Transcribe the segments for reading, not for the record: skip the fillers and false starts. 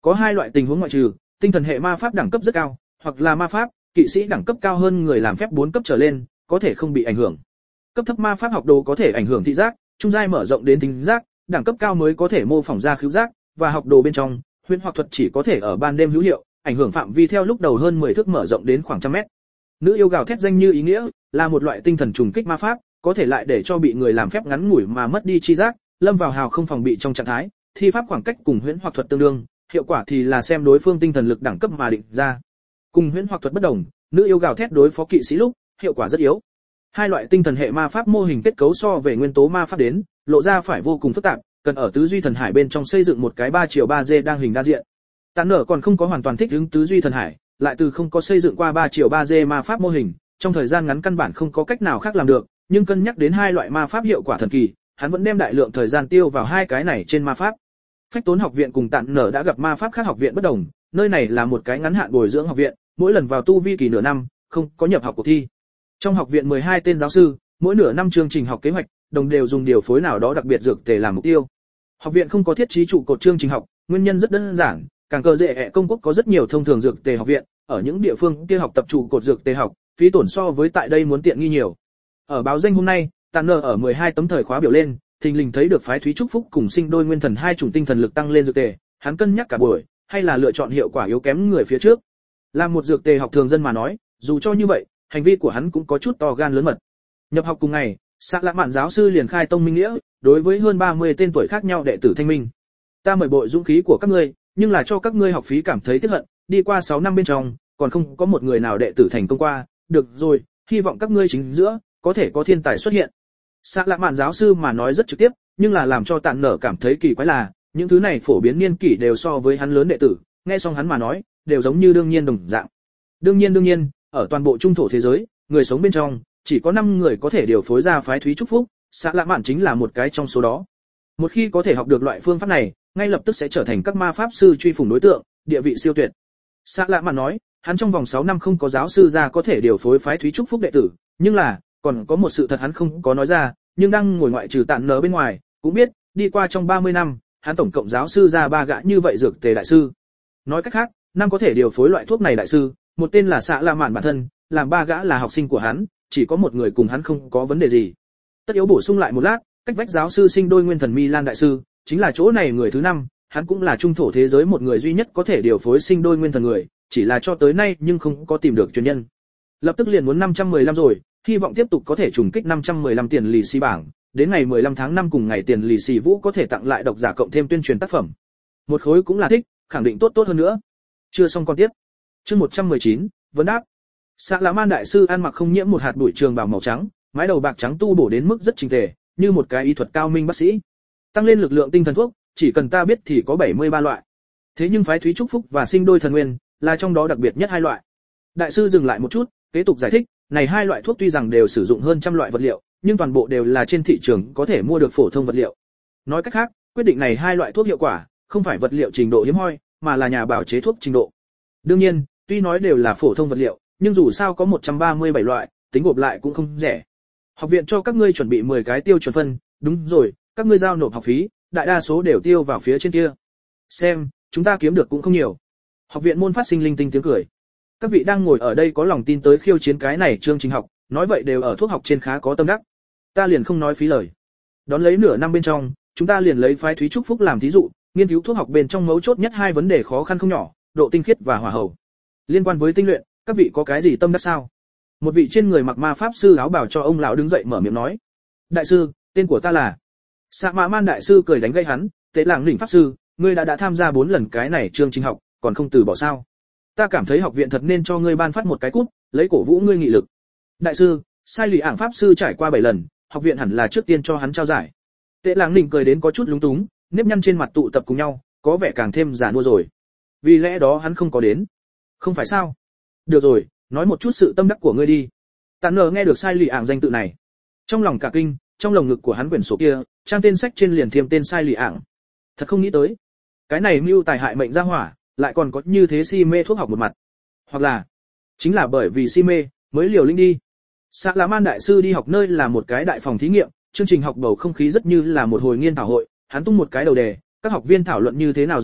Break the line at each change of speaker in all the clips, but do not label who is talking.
Có hai loại tình huống ngoại trừ, tinh thần hệ ma pháp đẳng cấp rất cao, hoặc là ma pháp, kỵ sĩ đẳng cấp cao hơn người làm phép 4 cấp trở lên, có thể không bị ảnh hưởng. Cấp thấp ma pháp học đồ có thể ảnh hưởng thị giác, trung giai mở rộng đến thính giác, đẳng cấp cao mới có thể mô phỏng ra khứu giác, và học đồ bên trong, huyền hoặc thuật chỉ có thể ở ban đêm hữu hiệu, ảnh hưởng phạm vi theo lúc đầu hơn 10 thước mở rộng đến khoảng trăm mét. Nữ yêu gào thét danh như ý nghĩa, là một loại tinh thần trùng kích ma pháp, có thể lại để cho bị người làm phép ngắn ngủi mà mất đi chi giác, lâm vào hào không phòng bị trong trạng thái, thi pháp khoảng cách cùng huyễn hoặc thuật tương đương, hiệu quả thì là xem đối phương tinh thần lực đẳng cấp mà định ra. Cùng huyễn hoặc thuật bất đồng, nữ yêu gào thét đối phó kỵ sĩ lúc, hiệu quả rất yếu. Hai loại tinh thần hệ ma pháp mô hình kết cấu so về nguyên tố ma pháp đến, lộ ra phải vô cùng phức tạp, cần ở tứ duy thần hải bên trong xây dựng một cái 3/3D đang hình đa diện. Tán nở còn không có hoàn toàn thích ứng tứ duy thần hải, lại từ không có xây dựng qua 3/3D ma pháp mô hình, trong thời gian ngắn căn bản không có cách nào khác làm được, nhưng cân nhắc đến hai loại ma pháp hiệu quả thần kỳ, hắn vẫn đem đại lượng thời gian tiêu vào hai cái này trên ma pháp. Phách Tốn học viện cùng Tản Nở đã gặp ma pháp khác học viện bất đồng, nơi này là một cái ngắn hạn bồi dưỡng học viện, mỗi lần vào tu vi kỳ nửa năm, không có nhập học cuộc thi. Trong học viện 12 tên giáo sư, mỗi nửa năm chương trình học kế hoạch, đồng đều dùng điều phối nào đó đặc biệt dược tề làm mục tiêu. Học viện không có thiết trí trụ cột chương trình học, nguyên nhân rất đơn giản, càng cờ dễ công quốc có rất nhiều thông thường dược tề học viện, ở những địa phương kia học tập trụ cột dược tề học, phí tổn so với tại đây muốn tiện nghi nhiều. Ở báo danh hôm nay, Tản Nở ở 12 tấm thời khóa biểu lên, thình lình thấy được phái Thúy Trúc Phúc cùng Sinh Đôi Nguyên Thần hai chủng tinh thần lực tăng lên dược tề, hắn cân nhắc cả buổi, hay là lựa chọn hiệu quả yếu kém người phía trước. Làm một dược tề học thường dân mà nói, dù cho như vậy, hành vi của hắn cũng có chút to gan lớn mật. Nhập học cùng ngày, Sạ Lạ Mạn giáo sư liền khai tông minh nghĩa, đối với hơn 30 tên tuổi khác nhau đệ tử thanh minh. Ta mời bội dũng khí của các ngươi, nhưng là cho các ngươi học phí cảm thấy tiếc hận, đi qua 6 năm bên trong, còn không có một người nào đệ tử thành công qua, được rồi, hy vọng các ngươi chính giữa có thể có thiên tài xuất hiện. Sạ Lạ Mạn giáo sư mà nói rất trực tiếp, nhưng là làm cho Tản Nở cảm thấy kỳ quái là, những thứ này phổ biến niên kỷ đều so với hắn lớn đệ tử, nghe xong hắn mà nói, đều giống như đương nhiên đồng dạng. Đương nhiên, ở toàn bộ trung thổ thế giới, người sống bên trong, chỉ có 5 người có thể điều phối ra phái Thúy Trúc Phúc, Sạ Lạ Mạn chính là một cái trong số đó. Một khi có thể học được loại phương pháp này, ngay lập tức sẽ trở thành các ma pháp sư truy phủng đối tượng, địa vị siêu tuyệt. Sạ Lạ Mạn nói, hắn trong vòng 6 năm không có giáo sư ra có thể điều phối phái Thúy Trúc Phúc đệ tử, nhưng là, còn có một sự thật hắn không có nói ra, nhưng đang ngồi ngoại trừ Tản Nở bên ngoài, cũng biết, đi qua trong 30 năm, hắn tổng cộng giáo sư ra 3 gã như vậy dược tề đại sư. Nói cách khác, năm có thể điều phối loại thuốc này đại sư, một tên là Sạ Lạ Mạn bản thân, làm 3 gã là học sinh của hắn, chỉ có một người cùng hắn không có vấn đề gì. Tất yếu bổ sung lại một lát, cách vách giáo sư Sinh Đôi Nguyên Thần Milan đại sư, chính là chỗ này người thứ 5, hắn cũng là trung thổ thế giới một người duy nhất có thể điều phối sinh đôi nguyên thần người, chỉ là cho tới nay nhưng không có tìm được truyền nhân. Lập tức liền muốn 515 rồi, hy vọng tiếp tục có thể trùng kích 515 tiền lì xì bảng, đến ngày 15 tháng 5 cùng ngày tiền lì xì vũ có thể tặng lại độc giả cộng thêm tuyên truyền tác phẩm. Một khối cũng là thích, khẳng định tốt hơn nữa. Chưa xong con tiếp. Chương 119, vấn đáp. Sạ Lạ Mạn đại sư ăn mặc không nhiễm một hạt bụi trường bào màu trắng, mái đầu bạc trắng tu bổ đến mức rất chỉnh tề, như một cái y thuật cao minh bác sĩ. Tăng lên lực lượng tinh thần thuốc, chỉ cần ta biết thì có 73 loại. Thế nhưng phái Thúy Trúc Phúc và Sinh Đôi Thần Nguyên là trong đó đặc biệt nhất 2 loại. Đại sư dừng lại một chút, kế tục giải thích, này 2 loại thuốc tuy rằng đều sử dụng hơn trăm loại vật liệu, nhưng toàn bộ đều là trên thị trường có thể mua được phổ thông vật liệu. Nói cách khác, quyết định này 2 loại thuốc hiệu quả, không phải vật liệu trình độ hiếm hoi, mà là nhà bào chế thuốc trình độ. Đương nhiên, tuy nói đều là phổ thông vật liệu, nhưng dù sao có 137 loại, tính gộp lại cũng không rẻ. Học viện cho các ngươi chuẩn bị 10 cái tiêu chuẩn phân, đúng rồi, các ngươi giao nộp học phí, đại đa số đều tiêu vào phía trên kia. Xem, chúng ta kiếm được cũng không nhiều. Học viện môn phát sinh linh tinh tiếng cười. Các vị đang ngồi ở đây có lòng tin tới khiêu chiến cái này chương trình học, nói vậy đều ở thuốc học trên khá có tâm đắc. Ta liền không nói phí lời. Đón lấy nửa năm bên trong, chúng ta liền lấy phái Thúy Trúc Phúc làm thí dụ, nghiên cứu thuốc học bên trong mấu chốt nhất 2 vấn đề khó khăn không nhỏ, độ tinh khiết và hỏa hầu. Liên quan với tinh luyện, các vị có cái gì tâm đắc sao? Một vị trên người mặc ma pháp sư áo bào cho ông lão đứng dậy mở miệng nói. Đại sư, tên của ta là. Sạ Mạ Man đại sư cười đánh gây hắn, Tế Làng Đỉnh pháp sư, ngươi đã tham gia 4 lần cái này chương trình học, còn không từ bỏ sao? Ta cảm thấy học viện thật nên cho ngươi ban phát một cái cúp, lấy cổ vũ ngươi nghị lực. Đại sư, sai lì ảng pháp sư trải qua 7 lần, học viện hẳn là trước tiên cho hắn trao giải. Tế Làng Đỉnh cười đến có chút lúng túng, nếp nhăn trên mặt tụ tập cùng nhau, có vẻ càng thêm già nua rồi. Vì lẽ đó hắn không có đến. Không phải sao? Được rồi, nói một chút sự tâm đắc của ngươi đi. Tản Nở nghe được sai lì ảng danh tự này, trong lòng cả kinh, trong lồng ngực của hắn quyển sổ kia, trang tên sách trên liền thêm tên sai lì ảng. Thật không nghĩ tới, cái này mưu tài hại mệnh ra hỏa, lại còn có như thế si mê thuốc học một mặt. Hoặc là, chính là bởi vì si mê, mới liều lĩnh đi. Sạ Lạ Man đại sư đi học nơi là một cái đại phòng thí nghiệm, chương trình học bầu không khí rất như là một hồi nghiên thảo hội, hắn tung một cái đầu đề, các học viên thảo luận như thế nào giải quyết,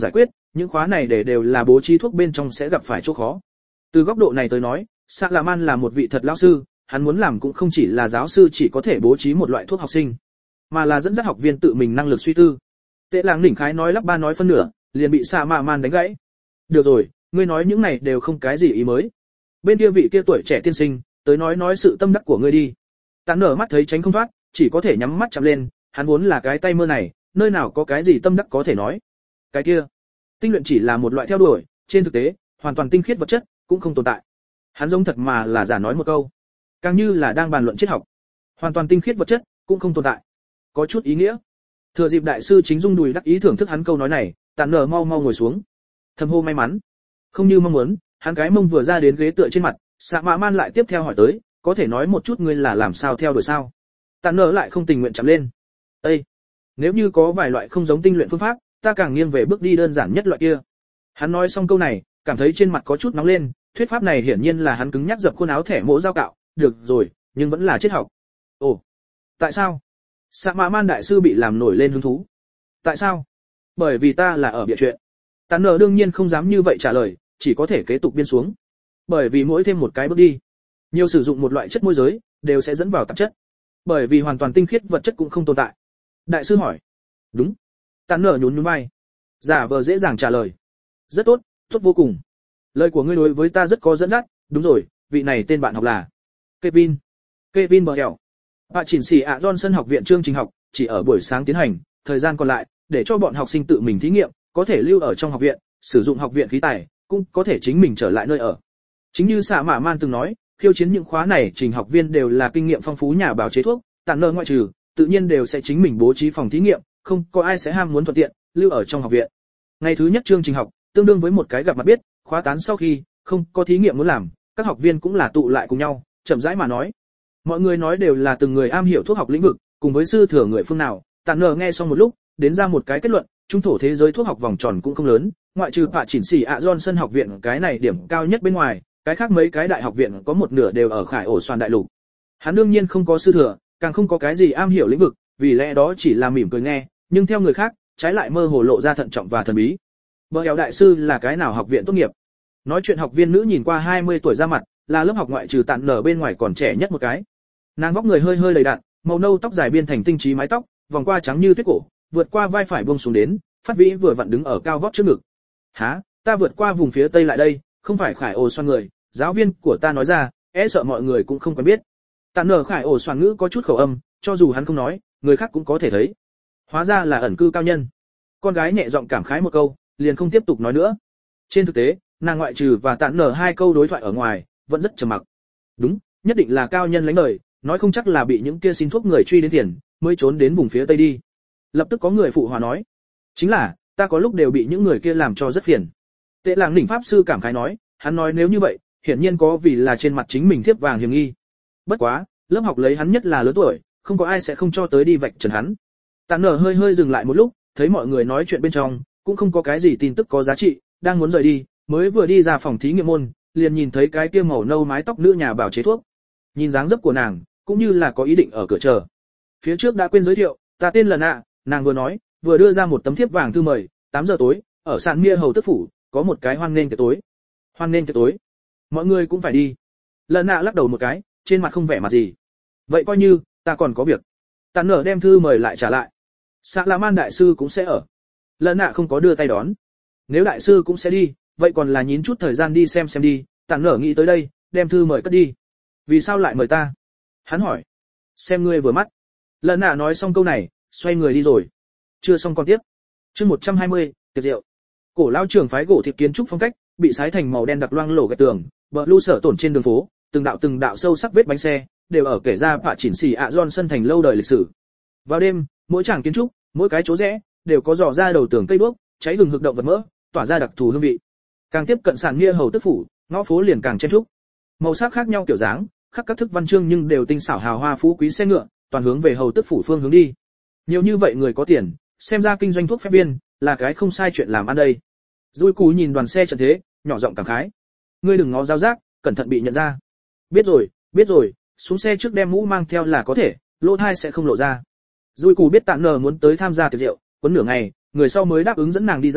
những khóa này để đều là bố trí thuốc bên trong sẽ gặp phải chỗ khó. Từ góc độ này tới nói, Salaman là một vị thật lão sư, hắn muốn làm cũng không chỉ là giáo sư chỉ có thể bố trí một loại thuốc học sinh, mà là dẫn dắt học viên tự mình năng lực suy tư. Tệ Lãng đỉnh khái nói lắp ba nói phân nửa, liền bị Salaman đánh gãy. Được rồi, ngươi nói những này đều không cái gì ý mới. Bên kia vị kia tuổi trẻ tiên sinh, tới nói sự tâm đắc của ngươi đi. Tán nở mắt thấy tránh không thoát, chỉ có thể nhắm mắt chằm lên, hắn vốn là cái tay mơ này, nơi nào có cái gì tâm đắc có thể nói. Cái kia, tinh luyện chỉ là một loại theo đuổi, trên thực tế, hoàn toàn tinh khiết vật chất cũng không tồn tại. Hắn giống thật mà là giả nói một câu, càng như là đang bàn luận triết học. Hoàn toàn tinh khiết vật chất cũng không tồn tại, có chút ý nghĩa. Thừa dịp đại sư chính dung đùi đắc ý thưởng thức hắn câu nói này, Tán nở mau ngồi xuống, thầm hô may mắn. Không như mong muốn, hắn cái mông vừa ra đến ghế tựa trên mặt, Salaman lại tiếp theo hỏi tới, có thể nói một chút ngươi là làm sao theo đuổi sao? Tán nở lại không tình nguyện chạm lên. Ê, nếu như có vài loại không giống tinh luyện phương pháp, ta càng nghiêng về bước đi đơn giản nhất loại kia. Hắn nói xong câu này, cảm thấy trên mặt có chút nóng lên, thuyết pháp này hiển nhiên là hắn cứng nhắc dập khuôn áo thẻ mỗ dao cạo, được rồi, nhưng vẫn là triết học. Ồ, tại sao? Salaman đại sư bị làm nổi lên hứng thú. Tại sao? Bởi vì ta là ở bịa chuyện. Tán nở đương nhiên không dám như vậy trả lời, chỉ có thể kế tục biên xuống. Bởi vì mỗi thêm một cái bước đi, nhiều sử dụng một loại chất môi giới, đều sẽ dẫn vào tạp chất. Bởi vì hoàn toàn tinh khiết vật chất cũng không tồn tại. Đại sư hỏi. Đúng. Tán nở nhún vai. Giả vờ dễ dàng trả lời. Rất tốt, tốt vô cùng. Lời của ngươi đối với ta rất có dẫn dắt, đúng rồi, vị này tên bạn học là Kevin. Kevin Bờ Hẻo. Bạn chỉnh xỉ ạ Johnson học viện chương trình học, chỉ ở buổi sáng tiến hành, thời gian còn lại, để cho bọn học sinh tự mình thí nghiệm, có thể lưu ở trong học viện, sử dụng học viện khí tài, cũng có thể chính mình trở lại nơi ở. Chính như Salaman từng nói, khiêu chiến những khóa này trình học viên đều là kinh nghiệm phong phú nhà báo chế thuốc, Tán nở ngoại trừ, tự nhiên đều sẽ chính mình bố trí phòng thí nghiệm, không có ai sẽ ham muốn thuận tiện lưu ở trong học viện. Ngày thứ nhất chương trình học, tương đương với một cái gặp mặt biết, khóa tán sau khi không có thí nghiệm muốn làm, các học viên cũng là tụ lại cùng nhau, chậm rãi mà nói. Mọi người nói đều là từng người am hiểu thuốc học lĩnh vực, cùng với sư thừa người phương nào. Tán nở nghe xong một lúc, đến ra một cái kết luận, trung thổ thế giới thuốc học vòng tròn cũng không lớn, ngoại trừ Pạ Chỉnh Xỉ ạ Johnson học viện cái này điểm cao nhất bên ngoài, cái khác mấy cái đại học viện có một nửa đều ở Khải Ổ Xoàn đại lục. Hắn đương nhiên không có sư thừa, càng không có cái gì am hiểu lĩnh vực, vì lẽ đó chỉ là mỉm cười nghe, nhưng theo người khác, trái lại mơ hồ lộ ra thận trọng và thần bí. Bờ Hẻo đại sư là cái nào học viện tốt nghiệp? Nói chuyện học viên nữ nhìn qua 20 tuổi ra mặt, là lớp học ngoại trừ Tán nở bên ngoài còn trẻ nhất một cái. Nàng vóc người hơi hơi đầy đặn, màu nâu tóc dài biên thành tinh trí mái tóc, vòng qua trắng như tuyết cổ, vượt qua vai phải buông xuống đến, phát vĩ vừa vặn đứng ở cao vóc trước ngực. Hả, ta vượt qua vùng phía tây lại đây, không phải Khải Ổ Xoàn người, giáo viên của ta nói ra, e sợ mọi người cũng không quen biết. Tán nở Khải Ổ Xoàn ngữ có chút khẩu âm, cho dù hắn không nói, người khác cũng có thể thấy. Hóa ra là ẩn cư cao nhân. Con gái nhẹ giọng cảm khái một câu, liền không tiếp tục nói nữa. Trên thực tế, nàng ngoại trừ và Tán nở hai câu đối thoại ở ngoài, vẫn rất trầm mặc. Đúng, nhất định là cao nhân lánh lời, nói không chắc là bị những kia xin thuốc người truy đến tiền, mới trốn đến vùng phía tây đi. Lập tức có người phụ hòa nói, chính là, ta có lúc đều bị những người kia làm cho rất phiền. Tệ Lãng đỉnh pháp sư cảm khái nói, hắn nói nếu như vậy, hiển nhiên có vì là trên mặt chính mình thiếp vàng hiểm nghi. Bất quá, lớp học lấy hắn nhất là lớn tuổi, không có ai sẽ không cho tới đi vạch trần hắn. Tán nở hơi dừng lại một lúc, thấy mọi người nói chuyện bên trong, cũng không có cái gì tin tức có giá trị, đang muốn rời đi, mới vừa đi ra phòng thí nghiệm môn, liền nhìn thấy cái kia màu nâu mái tóc nữ nhà bảo chế thuốc. Nhìn dáng dấp của nàng, cũng như là có ý định ở cửa chờ. Phía trước đã quên giới thiệu, ta tên là Nạ, nàng vừa nói, vừa đưa ra một tấm thiếp vàng thư mời, 8 giờ tối, ở sạn Mia hầu tức phủ, có một cái hoan nghênh tiệc tối. Hoan nghênh tiệc tối? Mọi người cũng phải đi. Lần Nạ lắc đầu một cái, trên mặt không vẻ mặt gì. Vậy coi như, ta còn có việc. Tán nở đem thư mời lại trả lại. Salaman đại sư cũng sẽ ở. Lần Nạ không có đưa tay đón. Nếu đại sư cũng sẽ đi, vậy còn là nhín chút thời gian đi xem đi. Tán nở nghĩ tới đây, đem thư mời cất đi. Vì sao lại mời ta? Hắn hỏi. Xem ngươi vừa mắt. Lần Nạ nói xong câu này, xoay người đi rồi. Chưa xong còn tiếp. Chương 120, tiệc rượu. Cổ lao trường phái gỗ thịt kiến trúc phong cách, bị sái thành màu đen đặc loang lổ gạch tường, bờ lưu sở tổn trên đường phố, từng đạo sâu sắc vết bánh xe, đều ở kể ra Pạ Chỉnh Xỉ ạ Johnson thành lâu đời lịch sử. Vào đêm, mỗi tràng kiến trúc, mỗi cái chỗ rẽ, đều có dò ra đầu tường cây đuốc, cháy hừng hực động vật mỡ, tỏa ra đặc thù hương vị. Càng tiếp cận sàn Mia hầu tức phủ, ngõ phố liền càng chen trúc. Màu sắc khác nhau kiểu dáng, khắc các thức văn chương nhưng đều tinh xảo hào hoa phú quý xe ngựa, toàn hướng về hầu tức phủ phương hướng đi. Nhiều như vậy người có tiền, xem ra kinh doanh thuốc phép biên là cái không sai chuyện làm ăn đây. Dui Cú nhìn đoàn xe trận thế, nhỏ giọng cảm khái. Ngươi đừng ngó giao giác, cẩn thận bị nhận ra. Biết rồi, xuống xe trước đem mũ mang theo là có thể, lỗ tai sẽ không lộ ra. Dui Cú biết Tạn nở muốn tới tham gia tiệc rượu, quấn nửa ngày, người sau mới đáp ứng dẫn nàng đi ra,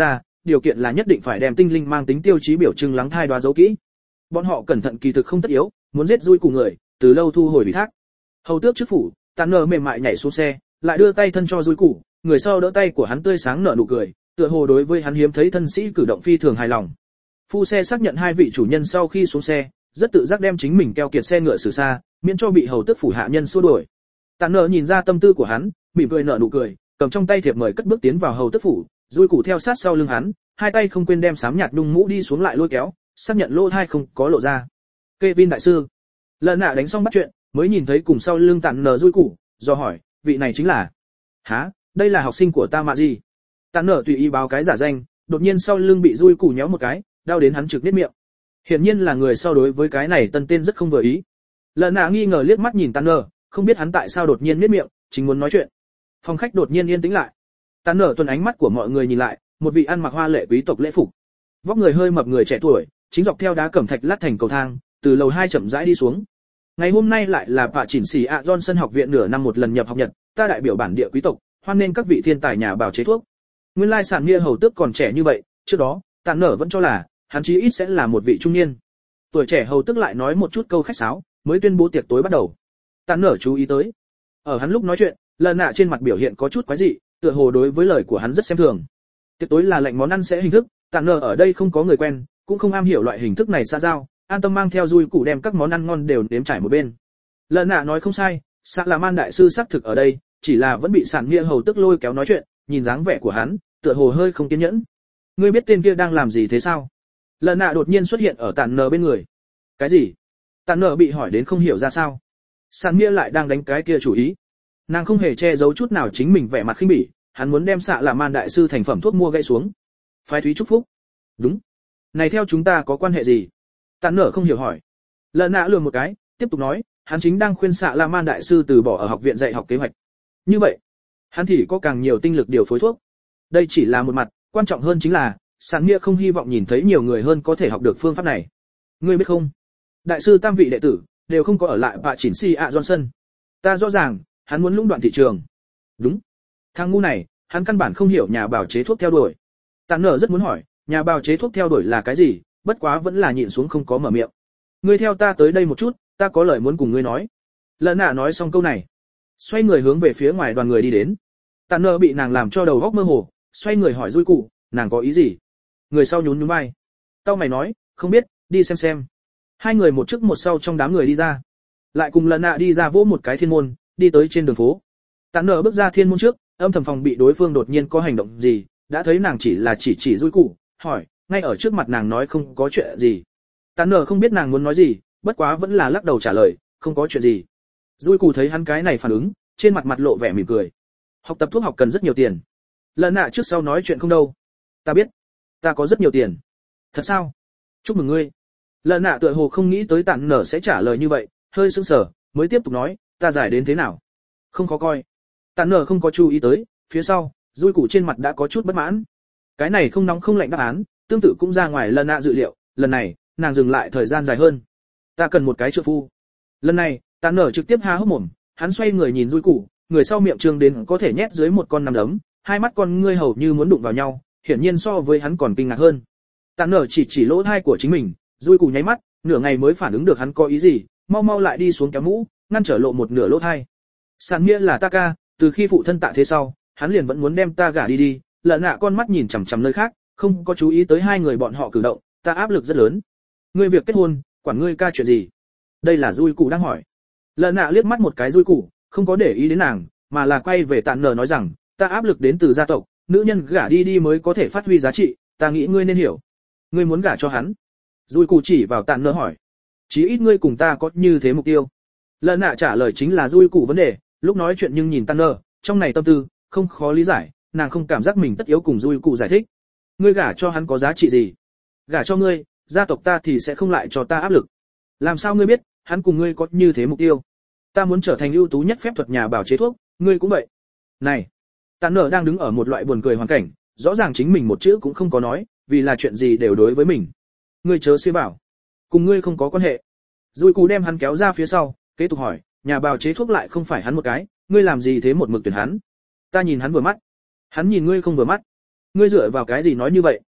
điều kiện là nhất định phải đem tinh linh mang tính tiêu chí biểu trưng lắng thai đoá dấu kỹ. Bọn họ cẩn thận kỳ thực không tất yếu, muốn giết Dui cùng người, từ lâu thu hồi ủy thác. Hầu tước trước phủ, Tản Nở mềm mại nhảy xuống xe, lại đưa tay thân cho Dui cụ, người sau đỡ tay của hắn tươi sáng nở nụ cười, tựa hồ đối với hắn hiếm thấy thân sĩ cử động phi thường hài lòng. Phu xe xác nhận hai vị chủ nhân sau khi xuống xe, rất tự giác đem chính mình keo kiệt xe ngựa xử xa, miễn cho bị hầu tước phủ hạ nhân xua đuổi. Tản Nở nhìn ra tâm tư của hắn, mỉm cười nở nụ cười, cầm trong tay thiệp mời cất bước tiến vào hầu tước phủ, Dui cụ theo sát sau lưng hắn, hai tay không quên đem sám nhạt nhung mũ đi xuống lại lôi kéo, xác nhận lỗ thai không có lộ ra. Kevin đại sư, lần nạ đánh xong bắt chuyện, mới nhìn thấy cùng sau lưng Tản Nở Dui cụ, do hỏi, vị này chính là? Hả, đây là học sinh của ta mà gì? Tản Nở tùy ý báo cái giả danh, đột nhiên sau lưng bị Dui cụ nhéo một cái, đau đến hắn trực niết miệng. Hiển nhiên là người sau đối với cái này tân tên rất không vừa ý. Lần nạ nghi ngờ liếc mắt nhìn Tản Nở, không biết hắn tại sao đột nhiên niết miệng, chính muốn nói chuyện. Phòng khách đột nhiên yên tĩnh lại. Tản Nở tuần ánh mắt của mọi người nhìn lại, một vị ăn mặc hoa lệ quý tộc lễ phục, vóc người hơi mập người trẻ tuổi, chính dọc theo đá cẩm thạch lát thành cầu thang, từ lầu 2 chậm rãi đi xuống. Ngày hôm nay lại là Pạ Chỉnh Xỉ ạ Johnson học viện nửa năm một lần nhập học nhật, ta đại biểu bản địa quý tộc, hoan nên các vị thiên tài nhà bào chế thuốc. Nguyên lai sản Nghĩa hầu tước còn trẻ như vậy, trước đó, Tản Nở vẫn cho là hắn chí ít sẽ là một vị trung niên. Tuổi trẻ hầu tước lại nói một chút câu khách sáo, mới tuyên bố tiệc tối bắt đầu. Tản Nở chú ý tới, ở hắn lúc nói chuyện, lần nạ trên mặt biểu hiện có chút quái dị, tựa hồ đối với lời của hắn rất xem thường. Tiệc tối là lệnh món ăn sẽ hình thức, Tản Nở ở đây không có người quen, cũng không am hiểu loại hình thức này xa giao, an tâm mang theo Dui cụ đem các món ăn ngon đều nếm trải một bên. Lần nạ nói không sai, Sạ là man đại sư xác thực ở đây, chỉ là vẫn bị sản Nghĩa hầu tức lôi kéo nói chuyện, nhìn dáng vẻ của hắn, tựa hồ hơi không kiên nhẫn. Ngươi biết tên kia đang làm gì thế sao? Lần nạ đột nhiên xuất hiện ở Tản Nở bên người. Cái gì? Tản Nở bị hỏi đến không hiểu ra sao. Sản Nghĩa lại đang đánh cái kia chủ ý. Nàng không hề che giấu chút nào chính mình vẻ mặt khinh bỉ, hắn muốn đem Sạ là man đại sư thành phẩm thuốc mua gãy xuống. Phái Thúy chúc phúc. Đúng. Này theo chúng ta có quan hệ gì? Tản Nở không hiểu hỏi. Lần nạ lườm một cái, tiếp tục nói, hắn chính đang khuyên Sạ La Man đại sư từ bỏ ở học viện dạy học kế hoạch. Như vậy, hắn thì có càng nhiều tinh lực điều phối thuốc. Đây chỉ là một mặt, quan trọng hơn chính là, Sản Nghĩa không hy vọng nhìn thấy nhiều người hơn có thể học được phương pháp này. Ngươi biết không? Đại sư tam vị đệ tử đều không có ở lại Pạ Chỉnh Xỉ ạ Johnson. Ta rõ ràng, hắn muốn lũng đoạn thị trường. Đúng. Thằng ngu này, hắn căn bản không hiểu nhà bào chế thuốc theo đuổi. Tản Nở rất muốn hỏi, nhà bào chế thuốc theo đuổi là cái gì, bất quá vẫn là nhịn xuống không có mở miệng. Ngươi theo ta tới đây một chút, ta có lời muốn cùng ngươi nói. Lần nạ nói xong câu này, xoay người hướng về phía ngoài đoàn người đi đến. Tản Nở bị nàng làm cho đầu óc mơ hồ, xoay người hỏi Dui cụ, nàng có ý gì? Người sau nhún nhún vai. Tao mày nói, không biết, đi xem xem. Hai người một trước một sau trong đám người đi ra, lại cùng lần nạ đi ra vỗ một cái thiên môn, đi tới trên đường phố. Tản Nở bước ra thiên môn trước, âm thầm phòng bị đối phương đột nhiên có hành động gì, đã thấy nàng chỉ là chỉ Dui cụ, hỏi, ngay ở trước mặt nàng nói không có chuyện gì. Tản Nở không biết nàng muốn nói gì, bất quá vẫn là lắc đầu trả lời, không có chuyện gì. Dui cụ thấy hắn cái này phản ứng, trên mặt mặt lộ vẻ mỉm cười. Học tập thuốc học cần rất nhiều tiền. Lần nạ trước sau nói chuyện không đâu. Ta biết, ta có rất nhiều tiền. Thật sao? Chúc mừng ngươi. Lần nạ tựa hồ không nghĩ tới Tản Nở sẽ trả lời như vậy, hơi sững sờ, mới tiếp tục nói, ta giải đến thế nào? Không khó coi. Tản Nở không có chú ý tới, phía sau, Dui cụ trên mặt đã có chút bất mãn. Cái này không nóng không lạnh đáp án, tương tự cũng ra ngoài lần nạ dự liệu, lần này, nàng dừng lại thời gian dài hơn. Ta cần một cái trợ phu. Lần này, Tản Nở trực tiếp há hốc mồm, hắn xoay người nhìn Dui cụ, người sau miệng trương đến có thể nhét dưới một con nắm đấm, hai mắt con ngươi hầu như muốn đụng vào nhau, hiển nhiên so với hắn còn kinh ngạc hơn. Tản Nở chỉ lỗ tai của chính mình, Dui cụ nháy mắt, nửa ngày mới phản ứng được hắn có ý gì, mau mau lại đi xuống kéo mũ, ngăn trở lộ một nửa lỗ tai. Sản Nghĩa là ta ca, từ khi phụ thân tạ thế sau, hắn liền vẫn muốn đem ta gả đi, Lợn nạ con mắt nhìn chằm chằm nơi khác, không có chú ý tới hai người bọn họ cử động, ta áp lực rất lớn. Ngươi việc kết hôn, quản ngươi ca chuyện gì? Đây là Dui cụ đang hỏi. Lợn nạ liếc mắt một cái Dui cụ, không có để ý đến nàng, mà là quay về Tản Nở nói rằng, ta áp lực đến từ gia tộc, nữ nhân gả đi mới có thể phát huy giá trị, ta nghĩ ngươi nên hiểu. Ngươi muốn gả cho hắn? Dui cụ chỉ vào Tản Nở hỏi. Chí ít ngươi cùng ta có như thế mục tiêu. Lợn nạ trả lời chính là Dui cụ vấn đề, lúc nói chuyện nhưng nhìn Tản Nở, trong này tâm tư không khó lý giải, nàng không cảm giác mình tất yếu cùng Dui cụ giải thích. Ngươi gả cho hắn có giá trị gì? Gả cho ngươi, gia tộc ta thì sẽ không lại cho ta áp lực. Làm sao ngươi biết, hắn cùng ngươi có như thế mục tiêu? Ta muốn trở thành ưu tú nhất phép thuật nhà bào chế thuốc, ngươi cũng vậy. Này, Tản Nở đang đứng ở một loại buồn cười hoàn cảnh, rõ ràng chính mình một chữ cũng không có nói, vì là chuyện gì đều đối với mình. Ngươi chớ xía bảo, cùng ngươi không có quan hệ. Dui cụ đem hắn kéo ra phía sau, kế tục hỏi, nhà bào chế thuốc lại không phải hắn một cái, ngươi làm gì thế một mực tuyển hắn? Ta nhìn hắn vừa mắt, hắn nhìn ngươi không vừa mắt. Ngươi dựa vào cái gì nói như vậy?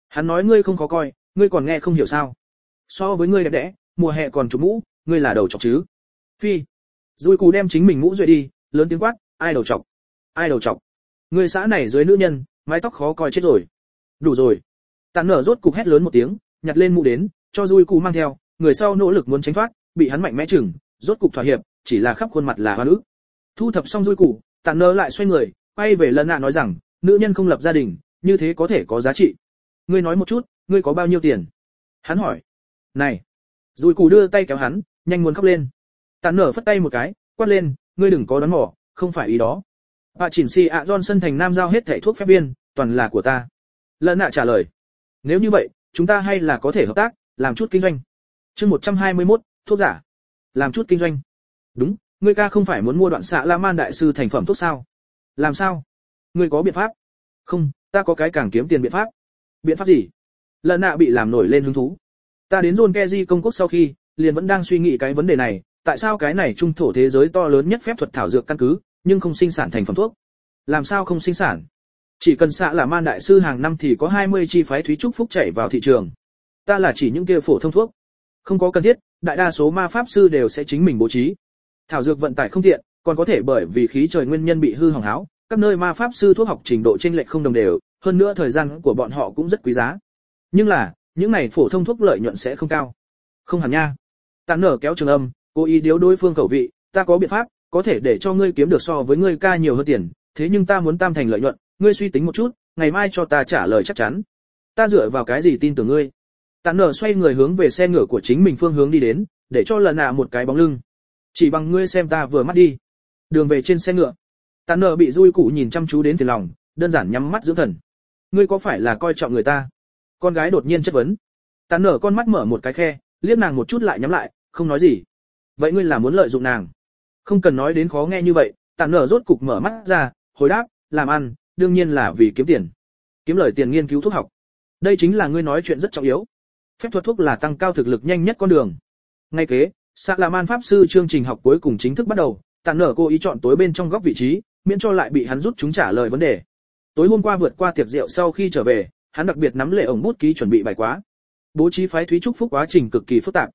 Hắn nói ngươi không khó coi, ngươi còn nghe không hiểu sao? So với ngươi đẹp đẽ, mùa hè còn chụp mũ, ngươi là đầu chọc chứ? Phi. Dùi cù đem chính mình mũ duệ đi, lớn tiếng quát, ai đầu chọc? Ai đầu chọc? Ngươi xã này dưới nữ nhân, mái tóc khó coi chết rồi. Đủ rồi. Tàn nở rốt cục hét lớn một tiếng, nhặt lên mũ đến, cho Dùi cù mang theo, người sau nỗ lực muốn tránh thoát, bị hắn mạnh mẽ chừng, rốt cục thỏa hiệp, chỉ là khắp khuôn mặt là hoa nữ. Thu thập xong Dùi cù, Tàn nở lại xoay người, quay về Lân Nạ nói rằng, nữ nhân không lập gia đình, như thế có thể có giá trị. Ngươi nói một chút, ngươi có bao nhiêu tiền? Hắn hỏi. Này. Dùi cù đưa tay kéo hắn, nhanh muốn khóc lên. Tàn nở phất tay một cái, quát lên, ngươi đừng có đoán mò, không phải ý đó. Bà chỉnh si ạ Johnson thành nam giao hết thảy thuốc phép viên, toàn là của ta. Lân Nạ trả lời. Nếu như vậy, chúng ta hay là có thể hợp tác, làm chút kinh doanh. Chương 121, thuốc giả. Làm chút kinh doanh. Đúng, ngươi ca không phải muốn mua đoạn xạ La Man đại sư thành phẩm thuốc sao? Làm sao? Ngươi có biện pháp? Không, ta có cái càng kiếm tiền biện pháp. Biện pháp gì? Lân Nạ bị làm nổi lên hứng thú. Ta đến John Keji công quốc sau khi, liền vẫn đang suy nghĩ cái vấn đề này, tại sao cái này trung thổ thế giới to lớn nhất phép thuật thảo dược căn cứ, nhưng không sinh sản thành phẩm thuốc? Làm sao không sinh sản? Chỉ cần xạ là man đại sư hàng năm thì có 20 chi phái thúy trúc phúc chảy vào thị trường. Ta là chỉ những kia phổ thông thuốc. Không có cần thiết, đại đa số ma pháp sư đều sẽ chính mình bố trí. Thảo dược vận tải không tiện, còn có thể bởi vì khí trời nguyên nhân bị hư hỏng háo, các nơi ma pháp sư thuốc học trình độ chênh lệch không đồng đều, hơn nữa thời gian của bọn họ cũng rất quý giá. Nhưng là, những này phổ thông thuốc lợi nhuận sẽ không cao. Không hẳn nha. Tàn nở kéo trường âm, cố ý điếu đối phương khẩu vị, ta có biện pháp, có thể để cho ngươi kiếm được so với ngươi ca nhiều hơn tiền, thế nhưng ta muốn tam thành lợi nhuận, ngươi suy tính một chút, ngày mai cho ta trả lời chắc chắn. Ta dựa vào cái gì tin tưởng ngươi? Tàn nở xoay người hướng về xe ngựa của chính mình phương hướng đi đến, để cho Lân Nạ một cái bóng lưng. Chỉ bằng ngươi xem ta vừa mắt đi. Đường về trên xe ngựa, Tàn nở bị Dùi Cù nhìn chăm chú đến phiền lòng, đơn giản nhắm mắt dưỡng thần. Ngươi có phải là coi trọng người ta? Con gái đột nhiên chất vấn. Tàn nở con mắt mở một cái khe, liếc nàng một chút lại nhắm lại, không nói gì. Vậy ngươi là muốn lợi dụng nàng? Không cần nói đến khó nghe như vậy. Tàn nở rốt cục mở mắt ra, hồi đáp, làm ăn, đương nhiên là vì kiếm tiền. Kiếm lời tiền nghiên cứu thuốc học. Đây chính là ngươi nói chuyện rất trọng yếu. Phép thuật thuốc là tăng cao thực lực nhanh nhất con đường. Ngay kế, xạ là man pháp sư chương trình học cuối cùng chính thức bắt đầu. Tàn nở cố ý chọn tối bên trong góc vị trí, miễn cho lại bị hắn rút chúng trả lời vấn đề. Tối hôm qua vượt qua tiệc rượu sau khi trở về, hắn đặc biệt nắm lệ ổng bút ký chuẩn bị bài quá. Bố trí phái thúy trúc phúc quá trình cực kỳ phức tạp.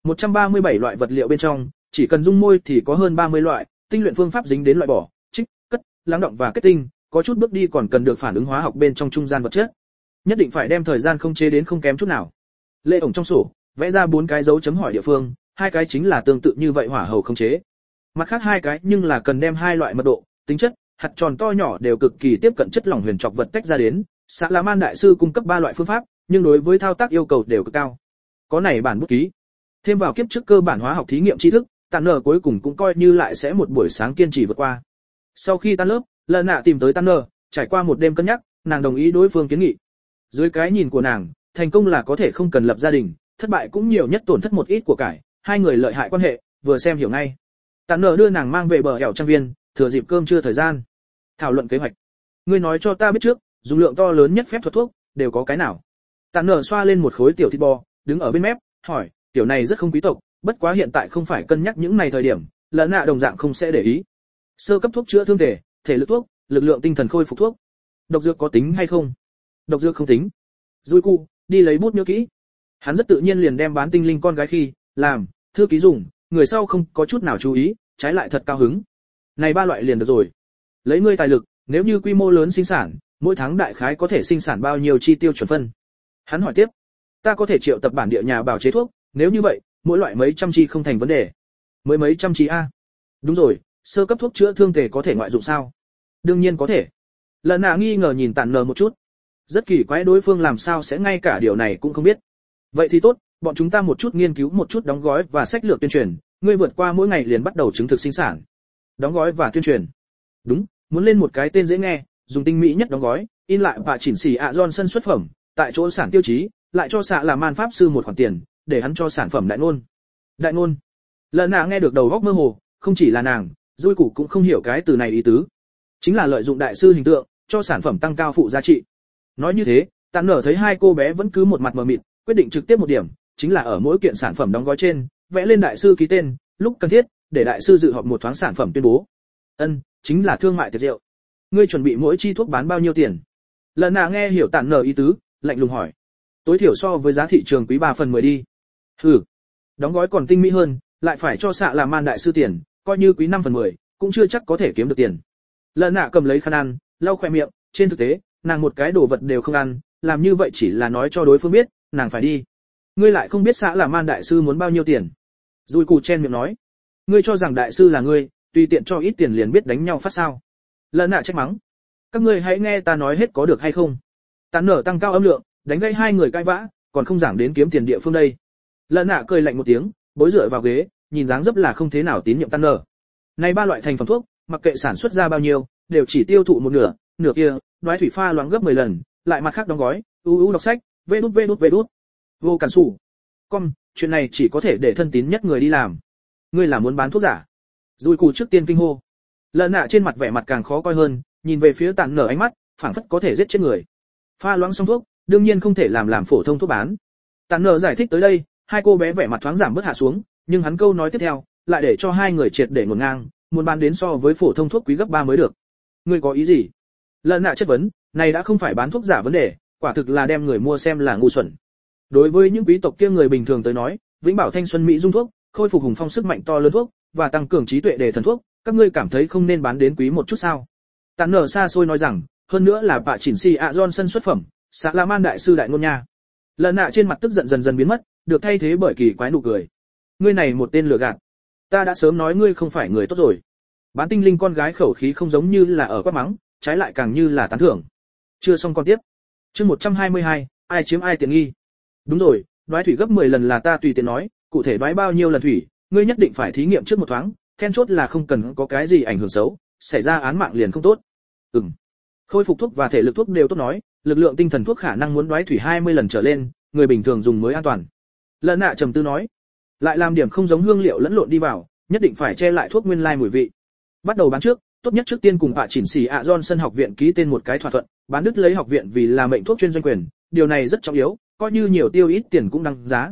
137 loại vật liệu bên trong, chỉ cần dung môi thì có hơn 30 loại, tinh luyện phương pháp dính đến loại bỏ, trích, cất, lắng động và kết tinh, có chút bước đi còn cần được phản ứng hóa học bên trong trung gian vật chất. Nhất định phải đem thời gian không chế đến không kém chút nào. Lệ ổng trong sổ vẽ ra 4 cái dấu chấm hỏi địa phương, 2 cái chính là tương tự như vậy hỏa hầu không chế. Mặt khác 2 cái nhưng là cần đem 2 loại mật độ, tính chất, hạt tròn to nhỏ đều cực kỳ tiếp cận chất lỏng huyền trọc vật tách ra đến. Xạ La Man đại sư cung cấp 3 loại phương pháp, nhưng đối với thao tác yêu cầu đều cực cao. Có này bản bút ký, thêm vào kiếp trước cơ bản hóa học thí nghiệm tri thức, Tàn nở cuối cùng cũng coi như lại sẽ một buổi sáng kiên trì vượt qua. Sau khi tan lớp, Lân Nạ tìm tới Tàn nở, trải qua một đêm cân nhắc, nàng đồng ý đối phương kiến nghị. Dưới cái nhìn của nàng, thành công là có thể không cần lập gia đình, thất bại cũng nhiều nhất tổn thất một ít của cải, hai người lợi hại quan hệ, vừa xem hiểu ngay. Tàn nở đưa nàng mang về bờ hẻo trang viên, thừa dịp cơm trưa thời gian, thảo luận kế hoạch. Ngươi nói cho ta biết trước, dùng lượng to lớn nhất phép thuật thuốc đều có cái nào? Tàn nở xoa lên một khối tiểu thịt bò, đứng ở bên mép, hỏi, tiểu này rất không quý tộc, bất quá hiện tại không phải cân nhắc những này thời điểm, Lân Nạ đồng dạng không sẽ để ý. Sơ cấp thuốc chữa thương thể lực thuốc, lực lượng tinh thần khôi phục thuốc. Độc dược có tính hay không? Độc dược không tính. Dùi Cù, đi lấy bút nhớ kỹ. Hắn rất tự nhiên liền đem bán tinh linh con gái khi làm thư ký dùng, người sau không có chút nào chú ý, trái lại thật cao hứng. Này 3 loại liền được rồi. Lấy ngươi tài lực, nếu như quy mô lớn sinh sản, mỗi tháng đại khái có thể sinh sản bao nhiêu chi tiêu chuẩn phân? Hắn hỏi tiếp. Ta có thể triệu tập bản địa nhà bào chế thuốc, nếu như vậy, mỗi loại mấy trăm chi không thành vấn đề. Mới mấy trăm chi a? Đúng rồi, sơ cấp thuốc chữa thương thể có thể ngoại dụng sao? Đương nhiên có thể. Lân Nạ nghi ngờ nhìn Tàn nở một chút. Rất kỳ quái đối phương làm sao sẽ ngay cả điều này cũng không biết. Vậy thì tốt, bọn chúng ta một chút nghiên cứu một chút đóng gói và sách lược tuyên truyền, ngươi vượt qua mỗi ngày liền bắt đầu chứng thực sinh sản. Đóng gói và tuyên truyền. Đúng, muốn lên một cái tên dễ nghe, dùng tinh mỹ nhất đóng gói, in lại và chỉnh xỉ ạ Johnson xuất phẩm, tại chỗ sản tiêu chí, lại cho xạ là man pháp sư một khoản tiền, để hắn cho sản phẩm đại ngôn. Đại ngôn. Lân Nạ nghe được đầu óc mơ hồ, không chỉ là nàng, Dùi Cù cũng không hiểu cái từ này ý tứ. Chính là lợi dụng đại sư hình tượng, cho sản phẩm tăng cao phụ giá trị. Nói như thế, Tàn nở thấy hai cô bé vẫn cứ một mặt mờ mịt, quyết định trực tiếp một điểm, chính là ở mỗi kiện sản phẩm đóng gói trên, vẽ lên đại sư ký tên, lúc cần thiết, để đại sư dự họp một thoáng sản phẩm tuyên bố. Chính là thương mại tiệc rượu. Ngươi chuẩn bị mỗi chi thuốc bán bao nhiêu tiền? Lân Nạ nghe hiểu Tàn nở ý tứ, lạnh lùng hỏi. tối thiểu so với giá thị trường quý 3/10 đi. Hừ, đóng gói còn tinh mỹ hơn, lại phải cho xạ là man đại sư tiền, coi như quý 5/10, cũng chưa chắc có thể kiếm được tiền. Lợn nạ cầm lấy khăn ăn, lau khóe miệng, trên thực tế, nàng một cái đồ vật đều không ăn, làm như vậy chỉ là nói cho đối phương biết, nàng phải đi. Ngươi lại không biết xạ là man đại sư muốn bao nhiêu tiền. Dùi cù chen miệng nói, ngươi cho rằng đại sư là ngươi, tùy tiện cho ít tiền liền biết đánh nhau phát sao? Lợn nạ trách mắng, các ngươi hãy nghe ta nói hết có được hay không? Tán nở tăng cao âm lượng, đánh gây hai người cãi vã, còn không giảng đến kiếm tiền địa phương đây. Lợn nạ cười lạnh một tiếng, bối dựa vào ghế, nhìn dáng dấp là không thế nào tín nhiệm Tán nở. Này ba loại thành phẩm thuốc, mặc kệ sản xuất ra bao nhiêu, đều chỉ tiêu thụ một nửa, nửa kia, đoái thủy pha loãng gấp 10 lần, lại mặt khác đóng gói, đọc sách, vê đút. Vô cản sủ. Chuyện này chỉ có thể để thân tín nhất người đi làm. Ngươi là muốn bán thuốc giả? Dùi cù trước tiên kinh hô. Lợn nạ trên mặt vẻ mặt càng khó coi hơn, nhìn về phía Tản nở ánh mắt, phảng phất có thể giết chết người. Pha loãng xong thuốc, đương nhiên không thể làm phổ thông thuốc bán. Tản nở giải thích tới đây, hai cô bé vẻ mặt thoáng giảm bớt hạ xuống, nhưng hắn câu nói tiếp theo, lại để cho hai người triệt để ngổn ngang, muốn bán đến so với phổ thông thuốc quý gấp 3 mới được. Ngươi có ý gì? Lợn nạ chất vấn, này đã không phải bán thuốc giả vấn đề, quả thực là đem người mua xem là ngu xuẩn. Đối với những quý tộc kia người bình thường tới nói, vĩnh bảo thanh xuân mỹ dung thuốc, khôi phục hùng phong sức mạnh to lớn thuốc, và tăng cường trí tuệ để thần thuốc, các ngươi cảm thấy không nên bán đến quý một chút sao? Tản nở xa xôi nói rằng, hơn nữa là bạ chỉnh si ạ Johnson xuất phẩm, xạ la man đại sư đại ngôn nha. Lợn nạ trên mặt tức giận dần dần biến mất, được thay thế bởi kỳ quái nụ cười. Ngươi này một tên lừa gạt, ta đã sớm nói ngươi không phải người tốt rồi. Bán tinh linh con gái khẩu khí không giống như là ở quát mắng, trái lại càng như là tán thưởng. Chưa xong con tiếp. Chương 122, ai chiếm ai tiện nghi. Đúng rồi, đoái thủy gấp 10 lần là ta tùy tiện nói, cụ thể đoái bao nhiêu lần thủy, ngươi nhất định phải thí nghiệm trước một thoáng, then chốt là không cần có cái gì ảnh hưởng xấu, xảy ra án mạng liền không tốt. Khôi phục thuốc và thể lực thuốc đều tốt nói, lực lượng tinh thần thuốc khả năng muốn đoái thủy 20 lần trở lên, người bình thường dùng mới an toàn. Lợn nạ trầm tư nói, lại làm điểm không giống hương liệu lẫn lộn đi vào, nhất định phải che lại thuốc nguyên lai mùi vị. Bắt đầu bán trước, tốt nhất trước tiên cùng Hạ Chỉnh Sĩ ạ Johnson học viện ký tên một cái thỏa thuận, bán đứt lấy học viện vì là mệnh thuốc chuyên doanh quyền, điều này rất trọng yếu, coi như nhiều tiêu ít tiền cũng đăng giá.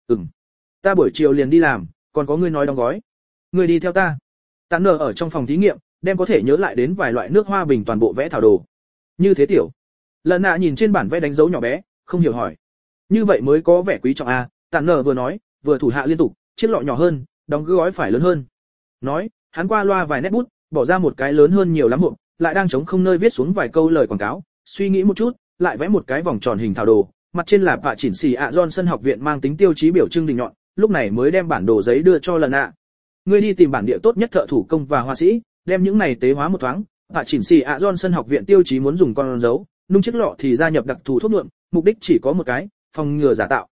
Ta buổi chiều liền đi làm, còn có ngươi nói đóng gói. Ngươi đi theo ta. Tán nở ở trong phòng thí nghiệm, đem có thể nhớ lại đến vài loại nước hoa bình toàn bộ vẽ thảo đồ. Như thế tiểu. Lợn nạ nhìn trên bản vẽ đánh dấu nhỏ bé, không hiểu hỏi. Như vậy mới có vẻ quý trọng a. Tán nở vừa nói, vừa thủ hạ liên tục, chiếc lọ nhỏ hơn, đóng gói phải lớn hơn. Nói, hắn qua loa vài nét bút, bỏ ra một cái lớn hơn nhiều lắm hộp, lại đang trống không nơi viết xuống vài câu lời quảng cáo, suy nghĩ một chút, lại vẽ một cái vòng tròn hình thảo đồ, mặt trên là Hạ Chỉnh Sĩ ạ Johnson học viện mang tính tiêu chí biểu trưng đỉnh nhọn, lúc này mới đem bản đồ giấy đưa cho Lợn nạ. Ngươi đi tìm bản địa tốt nhất thợ thủ công và họa sĩ, đem những này tế hóa một thoáng. Hạ Chỉnh Sĩ ạ Johnson học viện tiêu chí muốn dùng con dấu, nung chiếc lọ thì gia nhập đặc thù thuốc nhuộm, mục đích chỉ có một cái, phòng ngừa giả tạo.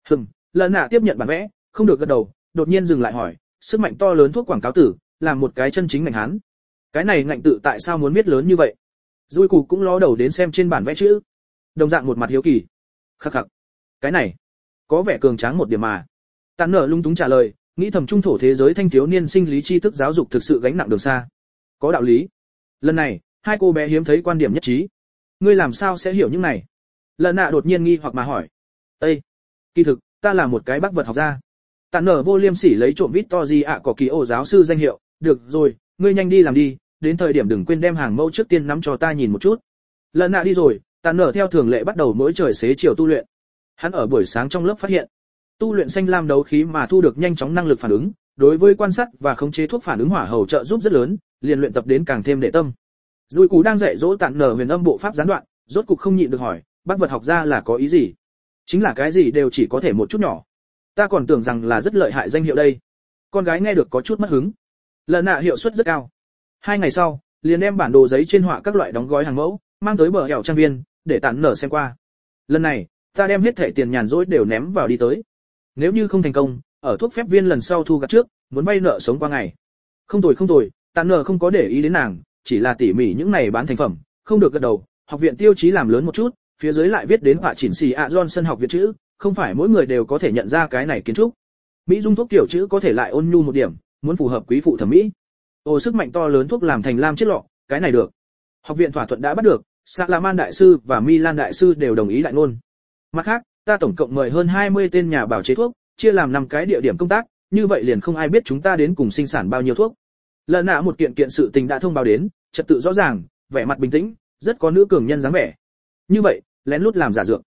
Lợn nạ tiếp nhận bản vẽ, không được gật đầu, đột nhiên dừng lại hỏi, sức mạnh to lớn thuốc quảng cáo tử, làm một cái chân chính ngành hán. Cái này ngạnh tự tại sao muốn viết lớn như vậy? Dùi cù cũng ló đầu đến xem trên bản vẽ chữ, đồng dạng một mặt hiếu kỳ. Khắc khắc, cái này có vẻ cường tráng một điểm mà. Tán nở lung túng trả lời, nghĩ thầm trung thổ thế giới thanh thiếu niên sinh lý tri thức giáo dục thực sự gánh nặng đường xa. Có đạo lý. Lần này, hai cô bé hiếm thấy quan điểm nhất trí. Ngươi làm sao sẽ hiểu những này? Lợn nạ đột nhiên nghi hoặc mà hỏi. Ê, kỳ thực, ta là một cái bác vật học gia. Tán nở vô liêm sỉ lấy trộm Victory ạ có kỳ ô giáo sư danh hiệu. Được rồi, ngươi nhanh đi làm đi, đến thời điểm đừng quên đem hàng mẫu trước tiên nắm cho ta nhìn một chút. Lợn nạ đi rồi, Tán nở theo thường lệ bắt đầu mỗi trời xế chiều tu luyện. Hắn ở buổi sáng trong lớp phát hiện, tu luyện xanh lam đấu khí mà thu được nhanh chóng năng lực phản ứng, đối với quan sát và khống chế thuốc phản ứng hỏa hầu trợ giúp rất lớn, liền luyện tập đến càng thêm để tâm. Dùi Cú đang dạy dỗ Tản nở huyền âm bộ pháp gián đoạn, rốt cục không nhịn được hỏi, bác vật học gia là có ý gì? Chính là cái gì đều chỉ có thể một chút nhỏ. Ta còn tưởng rằng là rất lợi hại danh hiệu đây. Con gái nghe được có chút mất hứng. Lợn nạ hiệu suất rất cao. 2 ngày sau, liền đem bản đồ giấy trên họa các loại đóng gói hàng mẫu, mang tới bờ hẻo trang viên, để Tản nở xem qua. Lần này, ta đem hết thẻ tiền nhàn rỗi đều ném vào đi tới. Nếu như không thành công, ở thuốc phép viên lần sau thu gặt trước, muốn vay nợ sống qua ngày. Không tồi, Tản nở không có để ý đến nàng, chỉ là tỉ mỉ những này bán thành phẩm, không được gật đầu. Học viện tiêu chí làm lớn một chút, phía dưới lại viết đến Hạ Chỉnh Sĩ ạ Johnson học viện chữ, không phải mỗi người đều có thể nhận ra cái này kiến trúc. Mỹ dung thuốc kiểu chữ có thể lại ôn nhu một điểm, muốn phù hợp quý phụ thẩm mỹ. Sức mạnh to lớn thuốc làm thành lam chiếc lọ, cái này được. Học viện thỏa thuận đã bắt được, Salaman đại sư và Milan đại sư đều đồng ý đại ngôn. Mặt khác, ta tổng cộng mời hơn 20 tên nhà bảo chế thuốc, chia làm 5 cái địa điểm công tác, như vậy liền không ai biết chúng ta đến cùng sinh sản bao nhiêu thuốc. Lợn nạ một kiện sự tình đã thông báo đến, trật tự rõ ràng, vẻ mặt bình tĩnh, rất có nữ cường nhân dáng vẻ. Như vậy, lén lút làm giả dược.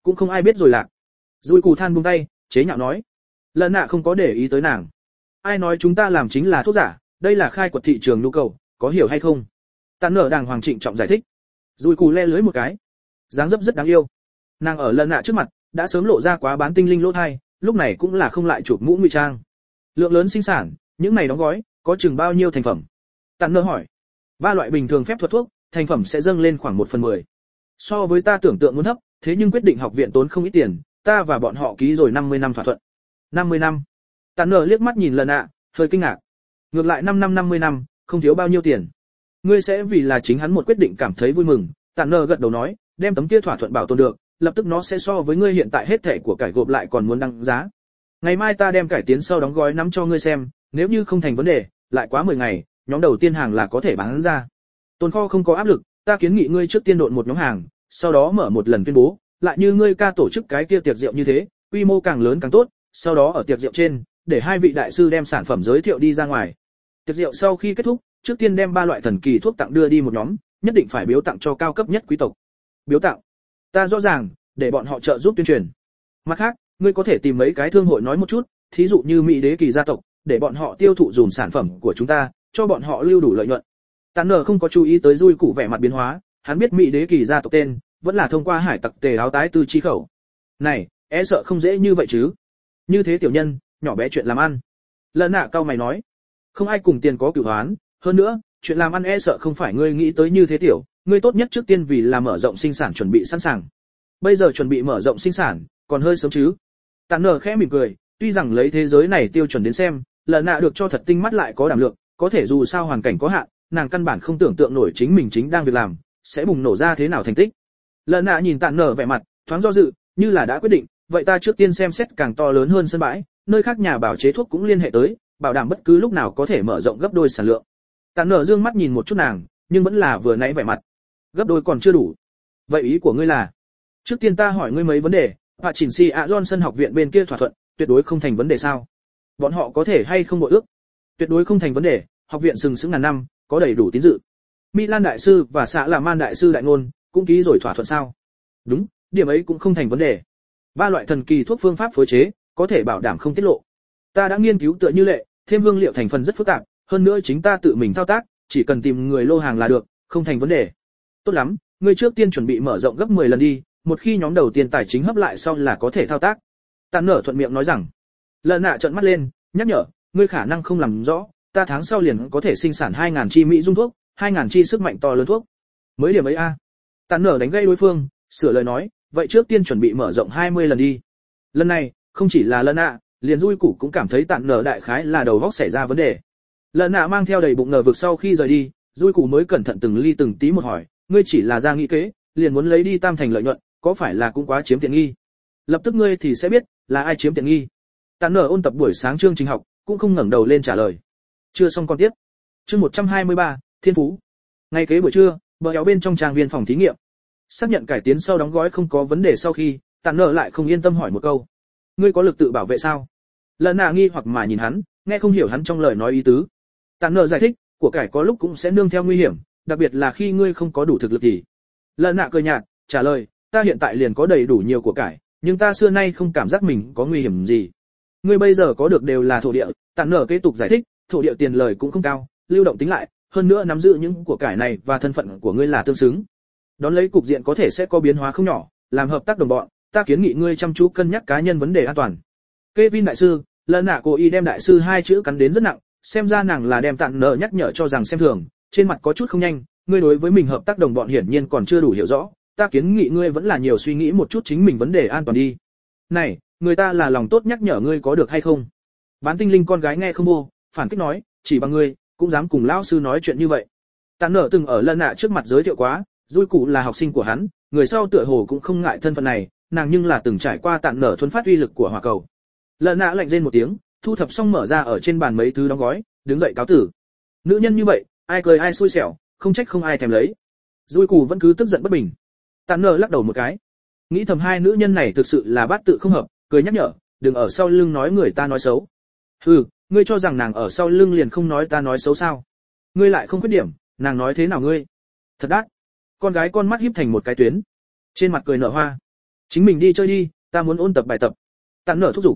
cũng không ai biết rồi lạc. Dùi củ than buông tay, chế nhạo nói. Lần nạ không có để ý tới nàng. Ai nói chúng ta làm chính là thuốc giả, đây là khai quật thị trường nhu cầu, có hiểu hay không? Tàn nở đàng hoàng trịnh trọng giải thích. Dùi củ le lưới một cái. Dáng dấp rất đáng yêu. Nàng ở lần nạ trước mặt, đã sớm lộ ra quá bán tinh linh lỗ thai, lúc này cũng là không lại chụp mũ ngụy trang. Lượng lớn sinh sản, những này đóng gói, có chừng bao nhiêu thành phẩm? Tàn nở hỏi. 3 loại bình thường phép thuật thuốc, thành phẩm sẽ dâng lên khoảng 1/10. So với ta tưởng tượng muốn thấp, thế nhưng quyết định học viện tốn không ít tiền, ta và bọn họ ký rồi 50 năm thỏa thuận. 50 năm. Tàn nở liếc mắt nhìn lần nạ, hơi kinh ngạc. Ngược lại 5 năm 50 năm, không thiếu bao nhiêu tiền. Ngươi sẽ vì là chính hắn một quyết định cảm thấy vui mừng, Tàn nở gật đầu nói, đem tấm kia thỏa thuận bảo tồn được, lập tức nó sẽ so với ngươi hiện tại hết thẻ của cải gộp lại còn muốn đăng giá. Ngày mai ta đem cải tiến sau đóng gói nắm cho ngươi xem, nếu như không thành vấn đề, lại quá 10 ngày, nhóm đầu tiên hàng là có thể bán ra. Tồn kho không có áp lực, ta kiến nghị ngươi trước tiên độn một nhóm hàng, sau đó mở một lần tuyên bố, lại như ngươi ca tổ chức cái kia tiệc rượu như thế, quy mô càng lớn càng tốt, sau đó ở tiệc rượu trên, để 2 vị đại sư đem sản phẩm giới thiệu đi ra ngoài. Tiệc rượu sau khi kết thúc, trước tiên đem 3 loại thần kỳ thuốc tặng đưa đi một nhóm, nhất định phải biếu tặng cho cao cấp nhất quý tộc. Biếu tặng? Ta rõ ràng, để bọn họ trợ giúp tuyên truyền. Mặt khác, ngươi có thể tìm mấy cái thương hội nói một chút, thí dụ như Mỹ Đế Kỳ gia tộc, để bọn họ tiêu thụ dùng sản phẩm của chúng ta, cho bọn họ lưu đủ lợi nhuận. Tàn nở không có chú ý tới Dùi Củ vẻ mặt biến hóa, hắn biết Mỹ Đế Kỳ gia tộc tên, vẫn là thông qua hải tặc tề áo tái từ chi khẩu. Này, e sợ không dễ như vậy chứ? Như thế tiểu nhân, nhỏ bé chuyện làm ăn. Lần nạ cao mày nói, không ai cùng tiền có cửu hoán, hơn nữa, chuyện làm ăn e sợ không phải ngươi nghĩ tới như thế tiểu, ngươi tốt nhất trước tiên vì là mở rộng sinh sản chuẩn bị sẵn sàng. Bây giờ chuẩn bị mở rộng sinh sản, còn hơi sớm chứ? Tàn nở khẽ mỉm cười, tuy rằng lấy thế giới này tiêu chuẩn đến xem, lần nạ được cho thật tinh mắt lại có đảm lượng, có thể dù sao hoàn cảnh có hạn, nàng căn bản không tưởng tượng nổi chính mình chính đang việc làm, sẽ bùng nổ ra thế nào thành tích. Lần nạ nhìn Tàn nở vẻ mặt, thoáng do dự, như là đã quyết định, vậy ta trước tiên xem xét càng to lớn hơn sân bãi, nơi khác nhà bảo chế thuốc cũng liên hệ tới, bảo đảm bất cứ lúc nào có thể mở rộng gấp đôi sản lượng. Tàn nở dương mắt nhìn một chút nàng, nhưng vẫn là vừa nãy vẻ mặt. Gấp đôi còn chưa đủ. Vậy ý của ngươi là? Trước tiên ta hỏi ngươi mấy vấn đề, Hạ Chỉnh Si ạ Johnson học viện bên kia thỏa thuận, tuyệt đối không thành vấn đề sao? Bọn họ có thể hay không bội ước? Tuyệt đối không thành vấn đề, học viện sừng sững ngàn năm, có đầy đủ tín dự. Milan đại sư và xã là Man đại sư đại ngôn, cũng ký rồi thỏa thuận sao? Đúng, điểm ấy cũng không thành vấn đề. 3 loại thần kỳ thuốc phương pháp phối chế, có thể bảo đảm không tiết lộ. Ta đã nghiên cứu tựa như lệ, thêm hương liệu thành phần rất phức tạp, hơn nữa chính ta tự mình thao tác, chỉ cần tìm người lô hàng là được, không thành vấn đề. Tốt lắm, ngươi trước tiên chuẩn bị mở rộng gấp 10 lần đi, một khi nhóm đầu tiên tài chính hấp lại sau là có thể thao tác. Tàn nở thuận miệng nói rằng. Lần nạ trợn mắt lên, nhắc nhở, ngươi khả năng không làm rõ, ta tháng sau liền có thể sinh sản 2000 chi mỹ dung thuốc, 2000 chi sức mạnh to lớn thuốc. Mới điểm ấy a. Tàn nở đánh gây đối phương, sửa lời nói, vậy trước tiên chuẩn bị mở rộng 20 lần đi. Lần này, không chỉ là lần nạ, liền Dùi Củ cũng cảm thấy Tàn nở đại khái là đầu óc xảy ra vấn đề. Lần nạ mang theo đầy bụng ngờ vực sau khi rời đi, Dùi Củ mới cẩn thận từng ly từng tí một hỏi, ngươi chỉ là ra nghĩ kế, liền muốn lấy đi tam thành lợi nhuận, có phải là cũng quá chiếm tiện nghi? Lập tức ngươi thì sẽ biết là ai chiếm tiện nghi. Tàn nở ôn tập buổi sáng chương trình học, cũng không ngẩng đầu lên trả lời. Chưa xong con tiếp. Chương 123, Thiên phú. Ngay kế buổi trưa, bờ éo bên trong trang viên phòng thí nghiệm. Xác nhận cải tiến sau đóng gói không có vấn đề sau khi, Tàn nở lại không yên tâm hỏi một câu. Ngươi có lực tự bảo vệ sao? Lần nạ nghi hoặc mà nhìn hắn, nghe không hiểu hắn trong lời nói ý tứ. Tàn nở giải thích, của cải có lúc cũng sẽ nương theo nguy hiểm, đặc biệt là khi ngươi không có đủ thực lực thì. Lần nạ cười nhạt, trả lời, ta hiện tại liền có đầy đủ nhiều của cải, nhưng ta xưa nay không cảm giác mình có nguy hiểm gì. Ngươi bây giờ có được đều là thổ địa, Tàn nở kế tục giải thích, thổ địa tiền lời cũng không cao, lưu động tính lại, hơn nữa nắm giữ những của cải này và thân phận của ngươi là tương xứng. Đón lấy cục diện có thể sẽ có biến hóa không nhỏ, làm hợp tác đồng bọn, ta kiến nghị ngươi chăm chú cân nhắc cá nhân vấn đề an toàn. Kevin đại sư, lần nạ cố ý đem đại sư 2 chữ cắn đến rất nặng, xem ra nàng là đem Tàn nở nhắc nhở cho rằng xem thường, trên mặt có chút không nhanh, ngươi đối với mình hợp tác đồng bọn hiển nhiên còn chưa đủ hiểu rõ, ta kiến nghị ngươi vẫn là nhiều suy nghĩ một chút chính mình vấn đề an toàn đi. Này, người ta là lòng tốt nhắc nhở ngươi có được hay không? Bán tinh linh con gái nghe không vô, phản kích nói, chỉ bằng ngươi cũng dám cùng lão sư nói chuyện như vậy. Tàn nở từng ở lần nạ trước mặt giới thiệu quá, Dùi Củ là học sinh của hắn, người sau tựa hồ cũng không ngại thân phận này, nàng nhưng là từng trải qua Tàn nở thuần phát uy lực của hỏa cầu. Lần nạ lạnh rên một tiếng, thu thập xong mở ra ở trên bàn mấy thứ đóng gói, đứng dậy cáo tử. Nữ nhân như vậy, ai cười ai xui xẻo, không trách không ai thèm lấy. Dùi Củ vẫn cứ tức giận bất bình. Tàn nở lắc đầu một cái, nghĩ thầm hai nữ nhân này thực sự là bát tự không hợp, cười nhắc nhở, đừng ở sau lưng nói người ta nói xấu. Hừ, ngươi cho rằng nàng ở sau lưng liền không nói ta nói xấu sao? Ngươi lại không khuyết điểm, nàng nói thế nào ngươi? Thật đắt. Con gái con mắt híp thành một cái tuyến, trên mặt cười nở hoa. Chính mình đi chơi đi, ta muốn ôn tập bài tập. Tản nở thúc giục.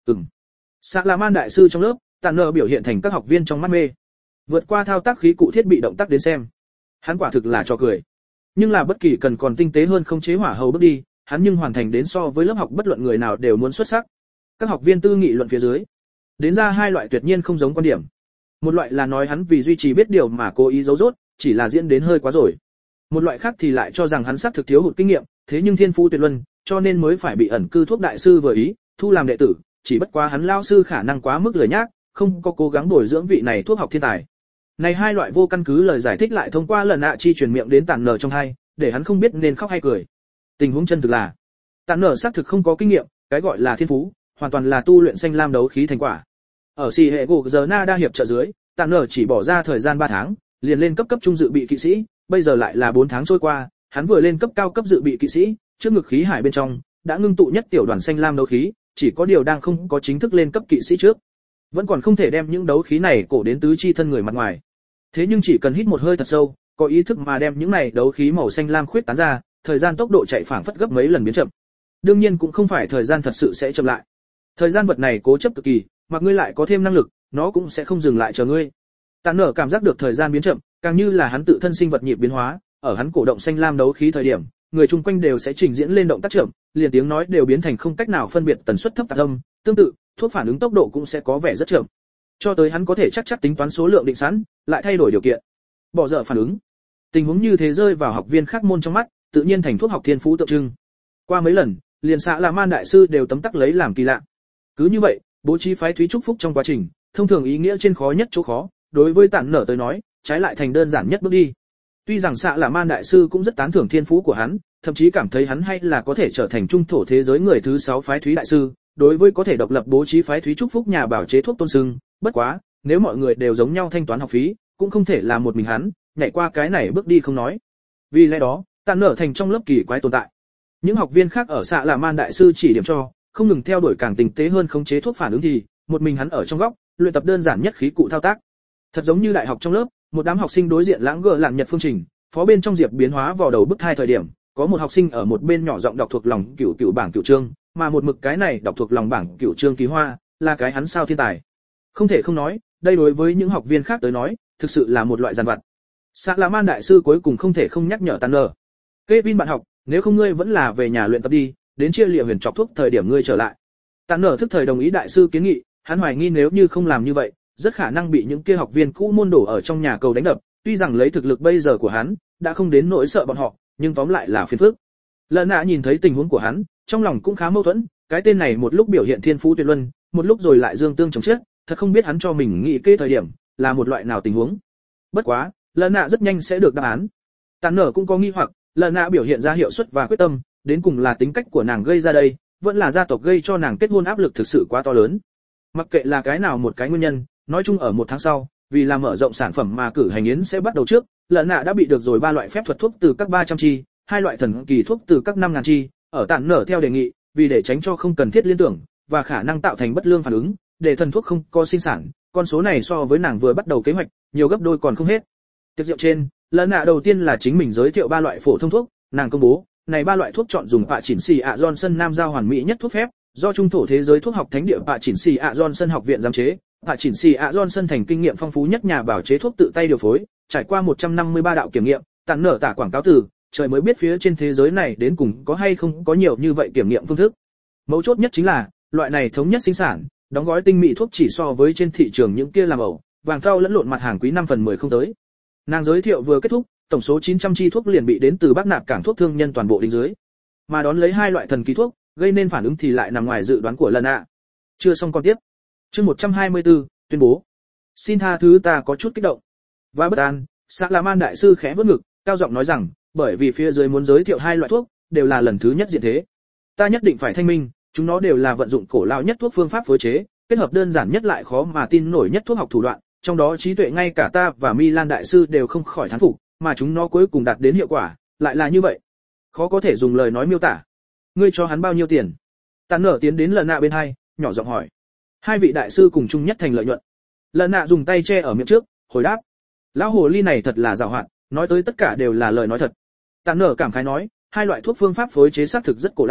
Sạ là man đại sư trong lớp, Tản nở biểu hiện thành các học viên trong mắt mê. Vượt qua thao tác khí cụ thiết bị động tác đến xem, hắn quả thực là trò cười. Nhưng là bất kỳ cần còn tinh tế hơn không chế hỏa hầu bước đi, hắn nhưng hoàn thành đến so với lớp học bất luận người nào đều muốn xuất sắc. Các học viên tư nghị luận phía dưới, đến ra hai loại tuyệt nhiên không giống quan điểm. Một loại là nói hắn vì duy trì biết điều mà cố ý giấu dốt, chỉ là diễn đến hơi quá rồi. Một loại khác thì lại cho rằng hắn xác thực thiếu hụt kinh nghiệm, thế nhưng thiên phú tuyệt luân, cho nên mới phải bị ẩn cư thuốc đại sư vừa ý, thu làm đệ tử, chỉ bất quá hắn lao sư khả năng quá mức lười nhác, không có cố gắng bồi dưỡng vị này thuốc học thiên tài. Này hai loại vô căn cứ lời giải thích lại thông qua lần chi truyền miệng đến Tản nở trong hai, để hắn không biết nên khóc hay cười. Tình huống chân thực là, Tản nở xác thực không có kinh nghiệm, cái gọi là thiên phú, hoàn toàn là tu luyện xanh lam đấu khí thành quả. Ở xì hệ gỗ giờ na đa hiệp trợ dưới, Tản nở chỉ bỏ ra thời gian 3 tháng, liền lên cấp trung dự bị kỵ sĩ, bây giờ lại là 4 tháng trôi qua, hắn vừa lên cấp cao cấp dự bị kỵ sĩ, trước ngực khí hải bên trong đã ngưng tụ nhất tiểu đoàn xanh lam đấu khí, chỉ có điều đang không có chính thức lên cấp kỵ sĩ trước, vẫn còn không thể đem những đấu khí này cổ đến tứ chi thân người mặt ngoài. Thế nhưng chỉ cần hít một hơi thật sâu, có ý thức mà đem những này đấu khí màu xanh lam khuyết tán ra, thời gian tốc độ chạy phảng phất gấp mấy lần biến chậm. Đương nhiên cũng không phải thời gian thật sự sẽ chậm lại. Thời gian vật này cố chấp cực kỳ, mặc ngươi lại có thêm năng lực, nó cũng sẽ không dừng lại chờ ngươi. Tản nở cảm giác được thời gian biến chậm, càng như là hắn tự thân sinh vật nhịp biến hóa, ở hắn cổ động xanh lam đấu khí thời điểm, người chung quanh đều sẽ trình diễn lên động tác chậm, liền tiếng nói đều biến thành không cách nào phân biệt tần suất thấp tạp âm, tương tự, thuốc phản ứng tốc độ cũng sẽ có vẻ rất chậm. Cho tới hắn có thể chắc tính toán số lượng định sẵn, lại thay đổi điều kiện, bỏ dở phản ứng. Tình huống như thế rơi vào học viên khác môn trong mắt, tự nhiên thành thuốc học thiên phú tượng trưng. Qua mấy lần, liền xạ là man đại sư đều tấm tắc lấy làm kỳ lạ. Cứ như vậy, bố trí phái thúy trúc phúc trong quá trình, thông thường ý nghĩa trên khó nhất chỗ khó, đối với Tản nở tới nói, trái lại thành đơn giản nhất bước đi. Tuy rằng xạ là man đại sư cũng rất tán thưởng thiên phú của hắn, thậm chí cảm thấy hắn hay là có thể trở thành trung thổ thế giới người thứ 6 phái thúy đại sư, đối với có thể độc lập bố trí phái thúy trúc phúc nhà bảo chế thuốc tôn sưng, bất quá, nếu mọi người đều giống nhau thanh toán học phí, cũng không thể là một mình hắn nhảy qua cái này bước đi không nói. Vì lẽ đó, Tản nở thành trong lớp kỳ quái tồn tại. Những học viên khác ở xạ là man đại sư chỉ điểm cho, không ngừng theo đuổi càng tinh tế hơn khống chế thuốc phản ứng thì, một mình hắn ở trong góc, luyện tập đơn giản nhất khí cụ thao tác. Thật giống như đại học trong lớp, một đám học sinh đối diện lãng gờ lạn nhật phương trình, phó bên trong diệp biến hóa vào đầu bức thai thời điểm, có một học sinh ở một bên nhỏ giọng đọc thuộc lòng cửu bảng cửu chương, mà một mực cái này đọc thuộc lòng bảng cửu chương ký hoa, là cái hắn sao thiên tài. Không thể không nói, đây đối với những học viên khác tới nói, thực sự là một loại giàn vặt. Sạ là man đại sư cuối cùng không thể không nhắc nhở Tản nở. Kevin bạn học, nếu không ngươi vẫn là về nhà luyện tập đi, đến chia liều huyền chọc thuốc thời điểm ngươi trở lại. Tản nở thức thời đồng ý đại sư kiến nghị, hắn hoài nghi nếu như không làm như vậy, rất khả năng bị những kia học viên cũ môn đổ ở trong nhà cầu đánh đập, tuy rằng lấy thực lực bây giờ của hắn, đã không đến nỗi sợ bọn họ, nhưng tóm lại là phiền phức. Lợn nạ nhìn thấy tình huống của hắn, trong lòng cũng khá mâu thuẫn, cái tên này một lúc biểu hiện thiên phú tuyệt luân, một lúc rồi lại dương tương chống chết, thật không biết hắn cho mình nghĩ kế thời điểm là một loại nào tình huống. Bất quá, lợn nạ rất nhanh sẽ được đáp án. Tản nở cũng có nghi hoặc, lợn nạ biểu hiện ra hiệu suất và quyết tâm, đến cùng là tính cách của nàng gây ra đây, vẫn là gia tộc gây cho nàng kết hôn áp lực thực sự quá to lớn. Mặc kệ là cái nào một cái nguyên nhân, nói chung ở 1 tháng sau, vì làm mở rộng sản phẩm mà cử hành yến sẽ bắt đầu trước, lợn nạ đã bị được rồi 3 loại phép thuật thuốc từ các 300 chi, 2 loại thần kỳ thuốc từ các 5.000 chi, ở Tản nở theo đề nghị, vì để tránh cho không cần thiết liên tưởng và khả năng tạo thành bất lương phản ứng, để thần thuốc không có sinh sản, con số này so với nàng vừa bắt đầu kế hoạch, nhiều gấp đôi còn không hết. Tiệc rượu trên, lợn nạ đầu tiên là chính mình giới thiệu 3 loại phổ thông thuốc, nàng công bố, này 3 loại thuốc chọn dùng Pạ Chỉnh Xì ạ Johnson nam giao hoàn mỹ nhất thuốc phép, do trung thổ thế giới thuốc học thánh địa Pạ Chỉnh Xì ạ Johnson học viện giám chế. Pạ Chỉnh Xì ạ Johnson thành kinh nghiệm phong phú nhất nhà bảo chế thuốc tự tay điều phối, trải qua 153 đạo kiểm nghiệm, Tản nở tả quảng cáo từ, trời mới biết phía trên thế giới này đến cùng có hay không có nhiều như vậy kiểm nghiệm phương thức. Mấu chốt nhất chính là, loại này thống nhất sinh sản, đóng gói tinh mỹ thuốc chỉ so với trên thị trường những kia làm ẩu, vàng thau lẫn lộn mặt hàng quý 5 phần 10 không tới. Nàng giới thiệu vừa kết thúc, tổng số 900 chi thuốc liền bị đến từ Bắc Nạp cảng thuốc thương nhân toàn bộ đính dưới. Mà đón lấy 2 loại thần kỳ thuốc, gây nên phản ứng thì lại nằm ngoài dự đoán của lần ạ. Chưa xong con tiếp. Chương 124, tuyên bố. Xin tha thứ ta có chút kích động. Và bất an, Sạ là man đại sư khẽ vuốt ngực, cao giọng nói rằng, bởi vì phía dưới muốn giới thiệu 2 loại thuốc, đều là lần thứ nhất diện thế. Ta nhất định phải thanh minh, chúng nó đều là vận dụng cổ lão nhất thuốc phương pháp phối chế, kết hợp đơn giản nhất lại khó mà tin nổi nhất thuốc học thủ đoạn, trong đó trí tuệ ngay cả ta và Milan đại sư đều không khỏi thán phục, mà chúng nó cuối cùng đạt đến hiệu quả, lại là như vậy. Khó có thể dùng lời nói miêu tả. Ngươi cho hắn bao nhiêu tiền? Tản nở tiến đến lần nạ bên hai, nhỏ giọng hỏi. 2 vị đại sư cùng chung nhất thành lợi nhuận. Lần nạ dùng tay che ở miệng trước, hồi đáp. Lão hồ ly này thật là giàu hạn, nói tới tất cả đều là lời nói thật. Tản nở cảm khái nói, 2 loại thuốc phương pháp phối chế xác thực rất cổ lão,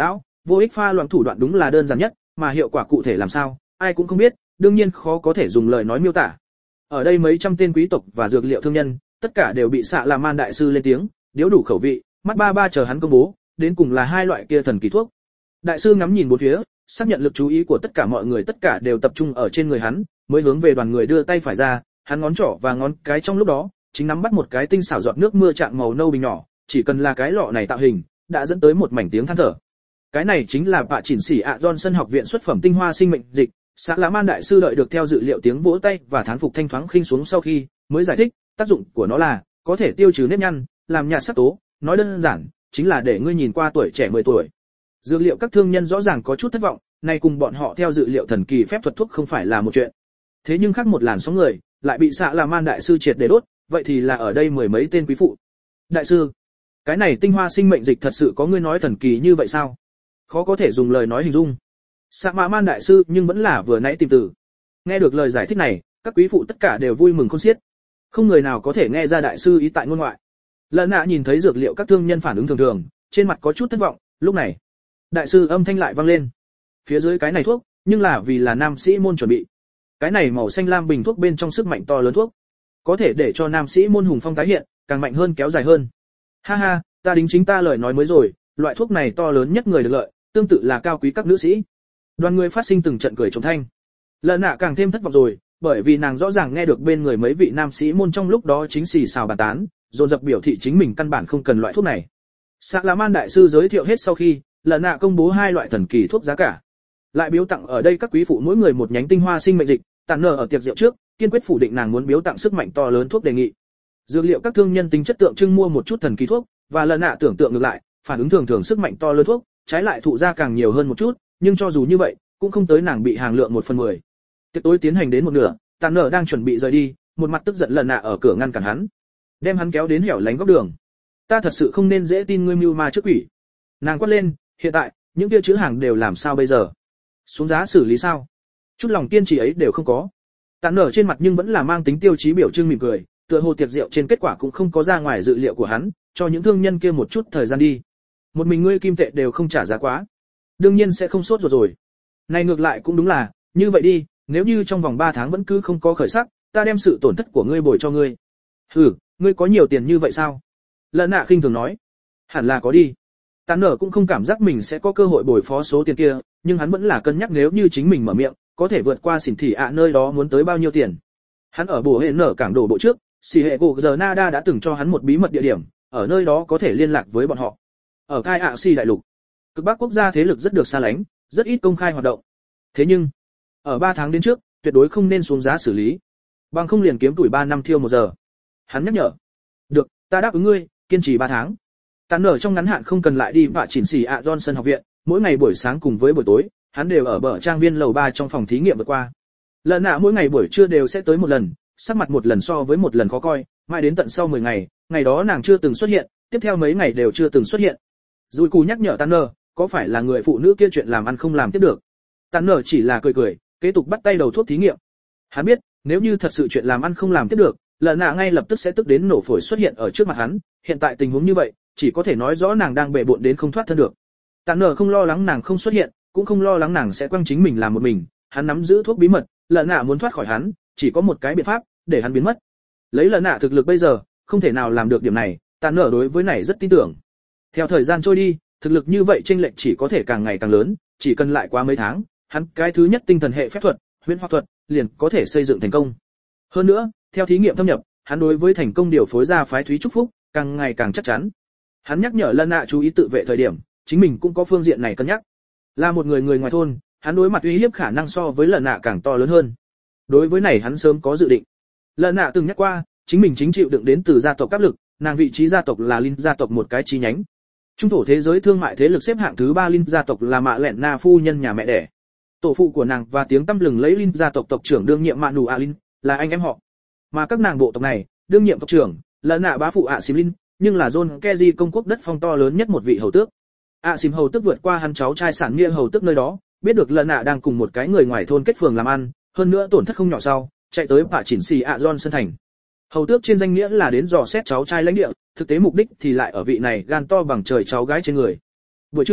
Vô ích pha loãng thủ đoạn đúng là đơn giản nhất, mà hiệu quả cụ thể làm sao, ai cũng không biết, đương nhiên khó có thể dùng lời nói miêu tả. Ở đây mấy trăm tên quý tộc và dược liệu thương nhân, tất cả đều bị xạ là man đại sư lên tiếng, điếu đủ khẩu vị, mắt ba ba chờ hắn công bố, đến cùng là hai loại kia thần kỳ thuốc. Đại sư ngắm nhìn bốn phía, xác nhận lực chú ý của tất cả mọi người tất cả đều tập trung ở trên người hắn, mới hướng về đoàn người đưa tay phải ra, hắn ngón trỏ và ngón cái trong lúc đó, chính nắm bắt một cái tinh xảo giọt nước mưa trạng màu nâu bình nhỏ, chỉ cần là cái lọ này tạo hình, đã dẫn tới một mảnh tiếng than thở. Cái này chính là Bạ Chỉnh Sỉ ạ Johnson học viện xuất phẩm tinh hoa sinh mệnh dịch. Xã Lã Man đại sư đợi được theo dự liệu tiếng vỗ tay và thán phục thanh thoáng khinh xuống sau khi, mới giải thích, tác dụng của nó là có thể tiêu trừ nếp nhăn, làm nhạt sắc tố, nói đơn giản, chính là để ngươi nhìn qua tuổi trẻ 10 tuổi. Dược liệu các thương nhân rõ ràng có chút thất vọng, này cùng bọn họ theo dự liệu thần kỳ phép thuật thuốc không phải là một chuyện. Thế nhưng khác một làn sóng người, lại bị Xã Lã Man đại sư triệt để đốt, vậy thì là ở đây mười mấy tên quý phụ. Đại sư, cái này tinh hoa sinh mệnh dịch thật sự có ngươi nói thần kỳ như vậy sao? Khó có thể dùng lời nói hình dung. Xã Lã Man đại sư nhưng vẫn là vừa nãy tìm từ. Nghe được lời giải thích này, các quý phụ tất cả đều vui mừng khôn xiết. Không người nào có thể nghe ra đại sư ý tại ngôn ngoại. Lần nạ nhìn thấy dược liệu các thương nhân phản ứng thường thường, trên mặt có chút thất vọng, lúc này, đại sư âm thanh lại vang lên. Phía dưới cái này thuốc, nhưng là vì là nam sĩ môn chuẩn bị. Cái này màu xanh lam bình thuốc bên trong sức mạnh to lớn thuốc, có thể để cho nam sĩ môn hùng phong tái hiện, càng mạnh hơn kéo dài hơn. Ha ha, ta đính chính ta lời nói mới rồi, loại thuốc này to lớn nhất người được lợi, tương tự là cao quý các nữ sĩ. Đoàn người phát sinh từng trận cười trống thanh. Lần nạ càng thêm thất vọng rồi, bởi vì nàng rõ ràng nghe được bên người mấy vị nam sĩ môn trong lúc đó chính xì xào bàn tán, dồn dập biểu thị chính mình căn bản không cần loại thuốc này. Xã Lã Man đại sư giới thiệu hết sau khi, lần nạ công bố hai loại thần kỳ thuốc giá cả, lại biếu tặng ở đây các quý phụ mỗi người một nhánh tinh hoa sinh mệnh dịch. Tàn nở ở tiệc rượu trước, kiên quyết phủ định nàng muốn biếu tặng sức mạnh to lớn thuốc đề nghị. Dược liệu các thương nhân tính chất tượng trưng mua một chút thần kỳ thuốc, và lần nạ tưởng tượng ngược lại, phản ứng thường thường sức mạnh to lớn thuốc, trái lại thụ ra càng nhiều hơn một chút, nhưng cho dù như vậy, cũng không tới nàng bị hàng lượng 1/10. Tiệc tối tiến hành đến một nửa, Tàn nở đang chuẩn bị rời đi, một mặt tức giận lần nạ ở cửa ngăn cản hắn, đem hắn kéo đến hẻo lánh góc đường. Ta thật sự không nên dễ tin ngươi mưu ma trước quỷ. Nàng quát lên, hiện tại, những kia chữ hàng đều làm sao bây giờ? Xuống giá xử lý sao? Chút lòng kiên trì ấy đều không có. Tàn nở trên mặt nhưng vẫn là mang tính tiêu chí biểu trưng mỉm cười, tựa hồ tiệc rượu trên kết quả cũng không có ra ngoài dự liệu của hắn, cho những thương nhân kia một chút thời gian đi. Một mình ngươi kim tệ đều không trả giá quá, đương nhiên sẽ không sốt ruột rồi. Này ngược lại cũng đúng là, như vậy đi, nếu như trong vòng 3 tháng vẫn cứ không có khởi sắc, ta đem sự tổn thất của ngươi bồi cho ngươi. Hừ, ngươi có nhiều tiền như vậy sao? Lần nạ khinh thường nói. Hẳn là có đi. Tàn nở cũng không cảm giác mình sẽ có cơ hội bồi phó số tiền kia, nhưng hắn vẫn là cân nhắc nếu như chính mình mở miệng, có thể vượt qua xỉn thị ạ nơi đó muốn tới bao nhiêu tiền. Hắn ở bổ hệ nở cảng đổ bộ trước, xỉ hệ gỗ giờ Nada đã từng cho hắn một bí mật địa điểm, ở nơi đó có thể liên lạc với bọn họ. Ở Kai ạ xì đại lục, cực bắc quốc gia thế lực rất được xa lánh, rất ít công khai hoạt động. Thế nhưng, ở 3 tháng đến trước, tuyệt đối không nên xuống giá xử lý, bằng không liền kiếm tuổi 3 năm thiêu 1 giờ. Hắn nhắc nhở. Được, ta đáp ứng ngươi, kiên trì 3 tháng. Tàn nở trong ngắn hạn không cần lại đi Bạ Chỉnh Sỉ ạ Johnson học viện, mỗi ngày buổi sáng cùng với buổi tối, hắn đều ở bờ trang viên lầu 3 trong phòng thí nghiệm vượt qua. Lần nạ mỗi ngày buổi trưa đều sẽ tới một lần, sắc mặt một lần so với một lần khó coi, mãi đến tận sau 10 ngày, ngày đó nàng chưa từng xuất hiện, tiếp theo mấy ngày đều chưa từng xuất hiện. Dùi cù nhắc nhở Tàn nở, có phải là người phụ nữ kia chuyện làm ăn không làm tiếp được? Tàn nở chỉ là cười cười, kế tục bắt tay đầu thuốc thí nghiệm. Hắn biết, nếu như thật sự chuyện làm ăn không làm tiếp được, lần nạ ngay lập tức sẽ tức đến nổ phổi xuất hiện ở trước mặt hắn, hiện tại tình huống như vậy, chỉ có thể nói rõ nàng đang bệ bội đến không thoát thân được. Tàn nở không lo lắng nàng không xuất hiện, cũng không lo lắng nàng sẽ quăng chính mình làm một mình, hắn nắm giữ thuốc bí mật, lần nạ muốn thoát khỏi hắn, chỉ có một cái biện pháp, để hắn biến mất. Lấy lần nạ thực lực bây giờ, không thể nào làm được điểm này, Tàn nở đối với này rất tin tưởng. Theo thời gian trôi đi, thực lực như vậy chênh lệch chỉ có thể càng ngày càng lớn, chỉ cần lại qua mấy tháng, hắn cái thứ nhất tinh thần hệ phép thuật, huyễn hoặc thuật, liền có thể xây dựng thành công. Hơn nữa, theo thí nghiệm thâm nhập, hắn đối với thành công điều phối ra phái Thúy Trúc Phúc, càng ngày càng chắc chắn. Hắn nhắc nhở Lân Nạ chú ý tự vệ thời điểm, chính mình cũng có phương diện này cân nhắc. Là một người ngoài thôn, hắn đối mặt uy hiếp khả năng so với Lân Nạ càng to lớn hơn. Đối với này hắn sớm có dự định. Lân Nạ từng nhắc qua, chính mình chính chịu đựng đến từ gia tộc áp lực, nàng vị trí gia tộc là Linh gia tộc một cái chi nhánh. Trung thổ thế giới thương mại thế lực xếp hạng thứ 3 Linh gia tộc là Mạ Lẹn Na phu nhân nhà mẹ đẻ. Tổ phụ của nàng và tiếng tăm lừng lấy Linh gia tộc tộc trưởng đương nhiệm Mạ Nù A Linh, là anh em họ. Mà các nàng bộ tộc này, đương nhiệm tộc trưởng, Lân Nạ bá phụ ạ Xím Linh, nhưng là John Keji công quốc đất phong to lớn nhất một vị hầu tước. ạ Xím hầu tước vượt qua hắn cháu trai sản nghĩa hầu tước nơi đó, biết được Lân Nạ đang cùng một cái người ngoài thôn kết phường làm ăn, hơn nữa tổn thất không nhỏ sau, chạy tới Bạ Chỉnh Sỉ ạ Johnson thành. Hầu tước trên danh nghĩa là đến dò xét cháu trai lãnh địa, thực tế mục đích thì lại ở vị này gan to bằng trời cháu gái trên người. Buổi trưa,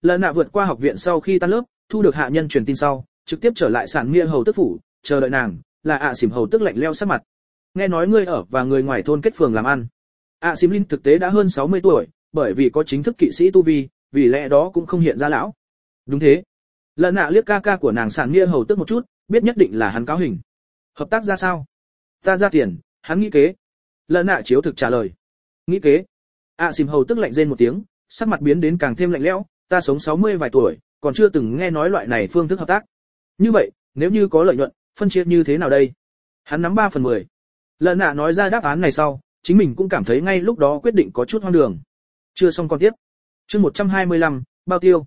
Lợn nạ vượt qua học viện sau khi tan lớp, thu được hạ nhân truyền tin sau, trực tiếp trở lại sản Mia hầu tức phủ, chờ đợi nàng, là ạ xỉm hầu tức lạnh lẽo sắc mặt. Nghe nói ngươi ở và người ngoài thôn kết phường làm ăn. ạ xỉm Linh thực tế đã hơn 60 tuổi, bởi vì có chính thức kỵ sĩ tu vi, vì lẽ đó cũng không hiện ra lão. Đúng thế. Lợn nạ liếc ca ca của nàng sản Mia hầu tức một chút, biết nhất định là hắn cáo hình. Hợp tác ra sao? Ta ra tiền, hắn nghĩ kế. Lợn nạ chiếu thực trả lời. Nghĩ kế? ạ xỉm hầu tức lạnh rên một tiếng, sắc mặt biến đến càng thêm lạnh lẽo. Ta sống 60 vài tuổi, còn chưa từng nghe nói loại này phương thức hợp tác. Như vậy, nếu như có lợi nhuận, phân chia như thế nào đây? Hắn nắm 3/10. Lợn nạ nói ra đáp án này sau, chính mình cũng cảm thấy ngay lúc đó quyết định có chút hoang đường. Chưa xong con tiếp. Chương 125, bao tiêu.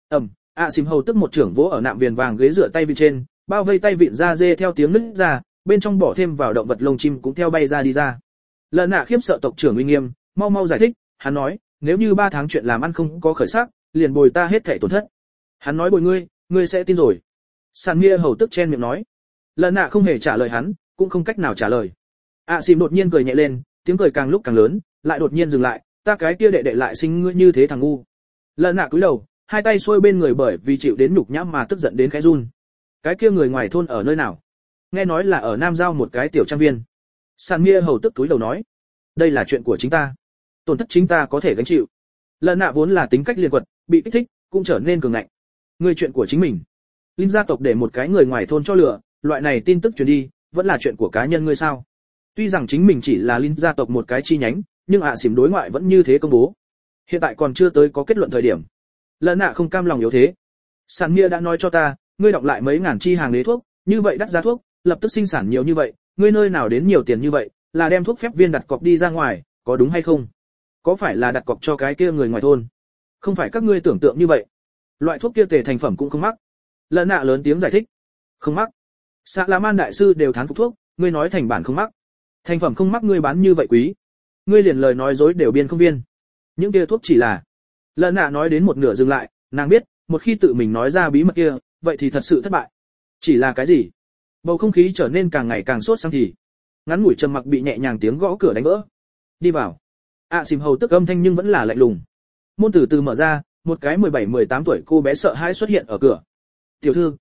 ạ xỉm hầu tức một trưởng vỗ ở nạm viền vàng ghế dựa tay vịn trên, bao vây tay vịn ra dê theo tiếng nứt ra, bên trong bỏ thêm vào động vật lông chim cũng theo bay ra đi ra. Lợn nạ khiếp sợ tộc trưởng uy nghiêm, mau mau giải thích, hắn nói, nếu như 3 tháng chuyện làm ăn không có khởi sắc, liền bồi ta hết thảy tổn thất. Hắn nói bồi ngươi sẽ tin rồi. Sản Mia hầu tức chen miệng nói. Lợn nạ không hề trả lời hắn, cũng không cách nào trả lời. ạ xỉm đột nhiên cười nhẹ lên, tiếng cười càng lúc càng lớn, lại đột nhiên dừng lại, ta cái kia đệ đệ lại sinh ngươi như thế thằng ngu. Lợn nạ cúi đầu, hai tay xuôi bên người bởi vì chịu đến nhục nhã mà tức giận đến khẽ run. Cái kia người ngoài thôn ở nơi nào? Nghe nói là ở Nam Giao một cái tiểu trang viên. Sản Mia hầu tức cúi đầu nói, đây là chuyện của chính ta, tổn thất chính ta có thể gánh chịu. Lợn nạ vốn là tính cách liền quật, bị kích thích, cũng trở nên cường ngạnh. Ngươi chuyện của chính mình. Linh gia tộc để một cái người ngoài thôn cho lừa, loại này tin tức truyền đi, vẫn là chuyện của cá nhân ngươi sao? Tuy rằng chính mình chỉ là Linh gia tộc một cái chi nhánh, nhưng ạ xỉm đối ngoại vẫn như thế công bố. Hiện tại còn chưa tới có kết luận thời điểm. Lợn nạ không cam lòng yếu thế. Sản Mia đã nói cho ta, ngươi đọc lại mấy ngàn chi hàng đế thuốc, như vậy đắt giá thuốc, lập tức sinh sản nhiều như vậy, ngươi nơi nào đến nhiều tiền như vậy, là đem thuốc phép viên đặt cọc đi ra ngoài, có đúng hay không? Có phải là đặt cọc cho cái kia người ngoài thôn? Không phải các ngươi tưởng tượng như vậy. Loại thuốc kia tề thành phẩm cũng không mắc. Lợn nạ lớn tiếng giải thích. Không mắc. Sạ La Man đại sư đều thán phục thuốc, ngươi nói thành bản không mắc. Thành phẩm không mắc ngươi bán như vậy quý. Ngươi liền lời nói dối đều biên không viên. Những kia thuốc chỉ là. Lợn nạ nói đến một nửa dừng lại, nàng biết, một khi tự mình nói ra bí mật kia, vậy thì thật sự thất bại. Chỉ là cái gì? Bầu không khí trở nên càng ngày càng sốt sang thì. Ngắn ngủi trầm mặc bị nhẹ nhàng tiếng gõ cửa đánh vỡ. Đi vào. ạ xỉm hầu tức âm thanh nhưng vẫn là lạnh lùng. Môn từ từ mở ra, một cái 17-18 tuổi cô bé sợ hãi xuất hiện ở cửa. Tiểu thư,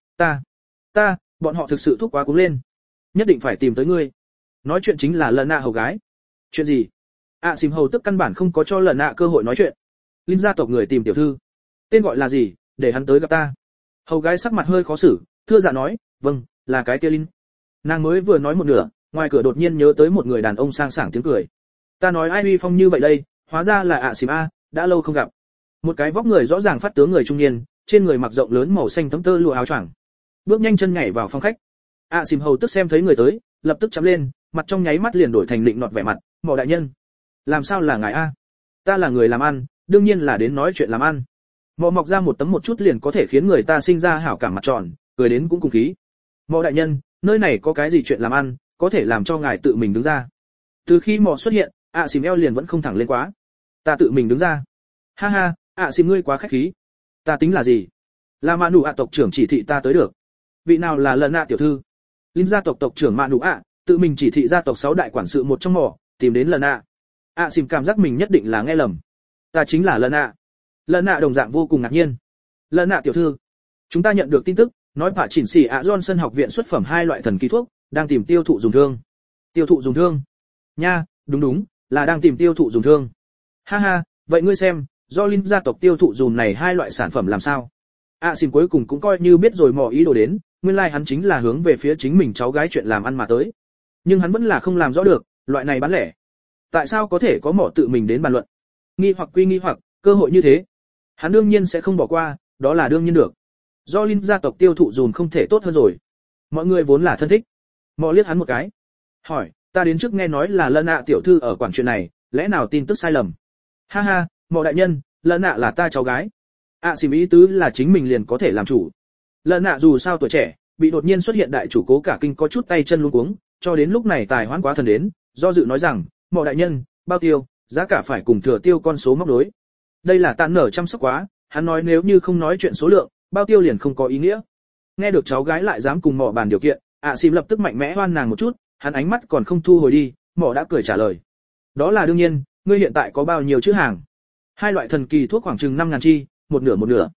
ta, bọn họ thực sự thúc quá cúng lên. Nhất định phải tìm tới ngươi. Nói chuyện chính là Lợn nạ hầu gái. Chuyện gì? ạ xỉm hầu tức căn bản không có cho Lợn nạ cơ hội nói chuyện. Linh gia tộc người tìm tiểu thư. Tên gọi là gì, để hắn tới gặp ta. Hầu gái sắc mặt hơi khó xử, thưa dạ nói, vâng, là cái kia Linh. Nàng mới vừa nói một nửa, ngoài cửa đột nhiên nhớ tới một người đàn ông sang sảng tiếng cười. Ta nói ai uy phong như vậy đây, hóa ra là ạ xỉm a, đã lâu không gặp. Một cái vóc người rõ ràng phát tướng người trung niên, trên người mặc rộng lớn màu xanh thấm tơ lụa áo choàng, bước nhanh chân nhảy vào phòng khách. ạ xỉm hầu tức xem thấy người tới, lập tức chắm lên, mặt trong nháy mắt liền đổi thành định nọt vẻ mặt. Mộ đại nhân, làm sao là ngài a? Ta là người làm ăn, đương nhiên là đến nói chuyện làm ăn. Mộ mọc ra một tấm một chút liền có thể khiến người ta sinh ra hảo cảm mặt tròn, cười đến cũng cùng khí. Mộ đại nhân, nơi này có cái gì chuyện làm ăn, có thể làm cho ngài tự mình đứng ra. Từ khi mộ xuất hiện, ạ xỉm eo liền vẫn không thẳng lên quá. Ta tự mình đứng ra. Ha ha, ạ xỉm ngươi quá khách khí. Ta tính là gì? Là Mạ Nụ ạ tộc trưởng chỉ thị ta tới được. Vị nào là Lợn nạ tiểu thư? Linh gia tộc tộc trưởng Mạ Nụ ạ, tự mình chỉ thị gia tộc 6 đại quản sự một trong mộ, tìm đến Lợn nạ. ạ xỉm cảm giác mình nhất định là nghe lầm. Ta chính là Lợn nạ. Lợn nạ đồng dạng vô cùng ngạc nhiên. Lợn nạ tiểu thư, chúng ta nhận được tin tức, nói Pạ Chỉnh Xỉ ạ Johnson học viện xuất phẩm 2 loại thần kỳ thuốc, đang tìm tiêu thụ dùng thương. Tiêu thụ dùng thương? Nha, đúng, là đang tìm tiêu thụ dùng thương. Ha ha, vậy ngươi xem, do Linh gia tộc tiêu thụ dùng này 2 loại sản phẩm làm sao? ạ xỉm cuối cùng cũng coi như biết rồi mò ý đồ đến, nguyên lai hắn chính là hướng về phía chính mình cháu gái chuyện làm ăn mà tới. Nhưng hắn vẫn là không làm rõ được, loại này bán lẻ. Tại sao có thể có mỏ tự mình đến bàn luận? Nghi hoặc quy nghi hoặc, cơ hội như thế, hắn đương nhiên sẽ không bỏ qua, đó là đương nhiên được. Do Linh gia tộc tiêu thụ dùm không thể tốt hơn rồi. Mọi người vốn là thân thích. Mọ liếc hắn một cái, hỏi, ta đến trước nghe nói là Lợn nạ tiểu thư ở quản chuyện này, lẽ nào tin tức sai lầm? Ha ha, Mọ đại nhân, Lợn nạ là ta cháu gái. ạ xỉm ý tứ là chính mình liền có thể làm chủ. Lợn nạ dù sao tuổi trẻ, bị đột nhiên xuất hiện đại chủ cố cả kinh có chút tay chân luống cuống, cho đến lúc này tài hoãn quá thần đến, do dự nói rằng, Mọ đại nhân, bao tiêu, giá cả phải cùng thừa tiêu con số móc đối. Đây là tàn nở chăm sóc quá, hắn nói nếu như không nói chuyện số lượng, bao tiêu liền không có ý nghĩa. Nghe được cháu gái lại dám cùng Mọ bàn điều kiện, ạ xỉm lập tức mạnh mẽ hoan nàng một chút, hắn ánh mắt còn không thu hồi đi, Mọ đã cười trả lời. Đó là đương nhiên, ngươi hiện tại có bao nhiêu chữ hàng? 2 loại thần kỳ thuốc khoảng chừng 5.000 chi, một nửa.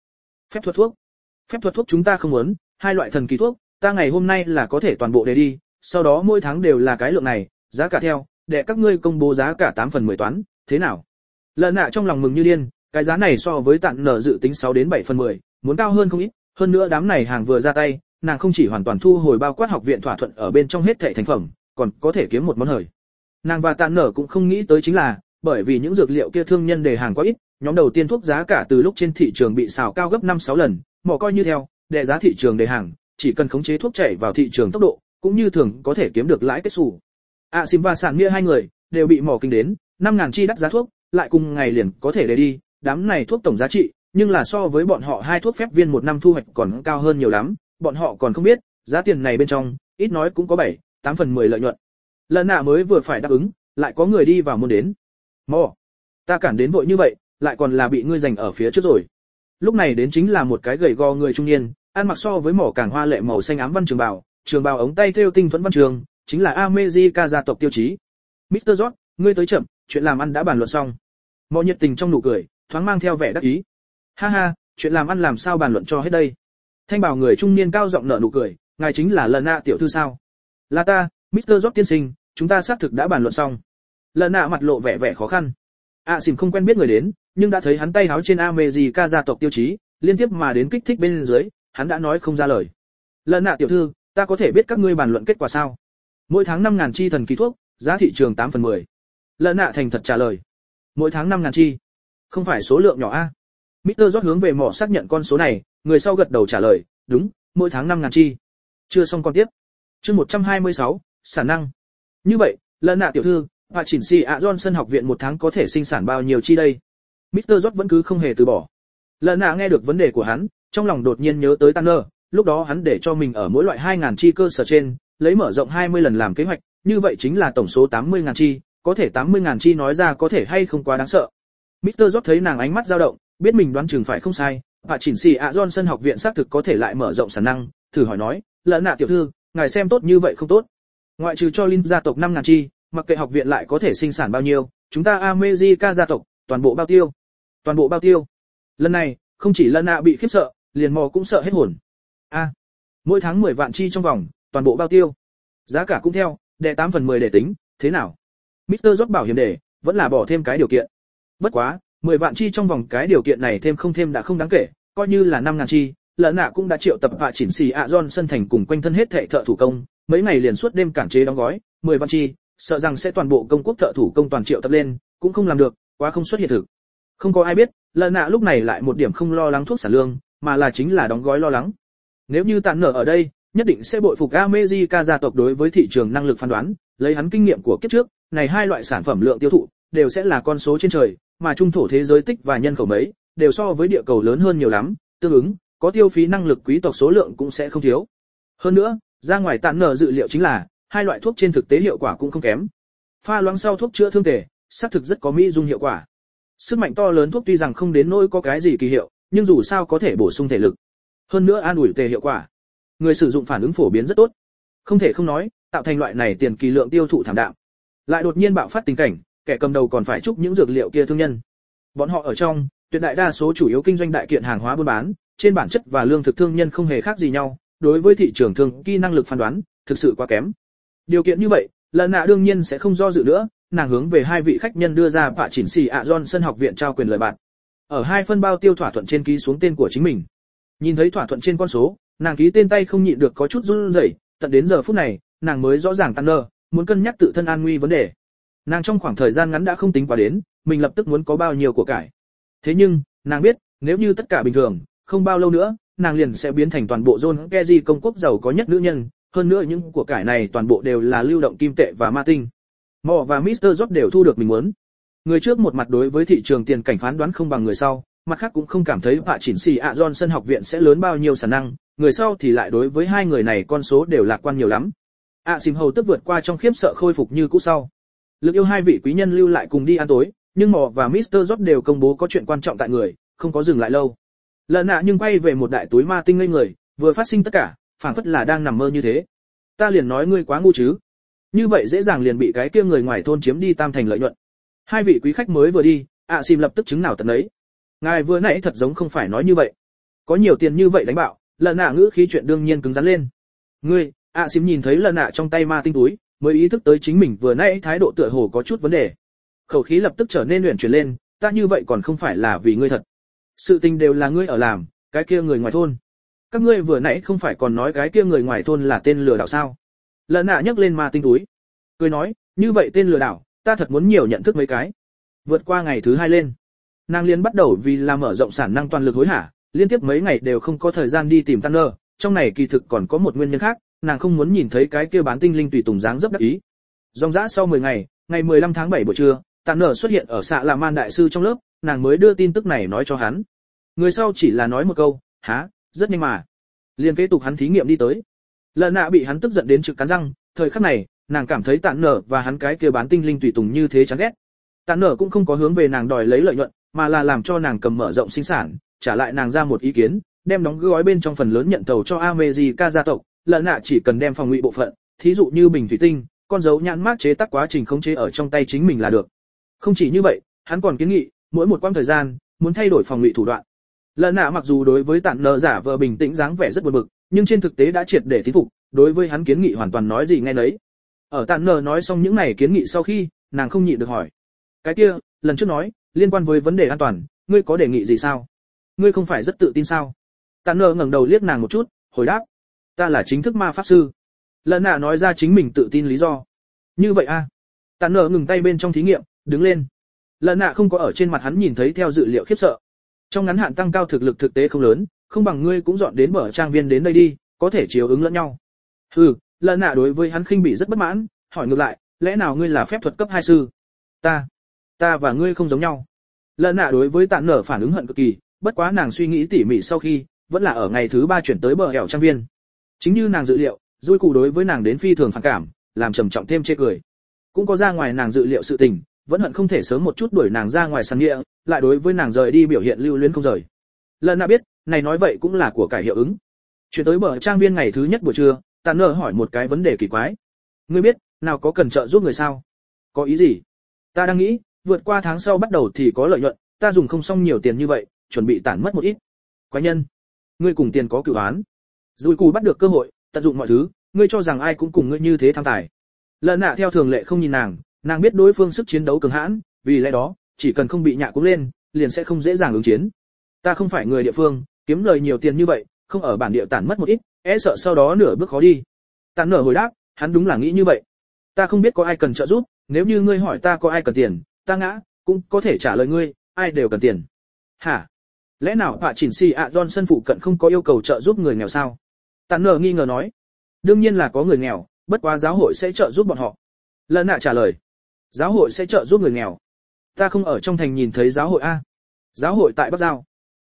Phép thuật thuốc. Phép thuật thuốc chúng ta không muốn, hai loại thần kỳ thuốc, ta ngày hôm nay là có thể toàn bộ để đi, sau đó mỗi tháng đều là cái lượng này, giá cả theo, để các ngươi công bố giá cả 8 phần 10 toán, thế nào? Lợn nạ trong lòng mừng như điên, cái giá này so với Tạn Nở dự tính 6 đến 7 phần 10, muốn cao hơn không ít, hơn nữa đám này hàng vừa ra tay, nàng không chỉ hoàn toàn thu hồi bao quát học viện thỏa thuận ở bên trong hết thảy thành phẩm, còn có thể kiếm một món hời. Nàng và Tạn Nở cũng không nghĩ tới chính là, bởi vì những dược liệu kia thương nhân đề hàng quá ít, nhóm đầu tiên thuốc giá cả từ lúc trên thị trường bị xào cao gấp 5-6 lần, mỏ coi như theo, đệ giá thị trường đề hàng, chỉ cần khống chế thuốc chảy vào thị trường tốc độ, cũng như thường có thể kiếm được lãi kết xù. Sim và Sản Mia hai người đều bị mỏ kinh đến, 5.000 chi đắt giá thuốc, lại cùng ngày liền có thể để đi, đám này thuốc tổng giá trị, nhưng là so với bọn họ hai thuốc phép viên một năm thu hoạch còn cao hơn nhiều lắm, bọn họ còn không biết, giá tiền này bên trong, ít nói cũng có 7-8 phần 10 lợi nhuận. Lần nạ mới vừa phải đáp ứng, lại có người đi vào môn đến. Mỏ, ta cản đến vội như vậy, lại còn là bị ngươi giành ở phía trước rồi. Lúc này đến chính là một cái gầy gò người trung niên, ăn mặc so với mỏ càng hoa lệ màu xanh ám văn trường bào ống tay thêu tinh thuẫn văn trường, chính là America gia tộc tiêu chí. Mr. George, ngươi tới chậm, chuyện làm ăn đã bàn luận xong. Mỏ nhiệt tình trong nụ cười, thoáng mang theo vẻ đắc ý. Ha ha, chuyện làm ăn làm sao bàn luận cho hết đây? Thanh bảo người trung niên cao giọng nở nụ cười, ngài chính là Lợn nạ tiểu thư sao? Là ta, Mr. George tiên sinh, chúng ta xác thực đã bàn luận xong. Lợn nạ mặt lộ vẻ khó khăn. Xỉm không quen biết người đến, nhưng đã thấy hắn tay háo trên America gia tộc tiêu chí, liên tiếp mà đến kích thích bên dưới, hắn đã nói không ra lời. Lợn nạ tiểu thư, ta có thể biết các ngươi bàn luận kết quả sao? Mỗi tháng 5.000 chi thần kỳ thuốc, giá thị trường 8 phần 10. Lợn nạ thành thật trả lời. Mỗi tháng 5.000 chi. Không phải số lượng nhỏ a. Mr. George hướng về mỏ xác nhận con số này, người sau gật đầu trả lời, đúng, mỗi tháng 5.000 chi. Chưa xong con tiếp. Chương 126, sản năng. Như vậy, Lợn nạ tiểu thư, và chỉnh si Johnson học viện một tháng có thể sinh sản bao nhiêu chi đây? Mr. George vẫn cứ không hề từ bỏ. Lợn nạ nghe được vấn đề của hắn, trong lòng đột nhiên nhớ tới Tanner, lúc đó hắn để cho mình ở mỗi loại 2.000 chi cơ sở trên, lấy mở rộng 20 lần làm kế hoạch, như vậy chính là tổng số 80.000 chi, có thể 80.000 chi nói ra có thể hay không quá đáng sợ. Mr. George thấy nàng ánh mắt dao động, biết mình đoán chừng phải không sai, và chỉnh si Johnson học viện xác thực có thể lại mở rộng sản năng, thử hỏi nói, Lợn nạ tiểu thư, ngài xem tốt như vậy không tốt? Ngoại trừ cho Linh gia tộc 5.000 chi, mặc kệ học viện lại có thể sinh sản bao nhiêu, chúng ta America gia tộc, toàn bộ bao tiêu. Toàn bộ bao tiêu. Lần này, không chỉ Lợn nạ bị khiếp sợ, liền mò cũng sợ hết hồn. Mỗi tháng 10 vạn chi trong vòng, toàn bộ bao tiêu. Giá cả cũng theo, đệ 8 phần 10 để tính, thế nào? Mr. George bảo hiểm để, vẫn là bỏ thêm cái điều kiện. Bất quá, 10 vạn chi trong vòng cái điều kiện này thêm không thêm đã không đáng kể, coi như là 5.000 chi, Lợn nạ cũng đã triệu tập hạ chỉnh xì Johnson thành cùng quanh thân hết thệ thợ thủ công, mấy ngày liền suốt đêm cản chế đóng gói, 10 vạn chi, sợ rằng sẽ toàn bộ công quốc thợ thủ công toàn triệu tập lên, cũng không làm được, quá không xuất hiện thực. Không có ai biết, Lợn nạ lúc này lại một điểm không lo lắng thuốc sản lương, mà là chính là đóng gói lo lắng. Nếu như Tạn Nở ở đây, nhất định sẽ bội phục America gia tộc đối với thị trường năng lực phán đoán, lấy hắn kinh nghiệm của kiếp trước, này hai loại sản phẩm lượng tiêu thụ đều sẽ là con số trên trời, mà trung thổ thế giới tích và nhân khẩu mấy, đều so với địa cầu lớn hơn nhiều lắm, tương ứng, có tiêu phí năng lực quý tộc số lượng cũng sẽ không thiếu. Hơn nữa, ra ngoài Tạn Nở dự liệu chính là, hai loại thuốc trên thực tế hiệu quả cũng không kém. Pha loãng sau thuốc chữa thương thể, xác thực rất có mỹ dung hiệu quả. Sức mạnh to lớn thuốc tuy rằng không đến nỗi có cái gì kỳ hiệu, nhưng dù sao có thể bổ sung thể lực. Hơn nữa an ủi tề hiệu quả. Người sử dụng phản ứng phổ biến rất tốt. Không thể không nói, tạo thành loại này tiền kỳ lượng tiêu thụ thảm đạm. Lại đột nhiên bạo phát tình cảnh, kẻ cầm đầu còn phải chúc những dược liệu kia thương nhân. Bọn họ ở trong, tuyệt đại đa số chủ yếu kinh doanh đại kiện hàng hóa buôn bán, trên bản chất và lương thực thương nhân không hề khác gì nhau, đối với thị trường thương kỳ năng lực phán đoán, thực sự quá kém. Điều kiện như vậy, Lợn nạ đương nhiên sẽ không do dự nữa, nàng hướng về hai vị khách nhân đưa ra Pạ Chỉnh Xì Johnson học viện trao quyền lời bạt. Ở hai phân bao tiêu thỏa thuận trên ký xuống tên của chính mình. Nhìn thấy thỏa thuận trên con số, nàng ký tên tay không nhịn được có chút run rẩy, tận đến giờ phút này, nàng mới rõ ràng Tanner muốn cân nhắc tự thân an nguy vấn đề. Nàng trong khoảng thời gian ngắn đã không tính quá đến, mình lập tức muốn có bao nhiêu của cải. Thế nhưng, nàng biết, nếu như tất cả bình thường, không bao lâu nữa, nàng liền sẽ biến thành toàn bộ John Kerry công quốc giàu có nhất nữ nhân, hơn nữa những của cải này toàn bộ đều là lưu động kim tệ và ma tinh. Mỏ và Mr. George đều thu được mình muốn. Người trước một mặt đối với thị trường tiền cảnh phán đoán không bằng người sau, mặt khác cũng không cảm thấy Pạ Chỉnh Xì Johnson học viện sẽ lớn bao nhiêu sản năng, người sau thì lại đối với hai người này con số đều lạc quan nhiều lắm. Xìm hầu tức vượt qua trong khiếp sợ khôi phục như cũ sau. Lực yêu hai vị quý nhân lưu lại cùng đi ăn tối, nhưng Mỏ và Mr. George đều công bố có chuyện quan trọng tại người, không có dừng lại lâu. Lợn nạ nhưng quay về một đại túi ma tinh ngây người, vừa phát sinh tất cả, phảng phất là đang nằm mơ như thế. Ta liền nói ngươi quá ngu chứ? Như vậy dễ dàng liền bị cái kia người ngoài thôn chiếm đi tam thành lợi nhuận. Hai vị quý khách mới vừa đi, Xìm lập tức chứng nào tận đấy. Ngài vừa nãy thật giống không phải nói như vậy. Có nhiều tiền như vậy đánh bạo, lần nạ ngữ khí chuyện đương nhiên cứng rắn lên. Ngươi, Xím nhìn thấy lần nạ trong tay ma tinh túi, mới ý thức tới chính mình vừa nãy thái độ tựa hồ có chút vấn đề. Khẩu khí lập tức trở nên luyện chuyển lên, ta như vậy còn không phải là vì ngươi thật. Sự tình đều là ngươi ở làm, cái kia người ngoài thôn. Các ngươi vừa nãy không phải còn nói cái kia người ngoài thôn là tên lừa đảo sao? Lần nạ nhấc lên ma tinh túi, cười nói, như vậy tên lừa đảo, ta thật muốn nhiều nhận thức mấy cái. Vượt qua ngày thứ 2 lên, nàng liên bắt đầu vì là mở rộng sản năng toàn lực hối hả, liên tiếp mấy ngày đều không có thời gian đi tìm Tanner, trong này kỳ thực còn có một nguyên nhân khác, nàng không muốn nhìn thấy cái kia bán tinh linh tùy tùng dáng dấp đắc ý. Dòng dã sau 10 ngày, ngày 15 tháng 7 buổi trưa, Tanner xuất hiện ở xạ là man đại sư trong lớp, nàng mới đưa tin tức này nói cho hắn. Người sau chỉ là nói một câu, há, rất nhanh mà. Liên kế tục hắn thí nghiệm đi tới. Lần nạ bị hắn tức giận đến trực cắn răng, thời khắc này, nàng cảm thấy Tanner và hắn cái kia bán tinh linh tùy tùng như thế chán ghét. Tanner cũng không có hướng về nàng đòi lấy lợi nhuận, mà là làm cho nàng cầm mở rộng sinh sản, trả lại nàng ra một ý kiến, đem đóng gói bên trong phần lớn nhận tàu cho America gia tộc, lần nạ chỉ cần đem phòng ngụy bộ phận, thí dụ như bình thủy tinh, con dấu nhãn mác chế tác quá trình khống chế ở trong tay chính mình là được. Không chỉ như vậy, hắn còn kiến nghị, mỗi một quãng thời gian, muốn thay đổi phòng ngụy thủ đoạn. Lần nạ mặc dù đối với Tanner giả vờ bình tĩnh dáng vẻ rất buồn bực, nhưng trên thực tế đã triệt để tín phục, đối với hắn kiến nghị hoàn toàn nói gì nghe nấy. Ở Tanner nói xong những này kiến nghị sau khi, nàng không nhịn được hỏi: "Cái kia, lần trước nói, liên quan với vấn đề an toàn, ngươi có đề nghị gì sao? Ngươi không phải rất tự tin sao?" Tanner ngẩng đầu liếc nàng một chút, hồi đáp: "Ta là chính thức ma pháp sư." Lần nạ nói ra chính mình tự tin lý do. "Như vậy a?" Tanner ngừng tay bên trong thí nghiệm, đứng lên. Lần nạ không có ở trên mặt hắn nhìn thấy theo dự liệu khiếp sợ. Trong ngắn hạn tăng cao thực lực thực tế không lớn, không bằng ngươi cũng dọn đến bờ trang viên đến đây đi, có thể chiếu ứng lẫn nhau. Hừ, lần nạ đối với hắn khinh bỉ rất bất mãn, hỏi ngược lại, lẽ nào ngươi là phép thuật cấp 2 sư? Ta và ngươi không giống nhau. Lần nạ đối với Tạn Nở phản ứng hận cực kỳ, bất quá nàng suy nghĩ tỉ mỉ sau khi, vẫn là ở ngày thứ 3 chuyển tới bờ hẻo trang viên. Chính như nàng dự liệu, Dui Cụ đối với nàng đến phi thường phản cảm, làm trầm trọng thêm chê cười. Cũng có ra ngoài nàng dự liệu sự tình, vẫn hận không thể sớm một chút đuổi nàng ra ngoài sân địa, lại đối với nàng rời đi biểu hiện lưu luyến không rời. Lần nạ biết, này nói vậy cũng là của cải hiệu ứng. Chuyển tới bờ trang viên ngày thứ nhất buổi trưa, Tạn Nở hỏi một cái vấn đề kỳ quái. Ngươi biết, nào có cần trợ giúp người sao? Có ý gì? Ta đang nghĩ, vượt qua tháng sau bắt đầu thì có lợi nhuận, ta dùng không xong nhiều tiền như vậy, chuẩn bị tản mất một ít. Quái nhân, ngươi cùng tiền có cửu án. Dùi Cù bắt được cơ hội, tận dụng mọi thứ, ngươi cho rằng ai cũng cùng ngươi như thế tham tài. Lần nạ theo thường lệ không nhìn nàng biết đối phương sức chiến đấu cường hãn, vì lẽ đó, chỉ cần không bị nhạ cũng lên, liền sẽ không dễ dàng ứng chiến. Ta không phải người địa phương, kiếm lời nhiều tiền như vậy, không ở bản địa tản mất một ít, e sợ sau đó nửa bước khó đi. Tạn Nở hồi đáp, hắn đúng là nghĩ như vậy. Ta không biết có ai cần trợ giúp, nếu như ngươi hỏi ta có ai cần tiền, ta ngã, cũng có thể trả lời ngươi, ai đều cần tiền. Hả? Lẽ nào Hạ Chỉnh Si ạ Johnson phụ cận không có yêu cầu trợ giúp người nghèo sao? Tạn Nở nghi ngờ nói. Đương nhiên là có người nghèo, bất quá giáo hội sẽ trợ giúp bọn họ. Lần nạ trả lời. Giáo hội sẽ trợ giúp người nghèo. Ta không ở trong thành nhìn thấy giáo hội a. Giáo hội tại Bắc Giao.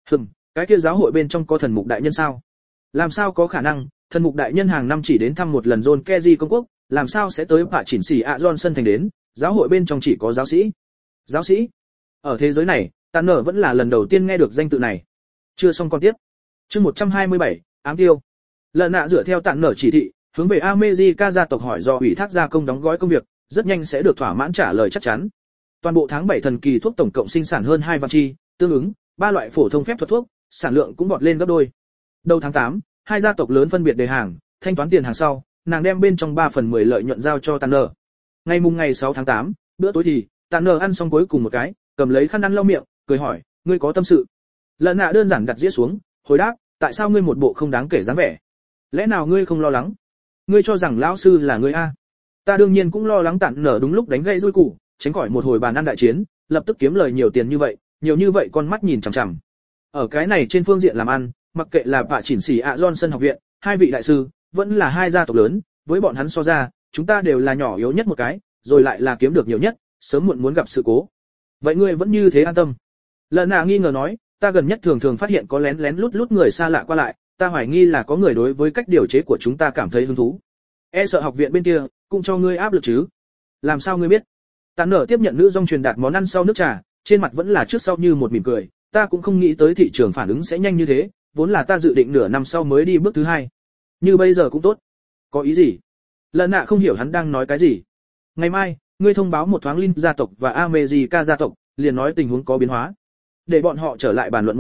Cái kia giáo hội bên trong có thần mục đại nhân sao? Làm sao có khả năng, thần mục đại nhân hàng năm chỉ đến thăm một lần John Keji công quốc, làm sao sẽ tới Hạ Chỉnh Si ạ Johnson thành đến, giáo hội bên trong chỉ có giáo sĩ. Giáo sĩ? Ở thế giới này, Tạn Nở vẫn là lần đầu tiên nghe được danh tự này. Chưa xong con tiếp. Chương 127, ám tiêu. Lần nạ dựa theo Tạn Nở chỉ thị, hướng về America gia tộc hỏi do ủy thác gia công đóng gói công việc, rất nhanh sẽ được thỏa mãn trả lời chắc chắn. Toàn bộ tháng 7 thần kỳ thuốc tổng cộng sinh sản hơn 2 vạn chi, tương ứng 3 loại phổ thông phép thuật thuốc, sản lượng cũng vọt lên gấp đôi. Đầu tháng 8, hai gia tộc lớn phân biệt đề hàng, thanh toán tiền hàng sau, nàng đem bên trong 3/10 lợi nhuận giao cho Tanner. Ngày 6 tháng 8, bữa tối thì, Tanner ăn xong cuối cùng một cái, cầm lấy khăn ăn lau miệng, cười hỏi, ngươi có tâm sự? Lần nạ đơn giản đặt dĩa xuống, hồi đáp, tại sao ngươi một bộ không đáng kể dáng vẻ? Lẽ nào ngươi không lo lắng? Ngươi cho rằng lão sư là ngươi a? Ta đương nhiên cũng lo lắng. Tanner đúng lúc đánh gãy Dui Cụ, tránh khỏi một hồi bàn ăn đại chiến, lập tức kiếm lời nhiều tiền như vậy con mắt nhìn chằm chằm. Ở cái này trên phương diện làm ăn, mặc kệ là Hạ Chỉnh Si ạ Johnson học viện, hai vị đại sư, vẫn là hai gia tộc lớn, với bọn hắn so ra, chúng ta đều là nhỏ yếu nhất một cái, rồi lại là kiếm được nhiều nhất, sớm muộn muốn gặp sự cố. Vậy ngươi vẫn như thế an tâm? Lần nạ nghi ngờ nói, ta gần nhất thường phát hiện có lén lén lút người xa lạ qua lại, ta hoài nghi là có người đối với cách điều chế của chúng ta cảm thấy hứng thú. E sợ học viện bên kia cũng cho ngươi áp lực chứ? Làm sao ngươi biết? Tạn Nở tiếp nhận nữ dòng truyền đạt món ăn sau nước trà, trên mặt vẫn là trước sau như một mỉm cười, ta cũng không nghĩ tới thị trường phản ứng sẽ nhanh như thế, vốn là ta dự định nửa năm sau mới đi bước thứ 2. Như bây giờ cũng tốt. Có ý gì? Lần nạ không hiểu hắn đang nói cái gì. Ngày mai, ngươi thông báo một thoáng Linh gia tộc và America gia tộc, liền nói tình huống có biến hóa. Để bọn họ trở lại bàn luận một lần,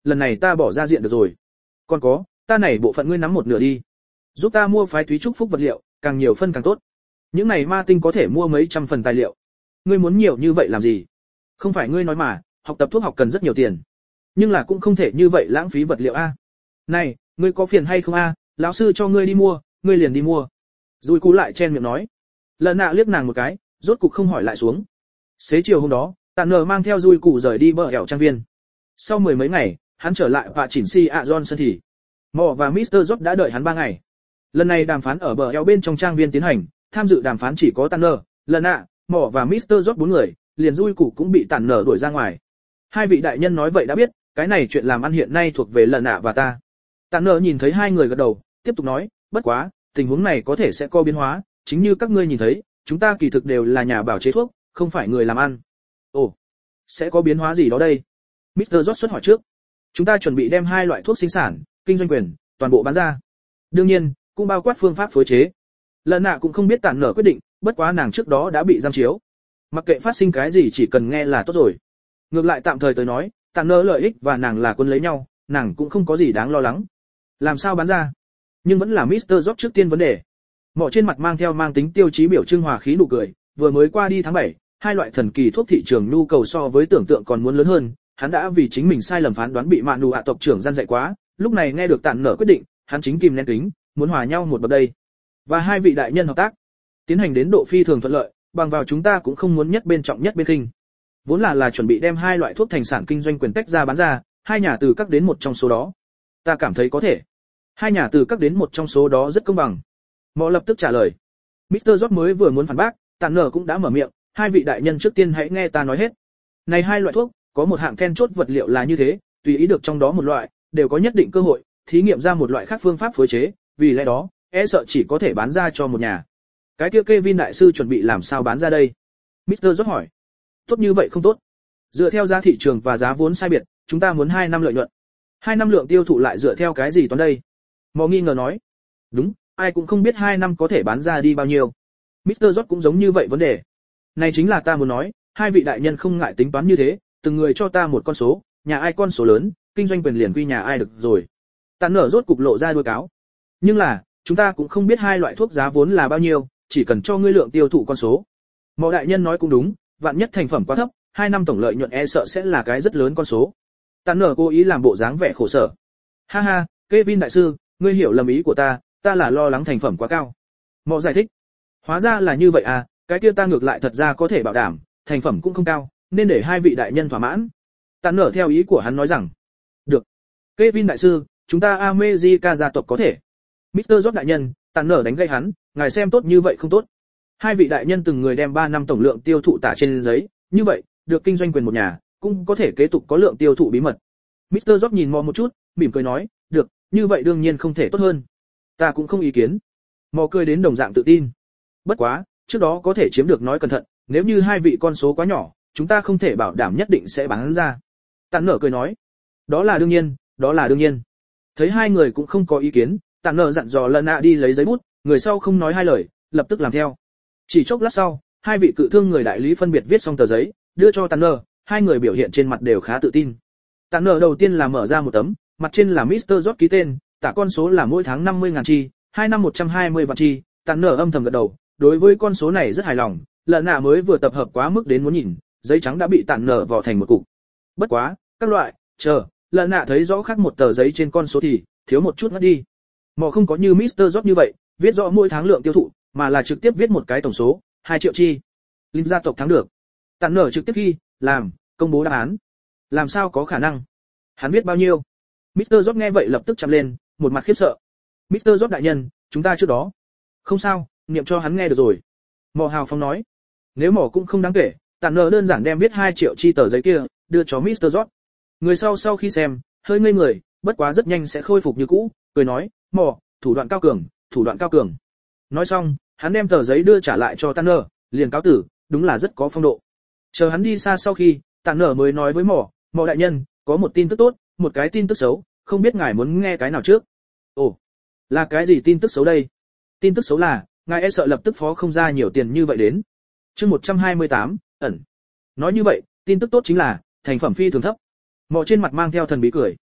lần này ta bỏ ra diện được rồi. Còn có, ta này bộ phận ngươi nắm một nửa đi. Giúp ta mua phái thúy trúc phúc vật liệu, càng nhiều phân càng tốt. Những này ma tinh có thể mua mấy trăm phần tài liệu. Ngươi muốn nhiều như vậy làm gì? Không phải ngươi nói mà, học tập thuốc học cần rất nhiều tiền. Nhưng là cũng không thể như vậy lãng phí vật liệu a. Này, ngươi có phiền hay không a? Lão sư cho ngươi đi mua, ngươi liền đi mua. Dùi cú lại chen miệng nói. Lần nạ liếc nàng một cái, rốt cục không hỏi lại xuống. Xế chiều hôm đó, Tạn Nở mang theo Dùi cú rời đi bờ ẻo trang viên. Sau mười mấy ngày, hắn trở lại và chỉnh si ạ Johnson thì Mọ và Mr. Job đã đợi hắn 3 ngày. Lần này đàm phán ở bờ eo bên trong trang viên tiến hành, tham dự đàm phán chỉ có Tạn Nở, lần nạ, Mọ và Mr. Job 4 người, liền Dùi cú cũng bị Tạn Nở đuổi ra ngoài. Hai vị đại nhân nói vậy đã biết, cái này chuyện làm ăn hiện nay thuộc về lần nạ và ta. Tạn Nở nhìn thấy hai người gật đầu, tiếp tục nói, bất quá, tình huống này có thể sẽ có biến hóa, chính như các ngươi nhìn thấy, chúng ta kỳ thực đều là nhà bảo chế thuốc, không phải người làm ăn. Ồ, sẽ có biến hóa gì đó đây? Mr. Job xuất hỏi trước. Chúng ta chuẩn bị đem 2 loại thuốc sinh sản, kinh doanh quyền, toàn bộ bán ra. Đương nhiên, cũng bao quát phương pháp phối chế. Lần nạ cũng không biết Tạn Nở quyết định, bất quá nàng trước đó đã bị giam chiếu. Mặc kệ phát sinh cái gì chỉ cần nghe là tốt rồi. Ngược lại tạm thời tới nói, Tạn Nở lợi ích và nàng là quân lấy nhau, nàng cũng không có gì đáng lo lắng. Làm sao bán ra? Nhưng vẫn là Mr. Job trước tiên vấn đề. Mọ trên mặt mang theo mang tính tiêu chí biểu trưng hòa khí nụ cười, vừa mới qua đi tháng 7, 2 loại thần kỳ thuốc thị trường nhu cầu so với tưởng tượng còn muốn lớn hơn, hắn đã vì chính mình sai lầm phán đoán bị Mạn Nụ ạ tộc trưởng gian dạy quá, lúc này nghe được Tạn Nở quyết định, hắn chính kìm nén kính, muốn hòa nhau một bậc đây. Và hai vị đại nhân hợp tác, tiến hành đến độ phi thường thuận lợi, bằng vào chúng ta cũng không muốn nhất bên trọng nhất bên khinh. Vốn là chuẩn bị đem 2 loại thuốc thành sản kinh doanh quyền tách ra bán ra, hai nhà từ các đến một trong số đó. Ta cảm thấy có thể. Hai nhà từ các đến một trong số đó rất công bằng. Mọ lập tức trả lời. Mr. Job mới vừa muốn phản bác, Tạn Nở cũng đã mở miệng, hai vị đại nhân trước tiên hãy nghe ta nói hết. Này 2 loại thuốc, có một hạng then chốt vật liệu là như thế, tùy ý được trong đó một loại, đều có nhất định cơ hội thí nghiệm ra một loại khác phương pháp phối chế, vì lẽ đó, sợ chỉ có thể bán ra cho một nhà. Cái kia Kevin đại sư chuẩn bị làm sao bán ra đây? Mr. Job hỏi. Tốt như vậy không tốt. Dựa theo giá thị trường và giá vốn sai biệt, chúng ta muốn 2 năm lợi nhuận. 2 năm lượng tiêu thụ lại dựa theo cái gì toán đây? Mò nghi ngờ nói. Đúng, ai cũng không biết 2 năm có thể bán ra đi bao nhiêu. Mr. Job cũng giống như vậy vấn đề. Này chính là ta muốn nói, hai vị đại nhân không ngại tính toán như thế, từng người cho ta một con số, nhà ai con số lớn, kinh doanh quyền liền quy nhà ai được rồi. Tạn Nở rốt cục lộ ra đuôi cáo. Nhưng là, chúng ta cũng không biết 2 loại thuốc giá vốn là bao nhiêu, chỉ cần cho ngươi lượng tiêu thụ con số. Mọ đại nhân nói cũng đúng, vạn nhất thành phẩm quá thấp, 2 năm tổng lợi nhuận sợ sẽ là cái rất lớn con số. Tạn Nở cố ý làm bộ dáng vẻ khổ sở. Ha ha, Kevin đại sư, ngươi hiểu lầm ý của ta là lo lắng thành phẩm quá cao. Mọ giải thích. Hóa ra là như vậy à, cái kia ta ngược lại thật ra có thể bảo đảm, thành phẩm cũng không cao, nên để hai vị đại nhân thỏa mãn. Tạn Nở theo ý của hắn nói rằng. Được. Kevin đại sư, chúng ta America gia tộc có thể. Mr. Job đại nhân, Tạn Nở đánh gây hắn, ngài xem tốt như vậy không tốt. Hai vị đại nhân từng người đem 3 năm tổng lượng tiêu thụ tả trên giấy, như vậy, được kinh doanh quyền một nhà, cũng có thể kế tục có lượng tiêu thụ bí mật. Mr. Job nhìn Mò một chút, mỉm cười nói, được, như vậy đương nhiên không thể tốt hơn. Ta cũng không ý kiến. Mò cười đến đồng dạng tự tin. Bất quá, trước đó có thể chiếm được nói cẩn thận, nếu như hai vị con số quá nhỏ, chúng ta không thể bảo đảm nhất định sẽ bán ra. Tạn Nở cười nói, đó là đương nhiên, đó là đương nhiên. Thấy hai người cũng không có ý kiến, Tạn Nở dặn dò Lân Nạ đi lấy giấy bút, người sau không nói hai lời, lập tức làm theo. Chỉ chốc lát sau, hai vị cự thương người đại lý phân biệt viết xong tờ giấy, đưa cho Tạn Nở, hai người biểu hiện trên mặt đều khá tự tin. Tạn Nở đầu tiên là mở ra một tấm, mặt trên là Mr. Job ký tên, tả con số là mỗi tháng 50.000 chi, 2 năm 120 vạn chi. Tạn Nở âm thầm gật đầu, đối với con số này rất hài lòng, Lân Nạ mới vừa tập hợp quá mức đến muốn nhìn, giấy trắng đã bị Tạn Nở vò thành một cục. Bất quá, các loại, chờ, Lân Nạ thấy rõ khác một tờ giấy trên con số thì thiếu một chút ngất đi. Mò không có như Mr. Job như vậy, viết rõ mỗi tháng lượng tiêu thụ, mà là trực tiếp viết một cái tổng số, 2 triệu chi. Linh gia tộc thắng được. Tạn Nở trực tiếp ghi, làm, công bố đáp án. Làm sao có khả năng? Hắn viết bao nhiêu? Mr. Job nghe vậy lập tức chạm lên, một mặt khiếp sợ. Mr. Job đại nhân, chúng ta trước đó. Không sao, niệm cho hắn nghe được rồi. Mò hào phóng nói. Nếu mò cũng không đáng kể, Tạn Nở đơn giản đem viết 2 triệu chi tờ giấy kia, đưa cho Mr. Job. Người sau khi xem, hơi ngây người, bất quá rất nhanh sẽ khôi phục như cũ, cười nói, mò, thủ đoạn cao cường, thủ đoạn cao cường. Nói xong, hắn đem tờ giấy đưa trả lại cho Tạn Nở, liền cáo tử, đúng là rất có phong độ. Chờ hắn đi xa sau khi, Tạn Nở mới nói với mò đại nhân, có một tin tức tốt, một cái tin tức xấu, không biết ngài muốn nghe cái nào trước. Ồ, là cái gì tin tức xấu đây? Tin tức xấu là, ngài sợ lập tức phó không ra nhiều tiền như vậy đến. Chương 128, ẩn. Nói như vậy, tin tức tốt chính là, thành phẩm phi thường thấp. Mò trên mặt mang theo thần bí cười.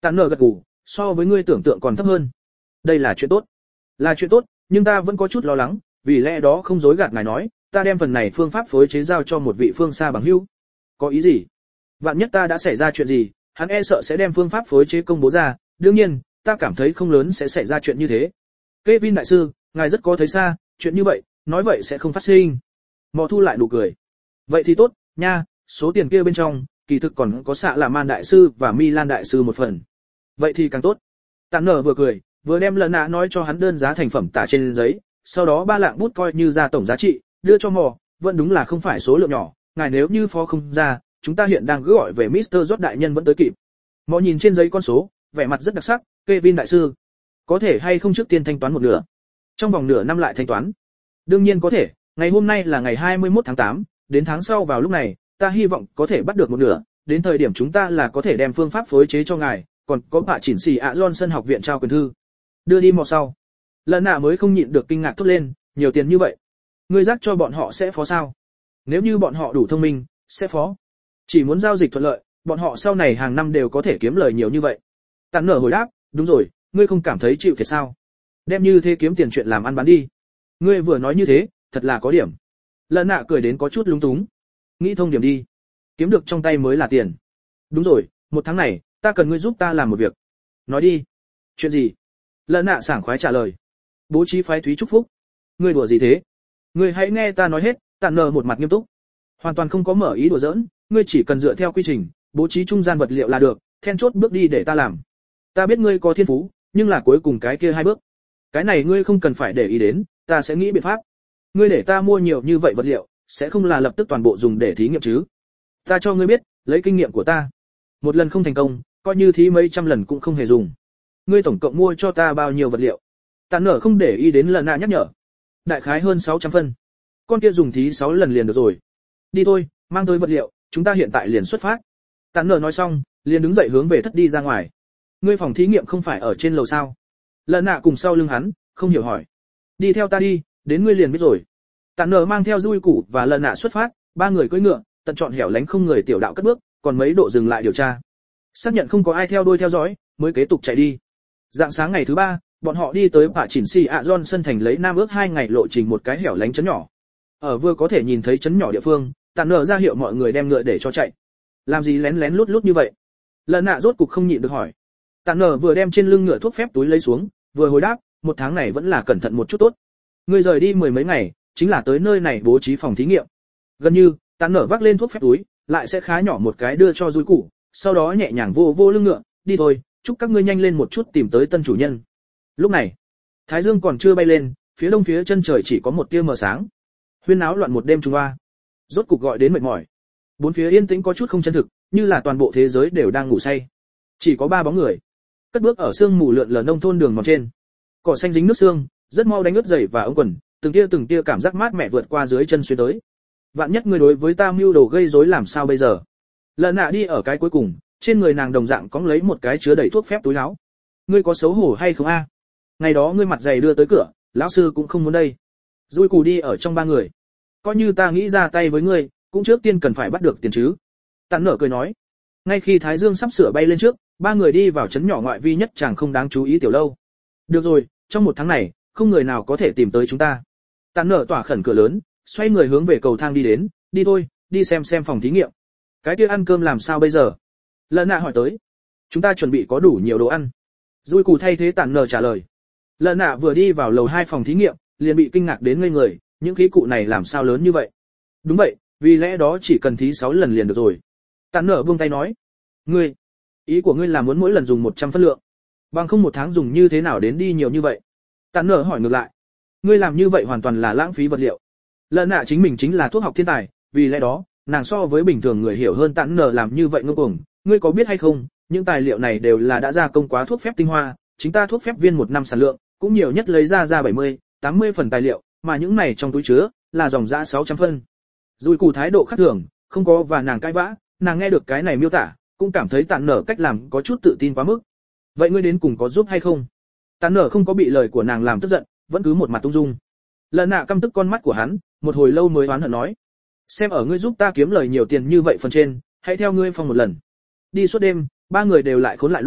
Tản nở gật gù, so với ngươi tưởng tượng còn thấp hơn. Đây là chuyện tốt. Là chuyện tốt, nhưng ta vẫn có chút lo lắng, vì lẽ đó không dối gạt ngài nói, ta đem phần này phương pháp phối chế giao cho một vị phương xa bằng hữu. Có ý gì? Vạn nhất ta đã xảy ra chuyện gì, hắn e sợ sẽ đem phương pháp phối chế công bố ra, đương nhiên, ta cảm thấy không lớn sẽ xảy ra chuyện như thế. Kevin đại sư, ngài rất có thấy xa, chuyện như vậy, nói vậy sẽ không phát sinh. Mọ thu lại nụ cười. Vậy thì tốt, nha, số tiền kia bên trong, kỳ thực còn có xạ là Man đại sư và Milan đại sư một phần. Vậy thì càng tốt. Tản nở vừa cười, vừa đem lần nạ nói cho hắn đơn giá thành phẩm tả trên giấy, sau đó 3 lạng bút coi như ra tổng giá trị, đưa cho mò, vẫn đúng là không phải số lượng nhỏ, ngài nếu như phó không ra, chúng ta hiện đang cứ gọi về Mr. George đại nhân vẫn tới kịp. Mò nhìn trên giấy con số, vẻ mặt rất đặc sắc, Kevin đại sư, có thể hay không trước tiên thanh toán một nửa, trong vòng nửa năm lại thanh toán. Đương nhiên có thể, ngày hôm nay là ngày 21 tháng 8, đến tháng sau vào lúc này, ta hy vọng có thể bắt được một nửa, đến thời điểm chúng ta là có thể đem phương pháp phối chế cho ngài, còn có bà chỉnh xì ạ Johnson học viện trao quyền thư. Đưa đi mò sau. Lần nạ mới không nhịn được kinh ngạc thốt lên, nhiều tiền như vậy. Ngươi giác cho bọn họ sẽ phó sao? Nếu như bọn họ đủ thông minh, sẽ phó. Chỉ muốn giao dịch thuận lợi, bọn họ sau này hàng năm đều có thể kiếm lời nhiều như vậy. Tản nở hồi đáp, đúng rồi, ngươi không cảm thấy chịu thiệt sao? Đem như thế kiếm tiền chuyện làm ăn bán đi. Ngươi vừa nói như thế, thật là có điểm. Lần nạ cười đến có chút lúng túng. Nghĩ thông điểm đi. Kiếm được trong tay mới là tiền. Đúng rồi, một tháng này, ta cần ngươi giúp ta làm một việc. Nói đi. Chuyện gì? Lần nạ sảng khoái trả lời. Bố trí phái thúy chúc phúc. Ngươi đùa gì thế? Ngươi hãy nghe ta nói hết. Tản nở một mặt nghiêm túc. Hoàn toàn không có mở ý đùa giỡn, ngươi chỉ cần dựa theo quy trình, bố trí trung gian vật liệu là được, then chốt bước đi để ta làm. Ta biết ngươi có thiên phú, nhưng là cuối cùng cái kia 2 bước. Cái này ngươi không cần phải để ý đến, ta sẽ nghĩ biện pháp. Ngươi để ta mua nhiều như vậy vật liệu, sẽ không là lập tức toàn bộ dùng để thí nghiệm chứ? Ta cho ngươi biết, lấy kinh nghiệm của ta, một lần không thành công, coi như thí mấy trăm lần cũng không hề dùng. Ngươi tổng cộng mua cho ta bao nhiêu vật liệu? Tản nở không để ý đến lần nạ nhắc nhở. Đại khái hơn 600 phân. Con kia dùng thí 6 lần liền được rồi. Đi thôi, mang tới vật liệu, chúng ta hiện tại liền xuất phát. Tản nở nói xong, liền đứng dậy hướng về thất đi ra ngoài. Ngươi phòng thí nghiệm không phải ở trên lầu sao? Lần nạ cùng sau lưng hắn, không hiểu hỏi. Đi theo ta đi, đến ngươi liền biết rồi. Tản nở mang theo Dui Củ và lần nạ xuất phát, 3 người cưỡi ngựa, tận chọn hẻo lánh không người tiểu đạo cất bước, còn mấy độ dừng lại điều tra. Xác nhận không có ai theo đuôi theo dõi, mới kế tục chạy đi. Dạng sáng ngày thứ 3, bọn họ đi tới Pạ Chỉnh Xì ạ Johnson thành lấy nam ước 2 ngày lộ trình một cái hẻo lánh trấn nhỏ. Ở vừa có thể nhìn thấy trấn nhỏ địa phương, Tản nở ra hiệu mọi người đem ngựa để cho chạy. Làm gì lén lén lút lút như vậy? Lần nạ rốt cục không nhịn được hỏi. Tản nở vừa đem trên lưng ngựa thuốc phép túi lấy xuống, vừa hồi đáp, 1 tháng này vẫn là cẩn thận một chút tốt. Người rời đi 10 mấy ngày, chính là tới nơi này bố trí phòng thí nghiệm. Gần như, Tản nở vác lên thuốc phép túi, lại sẽ khá nhỏ một cái đưa cho Dui Củ, sau đó nhẹ nhàng vô vô lưng ngựa, đi thôi, chúc các ngươi nhanh lên một chút tìm tới tân chủ nhân. Lúc này, thái dương còn chưa bay lên, phía đông phía chân trời chỉ có một tia mờ sáng. Huyên náo loạn một đêm trung hoa, rốt cục gọi đến mệt mỏi. Bốn phía yên tĩnh có chút không chân thực, như là toàn bộ thế giới đều đang ngủ say. Chỉ có 3 bóng người cất bước ở sương mù lượn lờ nông thôn đường mòn trên. Cỏ xanh dính nước sương, rất mau đánh ướt giày và ống quần, từng tia cảm giác mát mẻ vượt qua dưới chân xuyên tới. Vạn nhất ngươi đối với ta mưu đồ gây rối làm sao bây giờ? Lần nạ đi ở cái cuối cùng, trên người nàng đồng dạng cóng lấy một cái chứa đầy thuốc phép túi áo. Ngươi có xấu hổ hay không a? Ngày đó ngươi mặt dày đưa tới cửa, lão sư cũng không muốn đây. Dui Cù đi ở trong 3 người. Coi như ta nghĩ ra tay với ngươi, cũng trước tiên cần phải bắt được tiền chứ. Tản nở cười nói. Ngay khi thái dương sắp sửa bay lên trước, 3 người đi vào trấn nhỏ ngoại vi nhất chẳng không đáng chú ý tiểu lâu. Được rồi, trong 1 tháng này, không người nào có thể tìm tới chúng ta. Tản nở tỏa khẩn cửa lớn, xoay người hướng về cầu thang đi đến, đi thôi, đi xem phòng thí nghiệm. Cái kia ăn cơm làm sao bây giờ? Lần nạ hỏi tới. Chúng ta chuẩn bị có đủ nhiều đồ ăn. Dui Cù thay thế Tản nở trả lời. Lần nạ vừa đi vào lầu 2 phòng thí nghiệm, liền bị kinh ngạc đến ngây người, những khí cụ này làm sao lớn như vậy? Đúng vậy, vì lẽ đó chỉ cần thí 6 lần liền được rồi. Tản nở buông tay nói. Ngươi, ý của ngươi là muốn mỗi lần dùng 100 phân lượng. Bằng không 1 tháng dùng như thế nào đến đi nhiều như vậy? Tản nở hỏi ngược lại. Ngươi làm như vậy hoàn toàn là lãng phí vật liệu. Lần nạ chính mình chính là thuốc học thiên tài, vì lẽ đó, nàng so với bình thường người hiểu hơn Tản nở làm như vậy ngông cuồng. Ngươi có biết hay không, những tài liệu này đều là đã gia công quá thuốc phép tinh hoa, chính ta thuốc phép viên 1 năm sản lượng, cũng nhiều nhất lấy ra 70, 80 phần tài liệu, mà những này trong túi chứa là dòng dã 600 phân. Dùi Cù thái độ khác thường, không có và nàng cãi vã, nàng nghe được cái này miêu tả, cũng cảm thấy Tản nở cách làm có chút tự tin quá mức. Vậy ngươi đến cùng có giúp hay không? Tản nở không có bị lời của nàng làm tức giận, vẫn cứ một mặt ung dung. Lần nạ căm tức con mắt của hắn, một hồi lâu mới oán hận nói: xem ở ngươi giúp ta kiếm lời nhiều tiền như vậy phần trên, hãy theo ngươi phòng một lần. Đi suốt đêm, 3 người đều lại khốn lại lui,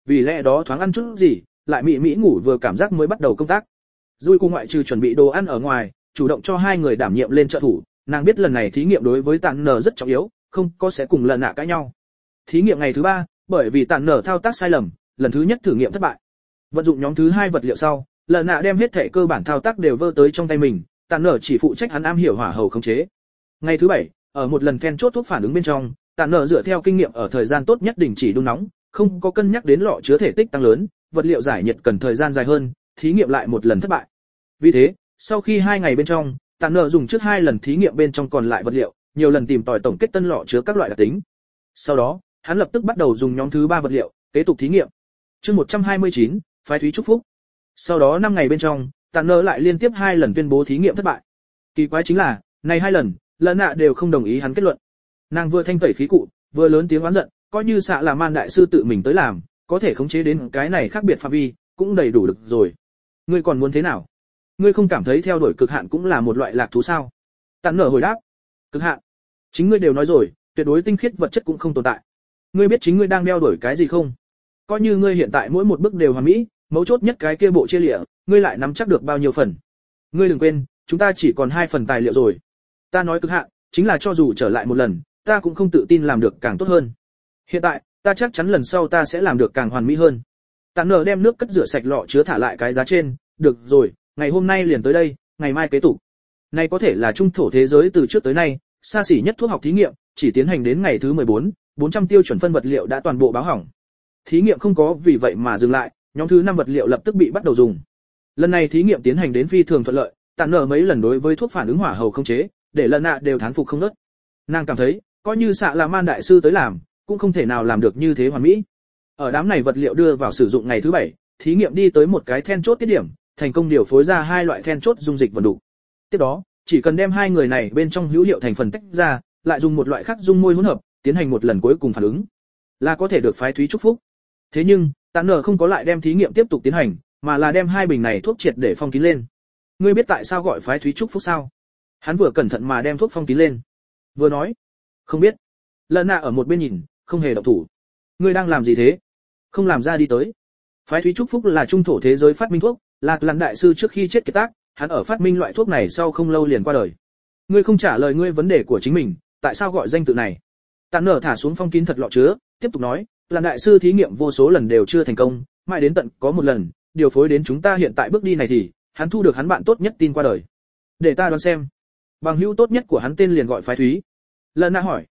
vì lẽ đó thoáng ăn chút gì, lại mị mỹ ngủ vừa cảm giác mới bắt đầu công tác. Dui Cụ ngoại trừ chuẩn bị đồ ăn ở ngoài, chủ động cho hai người đảm nhiệm lên trợ thủ, nàng biết lần này thí nghiệm đối với Tản Nở rất trọng yếu, không có sẽ cùng lần nạ cãi nhau. Thí nghiệm ngày thứ 3, bởi vì Tản Nở thao tác sai lầm, lần thứ nhất thử nghiệm thất bại. Vận dụng nhóm thứ 2 vật liệu sau, lần nạ đem hết thể cơ bản thao tác đều vơ tới trong tay mình, Tản Nở chỉ phụ trách hắn am hiểu hỏa hầu khống chế. Ngày thứ 7, ở một lần then chốt thuốc phản ứng bên trong, Tản Nở dựa theo kinh nghiệm ở thời gian tốt nhất đình chỉ đun nóng, không có cân nhắc đến lọ chứa thể tích tăng lớn, vật liệu giải nhiệt cần thời gian dài hơn, thí nghiệm lại một lần thất bại. Vì thế, sau khi 2 ngày bên trong, Tản Nở dùng trước 2 lần thí nghiệm bên trong còn lại vật liệu, nhiều lần tìm tòi tổng kết tân lọ chứa các loại đặc tính. Sau đó, hắn lập tức bắt đầu dùng nhóm thứ 3 vật liệu, kế tục thí nghiệm. Chương 129, phái Thúy chúc phúc. Sau đó 5 ngày bên trong, Tản Nở lại liên tiếp 2 lần tuyên bố thí nghiệm thất bại. Kỳ quái chính là, này 2 lần, lần nạ đều không đồng ý hắn kết luận. Nàng vừa thanh tẩy khí cụ, vừa lớn tiếng oán giận, coi như xạ là man đại sư tự mình tới làm, có thể khống chế đến cái này khác biệt phạm vi, cũng đầy đủ được rồi. Ngươi còn muốn thế nào? Ngươi không cảm thấy theo đuổi cực hạn cũng là một loại lạc thú sao? Tản Nở hồi đáp. Cực hạn? Chính ngươi đều nói rồi, tuyệt đối tinh khiết vật chất cũng không tồn tại. Ngươi biết chính ngươi đang đeo đuổi cái gì không? Coi như ngươi hiện tại mỗi một bước đều hoàn mỹ, mấu chốt nhất cái kia bộ chia lịa, ngươi lại nắm chắc được bao nhiêu phần? Ngươi đừng quên, chúng ta chỉ còn 2 phần tài liệu rồi. Ta nói cực hạn, chính là cho dù trở lại một lần, ta cũng không tự tin làm được càng tốt hơn. Hiện tại, ta chắc chắn lần sau ta sẽ làm được càng hoàn mỹ hơn. Tản Nở đem nước cất rửa sạch lọ chứa thả lại cái giá trên, được rồi, ngày hôm nay liền tới đây, ngày mai kế tục. Này có thể là trung thổ thế giới từ trước tới nay, xa xỉ nhất thuốc học thí nghiệm, chỉ tiến hành đến ngày thứ 14, 400 tiêu chuẩn phân vật liệu đã toàn bộ báo hỏng. Thí nghiệm không có vì vậy mà dừng lại, nhóm thứ 5 vật liệu lập tức bị bắt đầu dùng. Lần này thí nghiệm tiến hành đến phi thường thuận lợi, Tản Nở mấy lần đối với thuốc phản ứng hỏa hầu không chế, để lần nạ đều thán phục không ngớt. Nàng cảm thấy, coi như xạ là man đại sư tới làm, cũng không thể nào làm được như thế hoàn mỹ. Ở đám này vật liệu đưa vào sử dụng ngày thứ 7, thí nghiệm đi tới một cái then chốt tiết điểm, thành công điều phối ra 2 loại then chốt dung dịch vần đủ. Tiếp đó, chỉ cần đem 2 người này bên trong hữu hiệu thành phần tách ra, lại dùng một loại khác dung môi hỗn hợp, tiến hành một lần cuối cùng phản ứng, là có thể được phái Thúy chúc phúc. Thế nhưng, Tản Nở không có lại đem thí nghiệm tiếp tục tiến hành, mà là đem 2 bình này thuốc triệt để phong kín lên. Ngươi biết tại sao gọi phái Thúy chúc phúc sao? Hắn vừa cẩn thận mà đem thuốc phong kín lên, vừa nói, không biết. Lần nạ ở một bên nhìn, không hề động thủ. Ngươi đang làm gì thế? Không làm ra đi tới. Phái Thúy chúc phúc là trung thổ thế giới phát minh thuốc, Lạc Lan đại sư trước khi chết kiệt tác, hắn ở phát minh loại thuốc này sau không lâu liền qua đời. Ngươi không trả lời ngươi vấn đề của chính mình, tại sao gọi danh tự này? Tản Nở thả xuống phong kín thật lọ chứa, tiếp tục nói, Lan đại sư thí nghiệm vô số lần đều chưa thành công, mãi đến tận có một lần, điều phối đến chúng ta hiện tại bước đi này thì, hắn thu được hắn bạn tốt nhất tin qua đời. Để ta đoán xem. Bằng hữu tốt nhất của hắn tên liền gọi phái Thúy. Lần nạ hỏi.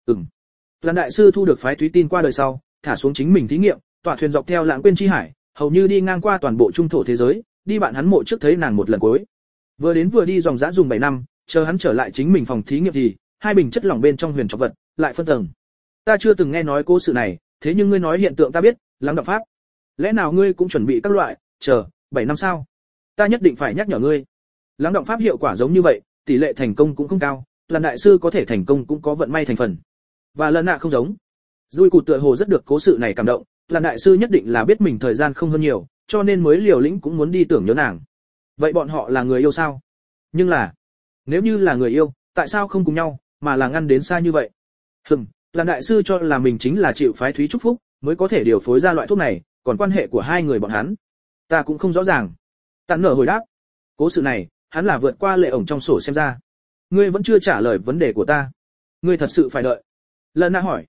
Lan đại sư thu được phái Thúy tin qua đời sau, thả xuống chính mình thí nghiệm, tỏa thuyền dọc theo lãng quên chi hải, hầu như đi ngang qua toàn bộ trung thổ thế giới, đi bạn hắn mộ trước thấy nàng một lần cuối. Vừa đến vừa đi dòng dã dùng 7 năm, chờ hắn trở lại chính mình phòng thí nghiệm thì, 2 bình chất lỏng bên trong huyền trọc vật lại phân tầng. Ta chưa từng nghe nói cố sự này, thế nhưng ngươi nói hiện tượng ta biết, lắng đọng pháp. Lẽ nào ngươi cũng chuẩn bị các loại, 7 năm sao? Ta nhất định phải nhắc nhở ngươi. Lắng đọng pháp hiệu quả giống như vậy, tỷ lệ thành công cũng không cao, Lan đại sư có thể thành công cũng có vận may thành phần. Và lần nạ không giống. Dui Cụt tựa hồ rất được cố sự này cảm động, Lan đại sư nhất định là biết mình thời gian không hơn nhiều, cho nên mới liều lĩnh cũng muốn đi tưởng nhớ nàng. Vậy bọn họ là người yêu sao? Nhưng là, nếu như là người yêu, tại sao không cùng nhau, mà là ngăn đến xa như vậy? Lan đại sư cho là mình chính là chịu phái Thúy chúc phúc, mới có thể điều phối ra loại thuốc này, còn quan hệ của 2 người bọn hắn, ta cũng không rõ ràng. Tản Nở hồi đáp, cố sự này, hắn là vượt qua lệ ổng trong sổ xem ra. Ngươi vẫn chưa trả lời vấn đề của ta. Ngươi thật sự phải đợi? Lần nạ hỏi.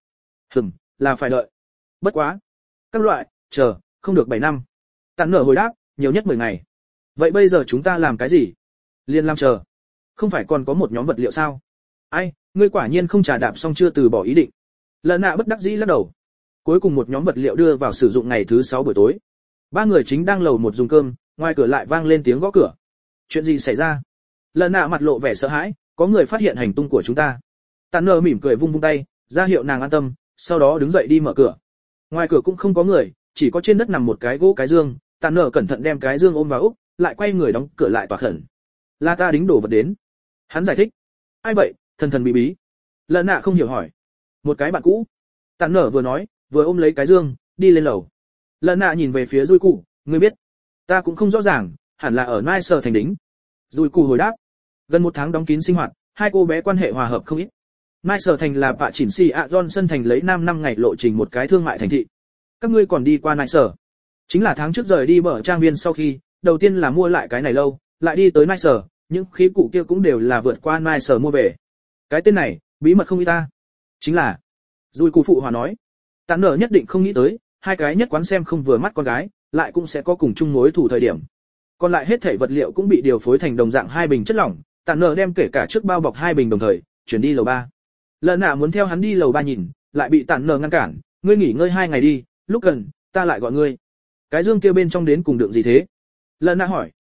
Là phải đợi. Bất quá. Các loại, không được 7 năm. Tản Nở hồi đáp, nhiều nhất 10 ngày. Vậy bây giờ chúng ta làm cái gì? Liên làm chờ. Không phải còn có một nhóm vật liệu sao? Ai, ngươi quả nhiên không trả đạp xong chưa từ bỏ ý định. Lần nạ bất đắc dĩ lắc đầu. Cuối cùng một nhóm vật liệu đưa vào sử dụng ngày thứ 6 buổi tối. 3 người chính đang lầu một dùng cơm, ngoài cửa lại vang lên tiếng gõ cửa. Chuyện gì xảy ra? Lần nạ mặt lộ vẻ sợ hãi, có người phát hiện hành tung của chúng ta. Tản Nở mỉm cười vung vung tay, ra hiệu nàng an tâm, sau đó đứng dậy đi mở cửa. Ngoài cửa cũng không có người, chỉ có trên đất nằm một cái gỗ cái dương. Tản Nở cẩn thận đem cái dương ôm vào úc, lại quay người đóng cửa lại tỏa khẩn. Là ta đính đổ vật đến. Hắn giải thích. Ai vậy? Thần thần bí bí. Lần nạ không hiểu hỏi. Một cái bạn cũ. Tản Nở vừa nói, vừa ôm lấy cái dương, đi lên lầu. Lần nạ nhìn về phía Dui Cụ, ngươi biết? Ta cũng không rõ ràng, hẳn là ở Nai Sở thành đính. Dui Cụ hồi đáp. Gần 1 tháng đóng kín sinh hoạt, 2 cô bé quan hệ hòa hợp không ít. Nai Sở thành là bạ chỉnh si ạ Johnson thành lấy 5 năm ngày lộ trình một cái thương mại thành thị. Các ngươi còn đi qua Nice. Chính là tháng trước rời đi bờ trang viên sau khi, đầu tiên là mua lại cái này lâu, lại đi tới Nice, những khí cụ kia cũng đều là vượt qua Nice mua về. Cái tên này, bí mật không y ta. Chính là. Dùi cụ phụ hòa nói. Tán nở nhất định không nghĩ tới, hai cái nhất quán xem không vừa mắt con gái, lại cũng sẽ có cùng chung mối thủ thời điểm. Còn lại hết thảy vật liệu cũng bị điều phối thành đồng dạng hai bình chất lỏng, Tán nở đem kể cả trước bao bọc hai bình đồng thời, chuyển đi lầu 3. Lần nạ muốn theo hắn đi lầu 3 nhìn, lại bị Tán nở ngăn cản, ngươi nghỉ ngơi 2 ngày đi, lúc cần, ta lại gọi ngươi. Cái dương kia bên trong đến cùng đựng gì thế? Lần nạ hỏi.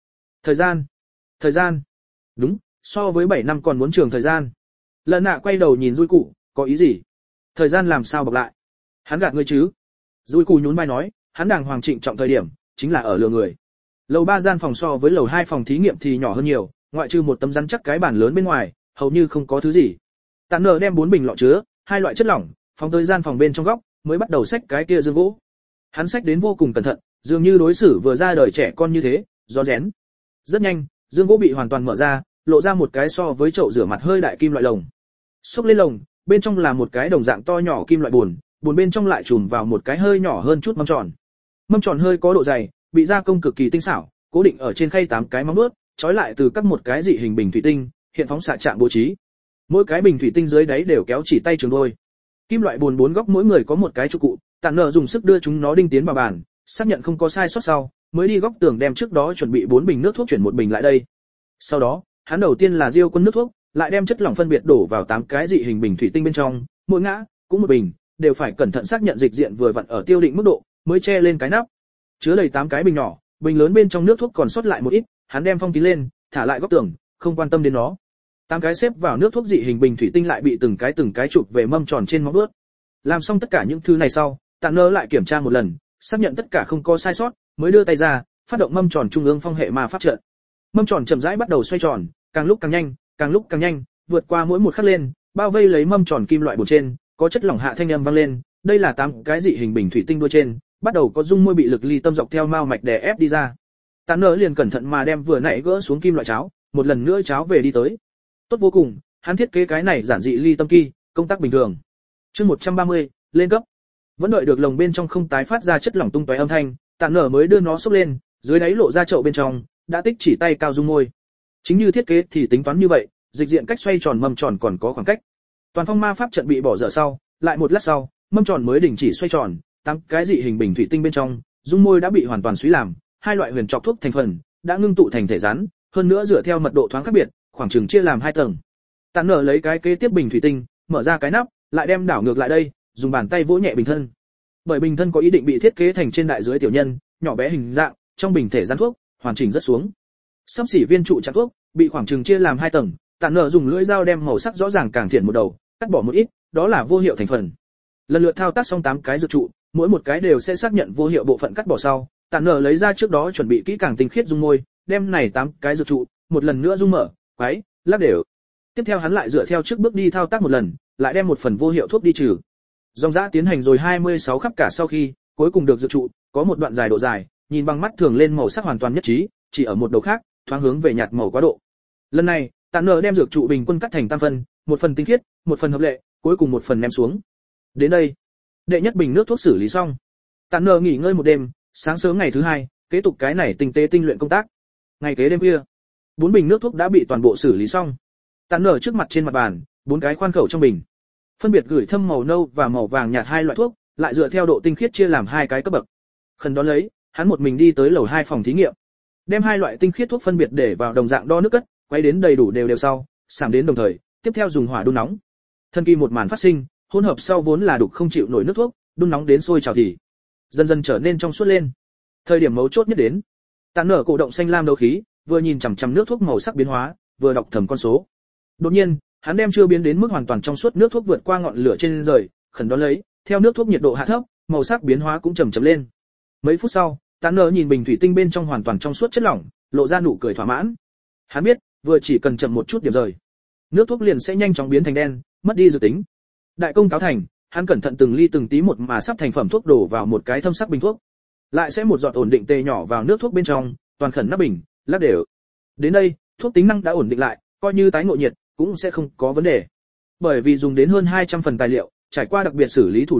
Thời gian. Đúng, so với 7 năm còn muốn trường thời gian. Lần nạ quay đầu nhìn Dùi cụ, có ý gì? Thời gian làm sao bọc lại? Hắn gạt ngươi chứ? Dùi cụ nhún vai nói, hắn đàng hoàng trịnh trọng thời điểm, chính là ở lừa người. Lầu 3 gian phòng so với lầu 2 phòng thí nghiệm thì nhỏ hơn nhiều, ngoại trừ một tấm rắn chắc cái bàn lớn bên ngoài, hầu như không có thứ gì. Tản nở đem 4 bình lọ chứa, 2 loại chất lỏng, phóng tới gian phòng bên trong góc, mới bắt đầu xách cái kia dương gỗ. Hắn xách đến vô cùng cẩn thận, dường như đối xử vừa ra đời trẻ con như thế, rón rén. Rất nhanh, dương gỗ bị hoàn toàn mở ra, lộ ra một cái so với chậu rửa mặt hơi đại kim loại lồng. Xốc lên lồng, bên trong là một cái đồng dạng to nhỏ kim loại buồn, buồn bên trong lại trùm vào một cái hơi nhỏ hơn chút mâm tròn. Mâm tròn hơi có độ dày, bị gia công cực kỳ tinh xảo, cố định ở trên khay 8 cái móng vuốt, trói lại từ các một cái dị hình bình thủy tinh, hiện phóng xạ trạng bố trí. Mỗi cái bình thủy tinh dưới đáy đều kéo chỉ tay trường đôi. Kim loại buồn 4 góc mỗi người có một cái trụ cụ, Tản nở dùng sức đưa chúng nó đinh tiến vào bàn, xác nhận không có sai sót sau, mới đi góc tường đem trước đó chuẩn bị 4 bình nước thuốc chuyển một bình lại đây. Sau đó, hắn đầu tiên là diêu quân nước thuốc, lại đem chất lỏng phân biệt đổ vào 8 cái dị hình bình thủy tinh bên trong, mỗi ngã cũng một bình, đều phải cẩn thận xác nhận dịch diện vừa vặn ở tiêu định mức độ, mới che lên cái nắp. Chứa đầy 8 cái bình nhỏ, bình lớn bên trong nước thuốc còn sót lại một ít, hắn đem phong kín lên, thả lại góc tường, không quan tâm đến nó. 8 cái xếp vào nước thuốc dị hình bình thủy tinh lại bị từng cái chụp về mâm tròn trên móng vuốt. Làm xong tất cả những thứ này sau, Tản nở lại kiểm tra một lần, xác nhận tất cả không có sai sót, mới đưa tay ra, phát động mâm tròn trung ương phong hệ ma pháp trận. Mâm tròn chậm rãi bắt đầu xoay tròn, càng lúc càng nhanh, vượt qua mỗi một khắc lên, bao vây lấy mâm tròn kim loại bột trên, có chất lỏng hạ thanh âm vang lên, đây là 8 cái dị hình bình thủy tinh đuôi trên, bắt đầu có dung môi bị lực ly tâm dọc theo mao mạch đè ép đi ra. Tản nở liền cẩn thận mà đem vừa nãy gỡ xuống kim loại cháo, một lần nữa cháo về đi tới. Tốt vô cùng, hắn thiết kế cái này giản dị ly tâm kỳ, công tác bình thường. Chương 130, lên cấp. Vẫn đợi được lồng bên trong không tái phát ra chất lỏng tung tóe âm thanh, Tản nở mới đưa nó xốc lên, dưới đáy lộ ra chậu bên trong, đã tích chỉ tay cao dung môi. Chính như thiết kế thì tính toán như vậy, dịch diện cách xoay tròn mâm tròn còn có khoảng cách. Toàn phong ma pháp trận bị bỏ dở sau, lại một lát sau, mâm tròn mới đình chỉ xoay tròn, 8 cái dị hình bình thủy tinh bên trong, dung môi đã bị hoàn toàn suy làm, 2 loại huyền trọc thuốc thành phần đã ngưng tụ thành thể rắn, hơn nữa dựa theo mật độ thoáng khác biệt, khoảng chừng chia làm 2 tầng. Tản nở lấy cái kế tiếp bình thủy tinh, mở ra cái nắp, lại đem đảo ngược lại đây, dùng bàn tay vỗ nhẹ bình thân. Bởi bình thân có ý định bị thiết kế thành trên đại dưới tiểu nhân, nhỏ bé hình dạng, trong bình thể rắn thuốc, hoàn chỉnh rất xuống. Sắp xỉ viên trụ chặt thuốc, bị khoảng chừng chia làm 2 tầng, Tản nở dùng lưỡi dao đem màu sắc rõ ràng càng thiện một đầu, cắt bỏ một ít, đó là vô hiệu thành phần. Lần lượt thao tác xong 8 cái dược trụ, mỗi một cái đều sẽ xác nhận vô hiệu bộ phận cắt bỏ sau, Tản nở lấy ra trước đó chuẩn bị kỹ càng tinh khiết dung môi, đem này 8 cái dược trụ, một lần nữa dung mở, quấy, lắc đều. Tiếp theo hắn lại dựa theo trước bước đi thao tác một lần, lại đem một phần vô hiệu thuốc đi trừ. Dòng dã tiến hành rồi 26 khắp cả sau khi, cuối cùng được dược trụ, có một đoạn dài độ dài, nhìn bằng mắt thường lên màu sắc hoàn toàn nhất trí, chỉ ở một đầu khác, thoáng hướng về nhạt màu quá độ. Lần này, Tản nở đem dược trụ bình quân cắt thành tam phần, một phần tinh khiết, một phần hợp lệ, cuối cùng một phần ném xuống. Đến đây, đệ nhất bình nước thuốc xử lý xong. Tản nở nghỉ ngơi một đêm, sáng sớm ngày thứ 2, kế tục cái này tinh tế tinh luyện công tác. Ngày kế đêm khuya, 4 bình nước thuốc đã bị toàn bộ xử lý xong. Tản nở trước mặt trên mặt bàn, 4 cái khoan khẩu trong bình, phân biệt gửi thâm màu nâu và màu vàng nhạt 2 loại thuốc, lại dựa theo độ tinh khiết chia làm 2 cái cấp bậc. Khẩn đón lấy, hắn một mình đi tới lầu 2 phòng thí nghiệm, đem 2 loại tinh khiết thuốc phân biệt để vào đồng dạng đo nước cất, quay đến đầy đủ đều sau, sảm đến đồng thời, tiếp theo dùng hỏa đun nóng. Thần kỳ một màn phát sinh, hỗn hợp sau vốn là đục không chịu nổi nước thuốc, đun nóng đến sôi trào thì dần dần trở nên trong suốt lên. Thời điểm mấu chốt nhất đến, Tản nở cổ động xanh lam đấu khí, vừa nhìn chằm chằm nước thuốc màu sắc biến hóa, vừa đọc thầm con số. Đột nhiên, hắn đem chưa biến đến mức hoàn toàn trong suốt nước thuốc vượt qua ngọn lửa trên rời, khẩn đón lấy, theo nước thuốc nhiệt độ hạ thấp, màu sắc biến hóa cũng chậm chậm lên. Mấy phút sau, Tản nở nhìn bình thủy tinh bên trong hoàn toàn trong suốt chất lỏng, lộ ra nụ cười thỏa mãn. Hắn biết, vừa chỉ cần chậm một chút điểm rời, nước thuốc liền sẽ nhanh chóng biến thành đen, mất đi dự tính. Đại công cáo thành, hắn cẩn thận từng ly từng tí một mà sắp thành phẩm thuốc đổ vào một cái thâm sắc bình thuốc, lại sẽ một giọt ổn định tê nhỏ vào nước thuốc bên trong, toàn khẩn nắp bình, lắc đều. Đến đây, thuốc tính năng đã ổn định lại, coi như tái ngộ nhiệt cũng sẽ không có vấn đề. Bởi vì dùng đến hơn 200 phần tài liệu, trải qua đặc biệt xử lý thủ đoạn,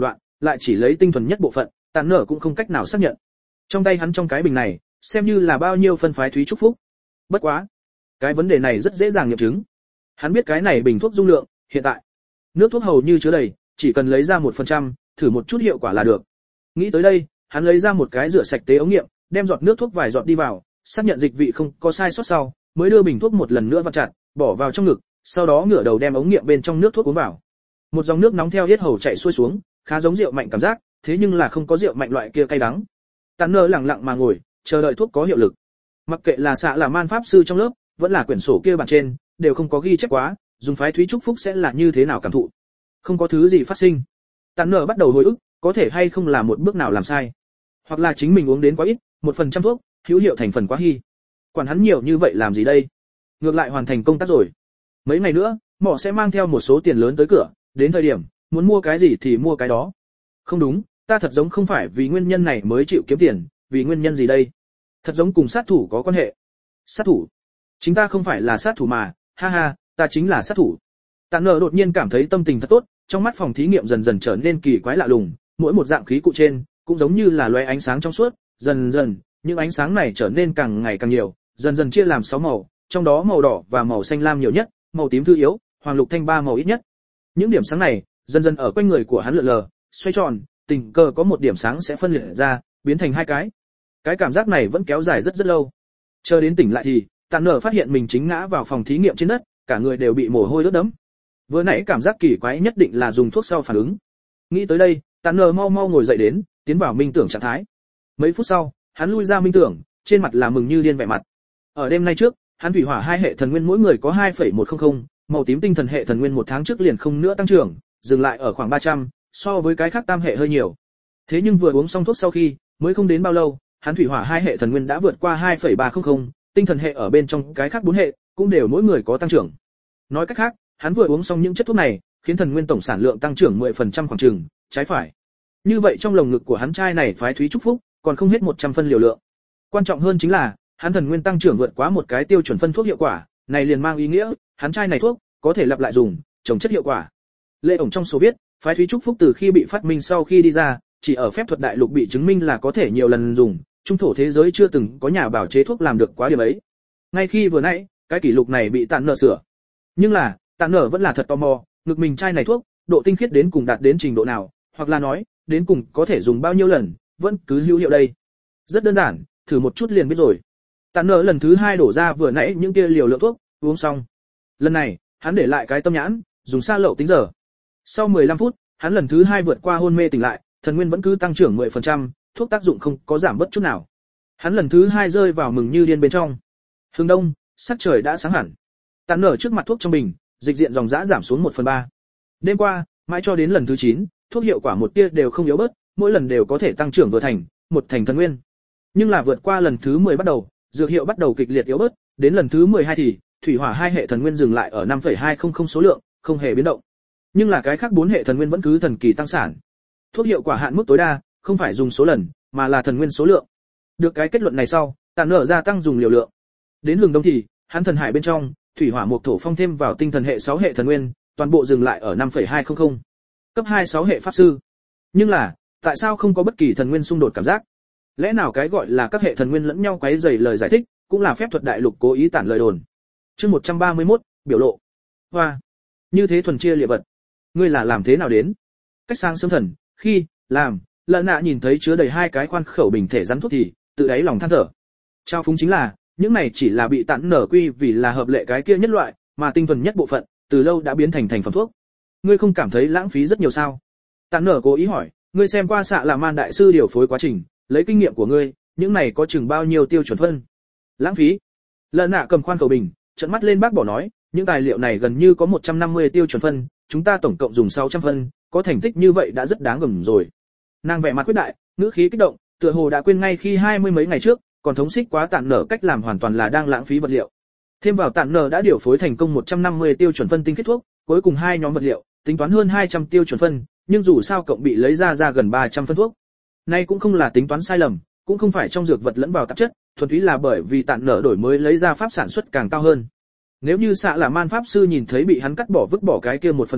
lại chỉ lấy tinh thuần nhất bộ phận, Tản Nở cũng không cách nào xác nhận. Trong tay hắn trong cái bình này, xem như là bao nhiêu phân phái thúy trúc phúc. Bất quá, cái vấn đề này rất dễ dàng nghiệm chứng. Hắn biết cái này bình thuốc dung lượng, hiện tại nước thuốc hầu như chứa đầy, chỉ cần lấy ra 1%, thử một chút hiệu quả là được. Nghĩ tới đây, hắn lấy ra một cái rửa sạch tế ống nghiệm, đem giọt nước thuốc vài giọt đi vào, xác nhận dịch vị không có sai sót sau, mới đưa bình thuốc một lần nữa vặn chặt, bỏ vào trong ngực, sau đó ngửa đầu đem ống nghiệm bên trong nước thuốc uống vào. Một dòng nước nóng theo yết hầu chảy xuôi xuống, khá giống rượu mạnh cảm giác, thế nhưng là không có rượu mạnh loại kia cay đắng. Tản Nở lặng lặng mà ngồi, chờ đợi thuốc có hiệu lực. Mặc kệ là xạ là man pháp sư trong lớp, vẫn là quyển sổ kia bản trên, đều không có ghi chép quá, dùng phái thúy trúc phúc sẽ là như thế nào cảm thụ. Không có thứ gì phát sinh. Tản Nở bắt đầu hồi ức, có thể hay không là một bước nào làm sai, hoặc là chính mình uống đến quá ít, 1% thuốc, hữu hiệu thành phần quá hy. Quản hắn nhiều như vậy làm gì đây? Ngược lại hoàn thành công tác rồi. Mấy ngày nữa, mỏ sẽ mang theo một số tiền lớn tới cửa, đến thời điểm muốn mua cái gì thì mua cái đó. Không đúng, ta thật giống không phải vì nguyên nhân này mới chịu kiếm tiền, vì nguyên nhân gì đây? Thật giống cùng sát thủ có quan hệ. Sát thủ? Chính ta không phải là sát thủ mà, ha ha, ta chính là sát thủ. Tản Nở đột nhiên cảm thấy tâm tình thật tốt, trong mắt phòng thí nghiệm dần dần trở nên kỳ quái lạ lùng, mỗi một dạng khí cụ trên cũng giống như là lóe ánh sáng trong suốt, dần dần, những ánh sáng này trở nên càng ngày càng nhiều, dần dần chia làm 6 màu, trong đó màu đỏ và màu xanh lam nhiều nhất, màu tím thứ yếu, hoàng lục thanh 3 màu ít nhất. Những điểm sáng này dần dần ở quanh người của hắn lượn lờ, xoay tròn, tình cờ có một điểm sáng sẽ phân liệt ra, biến thành hai cái. Cái cảm giác này vẫn kéo dài rất rất lâu. Chờ đến tỉnh lại thì, Tản Nở phát hiện mình chính ngã vào phòng thí nghiệm trên đất, cả người đều bị mồ hôi ướt đẫm. Vừa nãy cảm giác kỳ quái nhất định là dùng thuốc sau phản ứng. Nghĩ tới đây, Tản Nở mau mau ngồi dậy đến, tiến vào minh tưởng trạng thái. Mấy phút sau, hắn lui ra minh tưởng, trên mặt là mừng như điên vẻ mặt. Ở đêm nay trước, hắn thủy hỏa hai hệ thần nguyên mỗi người có 2,100, màu tím tinh thần hệ thần nguyên một tháng trước liền không nữa tăng trưởng, dừng lại ở khoảng 300, so với cái khác tam hệ hơi nhiều. Thế nhưng vừa uống xong thuốc sau khi, mới không đến bao lâu, hắn thủy hỏa hai hệ thần nguyên đã vượt qua 2,300, tinh thần hệ ở bên trong cái khác 4 hệ cũng đều mỗi người có tăng trưởng. Nói cách khác, hắn vừa uống xong những chất thuốc này, khiến thần nguyên tổng sản lượng tăng trưởng 10% khoảng chừng, trái phải. Như vậy trong lồng ngực của hắn trai này phái thúy trúc phúc, còn không hết 100 phân liều lượng. Quan trọng hơn chính là, hắn thần nguyên tăng trưởng vượt quá một cái tiêu chuẩn phân thuốc hiệu quả, này liền mang ý nghĩa, hắn trai này thuốc có thể lặp lại dùng, trồng chất hiệu quả. Lệ ổng trong số viết, phái thúy trúc phúc từ khi bị phát minh sau khi đi ra, chỉ ở phép thuật đại lục bị chứng minh là có thể nhiều lần dùng, trung thổ thế giới chưa từng có nhà bảo chế thuốc làm được quá điểm ấy. Ngay khi vừa nãy, cái kỷ lục này bị Tản Nở sửa. Nhưng là, Tản Nở vẫn là thật tò mò, ngực mình trai này thuốc, độ tinh khiết đến cùng đạt đến trình độ nào, hoặc là nói, đến cùng có thể dùng bao nhiêu lần, vẫn cứ hữu hiệu đây. Rất đơn giản, thử một chút liền biết rồi. Tản Nở lần thứ 2 đổ ra vừa nãy những kia liều lượng thuốc, uống xong. Lần này, hắn để lại cái tâm nhãn, dùng xa lậu tính giờ. Sau 15 phút, hắn lần thứ 2 vượt qua hôn mê tỉnh lại, thần nguyên vẫn cứ tăng trưởng 10%, thuốc tác dụng không có giảm bất chút nào. Hắn lần thứ 2 rơi vào mừng như điên bên trong. Hướng đông, sắc trời đã sáng hẳn. Tản Nở trước mặt thuốc trong bình, dịch diện dòng dã giảm xuống 1/3. Đêm qua, mãi cho đến lần thứ 9, thuốc hiệu quả một tia đều không yếu bớt, mỗi lần đều có thể tăng trưởng vừa thành, một thành thần nguyên. Nhưng là vượt qua lần thứ 10 bắt đầu, dược hiệu bắt đầu kịch liệt yếu bớt, đến lần thứ 12 thì thủy hỏa hai hệ thần nguyên dừng lại ở 5,200 số lượng, không hề biến động. Nhưng là cái khác 4 hệ thần nguyên vẫn cứ thần kỳ tăng sản. Thuốc hiệu quả hạn mức tối đa, không phải dùng số lần, mà là thần nguyên số lượng. Được cái kết luận này sau, Tản Nở gia tăng dùng liều lượng. Đến hừng đông thì, hắn thần hải bên trong, thủy hỏa mộc thổ phong thêm vào tinh thần hệ 6 hệ thần nguyên, toàn bộ dừng lại ở 5,200. Cấp 2 6 hệ pháp sư. Nhưng là, tại sao không có bất kỳ thần nguyên xung đột cảm giác? Lẽ nào cái gọi là các hệ thần nguyên lẫn nhau quấy rầy lời giải thích, cũng là phép thuật đại lục cố ý tản lời đồn. Chương 131, biểu lộ. Hoa, như thế thuần chia liệt vật. Ngươi là làm thế nào đến? Cách sang sớm thần, khi làm, Lợn Nạ nhìn thấy chứa đầy 2 cái khoan khẩu bình thể rắn thuốc thì tự đáy lòng than thở. Trao phúng chính là, những này chỉ là bị Tản Nở quy vì là hợp lệ cái kia nhất loại, mà tinh thuần nhất bộ phận, từ lâu đã biến thành thành phẩm thuốc. Ngươi không cảm thấy lãng phí rất nhiều sao? Tản Nở cố ý hỏi, ngươi xem qua xạ là man đại sư điều phối quá trình, lấy kinh nghiệm của ngươi, những này có chừng bao nhiêu tiêu chuẩn phân? Lãng phí? Lợn Nạ cầm khoan khẩu bình, trợn mắt lên bác bỏ nói, những tài liệu này gần như có 150 tiêu chuẩn phân, chúng ta tổng cộng dùng 600 phân, có thành tích như vậy đã rất đáng gờm rồi. Nàng vẻ mặt quyết đại, ngữ khí kích động, tựa hồ đã quên ngay khi 20 mấy ngày trước, còn thống xích quá Tản Nở cách làm hoàn toàn là đang lãng phí vật liệu. Thêm vào Tản Nở đã điều phối thành công 150 tiêu chuẩn phân tinh kết thuốc, cuối cùng 2 nhóm vật liệu, tính toán hơn 200 tiêu chuẩn phân, nhưng dù sao cộng bị lấy ra gần 300 phân thuốc. Nay cũng không là tính toán sai lầm, cũng không phải trong dược vật lẫn vào tạp chất, thuần túy là bởi vì Tản Nở đổi mới lấy ra pháp sản xuất càng cao hơn. Nếu như xạ là man pháp sư nhìn thấy bị hắn cắt bỏ vứt bỏ cái kia 1/3,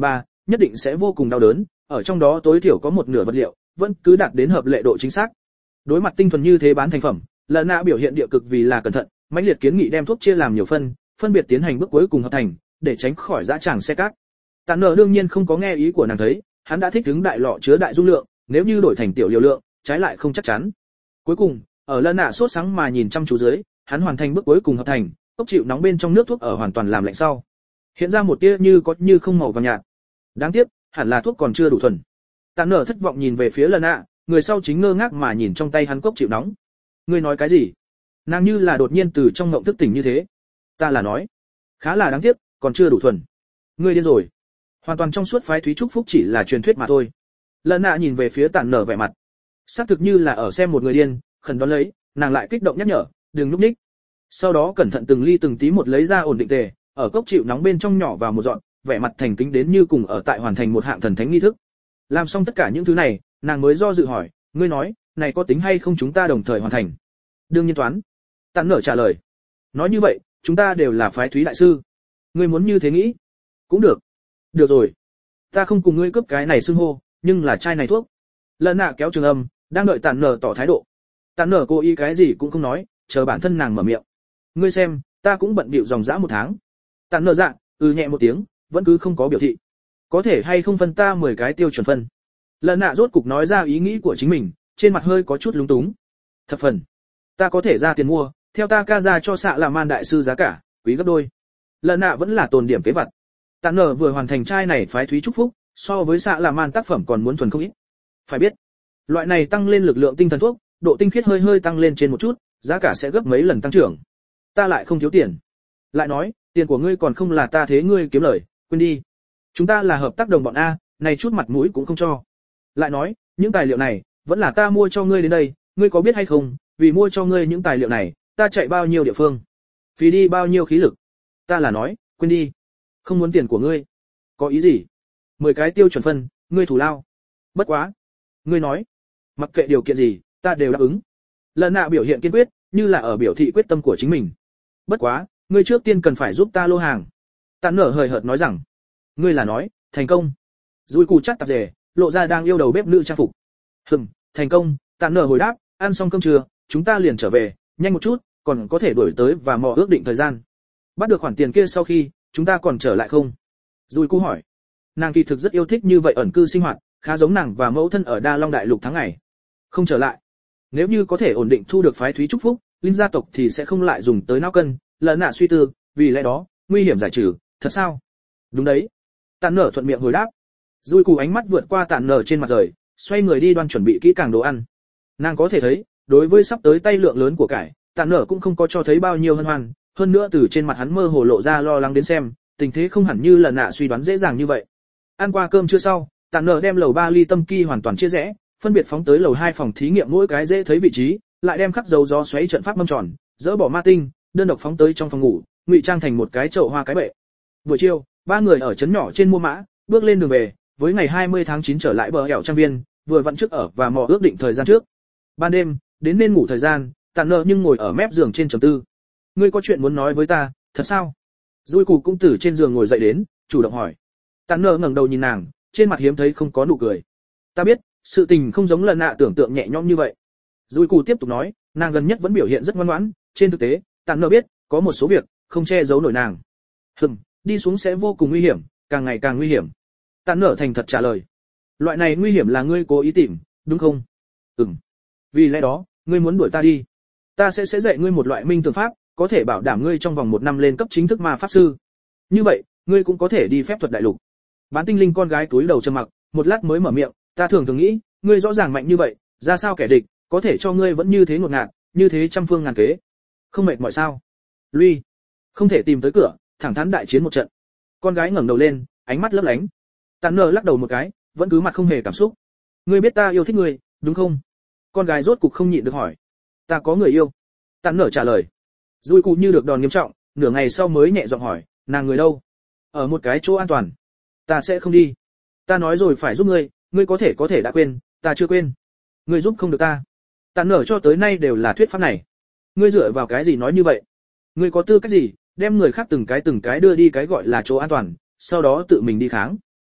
nhất định sẽ vô cùng đau đớn, ở trong đó tối thiểu có một nửa vật liệu vẫn cứ đạt đến hợp lệ độ chính xác. Đối mặt tinh thuần như thế bán thành phẩm, lần nạ biểu hiện địa cực vì là cẩn thận, mãnh liệt kiến nghị đem thuốc chia làm nhiều phân biệt tiến hành bước cuối cùng hợp thành, để tránh khỏi dã tràng xe cát. Tản nở đương nhiên không có nghe ý của nàng thấy, hắn đã thích ứng đại lọ chứa đại dung lượng, nếu như đổi thành tiểu liều lượng, trái lại không chắc chắn. Cuối cùng, ở lần nạ sốt sáng mà nhìn chăm chú dưới, hắn hoàn thành bước cuối cùng hợp thành, cốc chịu nóng bên trong nước thuốc ở hoàn toàn làm lạnh sau, hiện ra một tia như có như không màu vàng nhạt. Đáng tiếc, hẳn là thuốc còn chưa đủ thuần. Tản nở thất vọng nhìn về phía lần nạ, người sau chính ngơ ngác mà nhìn trong tay hắn cốc chịu nóng. Ngươi nói cái gì? Nàng như là đột nhiên từ trong ngộng thức tỉnh như thế. Ta là nói, khá là đáng tiếc, còn chưa đủ thuần. Ngươi điên rồi. Hoàn toàn trong suốt phái thúy trúc phúc chỉ là truyền thuyết mà thôi. Lần nạ nhìn về phía Tản nở vẻ mặt, xác thực như là ở xem một người điên, khẩn đón lấy, nàng lại kích động nhắc nhở, đừng lúc ních. Sau đó cẩn thận từng ly từng tí một lấy ra ổn định tề, ở cốc chịu nóng bên trong nhỏ vào một dọn, vẻ mặt thành kính đến như cùng ở tại hoàn thành một hạng thần thánh nghi thức. Làm xong tất cả những thứ này, nàng mới do dự hỏi, ngươi nói, này có tính hay không chúng ta đồng thời hoàn thành? Đương nhiên toán. Tản nở trả lời. Nói như vậy, chúng ta đều là phái thúy đại sư. Ngươi muốn như thế nghĩ? Cũng được. Được rồi. Ta không cùng ngươi cướp cái này xưng hô, nhưng là chai này thuốc. Lần nạ kéo trường âm, đang đợi Tản nở tỏ thái độ. Tản nở cố ý cái gì cũng không nói, chờ bản thân nàng mở miệng. Ngươi xem, ta cũng bận bịu dòng dã một tháng. Tản nở dạ, nhẹ một tiếng, vẫn cứ không có biểu thị. Có thể hay không phân ta 10 cái tiêu chuẩn phân. Lần nạ rốt cục nói ra ý nghĩ của chính mình, trên mặt hơi có chút lúng túng. Thập phần. Ta có thể ra tiền mua, theo ta ca ra cho xạ là man đại sư giá cả, quý gấp đôi. Lần nạ vẫn là tồn điểm kế vật. Tản nở vừa hoàn thành chai này phái thúy trúc phúc, so với xạ là man tác phẩm còn muốn thuần không ít. Phải biết, loại này tăng lên lực lượng tinh thần thuốc, độ tinh khiết hơi tăng lên trên một chút, giá cả sẽ gấp mấy lần tăng trưởng. Ta lại không thiếu tiền. Lại nói, tiền của ngươi còn không là ta thế ngươi kiếm lời, quên đi. Chúng ta là hợp tác đồng bọn a, này chút mặt mũi cũng không cho. Lại nói, những tài liệu này vẫn là ta mua cho ngươi đến đây, ngươi có biết hay không, vì mua cho ngươi những tài liệu này, ta chạy bao nhiêu địa phương, phí đi bao nhiêu khí lực. Ta là nói, quên đi. Không muốn tiền của ngươi. Có ý gì? 10 cái tiêu chuẩn phân, ngươi thủ lao. Bất quá. Ngươi nói, mặc kệ điều kiện gì, ta đều đáp ứng. Lần nạ biểu hiện kiên quyết, như là ở biểu thị quyết tâm của chính mình. Bất quá, ngươi trước tiên cần phải giúp ta lô hàng. Tản nở hời hợt nói rằng, ngươi là nói, thành công. Dùi cù chắt tạp dề, lộ ra đang yêu đầu bếp nữ trang phục. Thành công. Tản nở hồi đáp, ăn xong cơm trưa, chúng ta liền trở về, nhanh một chút, còn có thể đuổi tới và mò ước định thời gian. Bắt được khoản tiền kia sau khi, chúng ta còn trở lại không? Dùi cù hỏi. Nàng kỳ thực rất yêu thích như vậy ẩn cư sinh hoạt, khá giống nàng và mẫu thân ở Đa Long Đại Lục tháng ngày. Không trở lại. Nếu như có thể ổn định thu được phái thúy trúc phúc, linh gia tộc thì sẽ không lại dùng tới não cân, lần nạ suy tư, vì lẽ đó, nguy hiểm giải trừ, thật sao? Đúng đấy. Tản nở thuận miệng hồi đáp. Dùi cù ánh mắt vượt qua Tản nở trên mặt rời, xoay người đi đoan chuẩn bị kỹ càng đồ ăn. Nàng có thể thấy, đối với sắp tới tay lượng lớn của cải, Tản nở cũng không có cho thấy bao nhiêu hân hoan, hơn nữa từ trên mặt hắn mơ hồ lộ ra lo lắng đến xem, tình thế không hẳn như lần nạ suy đoán dễ dàng như vậy. Ăn qua cơm trưa sau, Tản nở đem lầu 3 ly tâm kỳ hoàn toàn chia rẽ, phân biệt phóng tới lầu 2 phòng thí nghiệm mỗi cái dễ thấy vị trí, lại đem khắc dấu gió xoáy trận pháp mâm tròn, dỡ bỏ ma tinh, đơn độc phóng tới trong phòng ngủ, ngụy trang thành một cái chậu hoa cái bệ. Buổi chiều, ba người ở trấn nhỏ trên mua mã, bước lên đường về, với ngày 20 tháng 9 trở lại bờ hẻo trang viên, vừa vặn trước ở và mò ước định thời gian trước. Ban đêm, đến nên ngủ thời gian, Tản nở nhưng ngồi ở mép giường trên trầm tư. Ngươi có chuyện muốn nói với ta, thật sao? Dùi cù cũng từ trên giường ngồi dậy đến, chủ động hỏi. Tản nở ngẩng đầu nhìn nàng, trên mặt hiếm thấy không có nụ cười. Ta biết, sự tình không giống lần nạ tưởng tượng nhẹ nhõm như vậy. Dùi cù tiếp tục nói, nàng gần nhất vẫn biểu hiện rất ngoan ngoãn, trên thực tế, Tản nở biết, có một số việc không che giấu nổi nàng. Đi xuống sẽ vô cùng nguy hiểm, càng ngày càng nguy hiểm. Tản nở thành thật trả lời. Loại này nguy hiểm là ngươi cố ý tìm, đúng không? Vì lẽ đó, ngươi muốn đuổi ta đi. Ta sẽ dạy ngươi một loại minh tường pháp, có thể bảo đảm ngươi trong vòng 1 năm lên cấp chính thức ma pháp sư. Như vậy, ngươi cũng có thể đi phép thuật đại lục. Bán tinh linh con gái túi đầu trầm mặc, một lát mới mở miệng, ta thường nghĩ, ngươi rõ ràng mạnh như vậy, ra sao kẻ địch có thể cho ngươi vẫn như thế ngột ngạt, như thế trăm phương ngàn kế. Không mệt mỏi sao? Lui, không thể tìm tới cửa, thẳng thắn đại chiến một trận. Con gái ngẩng đầu lên, ánh mắt lấp lánh. Tản nở lắc đầu một cái, vẫn cứ mặt không hề cảm xúc. Ngươi biết ta yêu thích ngươi, đúng không? Con gái rốt cục không nhịn được hỏi. Ta có người yêu. Tản nở trả lời. Dùi cù như được đòn nghiêm trọng, nửa ngày sau mới nhẹ giọng hỏi, nàng người đâu? Ở một cái chỗ an toàn. Ta sẽ không đi. Ta nói rồi phải giúp ngươi, ngươi có thể đã quên, ta chưa quên. Ngươi giúp không được ta. Tản nở cho tới nay đều là thuyết pháp này. Ngươi dựa vào cái gì nói như vậy? Ngươi có tư cách gì đem người khác từng cái đưa đi cái gọi là chỗ an toàn, sau đó tự mình đi kháng?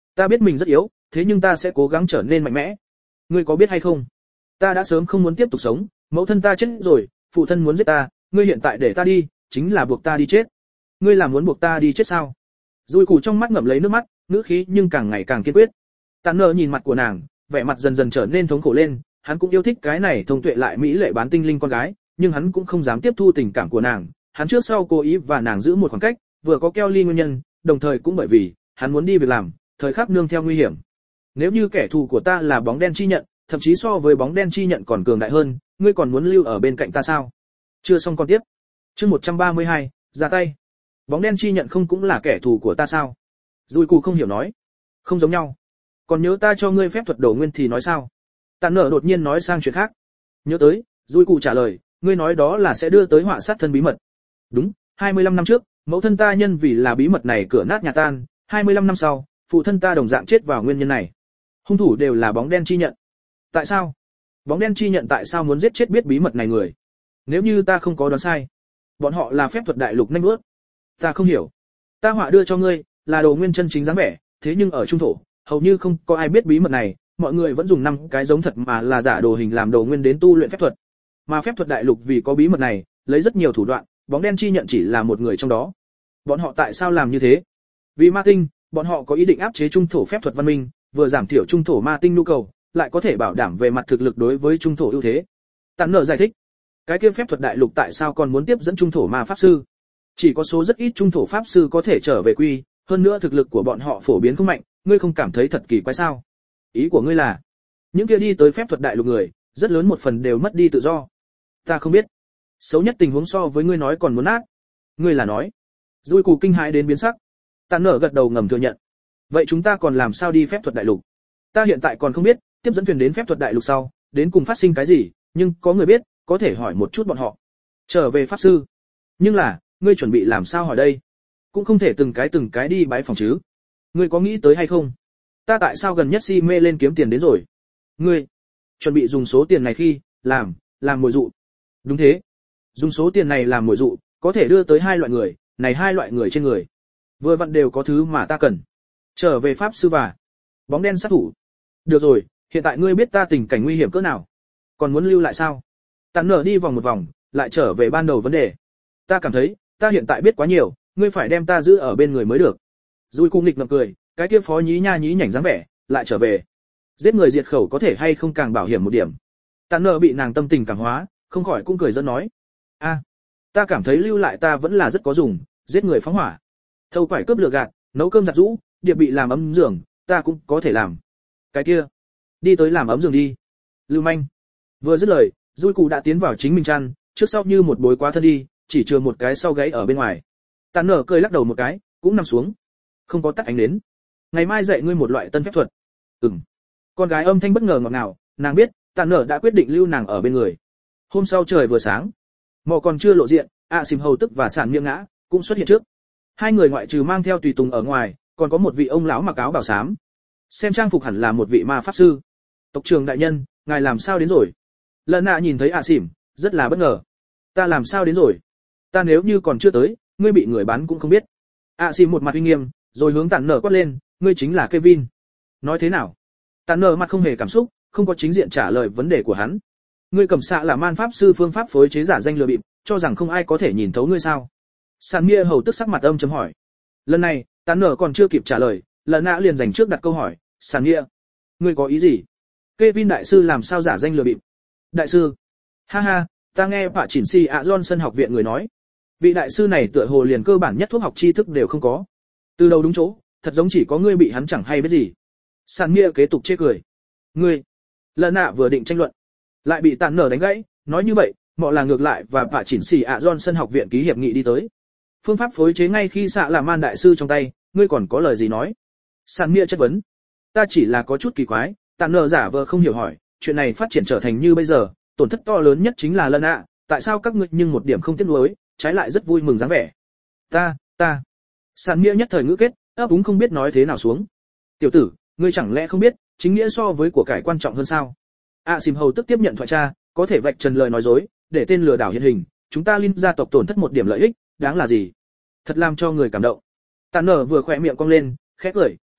Ta biết mình rất yếu, thế nhưng ta sẽ cố gắng trở nên mạnh mẽ. Ngươi có biết hay không? Ta đã sớm không muốn tiếp tục sống, mẫu thân ta chết rồi, phụ thân muốn giết ta, ngươi hiện tại để ta đi, chính là buộc ta đi chết. Ngươi là muốn buộc ta đi chết sao? Dùi củ trong mắt ngậm lấy nước mắt, ngữ khí nhưng càng ngày càng kiên quyết. Tàn nợ nhìn mặt của nàng, vẻ mặt dần dần trở nên thống khổ lên, hắn cũng yêu thích cái này thông tuệ lại mỹ lệ bán tinh linh con gái, nhưng hắn cũng không dám tiếp thu tình cảm của nàng, hắn trước sau cố ý và nàng giữ một khoảng cách, vừa có Kelly nguyên nhân, đồng thời cũng bởi vì hắn muốn đi việc làm, thời khắc nương theo nguy hiểm. Nếu như kẻ thù của ta là bóng đen chi nhận, thậm chí so với bóng đen chi nhận còn cường đại hơn, ngươi còn muốn lưu ở bên cạnh ta sao? Chưa xong con tiếp. Chương 132, ra tay. Bóng đen chi nhận không cũng là kẻ thù của ta sao? Dùi cù không hiểu nói. Không giống nhau. Còn nhớ ta cho ngươi phép thuật đầu nguyên thì nói sao? Tàn nở đột nhiên nói sang chuyện khác. Nhớ tới, Dùi cù trả lời, ngươi nói đó là sẽ đưa tới họa sát thân bí mật. Đúng, 25 năm trước, mẫu thân ta nhân vì là bí mật này cửa nát nhà tan, 25 năm sau, phụ thân ta đồng dạng chết vào nguyên nhân này. Hung thủ đều là bóng đen chi nhận. Tại sao? Bóng đen chi nhận tại sao muốn giết chết biết bí mật này người? Nếu như ta không có đoán sai, bọn họ là phép thuật đại lục nhanh bước. Ta không hiểu. Ta họa đưa cho ngươi, là đồ nguyên chân chính dáng vẻ, thế nhưng ở trung thổ, hầu như không có ai biết bí mật này, mọi người vẫn dùng 5 cái giống thật mà là giả đồ hình làm đồ nguyên đến tu luyện phép thuật. Mà phép thuật đại lục vì có bí mật này, lấy rất nhiều thủ đoạn, bóng đen chi nhận chỉ là một người trong đó. Bọn họ tại sao làm như thế? Vì ma tinh, bọn họ có ý định áp chế trung thổ phép thuật văn minh, vừa giảm thiểu trung thổ ma tinh nhu cầu, lại có thể bảo đảm về mặt thực lực đối với trung thổ ưu thế. Tản nợ giải thích, cái kia phép thuật đại lục tại sao còn muốn tiếp dẫn trung thổ ma pháp sư? Chỉ có số rất ít trung thổ pháp sư có thể trở về quy, hơn nữa thực lực của bọn họ phổ biến không mạnh, ngươi không cảm thấy thật kỳ quái sao? Ý của ngươi là, những kia đi tới phép thuật đại lục người, rất lớn một phần đều mất đi tự do. Ta không biết. Xấu nhất tình huống so với ngươi nói còn muốn ác. Ngươi là nói? Dùi cù kinh hãi đến biến sắc. Tàn nở gật đầu ngầm thừa nhận. Vậy chúng ta còn làm sao đi phép thuật đại lục? Ta hiện tại còn không biết, tiếp dẫn thuyền đến phép thuật đại lục sau, đến cùng phát sinh cái gì, nhưng có người biết, có thể hỏi một chút bọn họ. Trở về pháp sư. Nhưng là, ngươi chuẩn bị làm sao hỏi đây? Cũng không thể từng cái đi bái phòng chứ. Ngươi có nghĩ tới hay không? Ta tại sao gần nhất si mê lên kiếm tiền đến rồi? Ngươi chuẩn bị dùng số tiền này khi làm mồi dụ. Đúng thế. Dùng số tiền này làm mồi dụ, có thể đưa tới 2 loại người, này 2 loại người trên người. Vừa vặn đều có thứ mà ta cần. Trở về pháp sư và bóng đen sát thủ. Được rồi, hiện tại ngươi biết ta tình cảnh nguy hiểm cỡ nào, còn muốn lưu lại sao? Tàn nở đi vòng một vòng, lại trở về ban đầu vấn đề. Ta cảm thấy, ta hiện tại biết quá nhiều, ngươi phải đem ta giữ ở bên người mới được. Dùi cung nghịch ngậm cười, cái kia phó nhí nha nhí nhảnh dáng vẻ, lại trở về. Giết người diệt khẩu có thể hay không càng bảo hiểm một điểm. Tàn nở bị nàng tâm tình cảm hóa, không khỏi cũng cười dẫn nói. Ta cảm thấy lưu lại ta vẫn là rất có dùng, giết người phóng hỏa, thâu quải cướp lừa gạt, nấu cơm giặt giũ, điệp bị làm ấm giường, ta cũng có thể làm. Cái kia, đi tới làm ấm giường đi. Lưu manh. Vừa dứt lời, Dùi cụ đã tiến vào chính mình chăn, trước sau như một bối quá thân đi, chỉ chừa một cái sau gáy ở bên ngoài. Tàn nở cười lắc đầu một cái, cũng nằm xuống. Không có tắt ánh đến. Ngày mai dạy ngươi một loại tân phép thuật. Con gái âm thanh bất ngờ ngọt ngào, nàng biết, Tàn nở đã quyết định lưu nàng ở bên người. Hôm sau trời vừa sáng, mò còn chưa lộ diện, xìm hầu tức và sản miệng ngã cũng xuất hiện trước. 2 người ngoại trừ mang theo tùy tùng ở ngoài, còn có một vị ông lão mặc áo bảo xám. Xem trang phục hẳn là một vị ma pháp sư. Tộc trưởng đại nhân, ngài làm sao đến rồi? Lần nạ nhìn thấy xìm, rất là bất ngờ. Ta làm sao đến rồi? Ta nếu như còn chưa tới, ngươi bị người bán cũng không biết. Xìm một mặt uy nghiêm, rồi hướng Tàn nở quát lên, ngươi chính là Kevin. Nói thế nào? Tàn nở mặt không hề cảm xúc, không có chính diện trả lời vấn đề của hắn. Ngươi cầm xạ là man pháp sư phương pháp phối chế giả danh lừa bịp, cho rằng không ai có thể nhìn thấu ngươi sao? Sàn Mia hầu tức sắc mặt âm chấm hỏi. Lần này, Tàn nở còn chưa kịp trả lời, lần nã liền dành trước đặt câu hỏi, Sàn Mia, ngươi có ý gì? Kevin đại sư làm sao giả danh lừa bịp? Đại sư? Ha ha, ta nghe Pạ Chỉnh Si ạ Johnson học viện người nói, vị đại sư này tựa hồ liền cơ bản nhất thuốc học tri thức đều không có. Từ đầu đúng chỗ, thật giống chỉ có ngươi bị hắn chẳng hay biết gì. Sàn Mia kế tục chê cười. Ngươi? Lần nã vừa định tranh luận, lại bị Tàn nở đánh gãy, nói như vậy, mọ là ngược lại và Pạ Chỉnh Si ạ Johnson học viện ký hiệp nghị đi tới. Phương pháp phối chế ngay khi xạ là man đại sư trong tay, ngươi còn có lời gì nói? Sàn Mia chất vấn. Ta chỉ là có chút kỳ quái, Tàn nở giả vờ không hiểu hỏi, chuyện này phát triển trở thành như bây giờ, tổn thất to lớn nhất chính là Lân ạ, tại sao các ngươi nhưng một điểm không tiếc nuối, trái lại rất vui mừng dáng vẻ? Ta. Sàn Mia nhất thời ngữ kết, ấp úng không biết nói thế nào xuống. Tiểu tử, ngươi chẳng lẽ không biết, chính nghĩa so với của cải quan trọng hơn sao? Xìm hầu tức tiếp nhận thoại tra, có thể vạch trần lời nói dối, để tên lừa đảo hiện hình, chúng ta Linh gia tộc tổn thất một điểm lợi ích, đáng là gì? Thật làm cho người cảm động. Tàn nở vừa khỏe miệng cong lên, khẽ cười,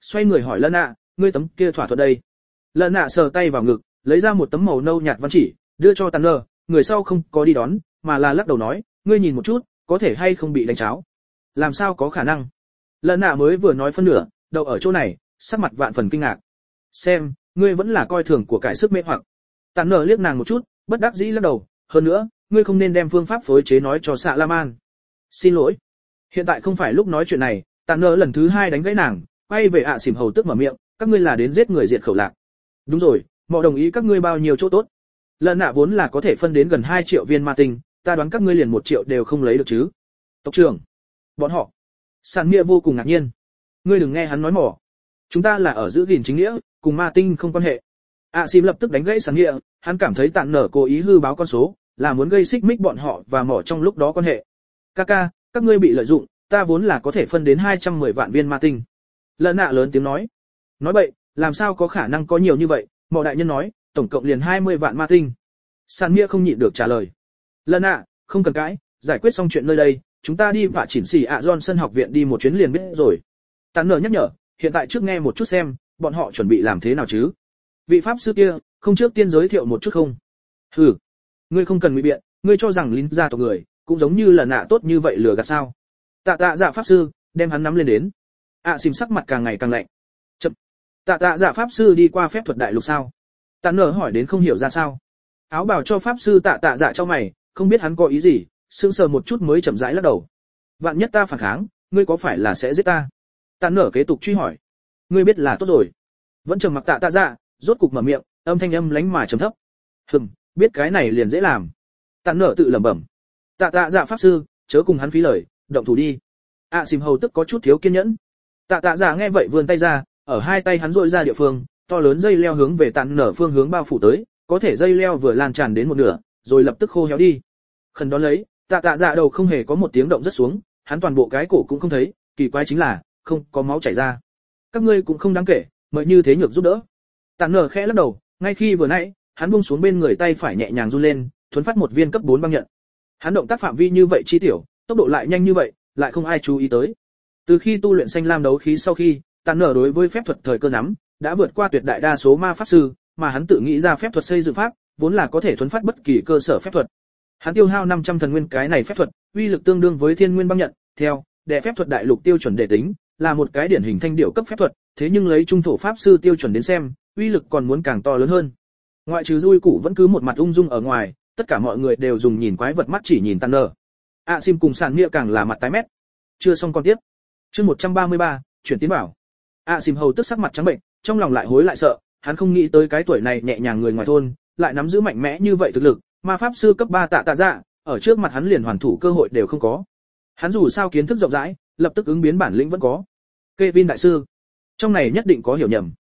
xoay người hỏi Lân Nạ, ngươi tấm kia thỏa thuận đây? Lân Nạ sờ tay vào ngực, lấy ra một tấm màu nâu nhạt văn chỉ, đưa cho Tanner, người sau không có đi đón, mà là lắc đầu nói, ngươi nhìn một chút, có thể hay không bị đánh cháo? Làm sao có khả năng? Lân Nạ mới vừa nói phân nửa, đậu ở chỗ này, sắc mặt vạn phần kinh ngạc. Xem, ngươi vẫn là coi thường của cải sức mê hoặc. Tanner liếc nàng một chút, bất đắc dĩ lắc đầu, hơn nữa, ngươi không nên đem phương pháp phối chế nói cho Xạ La Man. Xin lỗi, hiện tại không phải lúc nói chuyện này. Tanner lần thứ 2 đánh gãy nàng, quay về Xỉm hầu tức mở miệng, các ngươi là đến giết người diệt khẩu lạc. Đúng rồi, mọi đồng ý các ngươi bao nhiêu chỗ tốt. Lợn nạ vốn là có thể phân đến gần 2 triệu viên ma tinh, ta đoán các ngươi liền 1 triệu đều không lấy được chứ. Tộc trưởng, bọn họ. Sàn Mia vô cùng ngạc nhiên. Ngươi đừng nghe hắn nói mỏ. Chúng ta là ở giữ gìn chính nghĩa, cùng ma tinh không quan hệ. Xỉm lập tức đánh gãy Sàn Mia, hắn cảm thấy Tanner cố ý hư báo con số, là muốn gây xích mích bọn họ và mỏ trong lúc đó quan hệ. Kaka, các ngươi bị lợi dụng, ta vốn là có thể phân đến 210 vạn viên ma tinh. Lợn nạ lớn tiếng nói. Nói bậy, làm sao có khả năng có nhiều như vậy? Mỏ đại nhân nói, tổng cộng liền 20 vạn ma tinh. San Mia không nhịn được trả lời. Lợn nạ, không cần cãi, giải quyết xong chuyện nơi đây, chúng ta đi vạ chỉnh xỉ ạ Johnson học viện đi một chuyến liền biết rồi. Tanner nhắc nhở, hiện tại trước nghe một chút xem, bọn họ chuẩn bị làm thế nào chứ? Vị pháp sư kia, không trước tiên giới thiệu một chút không? Hừ, ngươi không cần ngụy biện, ngươi cho rằng lính gia tộc người cũng giống như là nạ tốt như vậy lừa gạt sao? Tạ dạ pháp sư, đem hắn nắm lên đến. Xỉm sắc mặt càng ngày càng lạnh. Chậm. Tạ dạ pháp sư đi qua phép thuật đại lục sao? Tanner hỏi đến không hiểu ra sao. Áo bào cho pháp sư tạ dạ cho mày, không biết hắn có ý gì, sững sờ một chút mới chậm rãi lắc đầu. Vạn nhất ta phản kháng, ngươi có phải là sẽ giết ta? Tanner kế tục truy hỏi. Ngươi biết là tốt rồi. Vẫn trầm mặc tạ dạ, rốt cục mở miệng, âm thanh âm lánh mà trầm thấp. Biết cái này liền dễ làm. Tanner tự lẩm bẩm. Tạ dạ pháp sư, chớ cùng hắn phí lời, động thủ đi. Xỉm hầu tức có chút thiếu kiên nhẫn. Tạ dạ nghe vậy vươn tay ra, ở hai tay hắn dội ra địa phương, to lớn dây leo hướng về Tanner phương hướng bao phủ tới, có thể dây leo vừa lan tràn đến một nửa, rồi lập tức khô héo đi. Khẩn đón lấy, tạ dạ đầu không hề có một tiếng động rất xuống, hắn toàn bộ cái cổ cũng không thấy, kỳ quái chính là không có máu chảy ra. Các ngươi cũng không đáng kể, mời như thế nhược giúp đỡ. Tanner khẽ lắc đầu, ngay khi vừa nãy, hắn buông xuống bên người tay phải nhẹ nhàng run lên, thuấn phát một viên cấp 4 băng nhận. Hắn động tác phạm vi như vậy chi tiểu, tốc độ lại nhanh như vậy, lại không ai chú ý tới. Từ khi tu luyện xanh lam đấu khí sau khi, Tanner đối với phép thuật thời cơ nắm đã vượt qua tuyệt đại đa số ma pháp sư, mà hắn tự nghĩ ra phép thuật xây dựng pháp, vốn là có thể thuấn phát bất kỳ cơ sở phép thuật. Hắn tiêu hao 500 thần nguyên cái này phép thuật, uy lực tương đương với thiên nguyên băng nhận, theo đệ phép thuật đại lục tiêu chuẩn để tính, là một cái điển hình thanh điệu cấp phép thuật, thế nhưng lấy trung thổ pháp sư tiêu chuẩn đến xem, uy lực còn muốn càng to lớn hơn. Ngoại trừ Dui Cụ vẫn cứ một mặt ung dung ở ngoài, tất cả mọi người đều dùng nhìn quái vật mắt chỉ nhìn Tanner. Xỉm cùng Sàn Mia càng là mặt tái mét. Chưa xong con tiếp. Chương 133, chuyển tiến bảo. Xỉm hầu tức sắc mặt trắng bệnh, trong lòng lại hối lại sợ, hắn không nghĩ tới cái tuổi này nhẹ nhàng người ngoài thôn, lại nắm giữ mạnh mẽ như vậy thực lực, ma pháp sư cấp 3 tạ dạ, ở trước mặt hắn liền hoàn thủ cơ hội đều không có. Hắn dù sao kiến thức rộng rãi, lập tức ứng biến bản lĩnh vẫn có. Kevin đại sư, trong này nhất định có hiểu nhầm.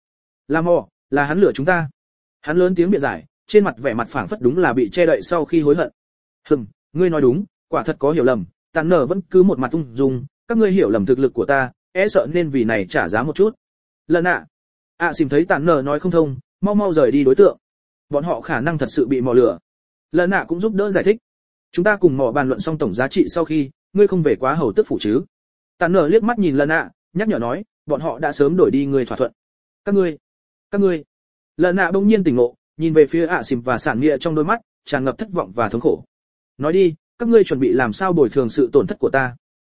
Là hắn lừa chúng ta. Hắn lớn tiếng biện giải, trên mặt vẻ mặt phảng phất đúng là bị che đậy sau khi hối hận. Ngươi nói đúng, quả thật có hiểu lầm. Tanner vẫn cứ một mặt ung dung, các ngươi hiểu lầm thực lực của ta, e sợ nên vì này trả giá một chút. Lần xỉm thấy Tanner nói không thông, mau rời đi đối tượng. Bọn họ khả năng thật sự bị mò lừa. Lần cũng giúp đỡ giải thích. Chúng ta cùng mò bàn luận xong tổng giá trị sau khi, ngươi không về quá hầu tức phủ chứ? Tanner liếc mắt nhìn Lần nhắc nhở nói, bọn họ đã sớm đổi đi người thỏa thuận. Các ngươi. Lần bỗng nhiên tỉnh ngộ, nhìn về phía Xỉm và Sàn Mia trong đôi mắt tràn ngập thất vọng và thống khổ. Nói đi, các ngươi chuẩn bị làm sao bồi thường sự tổn thất của ta?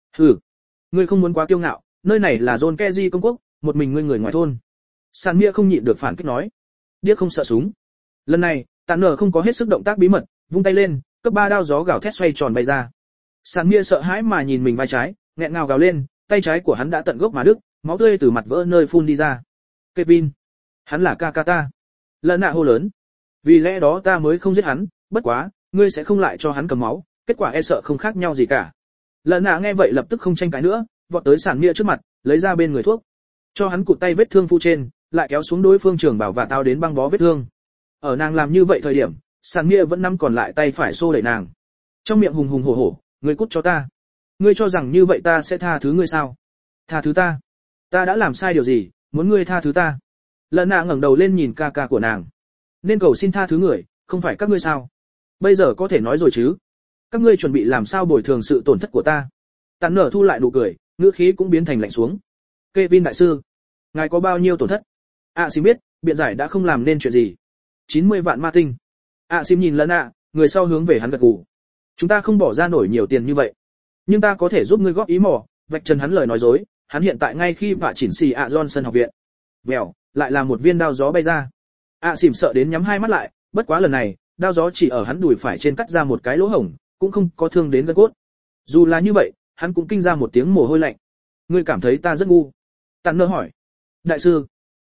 Ngươi không muốn quá kiêu ngạo, nơi này là John Keji công quốc, một mình ngươi người ngoài thôn. Sàn Mia không nhịn được phản kích nói, điếc không sợ súng. Lần này, Tanner không có hết sức động tác bí mật, vung tay lên, cấp 3 đao gió gào thét xoay tròn bay ra. Sàn Mia sợ hãi mà nhìn mình vai trái, nghẹn ngào gào lên, tay trái của hắn đã tận gốc mà đứt, máu tươi từ mặt vỡ nơi phun đi ra. Kevin, hắn là ca ta. Lần hô lớn, vì lẽ đó ta mới không giết hắn, bất quá, ngươi sẽ không lại cho hắn cầm máu, kết quả e sợ không khác nhau gì cả. Lần nghe vậy lập tức không tranh cãi nữa, vọt tới Sàn Mia trước mặt, lấy ra bên người thuốc, cho hắn cụt tay vết thương phu trên, lại kéo xuống đối phương trường bảo và tao đến băng bó vết thương. Ở nàng làm như vậy thời điểm, Sàn Mia vẫn nắm còn lại tay phải xô đẩy nàng, trong miệng hùng hùng hổ hổ, ngươi cút cho ta. Ngươi cho rằng như vậy ta sẽ tha thứ ngươi sao? Tha thứ ta? Ta đã làm sai điều gì, muốn ngươi tha thứ ta? Lần ngẩng đầu lên nhìn ca của nàng. Nên cầu xin tha thứ người, không phải các ngươi sao? Bây giờ có thể nói rồi chứ? Các ngươi chuẩn bị làm sao bồi thường sự tổn thất của ta? Tanner thu lại nụ cười, ngữ khí cũng biến thành lạnh xuống. Kevin đại sư, Ngài có bao nhiêu tổn thất? Xin biết, biện giải đã không làm nên chuyện gì. 90 vạn ma tinh. Xin nhìn lần người sau hướng về hắn gật gù. Chúng ta không bỏ ra nổi nhiều tiền như vậy, nhưng ta có thể giúp ngươi góp ý mỏ, vạch trần hắn lời nói dối. Hắn hiện tại ngay khi vạ chỉnh xì Johnson học viện. Vèo, lại là một viên đao gió bay ra. Xỉm sợ đến nhắm hai mắt lại, bất quá lần này, đao gió chỉ ở hắn đùi phải trên cắt ra một cái lỗ hổng, cũng không có thương đến gân cốt. Dù là như vậy, hắn cũng kinh ra một tiếng mồ hôi lạnh. Ngươi cảm thấy ta rất ngu? Tàn nơ hỏi. Đại sư,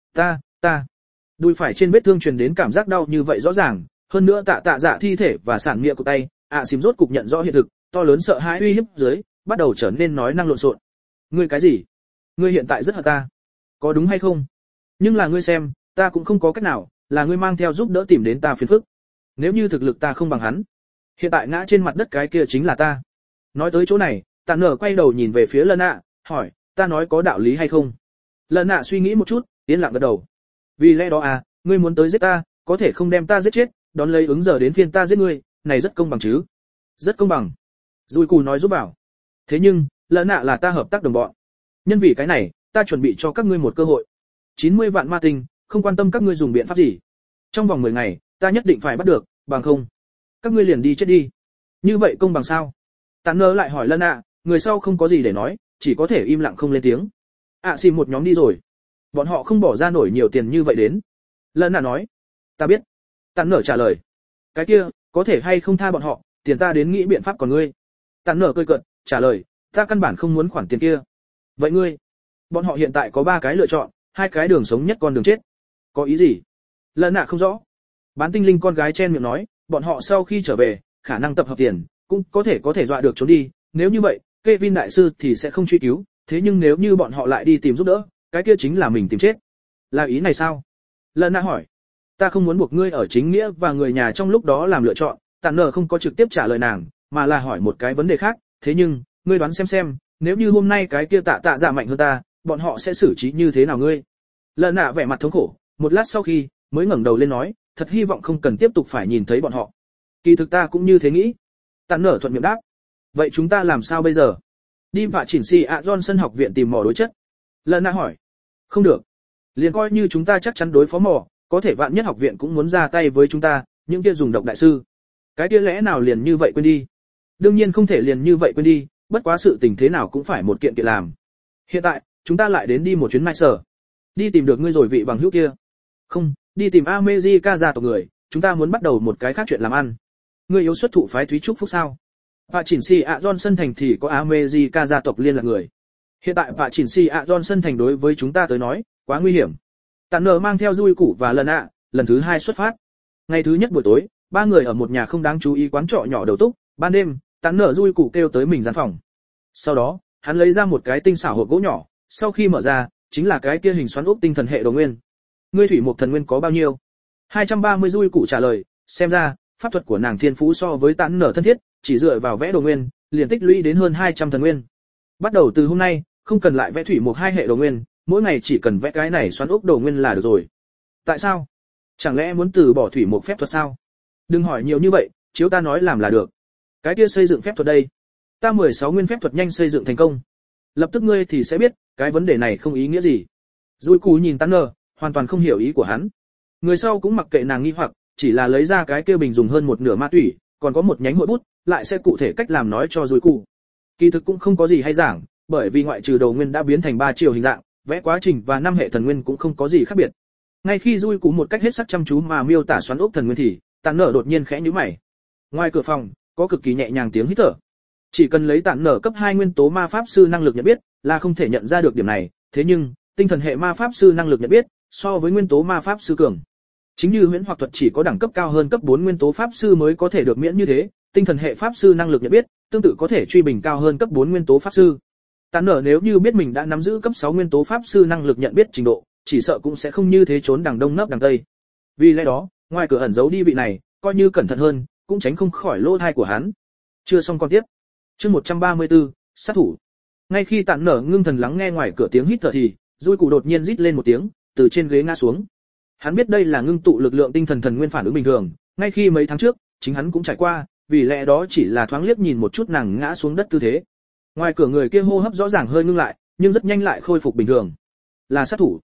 ta. Đùi phải trên vết thương truyền đến cảm giác đau như vậy rõ ràng, hơn nữa tạ dạ thi thể và sản nghĩa của tay, xỉm rốt cục nhận rõ hiện thực, to lớn sợ hãi uy hiếp dưới, bắt đầu trở nên nói năng lộn xộn. Ngươi cái gì? Ngươi hiện tại rất hận ta, có đúng hay không? Nhưng là ngươi xem, ta cũng không có cách nào, là ngươi mang theo giúp đỡ tìm đến ta phiền phức. Nếu như thực lực ta không bằng hắn, hiện tại ngã trên mặt đất cái kia chính là ta. Nói tới chỗ này, Tản Nở quay đầu nhìn về phía Lân Nạ, hỏi, ta nói có đạo lý hay không? Lân Nạ suy nghĩ một chút, yên lặng gật đầu. Vì lẽ đó ngươi muốn tới giết ta, có thể không đem ta giết chết, đón lấy ứng giờ đến phiên ta giết ngươi, này rất công bằng chứ? Rất công bằng. Dùi Cù nói giúp bảo. Thế nhưng, Lân Nạ là ta hợp tác đồng bọn. Nhân vì cái này, ta chuẩn bị cho các ngươi một cơ hội. 90 vạn ma tinh, không quan tâm các ngươi dùng biện pháp gì. Trong vòng 10 ngày, ta nhất định phải bắt được, bằng không, các ngươi liền đi chết đi. Như vậy công bằng sao? Tàn Nơ lại hỏi Lân Nạ, người sau không có gì để nói, chỉ có thể im lặng không lên tiếng. Xìm một nhóm đi rồi. Bọn họ không bỏ ra nổi nhiều tiền như vậy đến. Lân Nạ nói, ta biết. Tàn Nở trả lời, cái kia, có thể hay không tha bọn họ, tiền ta đến nghĩ biện pháp còn ngươi. Tàn Nở cười cợt, trả lời, ta căn bản không muốn khoản tiền kia. Vậy ngươi? Bọn họ hiện tại có 3 cái lựa chọn, 2 cái đường sống nhất con đường chết. Có ý gì? Lân Nạ không rõ. Bán tinh linh con gái chen miệng nói, bọn họ sau khi trở về, khả năng tập hợp tiền, cũng có thể dọa được trốn đi, nếu như vậy, Kevin đại sư thì sẽ không truy cứu, thế nhưng nếu như bọn họ lại đi tìm giúp đỡ, cái kia chính là mình tìm chết. Là ý này sao? Lân Nạ hỏi. Ta không muốn buộc ngươi ở chính nghĩa và người nhà trong lúc đó làm lựa chọn, Tản Nở không có trực tiếp trả lời nàng, mà là hỏi một cái vấn đề khác, thế nhưng, ngươi đoán xem, nếu như hôm nay cái kia tạ dạ mạnh hơn ta, bọn họ sẽ xử trí như thế nào ngươi? Lân Nạ vẻ mặt thống khổ, một lát sau khi, mới ngẩng đầu lên nói, thật hy vọng không cần tiếp tục phải nhìn thấy bọn họ. Kỳ thực ta cũng như thế nghĩ. Tản Nở thuận miệng đáp. Vậy chúng ta làm sao bây giờ? Đi vạ chỉnh xì Johnson học viện tìm mỏ đối chất. Lân Nạ hỏi. Không được. Liền coi như chúng ta chắc chắn đối phó mỏ, có thể vạn nhất học viện cũng muốn ra tay với chúng ta, những kia dùng độc đại sư. Cái kia lẽ nào liền như vậy quên đi? Đương nhiên không thể liền như vậy quên đi, bất quá sự tình thế nào cũng phải một kiện kiện làm. Hiện tại, chúng ta lại đến đi một chuyến mai sở. Đi tìm được ngươi rồi vị bằng hữu kia. Không, đi tìm America gia tộc người, chúng ta muốn bắt đầu một cái khác chuyện làm ăn. Ngươi yếu xuất thụ phái Thúy Trúc Phúc sao? Vạ chỉnh xì Johnson thành thì có America gia tộc liên lạc người. Hiện tại vạ chỉnh xì Johnson thành đối với chúng ta tới nói, quá nguy hiểm. Tản Nở mang theo Dui Củ và lần thứ 2 xuất phát. Ngày thứ nhất buổi tối, 3 người ở một nhà không đáng chú ý quán trọ nhỏ đầu túc, ban đêm, Tản Nở Dui Củ kêu tới mình gian phòng. Sau đó, hắn lấy ra một cái tinh xảo hộp gỗ nhỏ, sau khi mở ra, chính là cái kia hình xoắn ốc tinh thần hệ đồ nguyên. Ngươi thủy một thần nguyên có bao nhiêu? 230 Dui Củ trả lời, xem ra, pháp thuật của nàng thiên phú so với Tản Nở thân thiết, chỉ dựa vào vẽ đồ nguyên, liền tích lũy đến hơn 200 thần nguyên. Bắt đầu từ hôm nay, không cần lại vẽ thủy một 2 hệ đồ nguyên, mỗi ngày chỉ cần vẽ cái này xoắn ốc đồ nguyên là được rồi. Tại sao? Chẳng lẽ muốn từ bỏ thủy một phép thuật sao? Đừng hỏi nhiều như vậy, chiếu ta nói làm là được. Cái kia xây dựng phép thuật đây, ta 16 nguyên phép thuật nhanh xây dựng thành công. Lập tức ngươi thì sẽ biết, cái vấn đề này không ý nghĩa gì. Dui Cú nhìn Tản Nở, hoàn toàn không hiểu ý của hắn. Người sau cũng mặc kệ nàng nghi hoặc, chỉ là lấy ra cái kia bình dùng hơn một nửa ma thủy, còn có một nhánh hội bút, lại sẽ cụ thể cách làm nói cho Dui Cú. Kỳ thực cũng không có gì hay giảng, bởi vì ngoại trừ đồ nguyên đã biến thành 3 chiều hình dạng, vẽ quá trình và 5 hệ thần nguyên cũng không có gì khác biệt. Ngay khi Dui Cú một cách hết sức chăm chú mà miêu tả xoắn ốc thần nguyên thì, Tản Nở đột nhiên khẽ nhíu mày. Ngoài cửa phòng, có cực kỳ nhẹ nhàng tiếng hít thở. Chỉ cần lấy Tản Nở cấp 2 nguyên tố ma pháp sư năng lực nhận biết, là không thể nhận ra được điểm này, thế nhưng, tinh thần hệ ma pháp sư năng lực nhận biết, so với nguyên tố ma pháp sư cường. Chính như huyễn hoặc thuật chỉ có đẳng cấp cao hơn cấp 4 nguyên tố pháp sư mới có thể được miễn như thế, tinh thần hệ pháp sư năng lực nhận biết, tương tự có thể truy bình cao hơn cấp 4 nguyên tố pháp sư. Tản Nở nếu như biết mình đã nắm giữ cấp 6 nguyên tố pháp sư năng lực nhận biết trình độ, chỉ sợ cũng sẽ không như thế trốn đằng đông nấp đằng tây. Vì lẽ đó, ngoài cửa ẩn giấu đi vị này, coi như cẩn thận hơn, cũng tránh không khỏi lỗ tai của hắn. Chưa xong con tiếp. Chương 134, sát thủ. Ngay khi Tản Nở ngưng thần lắng nghe ngoài cửa tiếng hít thở thì, Dui Củ đột nhiên rít lên một tiếng, từ trên ghế ngã xuống. Hắn biết đây là ngưng tụ lực lượng tinh thần thần nguyên phản ứng bình thường, ngay khi mấy tháng trước, chính hắn cũng trải qua, vì lẽ đó chỉ là thoáng liếc nhìn một chút nàng ngã xuống đất tư thế. Ngoài cửa người kia hô hấp rõ ràng hơi ngưng lại, nhưng rất nhanh lại khôi phục bình thường. Là sát thủ.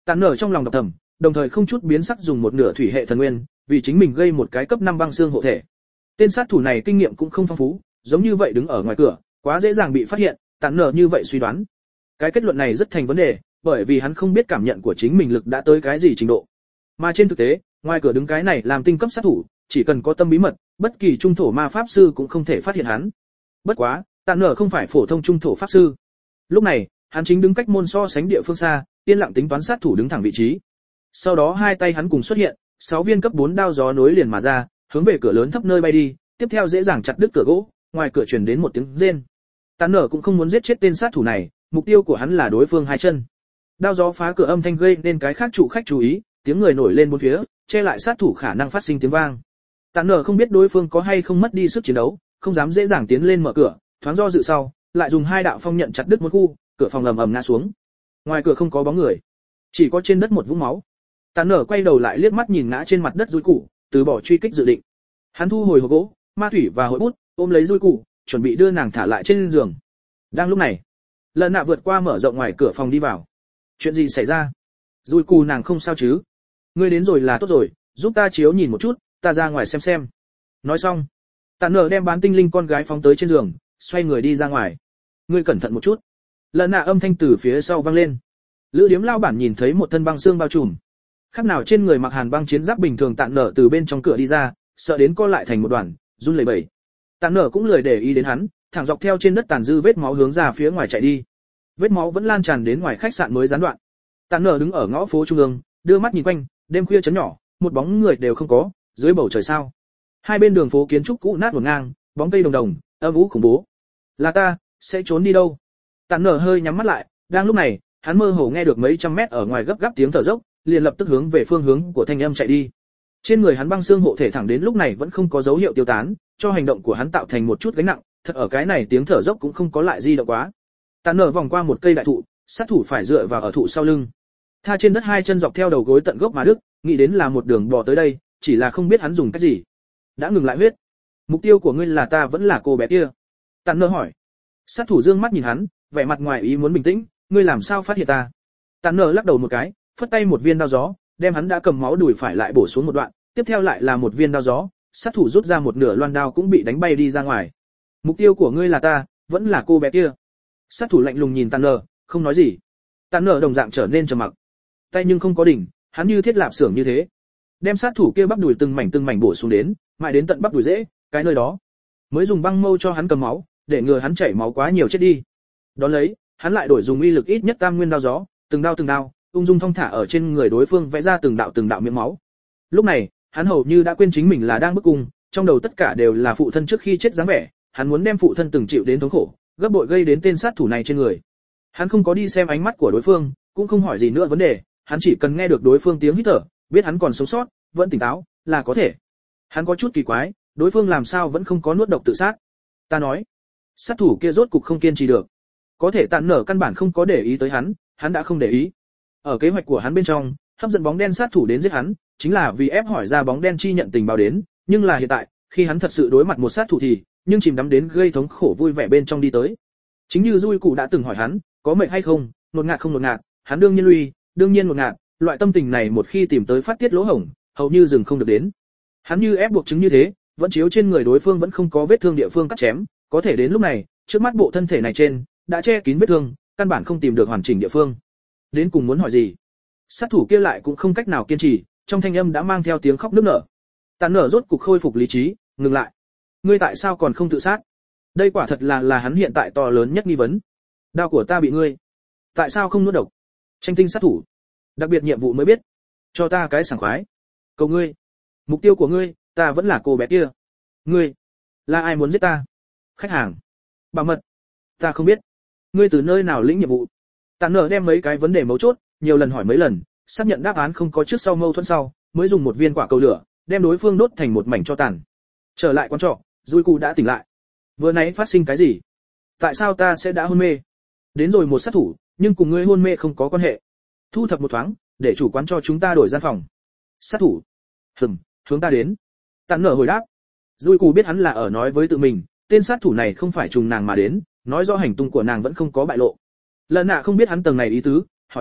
Tàn nở trong lòng độc thầm, đồng thời không chút biến sắc dùng một nửa thủy hệ thần nguyên, vì chính mình gây một cái cấp 5 băng xương hộ thể. Tên sát thủ này kinh nghiệm cũng không phong phú, giống như vậy đứng ở ngoài cửa, quá dễ dàng bị phát hiện, Tàn nở như vậy suy đoán. Cái kết luận này rất thành vấn đề, bởi vì hắn không biết cảm nhận của chính mình lực đã tới cái gì trình độ. Mà trên thực tế, ngoài cửa đứng cái này làm tinh cấp sát thủ, chỉ cần có tâm bí mật, bất kỳ trung thổ ma pháp sư cũng không thể phát hiện hắn. Bất quá, Tàn nở không phải phổ thông trung thổ pháp sư. Lúc này, hắn chính đứng cách môn so sánh địa phương xa, yên lặng tính toán sát thủ đứng thẳng vị trí. Sau đó hai tay hắn cùng xuất hiện, 6 viên cấp 4 đao gió nối liền mà ra, hướng về cửa lớn thấp nơi bay đi, tiếp theo dễ dàng chặt đứt cửa gỗ, ngoài cửa truyền đến một tiếng rên. Tàn nở cũng không muốn giết chết tên sát thủ này, mục tiêu của hắn là đối phương hai chân. Đao gió phá cửa âm thanh gây nên cái khác chủ khách chú ý, tiếng người nổi lên bốn phía, che lại sát thủ khả năng phát sinh tiếng vang. Tàn nở không biết đối phương có hay không mất đi sức chiến đấu, không dám dễ dàng tiến lên mở cửa, thoáng do dự sau, lại dùng hai đạo phong nhận chặt đứt một khu, cửa phòng ầm ầm ngã xuống. Ngoài cửa không có bóng người, chỉ có trên đất một vũng máu. Tàn nở quay đầu lại liếc mắt nhìn ngã trên mặt đất dùi củ, từ bỏ truy kích dự định. Hắn thu hồi hộp gỗ, ma thủy và hội bút, ôm lấy dùi củ, chuẩn bị đưa nàng thả lại trên giường. Đang lúc này, Lần Nạ vượt qua mở rộng ngoài cửa phòng đi vào. Chuyện gì xảy ra? Dùi củ nàng không sao chứ? Ngươi đến rồi là tốt rồi, giúp ta chiếu nhìn một chút, ta ra ngoài xem. Nói xong, Tàn nở đem bán tinh linh con gái phóng tới trên giường, xoay người đi ra ngoài. Ngươi cẩn thận một chút. Lần Nạ âm thanh từ phía sau vang lên. Lữ điếm lao bản nhìn thấy một thân băng xương bao trùm, khác nào trên người mặc hàn băng chiến giáp bình thường. Tàn nở từ bên trong cửa đi ra, sợ đến co lại thành một đoàn, run lẩy bẩy. Tàn nở cũng lười để ý đến hắn, thẳng dọc theo trên đất tàn dư vết máu hướng ra phía ngoài chạy đi. Vết máu vẫn lan tràn đến ngoài khách sạn mới gián đoạn. Tàn nở đứng ở ngõ phố trung ương, đưa mắt nhìn quanh, đêm khuya chấn nhỏ, một bóng người đều không có, dưới bầu trời sao. Hai bên đường phố kiến trúc cũ nát uốn ngang, bóng cây đồng đồng, âm u khủng bố. Là ta, sẽ trốn đi đâu? Tàn nở hơi nhắm mắt lại, đang lúc này, hắn mơ hồ nghe được mấy trăm mét ở ngoài gấp gáp tiếng thở dốc, liền lập tức hướng về phương hướng của thanh âm chạy đi. Trên người hắn băng xương hộ thể thẳng đến lúc này vẫn không có dấu hiệu tiêu tán, cho hành động của hắn tạo thành một chút gánh nặng, thật ở cái này tiếng thở dốc cũng không có lại di động quá. Tàn nở vòng qua một cây đại thụ, sát thủ phải dựa vào ở thụ sau lưng. Tha trên đất hai chân dọc theo đầu gối tận gốc mà đứt, nghĩ đến là một đường bò tới đây, chỉ là không biết hắn dùng cách gì. Đã ngừng lại huyết. Mục tiêu của ngươi là ta vẫn là cô bé kia? Tàn nở hỏi. Sát thủ dương mắt nhìn hắn, vẻ mặt ngoài ý muốn bình tĩnh, ngươi làm sao phát hiện ta? Tàn nở lắc đầu một cái, phất tay một viên đao gió, đem hắn đã cầm máu đùi phải lại bổ xuống một đoạn, tiếp theo lại là một viên đao gió, sát thủ rút ra một nửa loan đao cũng bị đánh bay đi ra ngoài. Mục tiêu của ngươi là ta, vẫn là cô bé kia? Sát thủ lạnh lùng nhìn Tàn nở, không nói gì. Tàn nở đồng dạng trở nên trầm mặc. Tay nhưng không có đỉnh, hắn như thiết lạp xưởng như thế, đem sát thủ kia bắp đùi từng mảnh bổ xuống đến, mãi đến tận bắp đùi rễ, cái nơi đó, mới dùng băng mâu cho hắn cầm máu, để ngừa hắn chảy máu quá nhiều chết đi. Đón lấy, hắn lại đổi dùng uy lực ít nhất tam nguyên đao gió, từng đao, ung dung thong thả ở trên người đối phương vẽ ra từng đạo miếng máu. Lúc này, hắn hầu như đã quên chính mình là đang bức cung, trong đầu tất cả đều là phụ thân trước khi chết dáng vẻ, hắn muốn đem phụ thân từng chịu đến thống khổ, gấp bội gây đến tên sát thủ này trên người. Hắn không có đi xem ánh mắt của đối phương, cũng không hỏi gì nữa vấn đề, hắn chỉ cần nghe được đối phương tiếng hít thở, biết hắn còn sống sót, vẫn tỉnh táo, là có thể. Hắn có chút kỳ quái, đối phương làm sao vẫn không có nuốt độc tự sát. Ta nói, sát thủ kia rốt cục không kiên trì được. Có thể Tàn nở căn bản không có để ý tới hắn đã không để ý. Ở kế hoạch của hắn bên trong, hấp dẫn bóng đen sát thủ đến giết hắn, chính là vì ép hỏi ra bóng đen chi nhận tình báo đến, nhưng là hiện tại, khi hắn thật sự đối mặt một sát thủ thì, nhưng chìm đắm đến gây thống khổ vui vẻ bên trong đi tới. Chính như Dui Cụ đã từng hỏi hắn, có mệt hay không, nột ngạt không nột ngạt, hắn đương nhiên nột ngạt, loại tâm tình này một khi tìm tới phát tiết lỗ hổng, hầu như dừng không được đến. Hắn như ép buộc chứng như thế, vẫn chiếu trên người đối phương vẫn không có vết thương địa phương cắt chém, có thể đến lúc này, trước mắt bộ thân thể này trên đã che kín vết thương, căn bản không tìm được hoàn chỉnh địa phương. Đến cùng muốn hỏi gì? Sát thủ kia lại cũng không cách nào kiên trì, trong thanh âm đã mang theo tiếng khóc nức nở. Tàn nở rốt cục khôi phục lý trí, ngừng lại. Ngươi tại sao còn không tự sát? Đây quả thật là hắn hiện tại to lớn nhất nghi vấn. Đao của ta bị ngươi, tại sao không nuốt độc? Tranh tinh sát thủ, đặc biệt nhiệm vụ mới biết, cho ta cái sảng khoái. Cầu ngươi, mục tiêu của ngươi, ta vẫn là cô bé kia. Ngươi, là ai muốn giết ta? Khách hàng, bảo mật, ta không biết. Ngươi từ nơi nào lĩnh nhiệm vụ? Tàn nở đem mấy cái vấn đề mấu chốt, nhiều lần hỏi mấy lần, xác nhận đáp án không có trước sau mâu thuẫn sau, mới dùng một viên quả cầu lửa, đem đối phương đốt thành một mảnh tro tàn. Trở lại quán trọ, Dui Cụ đã tỉnh lại. Vừa nãy phát sinh cái gì? Tại sao ta sẽ đã hôn mê? Đến rồi một sát thủ, nhưng cùng ngươi hôn mê không có quan hệ. Thu thập một thoáng, để chủ quán cho chúng ta đổi gian phòng. Sát thủ? Hướng ta đến. Tàn nở hồi đáp. Dui Cụ biết hắn là ở nói với tự mình, tên sát thủ này không phải trùng nàng mà đến, nói rõ hành tung của nàng vẫn không có bại lộ. Lần Nạ không biết hắn tầng này ý tứ, hỏi tới,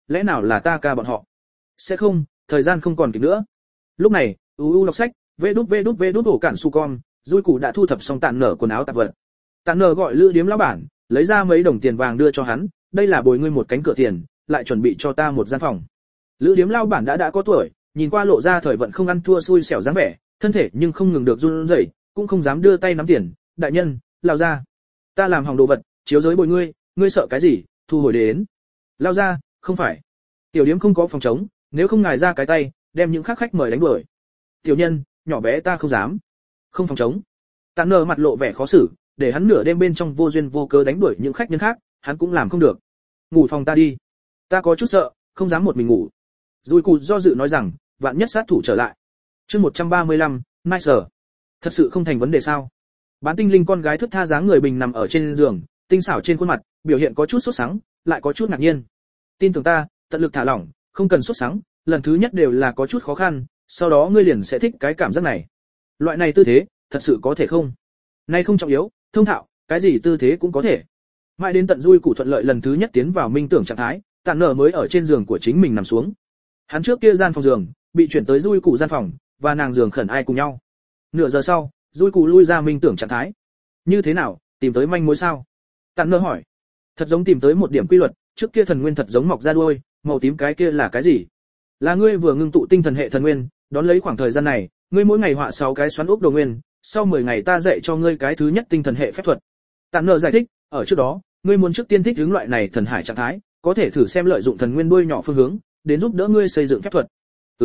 lẽ nào là ta ca bọn họ? Sẽ không, thời gian không còn kịp nữa. Lúc này, đọc sách, vê đút ổ cản su con, Dui Củ đã thu thập xong Tản Nở quần áo tạp vật. Tản Nở gọi Lữ Điếm lão bản, lấy ra mấy đồng tiền vàng đưa cho hắn, đây là bồi ngươi một cánh cửa tiền, lại chuẩn bị cho ta một gian phòng. Lữ Điếm lão bản đã có tuổi, nhìn qua lộ ra thời vận không ăn thua xui xẻo dáng vẻ, thân thể nhưng không ngừng được run rẩy, cũng không dám đưa tay nắm tiền, đại nhân, lao ra. Ta làm hỏng đồ vật, chiếu giới bồi ngươi sợ cái gì, thu hồi đến. Lao ra, không phải. Tiểu điếm không có phòng trống, nếu không ngài ra cái tay, đem những khác khách mời đánh đuổi. Tiểu nhân, nhỏ bé ta không dám. Không phòng trống. Tản Nở mặt lộ vẻ khó xử, để hắn nửa đêm bên trong vô duyên vô cớ đánh đuổi những khách nhân khác, hắn cũng làm không được. Ngủ phòng ta đi. Ta có chút sợ, không dám một mình ngủ. Dui Củ do dự nói rằng, vạn nhất sát thủ trở lại. Chương 135, Nice. Thật sự không thành vấn đề sao? Bán tinh linh con gái thướt tha dáng người bình nằm ở trên giường, tinh xảo trên khuôn mặt, biểu hiện có chút sốt sắng, lại có chút ngạc nhiên. Tin tưởng ta, tận lực thả lỏng, không cần sốt sắng, lần thứ nhất đều là có chút khó khăn, sau đó ngươi liền sẽ thích cái cảm giác này. Loại này tư thế, thật sự có thể không? Nay không trọng yếu, thông thạo, cái gì tư thế cũng có thể. Mãi đến tận Dui Củ thuận lợi lần thứ nhất tiến vào minh tưởng trạng thái, Tản Nở mới ở trên giường của chính mình nằm xuống. Hắn trước kia gian phòng giường, bị chuyển tới Dui Củ gian phòng, và nàng giường khẩn ai cùng nhau. Nửa giờ sau, Dui Củ lui ra minh tưởng trạng thái. Như thế nào, tìm tới manh mối sao? Tản Nở hỏi. Thật giống tìm tới một điểm quy luật, trước kia thần nguyên thật giống mọc ra đuôi, màu tím cái kia là cái gì? Là ngươi vừa ngưng tụ tinh thần hệ thần nguyên, đón lấy khoảng thời gian này, ngươi mỗi ngày họa 6 cái xoắn ốc đồ nguyên, sau 10 ngày ta dạy cho ngươi cái thứ nhất tinh thần hệ phép thuật. Tản Nở giải thích, ở trước đó, ngươi muốn trước tiên thích ứng loại này thần hải trạng thái, có thể thử xem lợi dụng thần nguyên đuôi nhỏ phương hướng, đến giúp đỡ ngươi xây dựng phép thuật.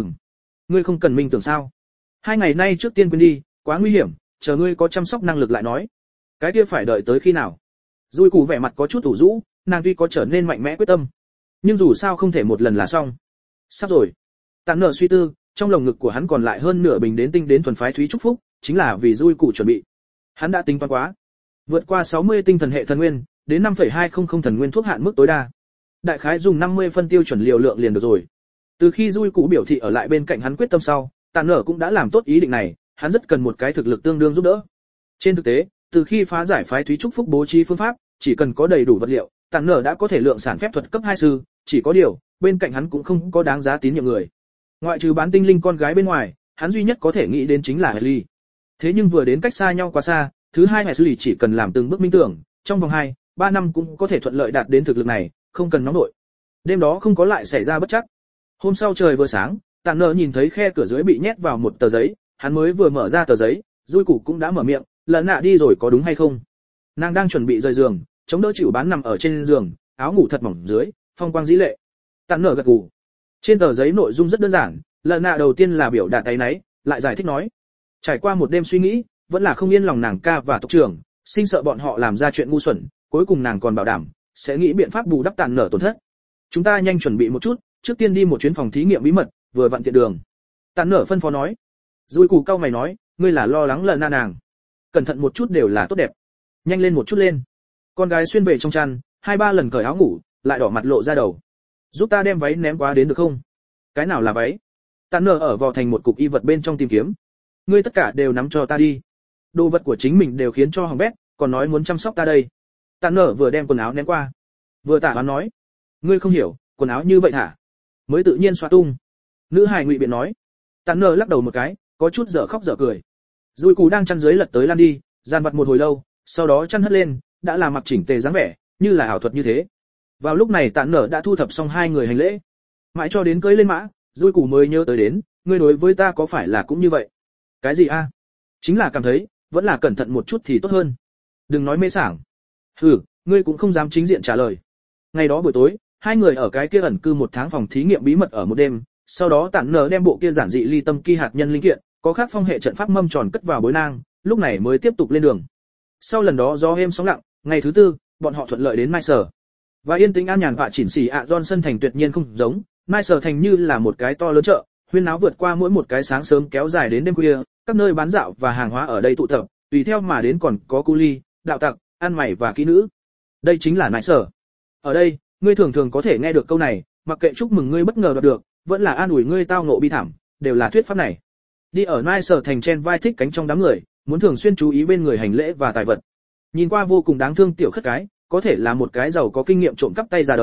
Ngươi không cần minh tưởng sao? 2 ngày nay trước tiên quên đi, quá nguy hiểm, chờ ngươi có chăm sóc năng lực lại nói. Cái kia phải đợi tới khi nào? Dui Củ vẻ mặt có chút ủ rũ, nàng tuy có trở nên mạnh mẽ quyết tâm, nhưng dù sao không thể một lần là xong. Sắp rồi. Tản Nở suy tư, trong lồng ngực của hắn còn lại hơn nửa bình đến tinh đến thuần phái thúy trúc phúc, chính là vì Dui Củ chuẩn bị. Hắn đã tính toán quá, vượt qua 60 tinh thần hệ thần nguyên, đến 5,200 thần nguyên thuốc hạn mức tối đa. Đại khái dùng 50 phân tiêu chuẩn liều lượng liền được rồi. Từ khi Dui Củ biểu thị ở lại bên cạnh hắn quyết tâm sau, Tản Nở cũng đã làm tốt ý định này, hắn rất cần một cái thực lực tương đương giúp đỡ. Trên thực tế, từ khi phá giải phái thúy trúc phúc bố trí phương pháp, chỉ cần có đầy đủ vật liệu, Tản Nở đã có thể lượng sản phép thuật cấp 2 sư, chỉ có điều, bên cạnh hắn cũng không có đáng giá tín nhiệm người. Ngoại trừ bán tinh linh con gái bên ngoài, hắn duy nhất có thể nghĩ đến chính là Ashley. Thế nhưng vừa đến cách xa nhau quá xa, thứ hai Ashley chỉ cần làm từng bước minh tưởng, trong vòng 2-3 năm cũng có thể thuận lợi đạt đến thực lực này, không cần nóng nổi. Đêm đó không có lại xảy ra bất trắc. Hôm sau trời vừa sáng, Tản Nở nhìn thấy khe cửa dưới bị nhét vào một tờ giấy, hắn mới vừa mở ra tờ giấy, Dui Củ cũng đã mở miệng, "Lần nạ đi rồi có đúng hay không?" Nàng đang chuẩn bị rời giường, chống đỡ chịu bán nằm ở trên giường, áo ngủ thật mỏng dưới, phong quang dĩ lệ. Tản Nở gật gù. Trên tờ giấy nội dung rất đơn giản, lần nạ đầu tiên là biểu đạt áy náy, lại giải thích nói, trải qua một đêm suy nghĩ, vẫn là không yên lòng nàng ca và tộc trưởng, sinh sợ bọn họ làm ra chuyện ngu xuẩn, cuối cùng nàng còn bảo đảm sẽ nghĩ biện pháp bù đắp Tản Nở tổn thất. Chúng ta nhanh chuẩn bị một chút, trước tiên đi một chuyến phòng thí nghiệm bí mật, vừa vặn tiện đường. Tản Nở phân phó nói. Dui Củ cau mày nói, ngươi là lo lắng lần nạ nàng. Cẩn thận một chút đều là tốt đẹp. Nhanh lên một chút lên. Con gái xuyên về trong chăn, 2-3 lần cởi áo ngủ, lại đỏ mặt lộ ra đầu. Giúp ta đem váy ném qua đến được không? Cái nào là váy? Tản Nở ở vò thành một cục y vật bên trong tìm kiếm. Ngươi tất cả đều nắm cho ta đi. Đồ vật của chính mình đều khiến cho hỏng bét, còn nói muốn chăm sóc ta đây. Tản Nở vừa đem quần áo ném qua, vừa tả hắn nói, ngươi không hiểu, quần áo như vậy thả, mới tự nhiên xoa tung. Nữ hài ngụy biện nói. Tản Nở lắc đầu một cái, có chút dở khóc dở cười. Dui Củ đang chăn dưới lật tới lan đi, gian vặt một hồi lâu, sau đó chăn hất lên, đã là mặc chỉnh tề dáng vẻ, như là ảo thuật như thế. Vào lúc này Tản Nở đã thu thập xong hai người hành lễ, mãi cho đến cưỡi lên mã, Dui Củ mới nhớ tới đến, ngươi đối với ta có phải là cũng như vậy? Cái gì a? Chính là cảm thấy, vẫn là cẩn thận một chút thì tốt hơn. Đừng nói mê sảng. Hừ, ngươi cũng không dám chính diện trả lời. Ngày đó buổi tối, hai người ở cái kia ẩn cư một tháng phòng thí nghiệm bí mật ở một đêm, sau đó Tản Nở đem bộ kia giản dị ly tâm ki hạt nhân linh kiện, có khác phong hệ trận pháp mâm tròn cất vào bối nang, lúc này mới tiếp tục lên đường. Sau lần đó gió êm sóng lặng, ngày thứ tư, bọn họ thuận lợi đến Mai Sở. Và yên tĩnh an nhàn và chỉnh xỉ ạ Johnson thành tuyệt nhiên không giống, Mai Sở thành như là một cái to lớn chợ, huyên náo vượt qua mỗi một cái sáng sớm kéo dài đến đêm khuya, các nơi bán dạo và hàng hóa ở đây tụ tập, tùy theo mà đến còn có cu ly, đạo tặc, ăn mày và kỹ nữ. Đây chính là Mai Sở. Ở đây, ngươi thường thường có thể nghe được câu này, mặc kệ chúc mừng ngươi bất ngờ đoạt được, vẫn là an ủi ngươi tao ngộ bi thảm, đều là thuyết pháp này. Đi ở Mai Sở thành trên vai thích cánh trong đám người, muốn thường xuyên chú ý bên người hành lễ và tài vật. Nhìn qua vô cùng đáng thương tiểu khất cái, có thể là một cái giàu có kinh nghiệm trộm cắp tay ra đời,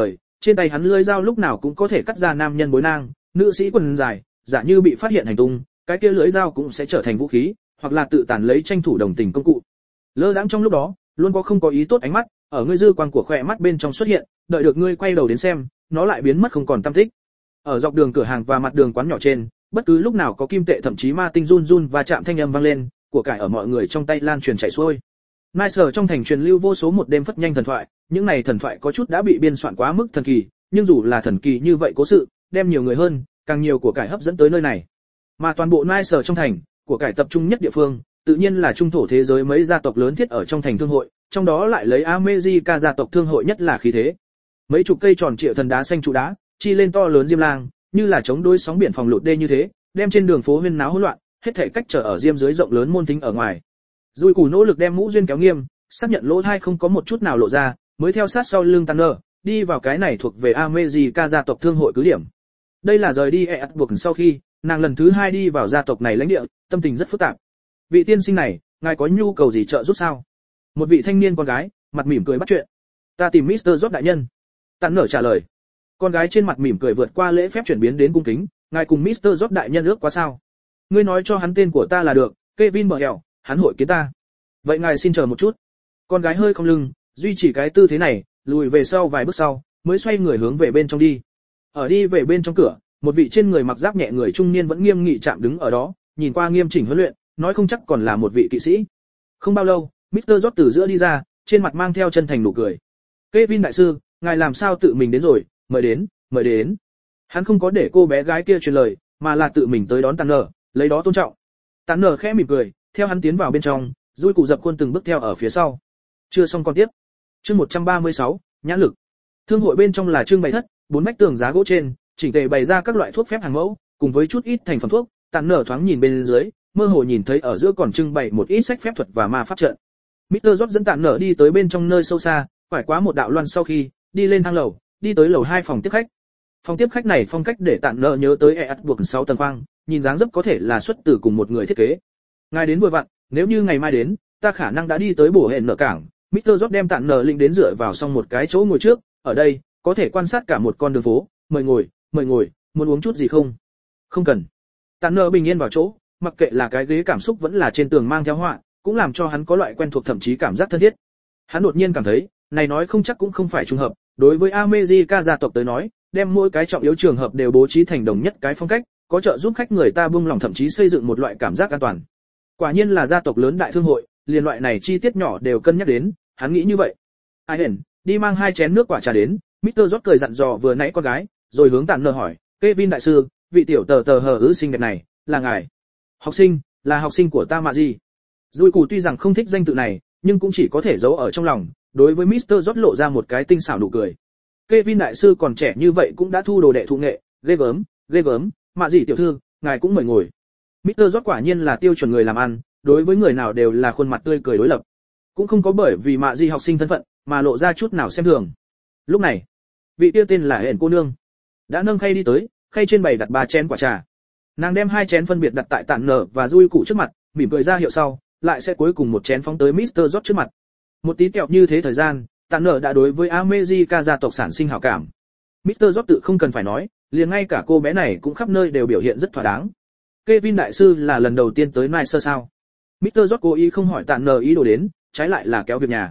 trên tay hắn lưỡi dao lúc nào cũng có thể cắt ra nam nhân bối nang, nữ sĩ quần dài, giả như bị phát hiện hành tung, cái kia lưỡi dao cũng sẽ trở thành vũ khí, hoặc là tự tàn lấy tranh thủ đồng tình công cụ. Lơ đãng trong lúc đó, luôn có không có ý tốt ánh mắt ở ngươi dư quang của khỏe mắt bên trong xuất hiện, đợi được ngươi quay đầu đến xem, nó lại biến mất không còn tăm tích. Ở dọc đường cửa hàng và mặt đường quán nhỏ trên, bất cứ lúc nào có kim tệ thậm chí ma tinh run run và chạm thanh âm vang lên, của cải ở mọi người trong tay lan truyền chảy xuôi. Nice trong thành truyền lưu vô số một đêm phất nhanh thần thoại, những này thần thoại có chút đã bị biên soạn quá mức thần kỳ, nhưng dù là thần kỳ như vậy cố sự, đem nhiều người hơn, càng nhiều của cải hấp dẫn tới nơi này. Mà toàn bộ Nice trong thành, của cải tập trung nhất địa phương, tự nhiên là trung thổ thế giới mấy gia tộc lớn thiết ở trong thành thương hội, trong đó lại lấy America gia tộc thương hội nhất là khí thế. Mấy chục cây tròn trịa thần đá xanh trụ đá, chi lên to lớn diêm lang, như là chống đối sóng biển phòng lụt đê như thế, đem trên đường phố huyên náo hỗn loạn, hết thảy cách trở ở diêm dưới rộng lớn môn thính ở ngoài. Dùi Củ nỗ lực đem mũ duyên kéo nghiêm, xác nhận lỗ tai không có một chút nào lộ ra, mới theo sát sau lưng Tanner, đi vào cái này thuộc về America gia tộc thương hội cứ điểm. Đây là rời đi buộc sau khi, nàng lần thứ 2 đi vào gia tộc này lãnh địa, tâm tình rất phức tạp. Vị tiên sinh này, ngài có nhu cầu gì trợ giúp sao? Một vị thanh niên con gái, mặt mỉm cười bắt chuyện. Ta tìm Mr. George đại nhân. Tanner trả lời. Con gái trên mặt mỉm cười vượt qua lễ phép chuyển biến đến cung kính, ngài cùng Mr. George đại nhân ước quá sao? Ngươi nói cho hắn tên của ta là được, Kevin mở hẻo, hắn hội kiến ta. Vậy ngài xin chờ một chút. Con gái hơi cong lưng, duy trì cái tư thế này, lùi về sau vài bước sau, mới xoay người hướng về bên trong đi. Ở đi về bên trong cửa, một vị trên người mặc giáp nhẹ người trung niên vẫn nghiêm nghị chạm đứng ở đó, nhìn qua nghiêm chỉnh huấn luyện, nói không chắc còn là một vị kỵ sĩ. Không bao lâu, Mr. George từ giữa đi ra, trên mặt mang theo chân thành nụ cười. Kevin đại sư, ngài làm sao tự mình đến rồi, mời đến, mời đến. Hắn không có để cô bé gái kia truyền lời, mà là tự mình tới đón Tanner, lấy đó tôn trọng. Tanner khẽ mỉm cười, theo hắn tiến vào bên trong, Dùi Củ dập khuôn từng bước theo ở phía sau. Chưa xong con tiếp. Chương 136, nhãn lực. Thương hội bên trong là trưng bày thất, 4 vách tường giá gỗ trên, chỉnh tề bày ra các loại thuốc phép hàng mẫu, cùng với chút ít thành phẩm thuốc. Tanner thoáng nhìn bên dưới, mơ hồ nhìn thấy ở giữa còn trưng bày một ít sách phép thuật và ma pháp trận. Mr. George dẫn Tanner đi tới bên trong nơi sâu xa, quải qua một đạo loan sau khi, đi lên thang lầu, đi tới lầu 2 phòng tiếp khách. Phòng tiếp khách này phong cách để Tanner nhớ tới buộc 6 tầng khoang, nhìn dáng dấp có thể là xuất từ cùng một người thiết kế. Ngài đến vừa vặn, nếu như ngày mai đến, ta khả năng đã đi tới bổ hẹn nợ cảng. Mr. George đem Tanner linh đến dựa vào xong một cái chỗ ngồi trước, ở đây, có thể quan sát cả một con đường phố, mời ngồi, muốn uống chút gì không? Không cần. Tanner bình yên vào chỗ, mặc kệ là cái ghế cảm xúc vẫn là trên tường mang theo họa, cũng làm cho hắn có loại quen thuộc thậm chí cảm giác thân thiết. Hắn đột nhiên cảm thấy, này nói không chắc cũng không phải trùng hợp, đối với America gia tộc tới nói, đem mỗi cái trọng yếu trường hợp đều bố trí thành đồng nhất cái phong cách, có trợ giúp khách người ta buông lòng thậm chí xây dựng một loại cảm giác an toàn. Quả nhiên là gia tộc lớn đại thương hội, liền loại này chi tiết nhỏ đều cân nhắc đến, hắn nghĩ như vậy. Ai hển, đi mang 2 chén nước quả trà đến, Mr. George cười dặn dò vừa nãy con gái, rồi hướng Tanner hỏi, Kevin đại sư, vị tiểu tờ hờ ứ xinh đẹp này, là ngài? Học sinh, là học sinh của ta mà gì? Dùi Củ tuy rằng không thích danh tự này, nhưng cũng chỉ có thể giấu ở trong lòng, đối với Mr. George lộ ra một cái tinh xảo nụ cười. Kevin đại sư còn trẻ như vậy cũng đã thu đồ đệ thụ nghệ, ghê gớm, mạ gì tiểu thư, ngài cũng mời ngồi. Mr. George quả nhiên là tiêu chuẩn người làm ăn, đối với người nào đều là khuôn mặt tươi cười đối lập, cũng không có bởi vì mạ gì học sinh thân phận mà lộ ra chút nào xem thường. Lúc này, vị tiêu tên là Hển cô nương đã nâng khay đi tới, khay trên bày đặt 3 chén quả trà. Nàng đem 2 chén phân biệt đặt tại Tanner và Dùi Củ trước mặt, mỉm cười ra hiệu sau, lại sẽ cuối cùng một chén phóng tới Mr. George trước mặt. Một tí kẹo như thế thời gian, Tanner đã đối với America gia tộc sản sinh hảo cảm. Mr. George tự không cần phải nói, liền ngay cả cô bé này cũng khắp nơi đều biểu hiện rất thỏa đáng. Kevin đại sư là lần đầu tiên tới Nice sao? Mr. George cố ý không hỏi Tanner ý đồ đến, trái lại là kéo việc nhà.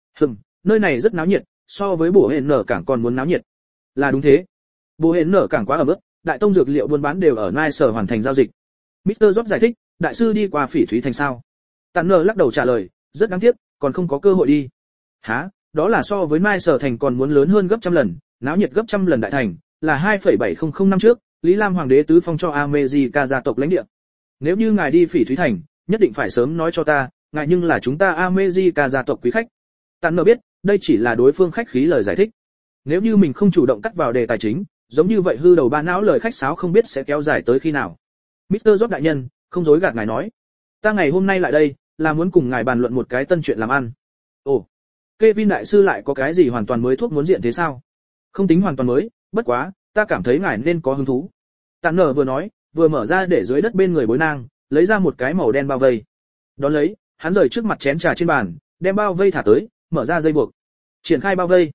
Nơi này rất náo nhiệt, so với bổ hẹn nở cảng còn muốn náo nhiệt. Là đúng thế. Bổ hẹn nở cảng quá ẩm ướt, đại tông dược liệu buôn bán đều ở Nice hoàn thành giao dịch. Mr. George giải thích, đại sư đi qua Phỉ Thúy thành sao? Tanner lắc đầu trả lời, rất đáng tiếc, còn không có cơ hội đi. Hả? Đó là so với Nice thành còn muốn lớn hơn gấp trăm lần, náo nhiệt gấp trăm lần đại thành, là 2,700 năm trước, Lý Lam hoàng đế tứ phong cho America gia tộc lãnh địa. Nếu như ngài đi Phỉ Thúy thành, nhất định phải sớm nói cho ta, ngài nhưng là chúng ta America gia tộc quý khách. Tanner biết, đây chỉ là đối phương khách khí lời giải thích. Nếu như mình không chủ động cắt vào đề tài chính, giống như vậy hư đầu ba não lời khách sáo không biết sẽ kéo dài tới khi nào. Mr. George đại nhân, không dối gạt ngài nói, ta ngày hôm nay lại đây, là muốn cùng ngài bàn luận một cái tân chuyện làm ăn. Ồ, Kevin đại sư lại có cái gì hoàn toàn mới thuốc muốn diện thế sao? Không tính hoàn toàn mới, bất quá, ta cảm thấy ngài nên có hứng thú. Tanner vừa nói, vừa mở ra để dưới đất bên người bối nang, lấy ra một cái màu đen bao vây. Đón lấy, hắn rời trước mặt chén trà trên bàn, đem bao vây thả tới, mở ra dây buộc. Triển khai bao vây.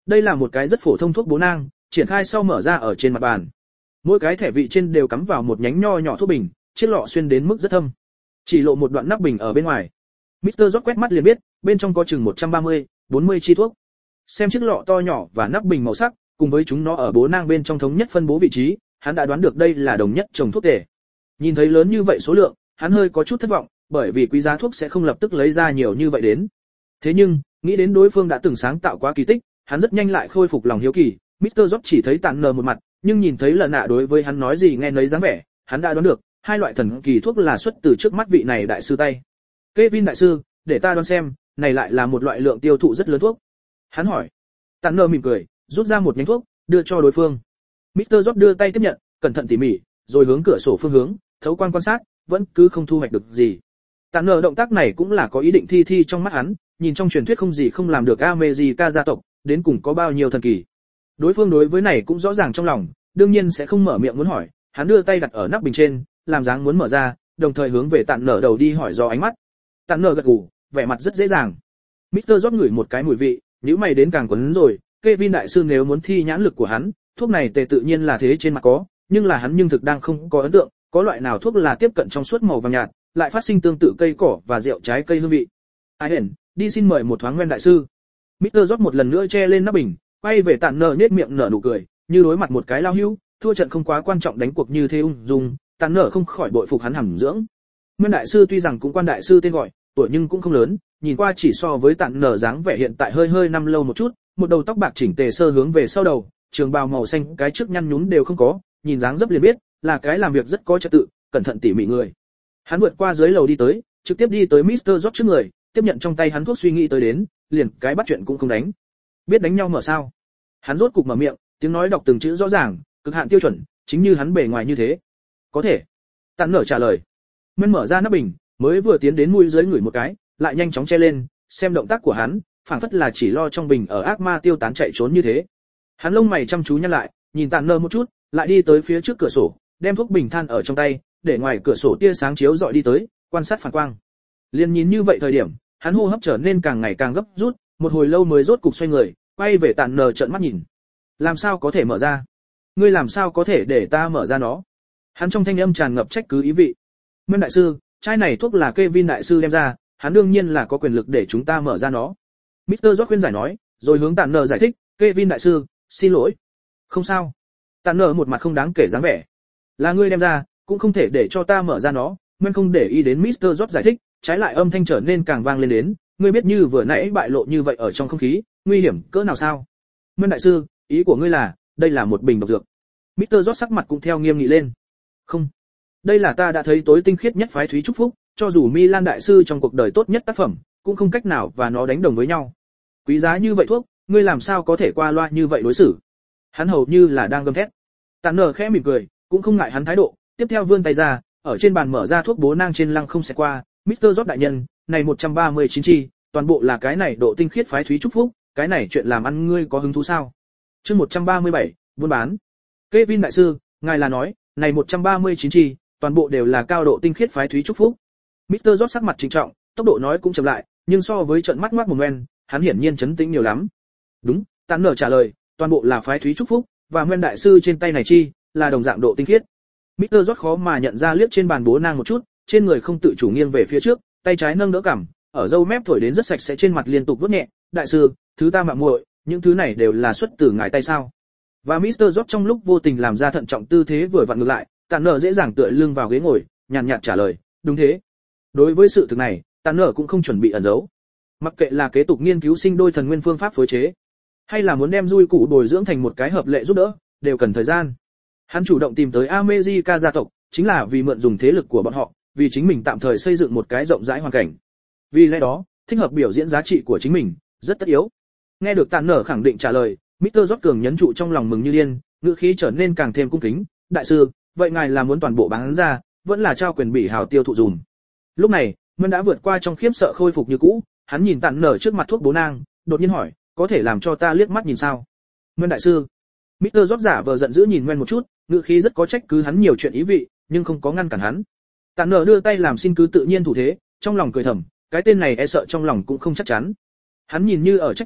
Đây là một cái rất phổ thông thuốc bố nang, triển khai sau mở ra ở trên mặt bàn. Mỗi cái thẻ vị trên đều cắm vào một nhánh nho nhỏ thuốc bình, chiếc lọ xuyên đến mức rất thâm. Chỉ lộ một đoạn nắp bình ở bên ngoài. Mr. George quét mắt liền biết, bên trong có chừng 130-40 chi thuốc. Xem chiếc lọ to nhỏ và nắp bình màu sắc, cùng với chúng nó ở bố nang bên trong thống nhất phân bố vị trí, hắn đã đoán được đây là đồng nhất chồng thuốc tể. Nhìn thấy lớn như vậy số lượng, hắn hơi có chút thất vọng, bởi vì quý giá thuốc sẽ không lập tức lấy ra nhiều như vậy đến. Thế nhưng, nghĩ đến đối phương đã từng sáng tạo quá kỳ tích, hắn rất nhanh lại khôi phục lòng hiếu kỳ. Mr. George chỉ thấy tàn nờ một mặt, nhưng nhìn thấy lần nạ đối với hắn nói gì nghe nấy dáng vẻ, hắn đã đoán được, hai loại thần kỳ thuốc là xuất từ trước mắt vị này đại sư tay. Kevin đại sư, để ta đoán xem, này lại là một loại lượng tiêu thụ rất lớn thuốc. Hắn hỏi. Tàn nờ mỉm cười, rút ra một nhánh thuốc, đưa cho đối phương. Mr. George đưa tay tiếp nhận, cẩn thận tỉ mỉ, rồi hướng cửa sổ phương hướng, thấu quan quan sát, vẫn cứ không thu hoạch được gì. Tàn nờ động tác này cũng là có ý định thi trong mắt hắn, nhìn trong truyền thuyết không gì không làm được America gia tộc, đến cùng có bao nhiêu thần kỳ. Đối phương đối với này cũng rõ ràng trong lòng, đương nhiên sẽ không mở miệng muốn hỏi, hắn đưa tay đặt ở nắp bình trên, làm dáng muốn mở ra, đồng thời hướng về Tàn nở đầu đi hỏi do ánh mắt. Tàn nở gật gù, vẻ mặt rất dễ dàng. Mr. George ngửi một cái mùi vị, nhíu mày đến càng quấn rồi, Kevin đại sư nếu muốn thi nhãn lực của hắn, thuốc này tề tự nhiên là thế trên mặt có, nhưng là hắn nhưng thực đang không có ấn tượng, có loại nào thuốc là tiếp cận trong suốt màu vàng nhạt, lại phát sinh tương tự cây cỏ và rượu trái cây hương vị. Ai hển, đi xin mời một thoáng Nguyên đại sư. Mr. George một lần nữa che lên nắp bình, quay về Tàn nở nhếch miệng nở nụ cười, như đối mặt một cái lao hưu, thua trận không quá quan trọng đánh cuộc như thế ung dung, Tàn nở không khỏi bội phục hắn hàm dưỡng. Nguyên đại sư tuy rằng cũng quan đại sư tên gọi, tuổi nhưng cũng không lớn, nhìn qua chỉ so với Tàn nở dáng vẻ hiện tại hơi năm lâu một chút, một đầu tóc bạc chỉnh tề sơ hướng về sau đầu, trường bào màu xanh cái trước nhăn nhún đều không có, nhìn dáng dấp liền biết là cái làm việc rất có trật tự, cẩn thận tỉ mỉ người. Hắn vượt qua dưới lầu đi tới, trực tiếp đi tới Mr. George trước người, tiếp nhận trong tay hắn thuốc suy nghĩ tới đến, liền cái bắt chuyện cũng không đánh. Biết đánh nhau mở sao? Hắn rốt cục mở miệng, tiếng nói đọc từng chữ rõ ràng, cực hạn tiêu chuẩn, chính như hắn bề ngoài như thế. Có thể. Tàn nở trả lời. Men mở ra nắp bình, mới vừa tiến đến mũi dưới ngửi một cái, lại nhanh chóng che lên, xem động tác của hắn, phảng phất là chỉ lo trong bình ở ác ma tiêu tán chạy trốn như thế. Hắn lông mày chăm chú nhăn lại, nhìn Tàn nở một chút, lại đi tới phía trước cửa sổ, đem thuốc bình than ở trong tay, để ngoài cửa sổ tia sáng chiếu dọi đi tới, quan sát phản quang. Liên nhìn như vậy thời điểm, hắn hô hấp trở nên càng ngày càng gấp rút, một hồi lâu mới rốt cục xoay người, quay về Tàn nở trợn mắt nhìn. Làm sao có thể mở ra? Ngươi làm sao có thể để ta mở ra nó? Hắn trong thanh âm tràn ngập trách cứ ý vị. Nguyên đại sư, chai này thuốc là Kevin đại sư đem ra, hắn đương nhiên là có quyền lực để chúng ta mở ra nó. Mr. George khuyên giải nói, rồi hướng Tàn nở giải thích, Kevin đại sư, xin lỗi. Không sao. Tàn nở một mặt không đáng kể dáng vẻ. Là ngươi đem ra, cũng không thể để cho ta mở ra nó. Nguyên không để ý đến Mr. George giải thích, trái lại âm thanh trở nên càng vang lên đến, ngươi biết như vừa nãy bại lộ như vậy ở trong không khí, nguy hiểm cỡ nào sao? Nguyên đại sư, ý của ngươi là, đây là một bình độc dược. Mr. George sắc mặt cũng theo nghiêm nghị lên. Không, đây là ta đã thấy tối tinh khiết nhất phái thúy trúc phúc, cho dù Milan đại sư trong cuộc đời tốt nhất tác phẩm, cũng không cách nào và nó đánh đồng với nhau. Quý giá như vậy thuốc, ngươi làm sao có thể qua loa như vậy đối xử? Hắn hầu như là đang gầm thét. Tàn nở khẽ mỉm cười, cũng không ngại hắn thái độ, tiếp theo vươn tay ra, ở trên bàn mở ra thuốc bố nang trên lăng không sẽ qua, Mr. George đại nhân, này 139 chi, toàn bộ là cái này độ tinh khiết phái thúy trúc phúc, cái này chuyện làm ăn ngươi có hứng thú sao? Chương 137, buôn bán. Kevin đại sư, ngài là nói, này 139 chi, toàn bộ đều là cao độ tinh khiết phái thúy trúc phúc. Mr. George sắc mặt trịnh trọng, tốc độ nói cũng chậm lại, nhưng so với trận mắt ngoác một men, hắn hiển nhiên chấn tĩnh nhiều lắm. Đúng, Tàn nở trả lời, toàn bộ là phái thúy trúc phúc, và Nguyên đại sư trên tay này chi, là đồng dạng độ tinh khiết. Mr. George khó mà nhận ra liếc trên bàn bố nang một chút, trên người không tự chủ nghiêng về phía trước, tay trái nâng đỡ cằm, ở râu mép thổi đến rất sạch sẽ trên mặt liên tục vuốt nhẹ, đại sư, thứ ta mạo muội, những thứ này đều là xuất từ ngài tay sao? Và Mr. George trong lúc vô tình làm ra thận trọng tư thế vừa vặn ngược lại, Tàn nở dễ dàng tựa lưng vào ghế ngồi, nhàn nhạt trả lời, đúng thế. Đối với sự thực này, Tàn nở cũng không chuẩn bị ẩn giấu. Mặc kệ là kế tục nghiên cứu sinh đôi thần nguyên phương pháp phối chế, hay là muốn đem dui cụ bồi dưỡng thành một cái hợp lệ giúp đỡ, đều cần thời gian. Hắn chủ động tìm tới America gia tộc, chính là vì mượn dùng thế lực của bọn họ, vì chính mình tạm thời xây dựng một cái rộng rãi hoàn cảnh. Vì lẽ đó, thích hợp biểu diễn giá trị của chính mình, rất tất yếu. Nghe được Tàn nở khẳng định trả lời, Mr. George cường nhấn trụ trong lòng mừng như điên, ngữ khí trở nên càng thêm cung kính, đại sư, vậy ngài là muốn toàn bộ bán ra, vẫn là trao quyền bỉ hào tiêu thụ dùm? Lúc này, Nguyên đã vượt qua trong khiếp sợ khôi phục như cũ, hắn nhìn Tàn nở trước mặt thuốc bố nang, đột nhiên hỏi, có thể làm cho ta liếc mắt nhìn sao? Nguyên đại sư. Mr. George giả vờ giận dữ nhìn Nguyên một chút, ngữ khí rất có trách cứ hắn nhiều chuyện ý vị, nhưng không có ngăn cản hắn. Tàn nở đưa tay làm xin cứ tự nhiên thủ thế, trong lòng cười thầm, cái tên này e sợ trong lòng cũng không chắc chắn. Hắn nhìn như ở trách cứ,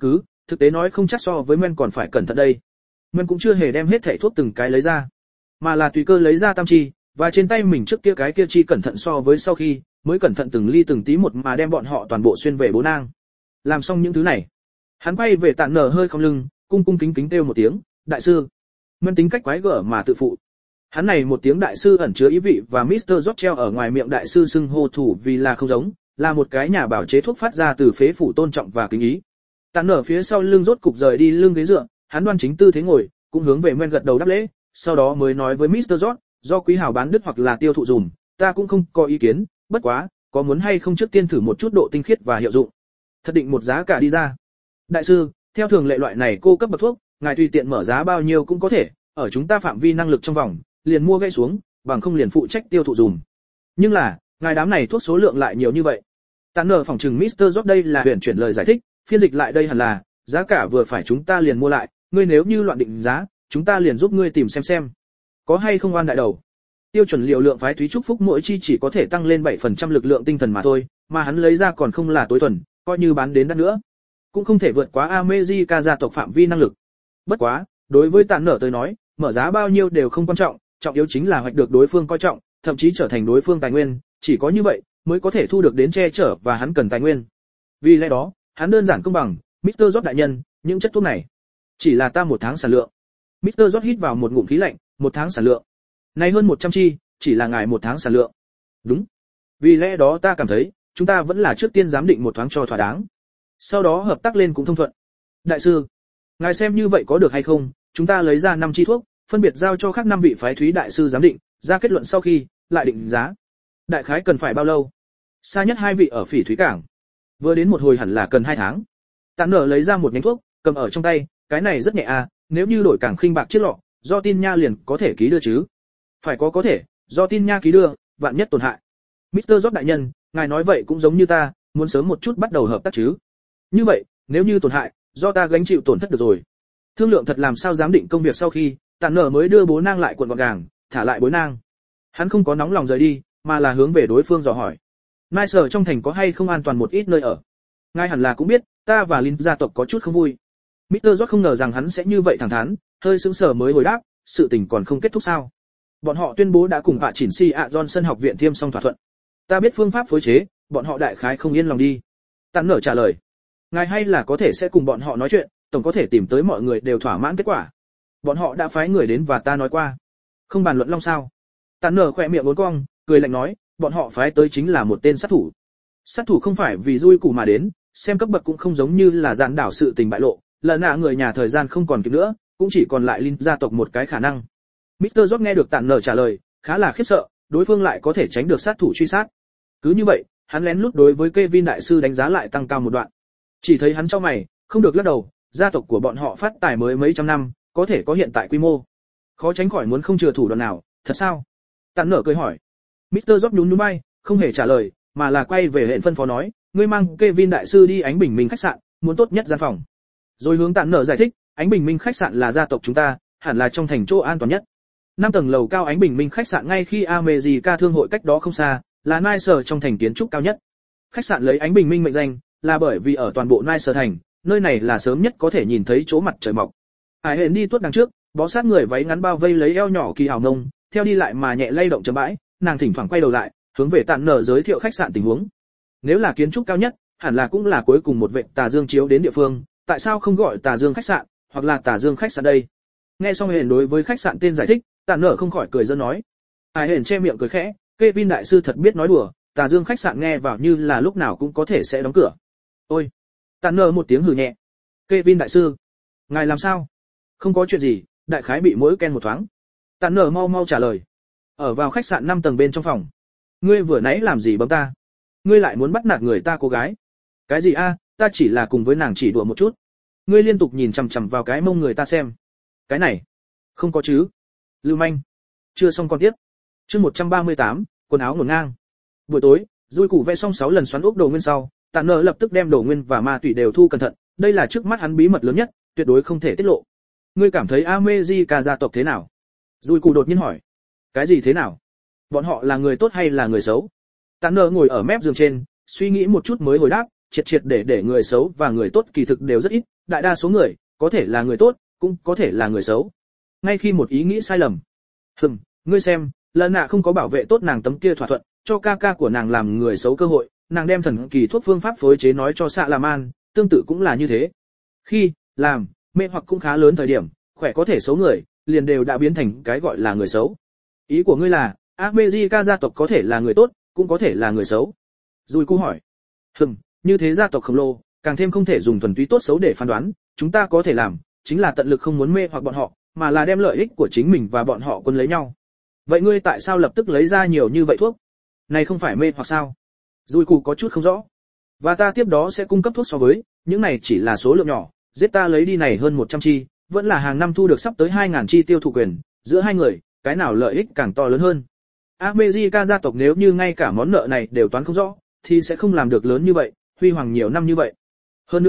thực tế nói không chắc so với men còn phải cẩn thận đây. Men cũng chưa hề đem hết thảy thuốc từng cái lấy ra, mà là tùy cơ lấy ra tam chi, và trên tay mình trước kia cái kia chi cẩn thận so với sau khi, mới cẩn thận từng ly từng tí một mà đem bọn họ toàn bộ xuyên về bố nang. Làm xong những thứ này, hắn quay về Tản Nở hơi không lưng, cung cung kính kính kêu một tiếng, đại sư. Men tính cách quái gở mà tự phụ. Hắn này một tiếng đại sư ẩn chứa ý vị và Mr. George ở ngoài miệng đại sư xưng hô thủ vì là không giống, là một cái nhà bảo chế thuốc phát ra từ phế phủ tôn trọng và kính ý. Tản Nở phía sau lưng rốt cục rời đi lưng ghế dựa, hắn đoan chính tư thế ngồi, cũng hướng về Men gật đầu đáp lễ, sau đó mới nói với Mr. George, do quý hào bán đứt hoặc là tiêu thụ dùm, ta cũng không có ý kiến, bất quá, có muốn hay không trước tiên thử một chút độ tinh khiết và hiệu dụng. Thật định một giá cả đi ra. Đại sư, theo thường lệ loại này cô cấp bậc thuốc, ngài tùy tiện mở giá bao nhiêu cũng có thể, ở chúng ta phạm vi năng lực trong vòng, liền mua gãy xuống, bằng không liền phụ trách tiêu thụ dùm. Nhưng là, ngài đám này thuốc số lượng lại nhiều như vậy. Tản Nở phòng trừng Mr. George đây là huyền chuyển lời giải thích, phiên dịch lại đây hẳn là, giá cả vừa phải chúng ta liền mua lại, ngươi nếu như loạn định giá, chúng ta liền giúp ngươi tìm xem. Có hay không oan đại đầu. Tiêu chuẩn liều lượng phái Thúy Trúc Phúc mỗi chi chỉ có thể tăng lên 7% lực lượng tinh thần mà thôi, mà hắn lấy ra còn không là tối thuần, coi như bán đến đắt nữa, cũng không thể vượt quá America gia tộc phạm vi năng lực. Bất quá, đối với Tản Nở tới nói, mở giá bao nhiêu đều không quan trọng, trọng yếu chính là hoạch được đối phương coi trọng, thậm chí trở thành đối phương tài nguyên, chỉ có như vậy mới có thể thu được đến che chở và hắn cần tài nguyên. Vì lẽ đó, hắn đơn giản công bằng, Mr. George đại nhân, những chất thuốc này chỉ là ta một tháng sản lượng. Mr. George hít vào một ngụm khí lạnh, một tháng sản lượng. Này hơn 100 chi, chỉ là ngài một tháng sản lượng. Đúng. Vì lẽ đó ta cảm thấy, chúng ta vẫn là trước tiên giám định một thoáng cho thỏa đáng. Sau đó hợp tác lên cũng thông thuận. Đại sư, ngài xem như vậy có được hay không? Chúng ta lấy ra 5 chi thuốc, phân biệt giao cho các 5 vị phái Thúy đại sư giám định, ra kết luận sau khi, lại định giá. Đại khái cần phải bao lâu? Xa nhất 2 vị ở Phỉ Thúy cảng. Vừa đến một hồi hẳn là cần 2 tháng. Tản Nở lấy ra một nhánh thuốc, cầm ở trong tay, cái này rất nhẹ à, nếu như đổi cảng khinh bạc chiếc lọ, do tin nha liền có thể ký đưa chứ? Phải có thể, do tin nha ký đưa, vạn nhất tổn hại. Mr. George đại nhân, ngài nói vậy cũng giống như ta, muốn sớm một chút bắt đầu hợp tác chứ? Như vậy, nếu như tổn hại, do ta gánh chịu tổn thất được rồi. Thương lượng thật làm sao giám định công việc sau khi, Tản Nở mới đưa bố nang lại cuộn gọn gàng, thả lại bối nang. Hắn không có nóng lòng rời đi, mà là hướng về đối phương dò hỏi. Mai sở trong thành có hay không an toàn một ít nơi ở? Ngài hẳn là cũng biết, ta và Linh gia tộc có chút không vui. Mr. George không ngờ rằng hắn sẽ như vậy thẳng thắn, hơi sững sờ mới hồi đáp, sự tình còn không kết thúc sao? Bọn họ tuyên bố đã cùng Hạ Chỉnh Si ạ Johnson học viện thiêm xong thỏa thuận. Ta biết phương pháp phối chế, bọn họ đại khái không yên lòng đi. Tản Nở trả lời. Ngài hay là có thể sẽ cùng bọn họ nói chuyện, tổng có thể tìm tới mọi người đều thỏa mãn kết quả. Bọn họ đã phái người đến và ta nói qua. Không bàn luận long sao? Tản Nở khẽ miệng uốn cong, cười lạnh nói, bọn họ phái tới chính là một tên sát thủ. Sát thủ không phải vì vui củ mà đến, xem cấp bậc cũng không giống như là dàn đảo sự tình bại lộ, lần nạ người nhà thời gian không còn kịp nữa, cũng chỉ còn lại Linh gia tộc một cái khả năng. Mr. George nghe được Tản Nở trả lời, khá là khiếp sợ, đối phương lại có thể tránh được sát thủ truy sát. Cứ như vậy, hắn lén lút đối với Kevin đại sư đánh giá lại tăng cao một đoạn. Chỉ thấy hắn chau mày, không được lắc đầu, gia tộc của bọn họ phát tài mới mấy trăm năm, có thể có hiện tại quy mô. Khó tránh khỏi muốn không chừa thủ đoạn nào, thật sao? Tản Nở cười hỏi. Mr. George nhún nhún vai, không hề trả lời, mà là quay về hệ phân phó nói, ngươi mang Kevin đại sư đi Ánh Bình Minh khách sạn, muốn tốt nhất gian phòng. Rồi hướng Tản Nở giải thích, Ánh Bình Minh khách sạn là gia tộc chúng ta, hẳn là trong thành chỗ an toàn nhất. 5 tầng lầu cao Ánh Bình Minh khách sạn ngay khi America thương hội cách đó không xa, là Nice trong thành kiến trúc cao nhất. Khách sạn lấy Ánh Bình Minh mệnh danh, là bởi vì ở toàn bộ Nice thành, nơi này là sớm nhất có thể nhìn thấy chỗ mặt trời mọc. Hải Hển đi tuốt đằng trước, bó sát người váy ngắn bao vây lấy eo nhỏ kỳ hào ngông, theo đi lại mà nhẹ lay động chấm bãi, nàng thỉnh thoảng quay đầu lại, hướng về Tản Nở giới thiệu khách sạn tình huống. Nếu là kiến trúc cao nhất, hẳn là cũng là cuối cùng một vệ tà dương chiếu đến địa phương, tại sao không gọi tà dương khách sạn, hoặc là tà dương khách sạn đây? Nghe xong Hển đối với khách sạn tên giải thích, Tản Nở không khỏi cười giỡn nói. Hải Hển che miệng cười khẽ, Kevin đại sư thật biết nói đùa, tà dương khách sạn nghe vào như là lúc nào cũng có thể sẽ đóng cửa. Ôi! Tản Nở một tiếng hừ nhẹ. Kevin đại sư, ngài làm sao? Không có chuyện gì, đại khái bị mũi ken một thoáng. Tản Nở mau mau trả lời. Ở vào khách sạn 5 tầng bên trong phòng. Ngươi vừa nãy làm gì bấm ta? Ngươi lại muốn bắt nạt người ta cô gái? Cái gì a? Ta chỉ là cùng với nàng chỉ đùa một chút. Ngươi liên tục nhìn chằm chằm vào cái mông người ta xem. Cái này, không có chứ? Lưu manh. Chưa xong con tiếp. Chương 138, quần áo ngổn ngang. Buổi tối, Dui Củ vẽ xong 6 lần xoắn ốc đồ nguyên sau, Tản Nở lập tức đem đồ nguyên và ma túy đều thu cẩn thận, đây là trước mắt hắn bí mật lớn nhất, tuyệt đối không thể tiết lộ. Ngươi cảm thấy America gia tộc thế nào? Dui Củ đột nhiên hỏi. Cái gì thế nào? Bọn họ là người tốt hay là người xấu? Tản Nở ngồi ở mép giường trên, suy nghĩ một chút mới hồi đáp, triệt để người xấu và người tốt kỳ thực đều rất ít, đại đa số người có thể là người tốt, cũng có thể là người xấu. Ngay khi một ý nghĩ sai lầm. Ngươi xem, lần nạ không có bảo vệ tốt nàng tấm kia thỏa thuận, cho ca ca của nàng làm người xấu cơ hội, nàng đem thần kỳ thuốc phương pháp phối chế nói cho Sạ Làm An, tương tự cũng là như thế. Khi làm mê hoặc cũng khá lớn thời điểm, khỏe có thể xấu người, liền đều đã biến thành cái gọi là người xấu. Ý của ngươi là, America gia tộc có thể là người tốt, cũng có thể là người xấu. Rồi cô hỏi. Như thế gia tộc khổng lồ, càng thêm không thể dùng thuần túy tốt xấu để phán đoán, chúng ta có thể làm, chính là tận lực không muốn mê hoặc bọn họ, mà là đem lợi ích của chính mình và bọn họ quân lấy nhau. Vậy ngươi tại sao lập tức lấy ra nhiều như vậy thuốc? Này không phải mê hoặc sao? Rồi cụ có chút không rõ. Và ta tiếp đó sẽ cung cấp thuốc so với, những này chỉ là số lượng nhỏ, giết ta lấy đi này hơn 100 chi, vẫn là hàng năm thu được sắp tới 2000 chi tiêu thụ quyền, giữa hai người, cái nào lợi ích càng to lớn hơn. America gia tộc nếu như ngay cả món nợ này đều toán không rõ, thì sẽ không làm được lớn như vậy, huy hoàng nhiều năm như vậy. Hơn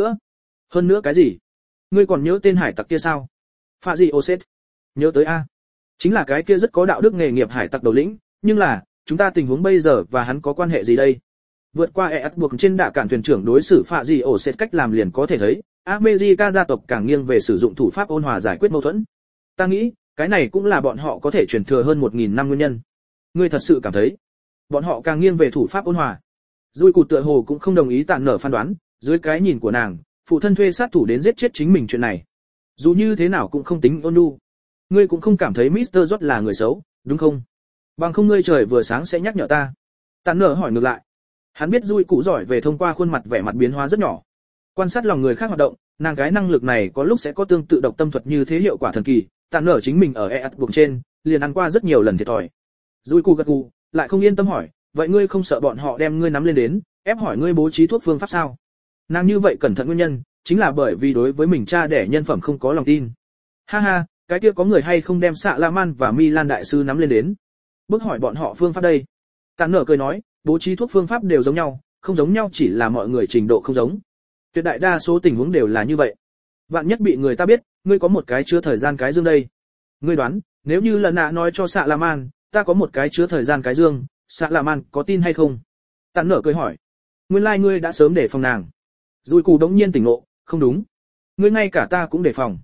nữa cái gì? Ngươi còn nhớ tên hải tặc kia sao? Phạ gì Osset? Nhớ tới a? Chính là cái kia rất có đạo đức nghề nghiệp hải tặc đầu lĩnh, nhưng là, chúng ta tình huống bây giờ và hắn có quan hệ gì đây? Vượt qua ép buộc trên đạ cản thuyền trưởng đối xử Phạ gì Osset cách làm liền có thể thấy, America gia tộc càng nghiêng về sử dụng thủ pháp ôn hòa giải quyết mâu thuẫn. Ta nghĩ, cái này cũng là bọn họ có thể truyền thừa hơn 1000 năm nguyên nhân. Ngươi thật sự cảm thấy, bọn họ càng nghiêng về thủ pháp ôn hòa? Dùi cụt tựa hồ cũng không đồng ý Tản Nở phán đoán, dưới cái nhìn của nàng, phụ thân thuê sát thủ đến giết chết chính mình chuyện này, dù như thế nào cũng không tính ôn nhu. Ngươi cũng không cảm thấy Mr. George là người xấu, đúng không? Bằng không ngươi trời vừa sáng sẽ nhắc nhở ta. Tản Nở hỏi ngược lại. Hắn biết Dùi cụ giỏi về thông qua khuôn mặt vẻ mặt biến hóa rất nhỏ, quan sát lòng người khác hoạt động, nàng cái năng lực này có lúc sẽ có tương tự độc tâm thuật như thế hiệu quả thần kỳ. Tản Nở chính mình ở buồng trên, liền ăn qua rất nhiều lần thiệt thòi. Dùi cụ gật gù, lại không yên tâm hỏi, vậy ngươi không sợ bọn họ đem ngươi nắm lên đến, ép hỏi ngươi bố trí thuốc phương pháp sao? Nàng như vậy cẩn thận nguyên nhân, chính là bởi vì đối với mình cha đẻ nhân phẩm không có lòng tin. Ha ha, cái kia có người hay không đem Sạ La Man và Milan đại sư nắm lên đến? Bước hỏi bọn họ phương pháp đây. Tản Nở cười nói, bố trí thuốc phương pháp đều giống nhau, không giống nhau chỉ là mọi người trình độ không giống. Tuyệt đại đa số tình huống đều là như vậy. Vạn nhất bị người ta biết, ngươi có một cái chứa thời gian cái dương đây. Ngươi đoán, nếu như lần nạ nói cho Sạ La Man, ta có một cái chứa thời gian cái dương, Sạ La Man có tin hay không? Tản Nở cười hỏi. Nguyên lai ngươi đã sớm để phòng nàng. Dùi cù đống nhiên tỉnh ngộ, không đúng. Ngươi ngay cả ta cũng đề phòng.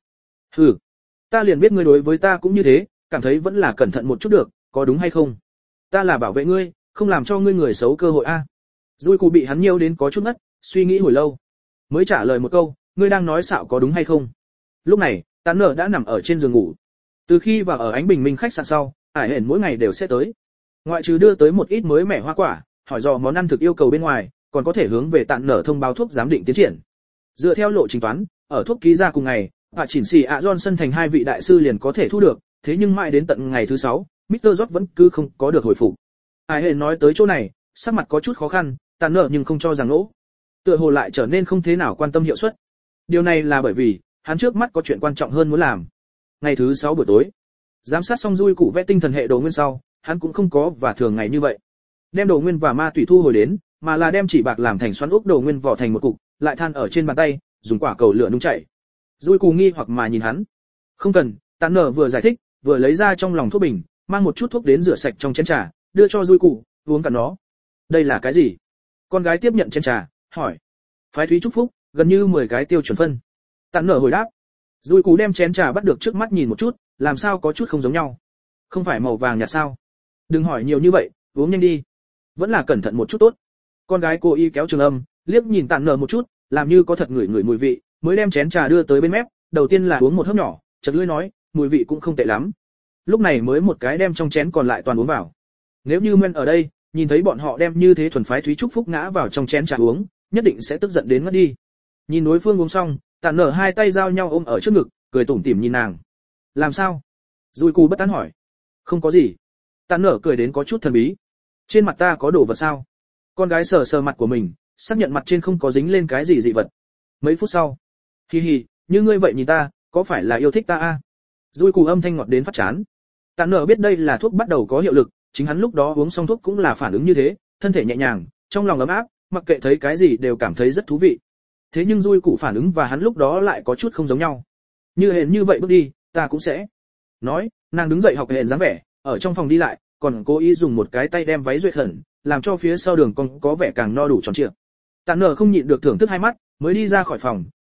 Ta liền biết ngươi đối với ta cũng như thế, cảm thấy vẫn là cẩn thận một chút được, có đúng hay không? Ta là bảo vệ ngươi, không làm cho ngươi người xấu cơ hội a. Dùi cù bị hắn nhiêu đến có chút ngất, suy nghĩ hồi lâu, mới trả lời một câu, ngươi đang nói xạo có đúng hay không? Lúc này, Tản Nở đã nằm ở trên giường ngủ. Từ khi vào ở ánh bình minh khách sạn sau, ải hển mỗi ngày đều sẽ tới. Ngoại trừ đưa tới một ít mới mẻ hoa quả, hỏi dò món ăn thực yêu cầu bên ngoài, còn có thể hướng về Tản Nở thông báo thuốc giám định tiến triển. Dựa theo lộ trình toán, ở thuốc ký ra cùng ngày, và chỉnh xì ạ Johnson thành 2 vị đại sư liền có thể thu được, thế nhưng mãi đến tận ngày thứ 6, Mr. George vẫn cứ không có được hồi phục. Ai hề nói tới chỗ này, sắc mặt có chút khó khăn, Tản Nở nhưng không cho rằng lỗ. Tựa hồ lại trở nên không thế nào quan tâm hiệu suất. Điều này là bởi vì, hắn trước mắt có chuyện quan trọng hơn muốn làm. Ngày thứ 6 buổi tối, giám sát xong Dùi cụ vẽ tinh thần hệ đồ nguyên sau, hắn cũng không có và thường ngày như vậy. Đem đồ nguyên và ma tùy thu hồi đến, mà là đem chỉ bạc làm thành xoắn ốc đồ nguyên vỏ thành một cục, lại than ở trên bàn tay, dùng quả cầu lửa nung chảy. Dùi cụ nghi hoặc mà nhìn hắn. Không cần, Tản Nở vừa giải thích, vừa lấy ra trong lòng thuốc bình, mang một chút thuốc đến rửa sạch trong chén trà, đưa cho Dùi cụ, uống cả nó. Đây là cái gì? Con gái tiếp nhận chén trà, hỏi. Phái thúy chúc phúc, gần như 10 cái tiêu chuẩn phân. Tản Nở hồi đáp. Dùi cụ đem chén trà bắt được trước mắt nhìn một chút, làm sao có chút không giống nhau. Không phải màu vàng nhạt sao? Đừng hỏi nhiều như vậy, uống nhanh đi. Vẫn là cẩn thận một chút tốt. Con gái cô y kéo trường âm, liếc nhìn Tản Nở một chút, làm như có thật ngửi mùi vị, mới đem chén trà đưa tới bên mép, đầu tiên là uống một hớp nhỏ, chợt lưỡi nói, mùi vị cũng không tệ lắm. Lúc này mới một cái đem trong chén còn lại toàn uống vào. Nếu như men ở đây, nhìn thấy bọn họ đem như thế thuần phái thúy trúc phúc ngã vào trong chén trà uống, nhất định sẽ tức giận đến ngất đi. Nhìn đối phương uống xong, Tản Nở hai tay giao nhau ôm ở trước ngực, cười tủm tỉm nhìn nàng. Làm sao? Dùi cù bất tán hỏi. Không có gì. Tản Nở cười đến có chút thần bí. Trên mặt ta có đồ vật sao? Con gái sờ sờ mặt của mình, xác nhận mặt trên không có dính lên cái gì dị vật. Mấy phút sau, hi hi, như ngươi vậy nhìn ta, có phải là yêu thích ta a? Dùi cù âm thanh ngọt đến phát chán. Tản Nở biết đây là thuốc bắt đầu có hiệu lực, chính hắn lúc đó uống xong thuốc cũng là phản ứng như thế, thân thể nhẹ nhàng, trong lòng ấm áp, mặc kệ thấy cái gì đều cảm thấy rất thú vị. Thế nhưng Dùi cù phản ứng và hắn lúc đó lại có chút không giống nhau. Như hẹn như vậy bước đi, ta cũng sẽ. Nói, nàng đứng dậy học hẹn dáng vẻ, ở trong phòng đi lại, còn cố ý dùng một cái tay đem váy duệ khẩn, làm cho phía sau đường cong có vẻ càng no đủ tròn trịa. Tản Nở không nhịn được thưởng thức hai mắt, mới đi ra khỏi phòng,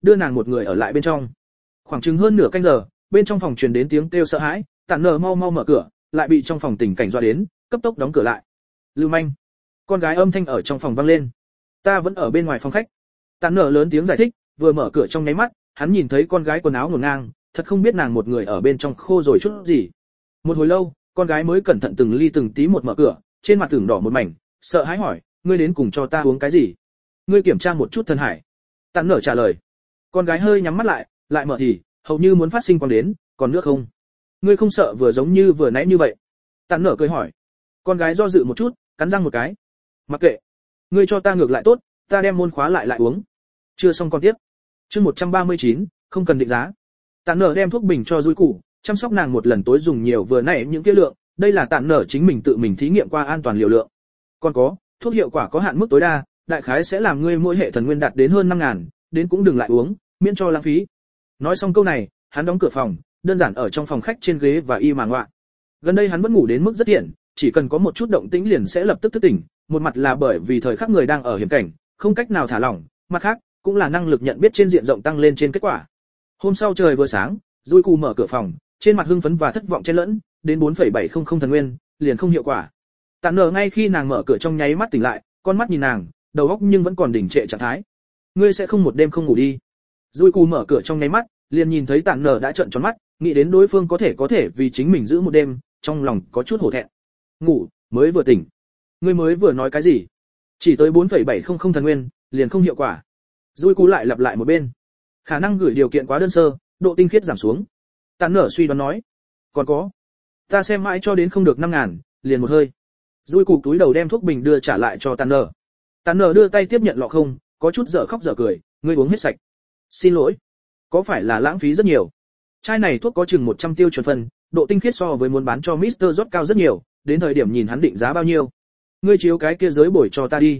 đưa nàng một người ở lại bên trong. Khoảng chừng hơn nửa canh giờ, bên trong phòng truyền đến tiếng kêu sợ hãi, Tản Nở mau mau mở cửa, lại bị trong phòng tình cảnh dọa đến, cấp tốc đóng cửa lại. Lưu manh, con gái âm thanh ở trong phòng vang lên. Ta vẫn ở bên ngoài phòng khách. Tản Nở lớn tiếng giải thích, vừa mở cửa trong nháy mắt, hắn nhìn thấy con gái quần áo ngổn ngang, thật không biết nàng một người ở bên trong khô rồi chút gì. Một hồi lâu, con gái mới cẩn thận từng ly từng tí một mở cửa, trên mặt tưởng đỏ một mảnh, sợ hãi hỏi, ngươi đến cùng cho ta uống cái gì? Ngươi kiểm tra một chút thân hải. Tản Nở trả lời. Con gái hơi nhắm mắt lại, lại mở thì, hầu như muốn phát sinh quang đến, còn nước không? Ngươi không sợ vừa giống như vừa nãy như vậy? Tản Nở cười hỏi. Con gái do dự một chút, cắn răng một cái. Mặc kệ, ngươi cho ta ngược lại tốt, ta đem môn khóa lại uống. Chưa xong con tiếp. Chương 139, không cần định giá. Tản Nở đem thuốc bình cho Dui Củ, chăm sóc nàng một lần tối dùng nhiều vừa nãy những kia lượng, đây là Tản Nở chính mình tự mình thí nghiệm qua an toàn liều lượng. Còn có, thuốc hiệu quả có hạn mức tối đa, đại khái sẽ làm ngươi mỗi hệ thần nguyên đạt đến hơn 5000, đến cũng đừng lại uống, miễn cho lãng phí. Nói xong câu này, hắn đóng cửa phòng, đơn giản ở trong phòng khách trên ghế và y mà ngoạ. Gần đây hắn vẫn ngủ đến mức rất tiện, chỉ cần có một chút động tĩnh liền sẽ lập tức thức tỉnh, một mặt là bởi vì thời khắc người đang ở hiểm cảnh, không cách nào thả lỏng, mặt khác cũng là năng lực nhận biết trên diện rộng tăng lên trên kết quả. Hôm sau trời vừa sáng, Dui Cù mở cửa phòng, trên mặt hưng phấn và thất vọng chen lẫn, đến 4,700 thần nguyên, liền không hiệu quả. Tản Nở ngay khi nàng mở cửa trong nháy mắt tỉnh lại, con mắt nhìn nàng, đầu óc nhưng vẫn còn đỉnh trệ trạng thái. Ngươi sẽ không một đêm không ngủ đi? Dui Cù mở cửa trong nháy mắt, liền nhìn thấy Tản Nở đã trợn tròn mắt, nghĩ đến đối phương có thể vì chính mình giữ một đêm, trong lòng có chút hổ thẹn. Ngủ, mới vừa tỉnh. Ngươi mới vừa nói cái gì? Chỉ tới 4,700 thần nguyên, liền không hiệu quả. Dui Cù lại lặp lại một bên. Khả năng gửi điều kiện quá đơn sơ, độ tinh khiết giảm xuống. Tản Nở suy đoán nói. Còn có, ta xem mãi cho đến không được 5000, liền một hơi. Dui Cù túi đầu đem thuốc bình đưa trả lại cho Tản Nở. Tản Nở đưa tay tiếp nhận lọ không, có chút dở khóc dở cười, ngươi uống hết sạch. Xin lỗi, có phải là lãng phí rất nhiều? Chai này thuốc có chừng 100 tiêu chuẩn phần, độ tinh khiết so với muốn bán cho Mr. Jot cao rất nhiều, đến thời điểm nhìn hắn định giá bao nhiêu. Ngươi chiếu cái kia giới bồi cho ta đi.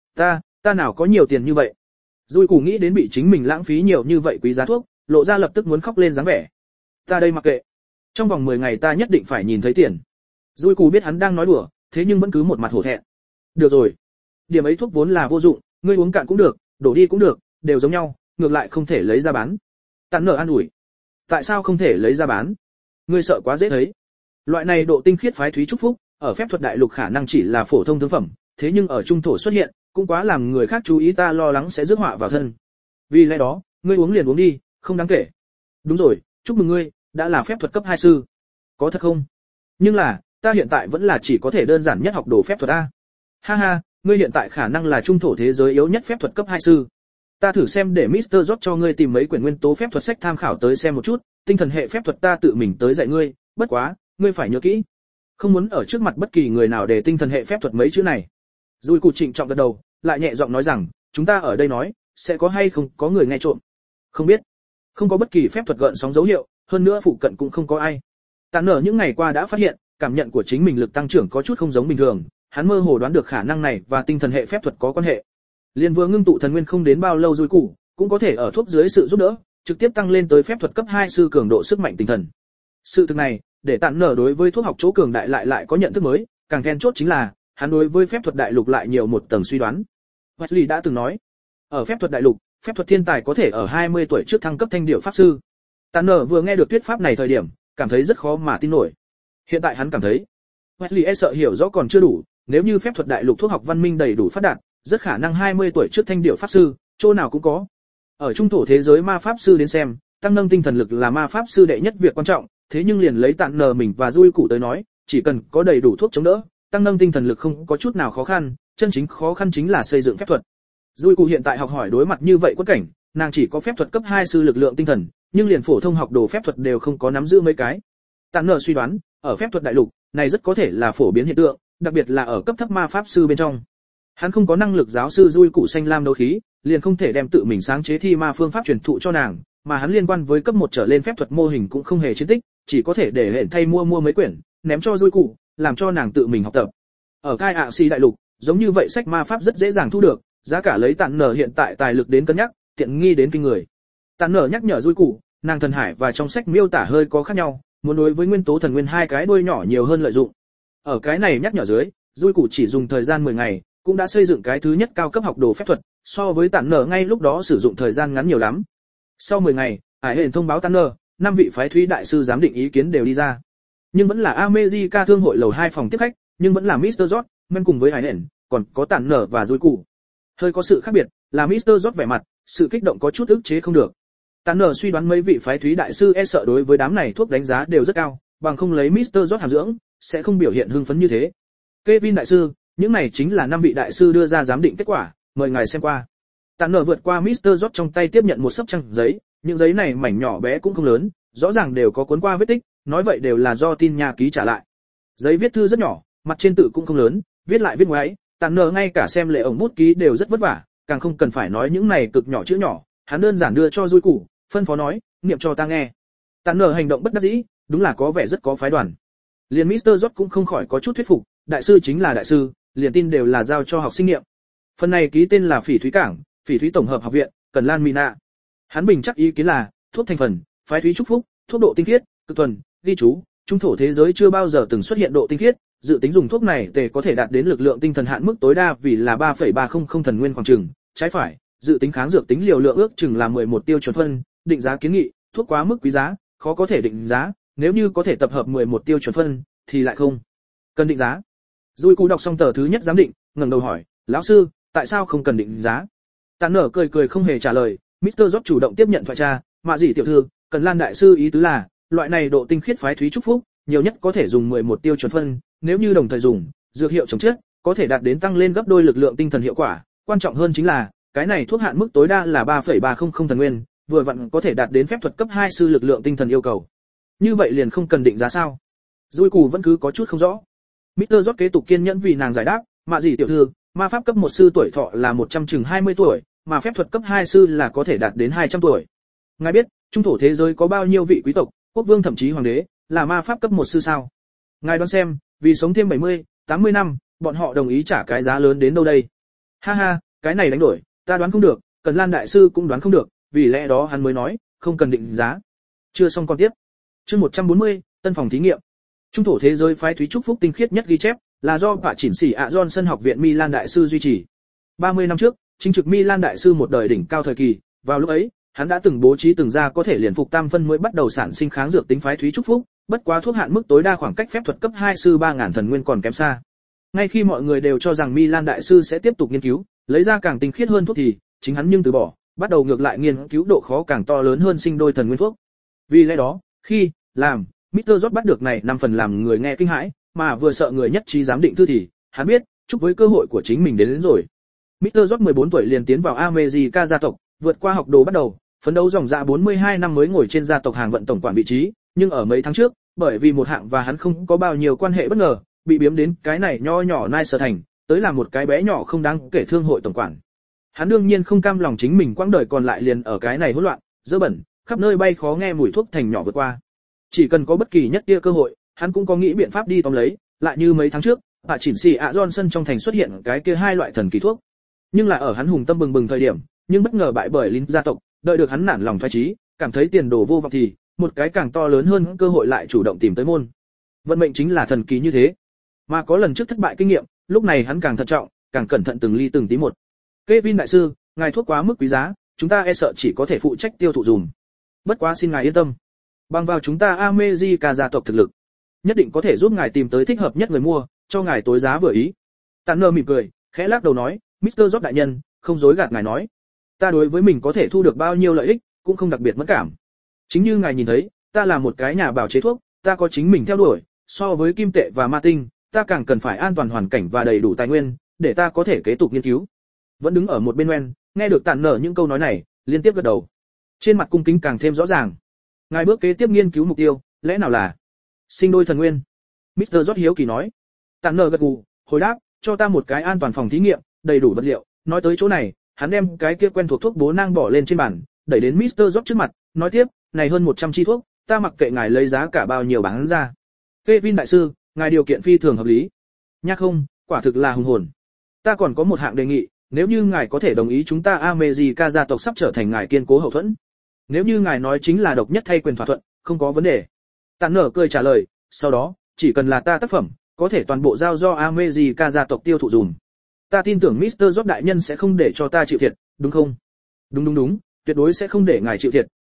Ta nào có nhiều tiền như vậy? Dui Cù nghĩ đến bị chính mình lãng phí nhiều như vậy quý giá thuốc, lộ ra lập tức muốn khóc lên dáng vẻ. Ta đây mặc kệ. Trong vòng 10 ngày ta nhất định phải nhìn thấy tiền. Dui Cù biết hắn đang nói đùa, thế nhưng vẫn cứ một mặt hổ thẹn. Được rồi, điểm ấy thuốc vốn là vô dụng, ngươi uống cạn cũng được, đổ đi cũng được, đều giống nhau, ngược lại không thể lấy ra bán. Tản Nở an ủi. Tại sao không thể lấy ra bán? Ngươi sợ quá dễ thấy. Loại này độ tinh khiết phái thúy trúc phúc, ở phép thuật đại lục khả năng chỉ là phổ thông thương phẩm, thế nhưng ở trung thổ xuất hiện, cũng quá làm người khác chú ý, ta lo lắng sẽ rước họa vào thân. Vì lẽ đó, ngươi uống liền uống đi, không đáng kể. Đúng rồi, chúc mừng ngươi, đã là phép thuật cấp 2 sư. Có thật không? Nhưng là, ta hiện tại vẫn là chỉ có thể đơn giản nhất học đồ phép thuật a. Ha ha, ngươi hiện tại khả năng là trung thổ thế giới yếu nhất phép thuật cấp 2 sư. Ta thử xem để Mr. Jot cho ngươi tìm mấy quyển nguyên tố phép thuật sách tham khảo tới xem một chút, tinh thần hệ phép thuật ta tự mình tới dạy ngươi, bất quá, ngươi phải nhớ kỹ. Không muốn ở trước mặt bất kỳ người nào để tinh thần hệ phép thuật mấy chữ này. Dui Cù trịnh trọng gật đầu, lại nhẹ giọng nói rằng, chúng ta ở đây nói, sẽ có hay không có người nghe trộm. Không biết. Không có bất kỳ phép thuật gợn sóng dấu hiệu, hơn nữa phụ cận cũng không có ai. Tản Nở những ngày qua đã phát hiện, cảm nhận của chính mình lực tăng trưởng có chút không giống bình thường, hắn mơ hồ đoán được khả năng này và tinh thần hệ phép thuật có quan hệ. Liên vừa ngưng tụ thần nguyên không đến bao lâu Dui Cù cũng có thể ở thuốc dưới sự giúp đỡ, trực tiếp tăng lên tới phép thuật cấp 2 sư cường độ sức mạnh tinh thần. Sự thực này, để Tản Nở đối với thuốc học chỗ cường đại lại có nhận thức mới, càng then chốt chính là, hắn đối với phép thuật đại lục lại nhiều một tầng suy đoán. Wesley đã từng nói, ở phép thuật đại lục, phép thuật thiên tài có thể ở 20 tuổi trước thăng cấp thanh điệu pháp sư. Tản Nở vừa nghe được thuyết pháp này thời điểm, cảm thấy rất khó mà tin nổi. Hiện tại hắn cảm thấy, Wesley e sợ hiểu rõ còn chưa đủ, nếu như phép thuật đại lục thuốc học văn minh đầy đủ phát đạt, rất khả năng 20 tuổi trước thanh điệu pháp sư, chỗ nào cũng có. Ở trung thổ thế giới ma pháp sư đến xem, tăng nâng tinh thần lực là ma pháp sư đệ nhất việc quan trọng, thế nhưng liền lấy Tản Nở mình và Dui Cù tới nói, chỉ cần có đầy đủ thuốc chống đỡ, tăng nâng tinh thần lực không có chút nào khó khăn, chân chính khó khăn chính là xây dựng phép thuật. Dui Cù hiện tại học hỏi đối mặt như vậy quất cảnh, nàng chỉ có phép thuật cấp 2 sư lực lượng tinh thần, nhưng liền phổ thông học đồ phép thuật đều không có nắm giữ mấy cái. Tản Nở suy đoán, ở phép thuật đại lục, này rất có thể là phổ biến hiện tượng, đặc biệt là ở cấp thấp ma pháp sư bên trong. Hắn không có năng lực giáo sư Dui Cù xanh lam đấu khí, liền không thể đem tự mình sáng chế thi ma phương pháp truyền thụ cho nàng, mà hắn liên quan với cấp 1 trở lên phép thuật mô hình cũng không hề chiến tích, chỉ có thể để hẹn thay mua mấy quyển, ném cho Dui Cù, làm cho nàng tự mình học tập. Ở Kai ạ xì đại lục, giống như vậy sách ma pháp rất dễ dàng thu được, giá cả lấy Tản Nở hiện tại tài lực đến cân nhắc, tiện nghi đến kinh người. Tản Nở nhắc nhở Dui Cù, nàng thần hải và trong sách miêu tả hơi có khác nhau, muốn đối với nguyên tố thần nguyên hai cái đuôi nhỏ nhiều hơn lợi dụng. Ở cái này nhắc nhở dưới, Dui Cù chỉ dùng thời gian 10 ngày, cũng đã xây dựng cái thứ nhất cao cấp học đồ phép thuật, so với Tản Nở ngay lúc đó sử dụng thời gian ngắn nhiều lắm. Sau 10 ngày, Hải Hển thông báo Tanner, 5 vị phái thúy đại sư giám định ý kiến đều đi ra. Nhưng vẫn là America thương hội lầu 2 phòng tiếp khách, nhưng vẫn là Mr. George, men cùng với Hải Hển, còn có Tanner và Dùi Cụ. Hơi có sự khác biệt, là Mr. George vẻ mặt, sự kích động có chút ức chế không được. Tanner suy đoán mấy vị phái thúy đại sư e sợ đối với đám này thuốc đánh giá đều rất cao, bằng không lấy Mr. George hàm dưỡng, sẽ không biểu hiện hưng phấn như thế. Kevin đại sư, những này chính là 5 vị đại sư đưa ra giám định kết quả, mời ngài xem qua. Tanner vượt qua Mr. George trong tay tiếp nhận một sấp trang giấy, những giấy này mảnh nhỏ bé cũng không lớn, rõ ràng đều có cuốn qua vết tích, nói vậy đều là do tin nhà ký trả lại. Giấy viết thư rất nhỏ, mặt trên tự cũng không lớn, viết lại viết ngoáy, Tanner ngay cả xem lệ ổng bút ký đều rất vất vả, càng không cần phải nói những này cực nhỏ chữ nhỏ, hắn đơn giản đưa cho Dùi Cụ, phân phó nói, niệm cho ta nghe. Tanner hành động bất đắc dĩ, đúng là có vẻ rất có phái đoàn. Liền Mr. George cũng không khỏi có chút thuyết phục, đại sư chính là đại sư, liền tin đều là giao cho học sinh niệm. Phần này ký tên là Phỉ Thúy Cảng, Phỉ Thúy Tổng hợp học viện, Cần Lan Mina. Hắn bình chắc ý kiến là, thuốc thành phần, phái thúy trúc phúc, thuốc độ tinh khiết, cực thuần, ghi chú, trung thổ thế giới chưa bao giờ từng xuất hiện độ tinh khiết, dự tính dùng thuốc này tề có thể đạt đến lực lượng tinh thần hạn mức tối đa vì là 3,300 thần nguyên khoảng chừng, trái phải, dự tính kháng dược tính liều lượng ước chừng là 11 tiêu chuẩn phân, định giá kiến nghị, thuốc quá mức quý giá, khó có thể định giá, nếu như có thể tập hợp 11 tiêu chuẩn phân thì lại không cần định giá. Dùi Cụ đọc xong tờ thứ nhất giám định, ngẩng đầu hỏi, lão sư, tại sao không cần định giá? Tanner cười cười không hề trả lời. Mr. George chủ động tiếp nhận thoại tra, mạ dị tiểu thư, Cần Lan đại sư ý tứ là, loại này độ tinh khiết phái thúy trúc phúc, nhiều nhất có thể dùng 11 tiêu chuẩn phân, nếu như đồng thời dùng, dược hiệu chống chết, có thể đạt đến tăng lên gấp đôi lực lượng tinh thần hiệu quả, quan trọng hơn chính là, cái này thuốc hạn mức tối đa là 3,300 thần nguyên, vừa vặn có thể đạt đến phép thuật cấp 2 sư lực lượng tinh thần yêu cầu. Như vậy liền không cần định giá sao? Dùi Cụ vẫn cứ có chút không rõ. Mr. George kế tục kiên nhẫn vì nàng giải đáp, mạ dị tiểu thư, ma pháp cấp 1 sư tuổi thọ là 120 tuổi, mà phép thuật cấp 2 sư là có thể đạt đến 200 tuổi. Ngài biết, trung thổ thế giới có bao nhiêu vị quý tộc, quốc vương thậm chí hoàng đế, là ma pháp cấp 1 sư sao? Ngài đoán xem, vì sống thêm 70, 80 năm, bọn họ đồng ý trả cái giá lớn đến đâu đây? Ha ha, cái này đánh đổi, ta đoán không được, Cần Lan đại sư cũng đoán không được, vì lẽ đó hắn mới nói, không cần định giá. Chưa xong con tiếp. Chương 140, tân phòng thí nghiệm. Trung thổ thế giới phái thúy trúc phúc tinh khiết nhất ghi chép, là do Vạ Chỉnh Sĩ ạ Johnson học viện Milan đại sư duy trì. 30 năm trước, chính trực Milan đại sư một đời đỉnh cao thời kỳ, vào lúc ấy, hắn đã từng bố trí từng ra có thể liền phục tam phân mới bắt đầu sản sinh kháng dược tính phái thúy trúc phúc, bất quá thuốc hạn mức tối đa khoảng cách phép thuật cấp 2 sư 3000 thần nguyên còn kém xa. Ngay khi mọi người đều cho rằng Milan đại sư sẽ tiếp tục nghiên cứu, lấy ra càng tinh khiết hơn thuốc thì, chính hắn nhưng từ bỏ, bắt đầu ngược lại nghiên cứu độ khó càng to lớn hơn sinh đôi thần nguyên thuốc. Vì lẽ đó, khi làm Mr. George bắt được này 5 phần làm người nghe kinh hãi, mà vừa sợ người nhất trí giám định thư thì, hắn biết, chúc với cơ hội của chính mình đến rồi. Mr. George 14 tuổi liền tiến vào America gia tộc, vượt qua học đồ bắt đầu, phấn đấu dòng dã 42 năm mới ngồi trên gia tộc hàng vận tổng quản vị trí, nhưng ở mấy tháng trước, bởi vì một hạng và hắn không có bao nhiêu quan hệ bất ngờ, bị biếm đến cái này nho nhỏ nai sở thành, tới làm một cái bé nhỏ không đáng kể thương hội tổng quản. Hắn đương nhiên không cam lòng chính mình quãng đời còn lại liền ở cái này hỗn loạn, dơ bẩn, khắp nơi bay khó nghe mùi thuốc thành nhỏ vượt qua. Chỉ cần có bất kỳ nhất tia cơ hội, hắn cũng có nghĩ biện pháp đi tóm lấy, lại như mấy tháng trước, Vạ Chỉnh Sĩ ạ Johnson trong thành xuất hiện cái kia hai loại thần kỳ thuốc. Nhưng là ở hắn hùng tâm bừng bừng thời điểm, nhưng bất ngờ bại bởi Linh gia tộc, đợi được hắn nản lòng phái trí, cảm thấy tiền đồ vô vọng thì, một cái càng to lớn hơn cơ hội lại chủ động tìm tới môn. Vận mệnh chính là thần kỳ như thế. Mà có lần trước thất bại kinh nghiệm, lúc này hắn càng thận trọng, càng cẩn thận từng ly từng tí một. Kevin đại sư, ngài thuốc quá mức quý giá, chúng ta e sợ chỉ có thể phụ trách tiêu thụ dùm. Bất quá xin ngài yên tâm, bằng vào chúng ta America gia tộc thực lực, nhất định có thể giúp ngài tìm tới thích hợp nhất người mua, cho ngài tối giá vừa ý. Tanner mỉm cười, khẽ lắc đầu nói, Mr. George đại nhân, không dối gạt ngài nói, ta đối với mình có thể thu được bao nhiêu lợi ích, cũng không đặc biệt mất cảm. Chính như ngài nhìn thấy, ta là một cái nhà bào chế thuốc, ta có chính mình theo đuổi, so với kim tệ và ma tinh, ta càng cần phải an toàn hoàn cảnh và đầy đủ tài nguyên, để ta có thể kế tục nghiên cứu. Vẫn đứng ở một bên Wen, nghe được Tanner những câu nói này, liên tiếp gật đầu. Trên mặt cung kính càng thêm rõ ràng. Ngài bước kế tiếp nghiên cứu mục tiêu, lẽ nào là sinh đôi thần nguyên? Mr. George hiếu kỳ nói. Tanner gật gù, hồi đáp, cho ta một cái an toàn phòng thí nghiệm, đầy đủ vật liệu. Nói tới chỗ này, hắn đem cái kia quen thuộc thuốc bố nang bỏ lên trên bàn, đẩy đến Mr. George trước mặt, nói tiếp, này hơn 100 chi thuốc, ta mặc kệ ngài lấy giá cả bao nhiêu bán ra. Kevin đại sư, ngài điều kiện phi thường hợp lý. Nhắc không, quả thực là hùng hồn. Ta còn có một hạng đề nghị, nếu như ngài có thể đồng ý chúng ta America gia tộc sắp trở thành ngài kiên cố hậu thuẫn. Nếu như ngài nói chính là độc nhất thay quyền thỏa thuận, không có vấn đề. Tanner cười trả lời, sau đó, chỉ cần là ta tác phẩm, có thể toàn bộ giao do America gia tộc tiêu thụ dùm. Ta tin tưởng Mr. George đại nhân sẽ không để cho ta chịu thiệt, đúng không? Đúng, tuyệt đối sẽ không để ngài chịu thiệt,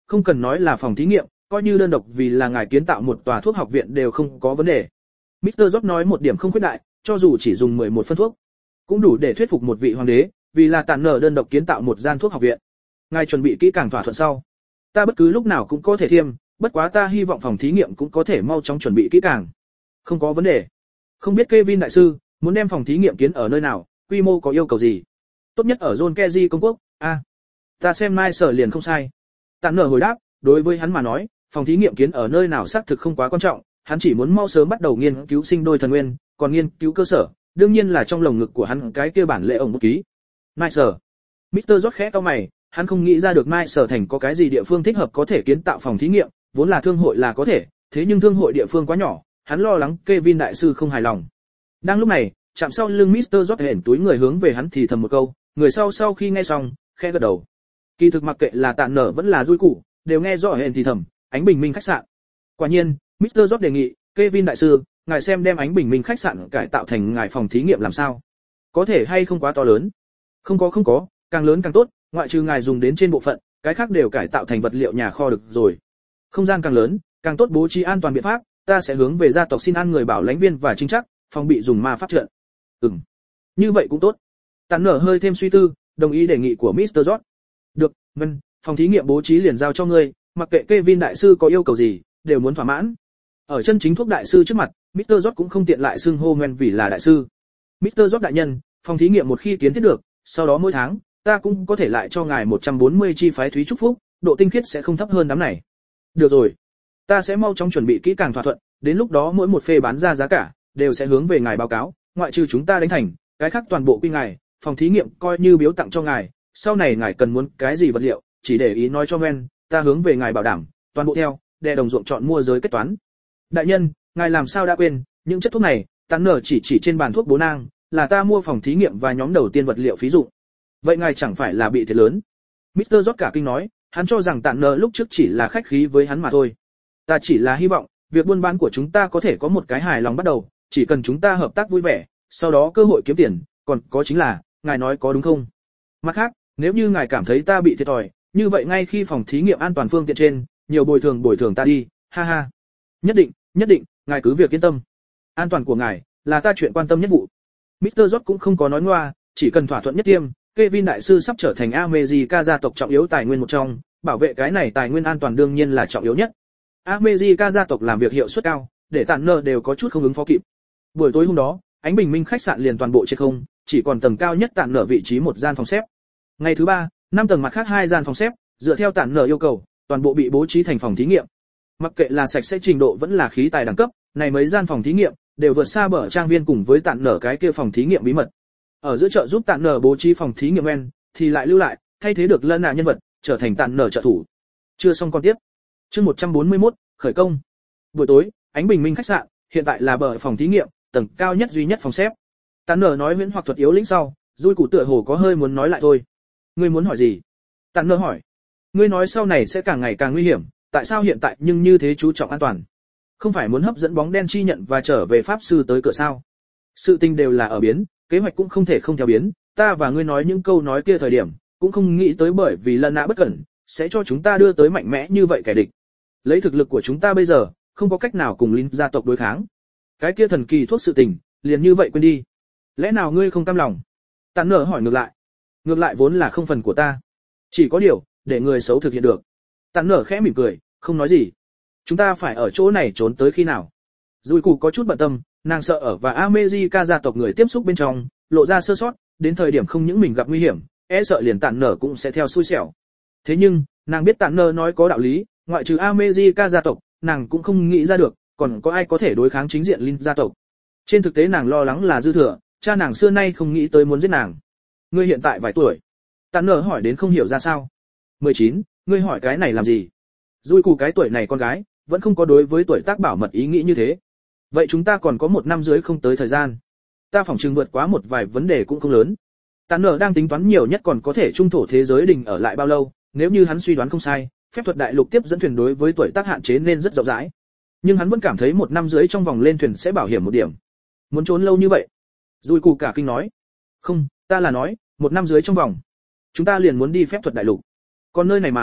không cần nói là phòng thí nghiệm, coi như đơn độc vì là ngài kiến tạo một tòa thuốc học viện đều không có vấn đề. Mr. George nói một điểm không khuyết đại, cho dù chỉ dùng 11 phân thuốc, cũng đủ để thuyết phục một vị hoàng đế, vì là tản nở đơn độc kiến tạo một gian thuốc học viện. Ngài chuẩn bị kỹ càng thỏa thuận sau, ta bất cứ lúc nào cũng có thể thiêm, bất quá ta hy vọng phòng thí nghiệm cũng có thể mau chóng chuẩn bị kỹ càng. Không có vấn đề. Không biết Kevin đại sư muốn đem phòng thí nghiệm kiến ở nơi nào, quy mô có yêu cầu gì? Tốt nhất ở John Keji công quốc. Ta xem mai sở liền không sai. Tản nở hồi đáp, đối với hắn mà nói, phòng thí nghiệm kiến ở nơi nào xác thực không quá quan trọng, hắn chỉ muốn mau sớm bắt đầu nghiên cứu sinh đôi thần nguyên, còn nghiên cứu cơ sở, đương nhiên là trong lồng ngực của hắn cái kia bản lệ ổng một ký. Mai sở. Mr. George khẽ cau mày, hắn không nghĩ ra được Mai sở thành có cái gì địa phương thích hợp có thể kiến tạo phòng thí nghiệm, vốn là thương hội là có thể, thế nhưng thương hội địa phương quá nhỏ, hắn lo lắng Kevin đại sư không hài lòng. Đang lúc này, chạm sau lưng Mr. George hển túi người hướng về hắn thì thầm một câu, người sau khi nghe xong, khẽ gật đầu. Kỳ thực mặc kệ là Tản nở vẫn là Dui Cụ, đều nghe rõ hển thì thầm, Ánh Bình Minh khách sạn. Quả nhiên, Mr. George đề nghị, Kevin đại sư, ngài xem đem Ánh Bình Minh khách sạn cải tạo thành ngài phòng thí nghiệm làm sao? Có thể hay không quá to lớn? Không có, càng lớn càng tốt, ngoại trừ ngài dùng đến trên bộ phận, cái khác đều cải tạo thành vật liệu nhà kho được rồi. Không gian càng lớn, càng tốt bố trí an toàn biện pháp, ta sẽ hướng về gia tộc xin an người bảo lãnh viên và chính chắc, phòng bị dùng ma pháp trận. Như vậy cũng tốt. Tản nở hơi thêm suy tư, đồng ý đề nghị của Mr. George. Được, Ngân, phòng thí nghiệm bố trí liền giao cho ngươi, mặc kệ Kevin đại sư có yêu cầu gì, đều muốn thỏa mãn. Ở chân chính thuốc đại sư trước mặt, Mr. George cũng không tiện lại xưng hô Ngân vì là đại sư. Mr. George đại nhân, phòng thí nghiệm một khi kiến thiết được, sau đó mỗi tháng, ta cũng có thể lại cho ngài 140 chi phái thúy chúc phúc, độ tinh khiết sẽ không thấp hơn đám này. Được rồi, ta sẽ mau chóng chuẩn bị kỹ càng thỏa thuận, đến lúc đó mỗi một phê bán ra giá cả đều sẽ hướng về ngài báo cáo, ngoại trừ chúng ta đánh thành, cái khác toàn bộ quy ngài, phòng thí nghiệm coi như biếu tặng cho ngài, sau này ngài cần muốn cái gì vật liệu, chỉ để ý nói cho men, ta hướng về ngài bảo đảm, toàn bộ theo, đè đồng ruộng chọn mua giới kết toán. Đại nhân, ngài làm sao đã quên, những chất thuốc này, Tản nở chỉ trên bàn thuốc bố nang, là ta mua phòng thí nghiệm và nhóm đầu tiên vật liệu phí dụng. Vậy ngài chẳng phải là bị thiệt lớn? Mr. George cả kinh nói, hắn cho rằng Tản nở lúc trước chỉ là khách khí với hắn mà thôi. Ta chỉ là hy vọng, việc buôn bán của chúng ta có thể có một cái hài lòng bắt đầu, chỉ cần chúng ta hợp tác vui vẻ, sau đó cơ hội kiếm tiền, còn có chính là, ngài nói có đúng không? Mặt khác, nếu như ngài cảm thấy ta bị thiệt thòi, như vậy ngay khi phòng thí nghiệm an toàn phương tiện trên, nhiều bồi thường ta đi, ha ha. Nhất định, ngài cứ việc yên tâm. An toàn của ngài là ta chuyện quan tâm nhất vụ. Mr. George cũng không có nói ngoa, chỉ cần thỏa thuận nhất tiêm, Kevin đại sư sắp trở thành America gia tộc trọng yếu tài nguyên một trong, bảo vệ cái này tài nguyên an toàn đương nhiên là trọng yếu nhất. America gia tộc làm việc hiệu suất cao, để Tản nở đều có chút không ứng phó kịp. Buổi tối hôm đó, Ánh Bình Minh khách sạn liền toàn bộ trên không, chỉ còn tầng cao nhất Tản nở vị trí một gian phòng xếp. Ngày thứ 3, 5 tầng mặt khác 2 gian phòng xếp, dựa theo Tản nở yêu cầu, toàn bộ bị bố trí thành phòng thí nghiệm. Mặc kệ là sạch sẽ trình độ vẫn là khí tài đẳng cấp, này mấy gian phòng thí nghiệm đều vượt xa bờ trang viên cùng với Tản nở cái kia phòng thí nghiệm bí mật. Ở giữa chợ giúp Tản nở bố trí phòng thí nghiệm men, thì lại lưu lại, thay thế được Lân nhân vật, trở thành Tản nở trợ thủ. Chưa xong con tiếp. Chương 141, khởi công. Buổi tối, Ánh Bình Minh khách sạn, hiện tại là bờ phòng thí nghiệm, tầng cao nhất duy nhất phòng xếp. Tản nở nói huyễn hoặc thuật yếu lĩnh sau, Dui Cụ tựa hồ có hơi muốn nói lại thôi. Ngươi muốn hỏi gì? Tản nở hỏi. Ngươi nói sau này sẽ càng ngày càng nguy hiểm, tại sao hiện tại nhưng như thế chú trọng an toàn? Không phải muốn hấp dẫn bóng đen chi nhận và trở về pháp sư tới cửa sao? Sự tình đều là ở biến, kế hoạch cũng không thể không theo biến, ta và ngươi nói những câu nói kia thời điểm, cũng không nghĩ tới bởi vì lần nã bất cẩn, sẽ cho chúng ta đưa tới mạnh mẽ như vậy kẻ địch. Lấy thực lực của chúng ta bây giờ, không có cách nào cùng Linh gia tộc đối kháng. Cái kia thần kỳ thuốc sự tình, liền như vậy quên đi. Lẽ nào ngươi không cam lòng? Tản nở hỏi ngược lại. Ngược lại vốn là không phần của ta. Chỉ có điều, để người xấu thực hiện được. Tản nở khẽ mỉm cười, không nói gì. Chúng ta phải ở chỗ này trốn tới khi nào? Dùi Cụ có chút bận tâm, nàng sợ ở và America gia tộc người tiếp xúc bên trong, lộ ra sơ sót, đến thời điểm không những mình gặp nguy hiểm, sợ liền Tản nở cũng sẽ theo xui xẻo. Thế nhưng, nàng biết Tản nở nói có đạo lý, ngoại trừ America gia tộc, nàng cũng không nghĩ ra được, còn có ai có thể đối kháng chính diện Linh gia tộc. Trên thực tế nàng lo lắng là dư thừa, cha nàng xưa nay không nghĩ tới muốn giết nàng. Ngươi hiện tại vài tuổi? Tản nở hỏi đến không hiểu ra sao. 19, ngươi hỏi cái này làm gì? Dùi Cụ cái tuổi này con gái, vẫn không có đối với tuổi tác bảo mật ý nghĩ như thế. Vậy chúng ta còn có 1 năm dưới không tới thời gian. Ta phỏng chừng vượt quá một vài vấn đề cũng không lớn. Tản nở đang tính toán nhiều nhất còn có thể trung thổ thế giới đình ở lại bao lâu, nếu như hắn suy đoán không sai, phép thuật đại lục tiếp dẫn thuyền đối với tuổi tác hạn chế nên rất rộng rãi. Nhưng hắn vẫn cảm thấy 1 năm dưới trong vòng lên thuyền sẽ bảo hiểm một điểm. Muốn trốn lâu như vậy? Dùi Cụ cả kinh nói. Không, ta là nói, 1 năm dưới trong vòng. Chúng ta liền muốn đi phép thuật đại lục. Còn nơi này mà,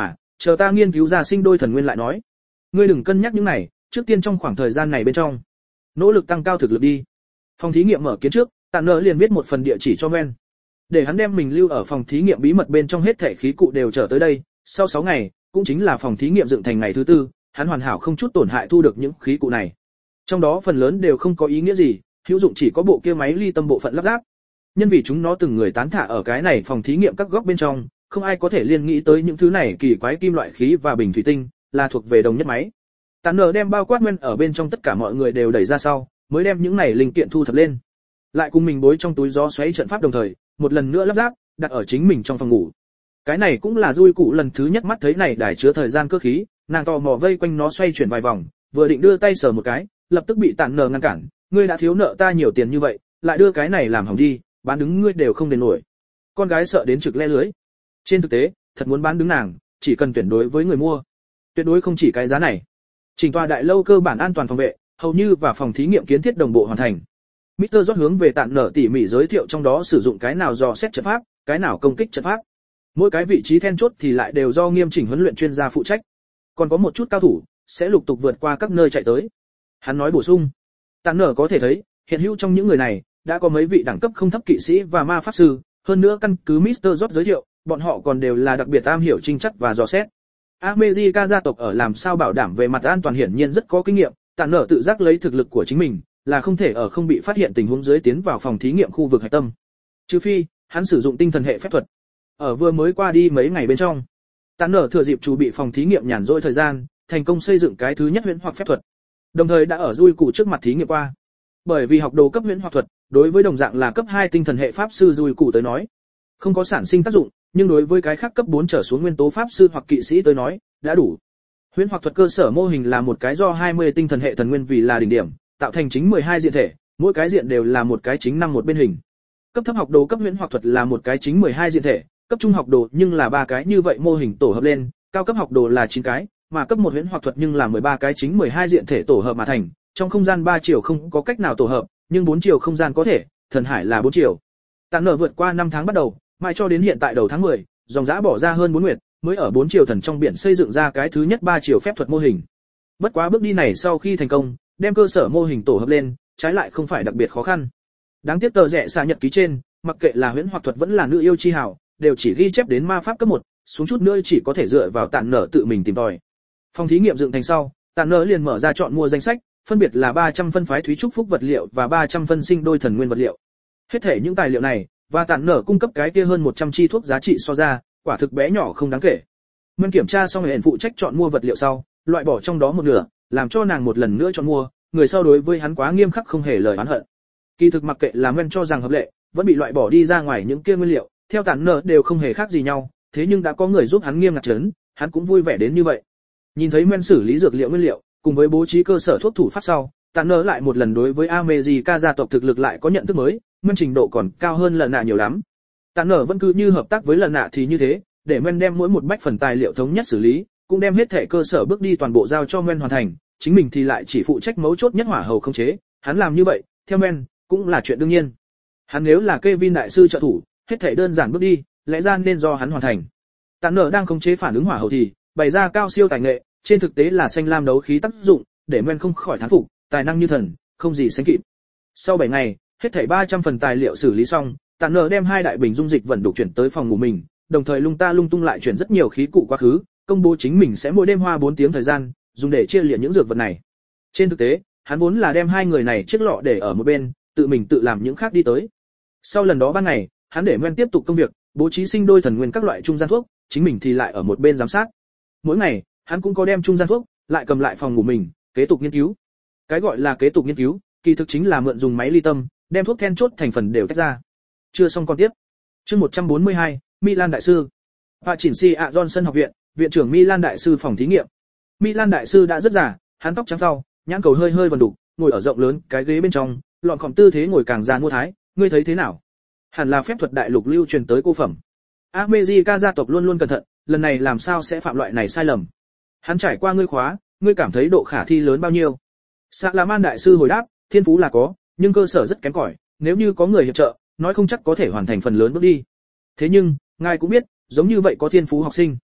chờ ta nghiên cứu ra sinh đôi thần nguyên lại nói. Ngươi đừng cân nhắc những này, trước tiên trong khoảng thời gian này bên trong, nỗ lực tăng cao thực lực đi. Phòng thí nghiệm mở kiến trước, Tản Nợ liền viết một phần địa chỉ cho Men, để hắn đem mình lưu ở phòng thí nghiệm bí mật bên trong hết thể khí cụ đều trở tới đây. Sau 6 ngày, cũng chính là phòng thí nghiệm dựng thành ngày thứ 4, hắn hoàn hảo không chút tổn hại thu được những khí cụ này. Trong đó phần lớn đều không có ý nghĩa gì, hữu dụng chỉ có bộ kia máy ly tâm bộ phận lắp ráp. Nhân vì chúng nó từng người tán thả ở cái này phòng thí nghiệm các góc bên trong, không ai có thể liên nghĩ tới những thứ này kỳ quái kim loại khí và bình thủy tinh là thuộc về đồng nhất máy. Tản Nợ đem bao quát Men ở bên trong tất cả mọi người đều đẩy ra sau, mới đem những này linh kiện thu thập lên. Lại cùng mình bối trong túi gió xoáy trận pháp đồng thời, một lần nữa lắp ráp, đặt ở chính mình trong phòng ngủ. Cái này cũng là Dui cụ lần thứ nhất mắt thấy này đài chứa thời gian cơ khí, nàng tò mò vây quanh nó xoay chuyển vài vòng, vừa định đưa tay sờ một cái, lập tức bị Tản Nợ ngăn cản, ngươi đã thiếu nợ ta nhiều tiền như vậy, lại đưa cái này làm hỏng đi, bán đứng ngươi đều không đền nổi. Con gái sợ đến trực le lưới. Trên thực tế, thật muốn bán đứng nàng, chỉ cần tuyển đối với người mua, tuyệt đối không chỉ cái giá này. Chỉnh tòa đại lâu cơ bản an toàn phòng vệ, hầu như và phòng thí nghiệm kiến thiết đồng bộ hoàn thành. Mr. George hướng về Tản Nợ tỉ mỉ giới thiệu trong đó sử dụng cái nào dò xét trận pháp, cái nào công kích trận pháp. Mỗi cái vị trí then chốt thì lại đều do nghiêm chỉnh huấn luyện chuyên gia phụ trách. Còn có một chút cao thủ sẽ lục tục vượt qua các nơi chạy tới. Hắn nói bổ sung, Tản Nợ có thể thấy, hiện hữu trong những người này đã có mấy vị đẳng cấp không thấp kỵ sĩ và ma pháp sư, hơn nữa căn cứ Mr. George giới thiệu, bọn họ còn đều là đặc biệt am hiểu trinh chắc và dò xét. America gia tộc ở làm sao bảo đảm về mặt an toàn hiển nhiên rất có kinh nghiệm, Tản Nợ tự giác lấy thực lực của chính mình, là không thể ở không bị phát hiện tình huống dưới tiến vào phòng thí nghiệm khu vực hạch tâm. Trừ phi, hắn sử dụng tinh thần hệ phép thuật. Ở vừa mới qua đi mấy ngày bên trong, Tản Nợ thừa dịp chuẩn bị phòng thí nghiệm nhàn rỗi thời gian, thành công xây dựng cái thứ nhất huyễn hoặc phép thuật. Đồng thời đã ở Dui cụ trước mặt thí nghiệm qua. Bởi vì học đồ cấp huyễn hoặc thuật, đối với đồng dạng là cấp 2 tinh thần hệ pháp sư Dui cụ tới nói, không có sản sinh tác dụng, nhưng đối với cái khác cấp 4 trở xuống nguyên tố pháp sư hoặc kỵ sĩ tới nói, đã đủ. Huyễn hoặc thuật cơ sở mô hình là một cái do 20 tinh thần hệ thần nguyên vì là đỉnh điểm, tạo thành chính 12 diện thể, mỗi cái diện đều là một cái chính 5 một bên hình. Cấp thấp học đồ cấp huyễn hoặc thuật là một cái chính 12 diện thể, cấp trung học đồ nhưng là 3 cái như vậy mô hình tổ hợp lên, cao cấp học đồ là 9 cái, mà cấp 1 huyễn hoặc thuật nhưng là 13 cái chính 12 diện thể tổ hợp mà thành, trong không gian 3 chiều không có cách nào tổ hợp, nhưng 4 chiều không gian có thể, thần hải là 4 chiều. Tản Nợ vượt qua 5 tháng bắt đầu, mai cho đến hiện tại đầu tháng 10, dòng dã bỏ ra hơn 4 nguyệt, mới ở 4 chiều thần trong biển xây dựng ra cái thứ nhất 3 chiều phép thuật mô hình. Bất quá bước đi này sau khi thành công, đem cơ sở mô hình tổ hợp lên, trái lại không phải đặc biệt khó khăn. Đáng tiếc tờ rẽ xạ nhật ký trên, mặc kệ là huyễn hoặc thuật vẫn là nữ yêu chi hào, đều chỉ ghi chép đến ma pháp cấp 1, xuống chút nữa chỉ có thể dựa vào Tản Nợ tự mình tìm tòi. Phòng thí nghiệm dựng thành sau, Tản Nợ liền mở ra chọn mua danh sách, phân biệt là 300 phân phái thúy trúc phúc vật liệu và 300 phân sinh đôi thần nguyên vật liệu. Hết thể những tài liệu này, và Tản Nợ cung cấp cái kia hơn 100 chi thuốc giá trị so ra, quả thực bé nhỏ không đáng kể. Men kiểm tra xong hẹn phụ trách chọn mua vật liệu sau, loại bỏ trong đó một nửa, làm cho nàng một lần nữa chọn mua, người sau đối với hắn quá nghiêm khắc không hề lời oán hận. Kỳ thực mặc kệ là Men cho rằng hợp lệ, vẫn bị loại bỏ đi ra ngoài những kia nguyên liệu, theo Tản Nợ đều không hề khác gì nhau, thế nhưng đã có người giúp hắn nghiêm ngặt trấn, hắn cũng vui vẻ đến như vậy. Nhìn thấy Men xử lý dược liệu nguyên liệu, cùng với bố trí cơ sở thuốc thủ pháp sau, Tản Nợ lại một lần đối với America gia tộc thực lực lại có nhận thức mới, Men trình độ còn cao hơn lần nạ nhiều lắm. Tản Nợ vẫn cứ như hợp tác với lần nạ thì như thế, để Men đem mỗi một bách phần tài liệu thống nhất xử lý, cũng đem hết thể cơ sở bước đi toàn bộ giao cho Men hoàn thành, chính mình thì lại chỉ phụ trách mấu chốt nhất hỏa hầu khống chế, hắn làm như vậy, theo Men, cũng là chuyện đương nhiên. Hắn nếu là Kevin đại sư trợ thủ, hết thể đơn giản bước đi, lẽ ra nên do hắn hoàn thành. Tản Nợ đang khống chế phản ứng hỏa hầu thì bày ra cao siêu tài nghệ, trên thực tế là xanh lam đấu khí tác dụng, để Men không khỏi thán phục, tài năng như thần, không gì sánh kịp. Sau 7 ngày, hết thảy 300 phần tài liệu xử lý xong, Tản Nợ đem 2 đại bình dung dịch vận đục chuyển tới phòng ngủ mình, đồng thời lung ta lung tung lại chuyển rất nhiều khí cụ quá khứ, công bố chính mình sẽ mỗi đêm hoa 4 tiếng thời gian, dùng để chia liệt những dược vật này. Trên thực tế, hắn vốn là đem 2 người này chiếc lọ để ở một bên, tự mình tự làm những khác đi tới. Sau lần đó ban ngày, hắn để Men tiếp tục công việc, bố trí sinh đôi thần nguyên các loại trung gian thuốc, chính mình thì lại ở một bên giám sát. Mỗi ngày, hắn cũng có đem trung gian thuốc, lại cầm lại phòng ngủ mình, kế tục nghiên cứu. Cái gọi là kế tục nghiên cứu, kỳ thực chính là mượn dùng máy ly tâm, đem thuốc then chốt thành phần đều tách ra. Chưa xong con tiếp. Chương 142, Milan đại sư. Và chỉnh si ạ Johnson học viện, viện trưởng Milan đại sư phòng thí nghiệm. Milan đại sư đã rất già, hắn tóc trắng phau, nhãn cầu hơi hơi vần đục, ngồi ở rộng lớn cái ghế bên trong, lọn khom tư thế ngồi càng già mua thái, ngươi thấy thế nào? Hẳn là phép thuật đại lục lưu truyền tới cô phẩm. America gia tộc luôn luôn cẩn thận, lần này làm sao sẽ phạm loại này sai lầm? Hắn trải qua ngươi khóa, ngươi cảm thấy độ khả thi lớn bao nhiêu? Salaman đại sư hồi đáp, thiên phú là có, nhưng cơ sở rất kém cỏi, nếu như có người hiệp trợ, nói không chắc có thể hoàn thành phần lớn bước đi. Thế nhưng, ngài cũng biết, giống như vậy có thiên phú học sinh,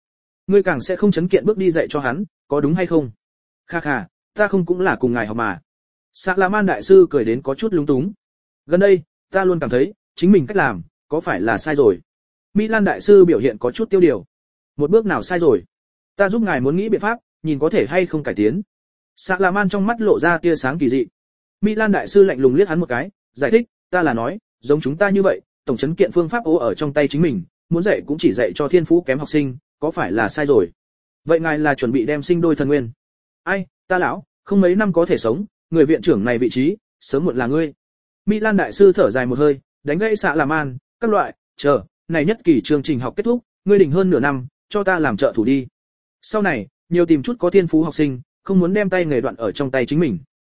Ngươi càng sẽ không chấn kiện bước đi dạy cho hắn, có đúng hay không? Kha kha, ta không cũng là cùng ngài học mà. Sạ La Man đại sư cười đến có chút lúng túng. Gần đây, ta luôn cảm thấy, chính mình cách làm, có phải là sai rồi? Milan đại sư biểu hiện có chút tiêu điều. Một bước nào sai rồi? Ta giúp ngài muốn nghĩ biện pháp, nhìn có thể hay không cải tiến. Sạ La Man trong mắt lộ ra tia sáng kỳ dị. Milan đại sư lạnh lùng liếc hắn một cái, giải thích, ta là nói, giống chúng ta như vậy, tổng chấn kiện phương pháp ở trong tay chính mình, muốn dạy cũng chỉ dạy cho thiên phú kém học sinh, có phải là sai rồi? Vậy ngài là chuẩn bị đem sinh đôi thần nguyên? Ai, ta lão, không mấy năm có thể sống, người viện trưởng này vị trí, sớm muộn là ngươi. Milan đại sư thở dài một hơi, đánh gãy Sạ La Man, các loại, chờ, này nhất kỳ chương trình học kết thúc, ngươi đỉnh hơn nửa năm, cho ta làm trợ thủ đi. Sau này, nhiều tìm chút có thiên phú học sinh, không muốn đem tay nghề đoạn ở trong tay chính mình.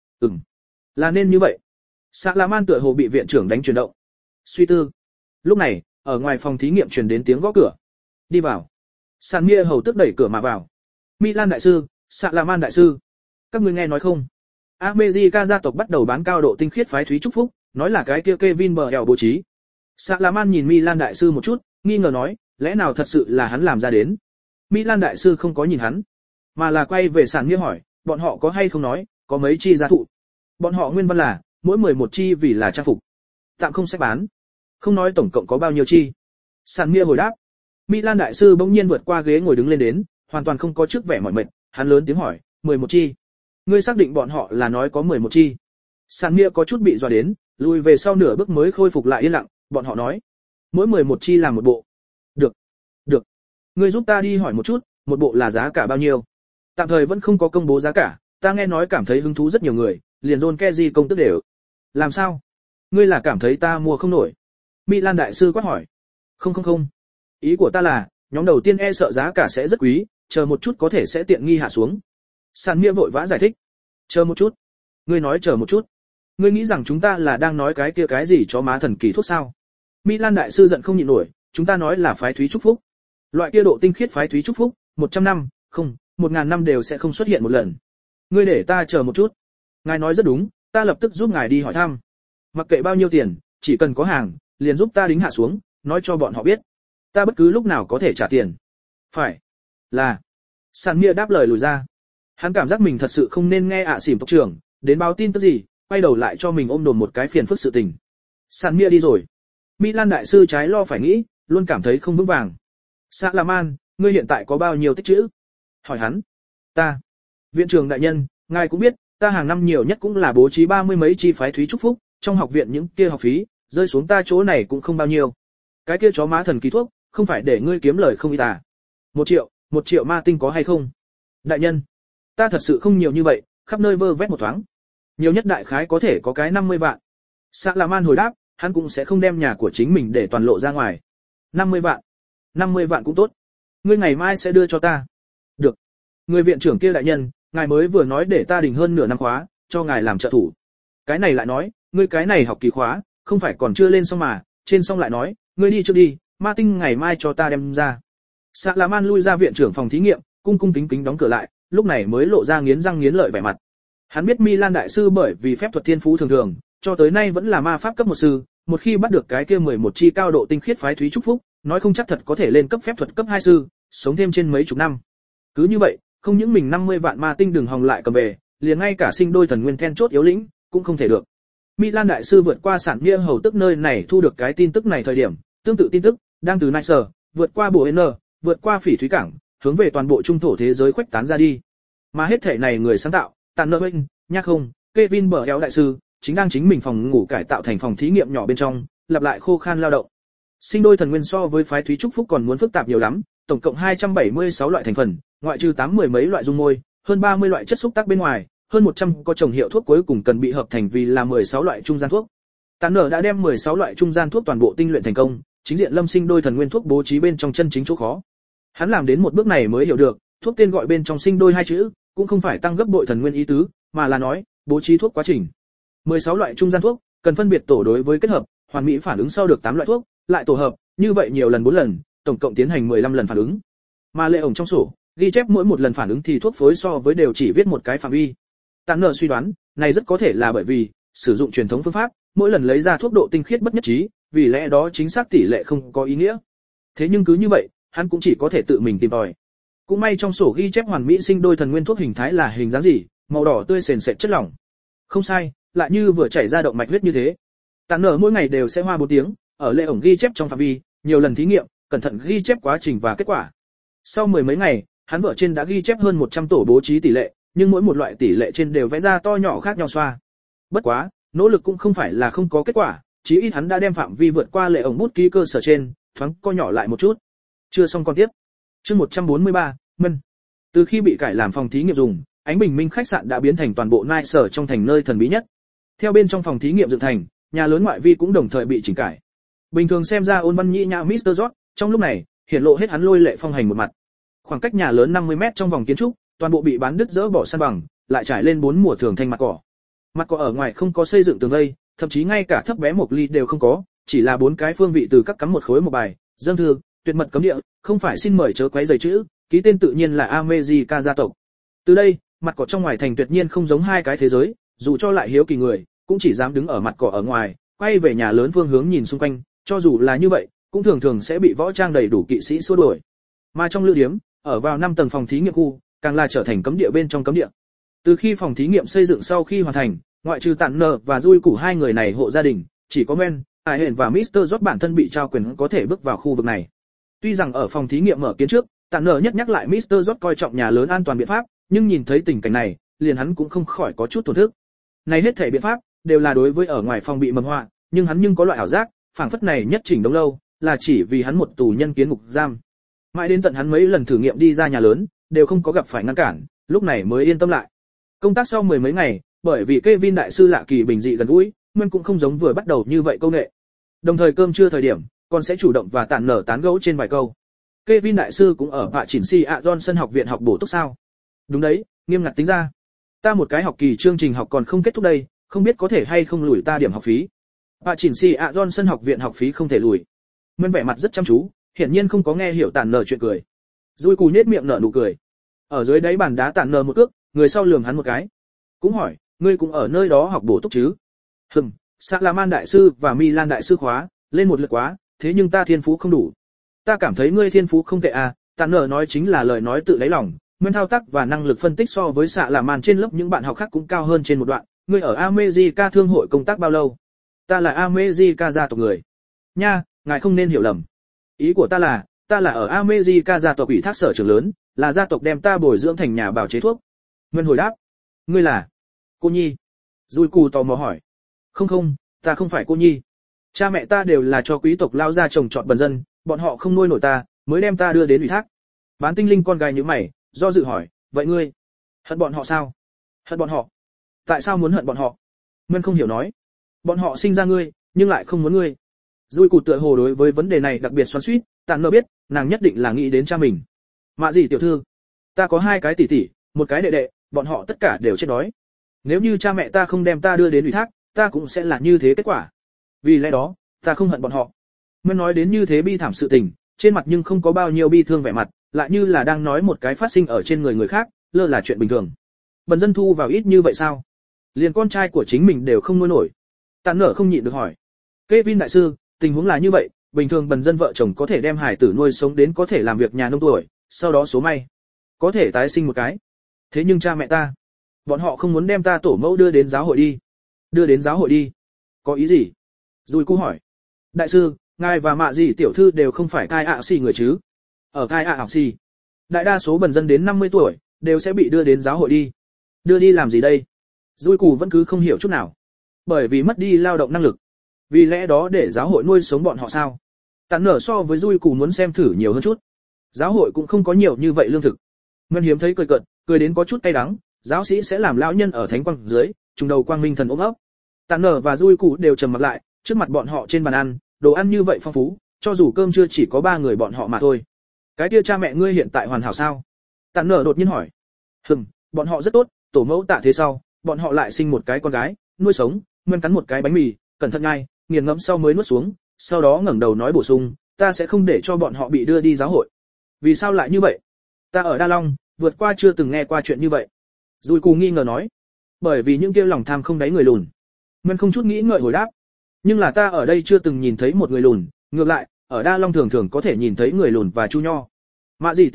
Là nên như vậy. Sạ La Man tựa hồ bị viện trưởng đánh chuyển động. Suy tư. Lúc này, ở ngoài phòng thí nghiệm truyền đến tiếng gõ cửa. Đi vào. Sàn Mia hầu tức đẩy cửa mà vào. Milan đại sư, Sạ La Man đại sư, các ngươi nghe nói không? America gia tộc bắt đầu bán cao độ tinh khiết phái thúy trúc phúc, nói là cái kia Kevin bờ eo bố trí. Sạ La Man nhìn Milan đại sư một chút, nghi ngờ nói, lẽ nào thật sự là hắn làm ra đến? Milan đại sư không có nhìn hắn, mà là quay về Sàn Mia hỏi, bọn họ có hay không nói, có mấy chi gia thụ? Bọn họ nguyên văn là, mỗi 11 chi vì là trang phục, tạm không sách bán. Không nói tổng cộng có bao nhiêu chi. Sàn Mia hồi đáp. Milan đại sư bỗng nhiên vượt qua ghế ngồi đứng lên đến, hoàn toàn không có trước vẻ mỏi mệt, hắn lớn tiếng hỏi, 11 chi. Ngươi xác định bọn họ là nói có 11 chi? Sàn Mia có chút bị dọa đến, lùi về sau nửa bước mới khôi phục lại yên lặng, bọn họ nói, mỗi 11 chi làm một bộ. Được. Ngươi giúp ta đi hỏi một chút, một bộ là giá cả bao nhiêu? Tạm thời vẫn không có công bố giá cả, ta nghe nói cảm thấy hứng thú rất nhiều người, liền John Keji công tức đều. Làm sao? Ngươi là cảm thấy ta mua không nổi? Milan đại sư quát hỏi. Không. Ý của ta là, nhóm đầu tiên e sợ giá cả sẽ rất quý, chờ một chút có thể sẽ tiện nghi hạ xuống. Sàn Mia vội vã giải thích. Chờ một chút. Ngươi nói chờ một chút. Ngươi nghĩ rằng chúng ta là đang nói cái kia cái gì chó má thần kỳ thuốc sao? Milan đại sư giận không nhịn nổi, chúng ta nói là phái thúy trúc phúc. Loại kia độ tinh khiết phái thúy trúc phúc, 100 năm, không, 1000 năm đều sẽ không xuất hiện một lần. Ngươi để ta chờ một chút. Ngài nói rất đúng, ta lập tức giúp ngài đi hỏi thăm. Mặc kệ bao nhiêu tiền, chỉ cần có hàng, liền giúp ta đính hạ xuống, nói cho bọn họ biết. Ta bất cứ lúc nào có thể trả tiền. Phải. Là. Sàn Mia đáp lời lùi ra. Hắn cảm giác mình thật sự không nên nghe xỉm tộc trưởng, đến báo tin tức gì, quay đầu lại cho mình ôm đồm một cái phiền phức sự tình. Sàn Mia đi rồi. Milan đại sư trái lo phải nghĩ, luôn cảm thấy không vững vàng. Sạ La Man, ngươi hiện tại có bao nhiêu tích trữ? Hỏi hắn. Ta. Viện trưởng đại nhân, ngài cũng biết, ta hàng năm nhiều nhất cũng là bố trí 30 mấy chi phái thúy trúc phúc, trong học viện những kia học phí, rơi xuống ta chỗ này cũng không bao nhiêu. Cái kia chó má thần kỳ thuốc, không phải để ngươi kiếm lời không ít à? 1 triệu ma tinh có hay không? Đại nhân, ta thật sự không nhiều như vậy, khắp nơi vơ vét một thoáng. Nhiều nhất đại khái có thể có cái 50 vạn. Sạ La Man hồi đáp, hắn cũng sẽ không đem nhà của chính mình để toàn lộ ra ngoài. 50 vạn. 50 vạn cũng tốt. Ngươi ngày mai sẽ đưa cho ta. Được. Người viện trưởng kia đại nhân, ngài mới vừa nói để ta đình hơn nửa năm khóa, cho ngài làm trợ thủ. Cái này lại nói, ngươi cái này học kỳ khóa, không phải còn chưa lên xong mà, trên xong lại nói, ngươi đi trước đi, ma tinh ngày mai cho ta đem ra. Sạ La Man lui ra viện trưởng phòng thí nghiệm, cung cung kính kính đóng cửa lại, lúc này mới lộ ra nghiến răng nghiến lợi vẻ mặt. Hắn biết Milan đại sư bởi vì phép thuật thiên phú thường thường, cho tới nay vẫn là ma pháp cấp 1 sư, một khi bắt được cái kia 11 chi cao độ tinh khiết phái thúy trúc phúc, nói không chắc thật có thể lên cấp phép thuật cấp 2 sư, sống thêm trên mấy chục năm. Cứ như vậy, không những mình 50 vạn ma tinh đường hòng lại cầm về, liền ngay cả sinh đôi thần nguyên then chốt yếu lĩnh cũng không thể được. Milan đại sư vượt qua Sản Mia hầu tức nơi này thu được cái tin tức này thời điểm, tương tự tin tức đang từ Nice, vượt qua Bồ N, vượt qua Phỉ Thúy cảng, hướng về toàn bộ trung thổ thế giới khuếch tán ra đi. Mà hết thể này người sáng tạo, Tàn Nợ Bên, Nhạc Không, Kevin bờ eo đại sư, chính đang chính mình phòng ngủ cải tạo thành phòng thí nghiệm nhỏ bên trong, lặp lại khô khan lao động. Sinh đôi thần nguyên so với phái thúy trúc phúc còn muốn phức tạp nhiều lắm, tổng cộng 276 loại thành phần, ngoại trừ 80 mấy loại dung môi, hơn 30 loại chất xúc tác bên ngoài, hơn 100 có trồng hiệu thuốc cuối cùng cần bị hợp thành vì là 16 loại trung gian thuốc. Tàn Nở đã đem 16 loại trung gian thuốc toàn bộ tinh luyện thành công, chính diện lâm sinh đôi thần nguyên thuốc bố trí bên trong chân chính chỗ khó. Hắn làm đến một bước này mới hiểu được, thuốc tên gọi bên trong sinh đôi hai chữ, cũng không phải tăng gấp bội thần nguyên ý tứ, mà là nói, bố trí thuốc quá trình. 16 loại trung gian thuốc, cần phân biệt tổ đối với kết hợp, hoàn mỹ phản ứng sau được 8 loại thuốc, lại tổ hợp, như vậy nhiều lần 4 lần, tổng cộng tiến hành 15 lần phản ứng. Mà lệ ổng trong sổ, ghi chép mỗi một lần phản ứng thì thuốc phối so với đều chỉ viết một cái phạm vi. Tàn Nở suy đoán, này rất có thể là bởi vì sử dụng truyền thống phương pháp, mỗi lần lấy ra thuốc độ tinh khiết bất nhất trí, vì lẽ đó chính xác tỷ lệ không có ý nghĩa. Thế nhưng cứ như vậy, hắn cũng chỉ có thể tự mình tìm tòi. Cũng may trong sổ ghi chép hoàn mỹ sinh đôi thần nguyên thuốc hình thái là hình dáng gì, màu đỏ tươi sền sệt chất lỏng. Không sai, lại như vừa chảy ra động mạch huyết như thế. Tản nở mỗi ngày đều sẽ hoa 4 tiếng, ở lệ ổng ghi chép trong phạm vi, nhiều lần thí nghiệm, cẩn thận ghi chép quá trình và kết quả. Sau mười mấy ngày, hắn vợ trên đã ghi chép hơn 100 tổ bố trí tỷ lệ, nhưng mỗi một loại tỷ lệ trên đều vẽ ra to nhỏ khác nhau xoa. Bất quá, nỗ lực cũng không phải là không có kết quả, chí ít hắn đã đem phạm vi vượt qua lệ ổng bút ký cơ sở trên, thoáng co nhỏ lại một chút. Chưa xong con tiếp. Chương 143, Mân. Từ khi bị cải làm phòng thí nghiệm dùng, Ánh Bình Minh khách sạn đã biến thành toàn bộ Nai sở trong thành nơi thần bí nhất. Theo bên trong phòng thí nghiệm dựng thành, nhà lớn ngoại vi cũng đồng thời bị chỉnh cải. Bình thường xem ra ôn văn nhĩ nhã Mr. George, trong lúc này, hiển lộ hết hắn lôi lệ phong hành một mặt. Khoảng cách nhà lớn 50 mét trong vòng kiến trúc, toàn bộ bị bán đứt dỡ bỏ san bằng, lại trải lên 4 mùa thường thanh mặt cỏ. Mặt cỏ ở ngoài không có xây dựng tường vây, thậm chí ngay cả thấp bé một ly đều không có, chỉ là 4 cái phương vị từ các cắm một khối một bài, dâng thư, tuyệt mật cấm địa, không phải xin mời chớ quấy rầy chữ, ký tên tự nhiên là America gia tộc. Từ đây, mặt cỏ trong ngoài thành tuyệt nhiên không giống hai cái thế giới, dù cho lại hiếu kỳ người, cũng chỉ dám đứng ở mặt cỏ ở ngoài, quay về nhà lớn phương hướng nhìn xung quanh, cho dù là như vậy, cũng thường thường sẽ bị võ trang đầy đủ kỵ sĩ xua đuổi. Mà trong lữ điếm, ở vào 5 tầng phòng thí nghiệm khu, càng là trở thành cấm địa bên trong cấm địa. Từ khi phòng thí nghiệm xây dựng sau khi hoàn thành, ngoại trừ Tản Nở và Dui Củ hai người này hộ gia đình, chỉ có Men, Ai Hển và Mr. George bản thân bị trao quyền có thể bước vào khu vực này. Tuy rằng ở phòng thí nghiệm mở kiến trước, Tản Nở nhất nhắc lại Mr. George coi trọng nhà lớn an toàn biện pháp, nhưng nhìn thấy tình cảnh này, liền hắn cũng không khỏi có chút thổn thức. Này hết thảy biện pháp đều là đối với ở ngoài phòng bị mầm họa, nhưng hắn nhưng có loại ảo giác, phảng phất này nhất chỉnh đống lâu, là chỉ vì hắn một tù nhân kiến ngục giam. Mãi đến tận hắn mấy lần thử nghiệm đi ra nhà lớn, đều không có gặp phải ngăn cản, lúc này mới yên tâm lại. Công tác sau mười mấy ngày, bởi vì Kevin đại sư lạ kỳ bình dị gần gũi, Nguyên cũng không giống vừa bắt đầu như vậy câu nệ. Đồng thời cơm trưa thời điểm, còn sẽ chủ động và Tản Nở tán gẫu trên vài câu. Kevin đại sư cũng ở Vạ Chỉnh Si ạ Johnson học viện học bổ túc sao? Đúng đấy, nghiêm ngặt tính ra, ta một cái học kỳ chương trình học còn không kết thúc đây, không biết có thể hay không lùi ta điểm học phí. Vạ Chỉnh Si ạ Johnson học viện học phí không thể lùi. Nguyên vẻ mặt rất chăm chú, hiển nhiên không có nghe hiểu Tản Nở chuyện cười. Dui Cù nhếch miệng nở nụ cười. Ở dưới đáy bàn đá Tản Nở một cước, người sau lườm hắn một cái. Cũng hỏi, ngươi cũng ở nơi đó học bổ túc chứ? Salaman đại sư và Milan đại sư khóa, lên một lượt quá, thế nhưng ta thiên phú không đủ. Ta cảm thấy ngươi thiên phú không tệ à, Tản Nở nói chính là lời nói tự đáy lòng, nguyên thao tác và năng lực phân tích so với Salaman trên lớp những bạn học khác cũng cao hơn trên một đoạn. Ngươi ở America thương hội công tác bao lâu? Ta là America gia tộc người. Nha, ngài không nên hiểu lầm. Ý của ta là ở America gia tộc ủy thác sở trưởng lớn, là gia tộc đem ta bồi dưỡng thành nhà bào chế thuốc. Nguyên hồi đáp, ngươi là cô Nhi. Dui Cù tò mò hỏi, không, ta không phải cô Nhi. Cha mẹ ta đều là cho quý tộc lao ra trồng trọt bần dân, bọn họ không nuôi nổi ta, mới đem ta đưa đến ủy thác. Bán tinh linh con gái nhíu mày, do dự hỏi, vậy ngươi hận bọn họ sao? Hận bọn họ? Tại sao muốn hận bọn họ? Nguyên không hiểu nói, bọn họ sinh ra ngươi, nhưng lại không muốn ngươi. Dui Cù tựa hồ đối với vấn đề này đặc biệt xoắn xuýt, Tản Nở biết, nàng nhất định là nghĩ đến cha mình. Mạ gì tiểu thư, ta có 2 cái tỷ tỷ, một cái đệ đệ, bọn họ tất cả đều chết đói. Nếu như cha mẹ ta không đem ta đưa đến ủy thác, ta cũng sẽ là như thế kết quả. Vì lẽ đó, ta không hận bọn họ. Mới nói đến như thế bi thảm sự tình, trên mặt nhưng không có bao nhiêu bi thương vẻ mặt, lại như là đang nói một cái phát sinh ở trên người khác, lơ là chuyện bình thường. Bần dân thu vào ít như vậy sao? Liền con trai của chính mình đều không nuôi nổi. Tản Nở không nhịn được hỏi. Kevin đại sư, tình huống là như vậy, bình thường bần dân vợ chồng có thể đem hải tử nuôi sống đến có thể làm việc nhà nông tuổi, sau đó số may có thể tái sinh một cái. Thế nhưng cha mẹ ta, bọn họ không muốn đem ta tổ mẫu đưa đến giáo hội đi. Đưa đến giáo hội đi? Có ý gì? Dui Cú hỏi. Đại sư, ngài và Mạ gì tiểu thư đều không phải cai ạ xì người chứ? Ở cai ạ xì, đại đa số bần dân đến 50 tuổi đều sẽ bị đưa đến giáo hội đi. Đưa đi làm gì đây? Dui Cù vẫn cứ không hiểu chút nào. Bởi vì mất đi lao động năng lực. Vì lẽ đó để giáo hội nuôi sống bọn họ sao? Tản Nở so với Dui Cù muốn xem thử nhiều hơn chút. Giáo hội cũng không có nhiều như vậy lương thực. Nguyên hiếm thấy cười cợt, cười đến có chút cay đắng, giáo sĩ sẽ làm lão nhân ở thánh quang dưới, trùng đầu quang minh thần ôm ấp. Tản Nở và Dui Cù đều trầm mặt lại, trước mặt bọn họ trên bàn ăn, đồ ăn như vậy phong phú, cho dù cơm trưa chỉ có 3 người bọn họ mà thôi. Cái kia cha mẹ ngươi hiện tại hoàn hảo sao? Tản Nở đột nhiên hỏi. Bọn họ rất tốt, tổ mẫu tạ thế sau, bọn họ lại sinh một cái con gái, nuôi sống, Nguyên cắn một cái bánh mì, cẩn thận nhai, nghiền ngẫm sau mới nuốt xuống, sau đó ngẩng đầu nói bổ sung, ta sẽ không để cho bọn họ bị đưa đi giáo hội. Vì sao lại như vậy? Ta ở Đa Long, vượt qua chưa từng nghe qua chuyện như vậy. Dùi Cù nghi ngờ nói. Bởi vì những kia lòng tham không đáy người lùn. Nguyên không chút nghĩ ngợi hồi đáp. Nhưng là ta ở đây chưa từng nhìn thấy một người lùn, ngược lại, ở Đa Long thường thường có thể nhìn thấy người lùn và Chu Nho. Mạ gì tiểu thư,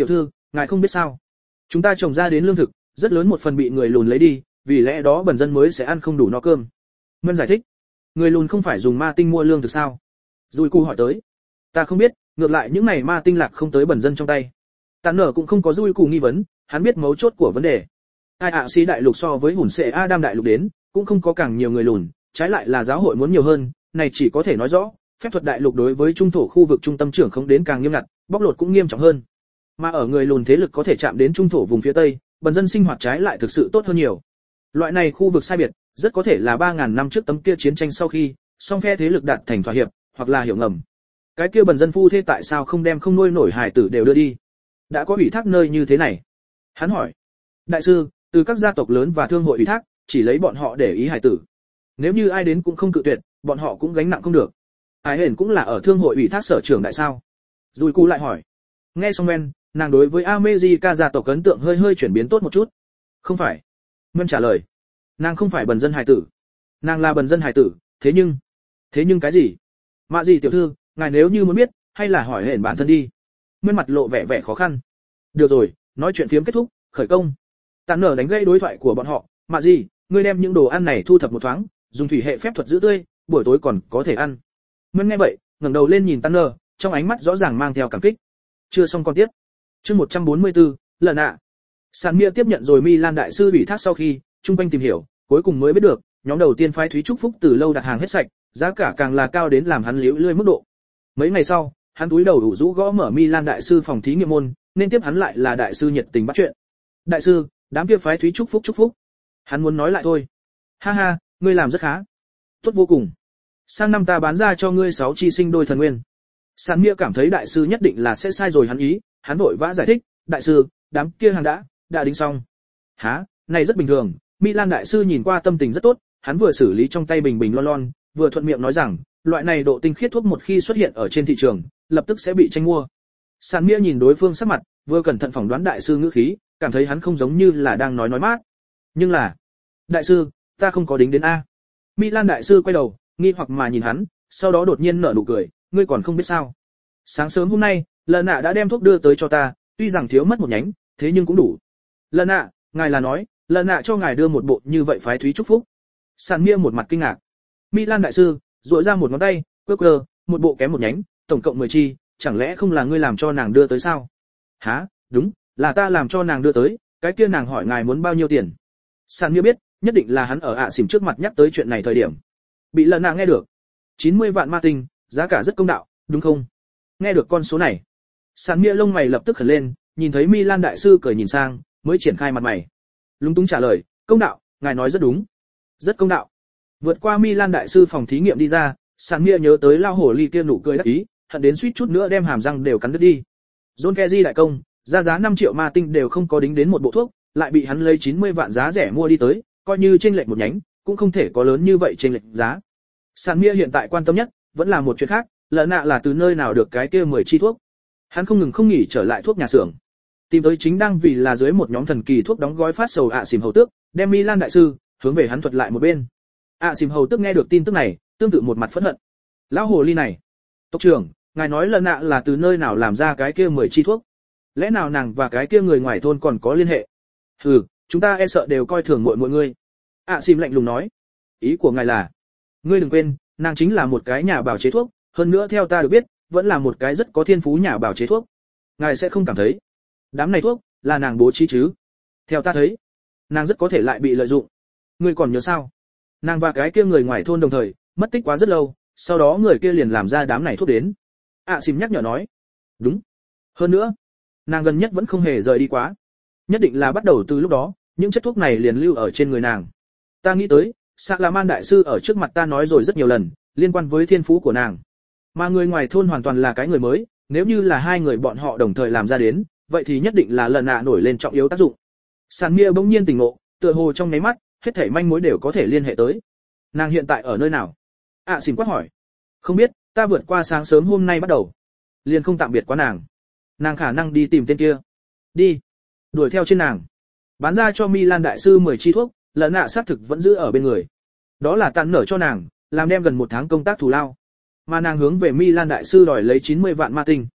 ngài không biết sao? Chúng ta trồng ra đến lương thực, rất lớn một phần bị người lùn lấy đi, vì lẽ đó bần dân mới sẽ ăn không đủ no cơm. Ngân giải thích. Người lùn không phải dùng ma tinh mua lương thực sao? Dùi cu hỏi tới. Ta không biết, ngược lại những này ma tinh lạc không tới bần dân trong tay. Tàn nở cũng không có dùi cu nghi vấn, hắn biết mấu chốt của vấn đề. Ai ạ xí đại lục so với hùn xệ Adam đại lục đến, cũng không có càng nhiều người lùn, trái lại là giáo hội muốn nhiều hơn, này chỉ có thể nói rõ, phép thuật đại lục đối với trung thổ khu vực trung tâm trưởng không đến càng nghiêm ngặt, bóc lột cũng nghiêm trọng hơn. Mà ở người lùn thế lực có thể chạm đến trung thổ vùng phía tây, bần dân sinh hoạt trái lại thực sự tốt hơn nhiều. Loại này khu vực sai biệt, rất có thể là 3000 năm trước tấm kia chiến tranh sau khi, song phe thế lực đạt thành thỏa hiệp, hoặc là hiểu ngầm. Cái kia bần dân phu thế tại sao không đem không nuôi nổi hài tử đều đưa đi? Đã có ủy thác nơi như thế này. Hắn hỏi. Đại sư, từ các gia tộc lớn và thương hội ủy thác, chỉ lấy bọn họ để ý hài tử. Nếu như ai đến cũng không cự tuyệt, bọn họ cũng gánh nặng không được. Ai hển cũng là ở thương hội ủy thác sở trưởng đại sao? Dùi cu lại hỏi. Nghe xong men, nàng đối với America gia tộc ấn tượng hơi hơi chuyển biến tốt một chút. Không phải. Men trả lời. Nàng không phải bần dân hài tử. Nàng là bần dân hài tử, thế nhưng cái gì? Mạ gì tiểu thư, ngài nếu như muốn biết, hay là hỏi hển bản thân đi. Men mặt lộ vẻ vẻ khó khăn. Được rồi, nói chuyện phiếm kết thúc, khởi công. Tàn nở đánh gây đối thoại của bọn họ. Mạ gì, ngươi đem những đồ ăn này thu thập một thoáng, dùng thủy hệ phép thuật giữ tươi, buổi tối còn có thể ăn. Men nghe vậy, ngẩng đầu lên nhìn Tanner, trong ánh mắt rõ ràng mang theo cảm kích. Chưa xong con tiếp. Chương 144, lần ạ. Sàn Mia tiếp nhận rồi Milan đại sư ủy thác sau khi, trung quanh tìm hiểu, cuối cùng mới biết được, nhóm đầu tiên phái Thúy Trúc Phúc từ lâu đặt hàng hết sạch, giá cả càng là cao đến làm hắn liễu lươi mức độ. Mấy ngày sau, hắn túi đầu đủ rũ gõ mở Milan đại sư phòng thí nghiệm môn, nên tiếp hắn lại là đại sư nhiệt tình bắt chuyện. Đại sư, đám kia phái Thúy Trúc Phúc. Hắn muốn nói lại thôi. Ha ha, ngươi làm rất khá. Tốt vô cùng. Sang năm ta bán ra cho ngươi 6 chi sinh đôi thần nguyên. Sàn Mia cảm thấy đại sư nhất định là sẽ sai rồi hắn ý, hắn vội vã giải thích, đại sư, đám kia hàng đã đính xong. Hả, này rất bình thường, Milan đại sư nhìn qua tâm tình rất tốt, hắn vừa xử lý trong tay bình lon, vừa thuận miệng nói rằng, loại này độ tinh khiết thuốc một khi xuất hiện ở trên thị trường, lập tức sẽ bị tranh mua. Sàn Mia nhìn đối phương sắc mặt, vừa cẩn thận phỏng đoán đại sư ngữ khí, cảm thấy hắn không giống như là đang nói mát. Nhưng là, đại sư, ta không có đính đến a. Milan đại sư quay đầu, nghi hoặc mà nhìn hắn, sau đó đột nhiên nở nụ cười, ngươi còn không biết sao? Sáng sớm hôm nay, Lần Nạ đã đem thuốc đưa tới cho ta, tuy rằng thiếu mất một nhánh, thế nhưng cũng đủ. Lần Nạ, ngài là nói, Lần Nạ cho ngài đưa một bộ như vậy phái Thúy Trúc Phúc. Sàn Mia một mặt kinh ngạc. Milan đại sư duỗi ra một ngón tay, quơ, một bộ kém một nhánh, tổng cộng 10 chi, chẳng lẽ không là ngươi làm cho nàng đưa tới sao? Hả, đúng, là ta làm cho nàng đưa tới, cái kia nàng hỏi ngài muốn bao nhiêu tiền? Sàn Mia biết, nhất định là hắn ở xỉm trước mặt nhắc tới chuyện này thời điểm. Bị Lần Nạ nghe được. 90 vạn ma tinh, giá cả rất công đạo, đúng không? Nghe được con số này, Sàn Mia lông mày lập tức khẩn lên, nhìn thấy Milan đại sư cười nhìn sang, mới triển khai mặt mày. Lúng túng trả lời, công đạo, ngài nói rất đúng. Rất công đạo. Vượt qua Milan đại sư phòng thí nghiệm đi ra, Sàn Mia nhớ tới lao hổ ly kia nụ cười đắc ý, hận đến suýt chút nữa đem hàm răng đều cắn đứt đi. John Kerry đại công, ra giá 5 triệu ma tinh đều không có đính đến một bộ thuốc, lại bị hắn lấy 90 vạn giá rẻ mua đi tới, coi như chênh lệch một nhánh, cũng không thể có lớn như vậy chênh lệch giá. Sàn Mia hiện tại quan tâm nhất vẫn là một chuyện khác, Lần Nạ là từ nơi nào được cái kia 10 chi thuốc. Hắn không ngừng không nghỉ trở lại thuốc nhà xưởng, tìm tới chính đang vì là dưới một nhóm thần kỳ thuốc đóng gói phát sầu xỉm hầu tước, đem Milan đại sư hướng về hắn thuật lại một bên. Xỉm hầu tước nghe được tin tức này, tương tự một mặt phẫn hận. Lão hồ ly này, tộc trưởng, ngài nói Lần Nạ là từ nơi nào làm ra cái kia 10 chi thuốc? Lẽ nào nàng và cái kia người ngoài thôn còn có liên hệ? Hừ, chúng ta e sợ đều coi thường mọi người. Xỉm lạnh lùng nói, ý của ngài là, ngươi đừng quên, nàng chính là một cái nhà bào chế thuốc, hơn nữa theo ta được biết, vẫn là một cái rất có thiên phú nhà bào chế thuốc. Ngài sẽ không cảm thấy đám này thuốc là nàng bố trí chứ? Theo ta thấy, nàng rất có thể lại bị lợi dụng. Ngươi còn nhớ sao? Nàng và cái kia người ngoài thôn đồng thời mất tích quá rất lâu, sau đó người kia liền làm ra đám này thuốc đến. Xỉm nhắc nhở nói, đúng. Hơn nữa, nàng gần nhất vẫn không hề rời đi quá. Nhất định là bắt đầu từ lúc đó, những chất thuốc này liền lưu ở trên người nàng. Ta nghĩ tới, Salaman đại sư ở trước mặt ta nói rồi rất nhiều lần, liên quan với thiên phú của nàng. Mà người ngoài thôn hoàn toàn là cái người mới, nếu như là hai người bọn họ đồng thời làm ra đến, vậy thì nhất định là Lần Nạ nổi lên trọng yếu tác dụng. Sàn Mia bỗng nhiên tỉnh ngộ, tựa hồ trong nháy mắt, hết thảy manh mối đều có thể liên hệ tới. Nàng hiện tại ở nơi nào? Xỉm quát hỏi. Không biết, ta vượt qua sáng sớm hôm nay bắt đầu, liền không tạm biệt quá nàng. Nàng khả năng đi tìm tên kia. Đi, đuổi theo trên nàng. Bán ra cho Milan đại sư 10 chi thuốc, Lần Nạ xác thực vẫn giữ ở bên người. Đó là tặng nở cho nàng, làm đem gần 1 tháng công tác thù lao. Mà nàng hướng về Milan đại sư đòi lấy 90 vạn ma tinh.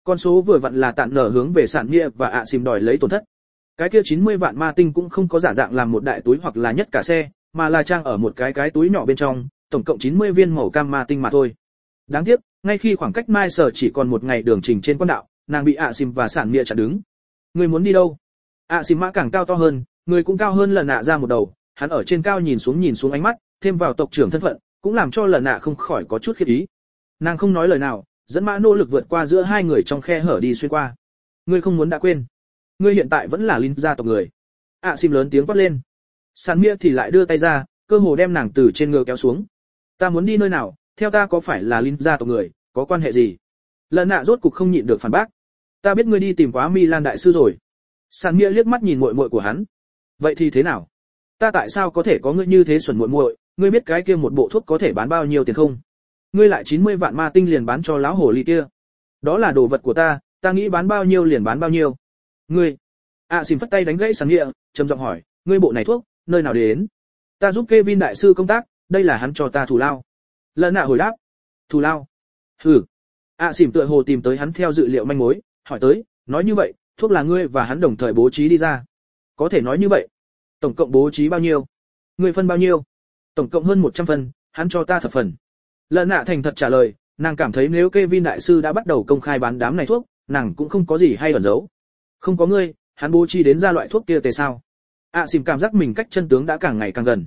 Con số vừa vặn là Tản Nở hướng về Sản Nghĩa và ạ xìm đòi lấy tổn thất. Cái kia 90 vạn ma tinh cũng không có giả dạng làm một đại túi hoặc là nhất cả xe, mà là trang ở một cái túi nhỏ bên trong, tổng cộng 90 viên màu cam ma tinh mà thôi. Đáng tiếc, ngay khi khoảng cách Mai Sở chỉ còn một ngày đường trình trên quan đạo, nàng bị ạ xìm và Sản Nghĩa chặn đứng. Người muốn đi đâu? ạ xìm mã càng cao to hơn, người cũng cao hơn lần nạ ra một đầu, hắn ở trên cao nhìn xuống ánh mắt, thêm vào tộc trưởng thân phận, cũng làm cho lần nạ không khỏi có chút khiếp ý. Nàng không nói lời nào, dẫn mã nỗ lực vượt qua giữa hai người trong khe hở đi xuyên qua. Ngươi không muốn đã quên, ngươi hiện tại vẫn là Linh gia tộc người. ạ xìm lớn tiếng quát lên. Sản Nghĩa thì lại đưa tay ra, cơ hồ đem nàng từ trên ngựa kéo xuống. Ta muốn đi nơi nào, theo ta có phải là Linh gia tộc người, có quan hệ gì? Lần nạ rốt cục không nhịn được phản bác. Ta biết ngươi đi tìm quá Milan đại sư rồi. Sản Nghĩa liếc mắt nhìn muội muội của hắn. Vậy thì thế nào? Ta tại sao có thể có ngươi như thế xuẩn muội muội, ngươi biết cái kia một bộ thuốc có thể bán bao nhiêu tiền không? Ngươi lại 90 vạn ma tinh liền bán cho lão hồ ly kia. Đó là đồ vật của ta nghĩ bán bao nhiêu liền bán bao nhiêu. Ngươi? Xìm phất tay đánh gãy Sản Nghĩa, trầm giọng hỏi, ngươi bộ này thuốc, nơi nào đến? Ta giúp Kevin đại sư công tác, đây là hắn cho ta thù lao. Lần nạ hồi đáp. Thù lao? Hừ. Xìm tựa hồ tìm tới hắn theo dự liệu manh mối, hỏi tới, nói như vậy, thuốc là ngươi và hắn đồng thời bố trí đi ra. Có thể nói như vậy. Tổng cộng bố trí bao nhiêu? Ngươi phân bao nhiêu? Tổng cộng hơn 100 phần, hắn cho ta thập phần. Lần nạ thành thật trả lời, nàng cảm thấy nếu Kevin đại sư đã bắt đầu công khai bán đám này thuốc, nàng cũng không có gì hay ẩn giấu. Không có ngươi, hắn bố trí đến ra loại thuốc kia tề sao? Xìm cảm giác mình cách chân tướng đã càng ngày càng gần.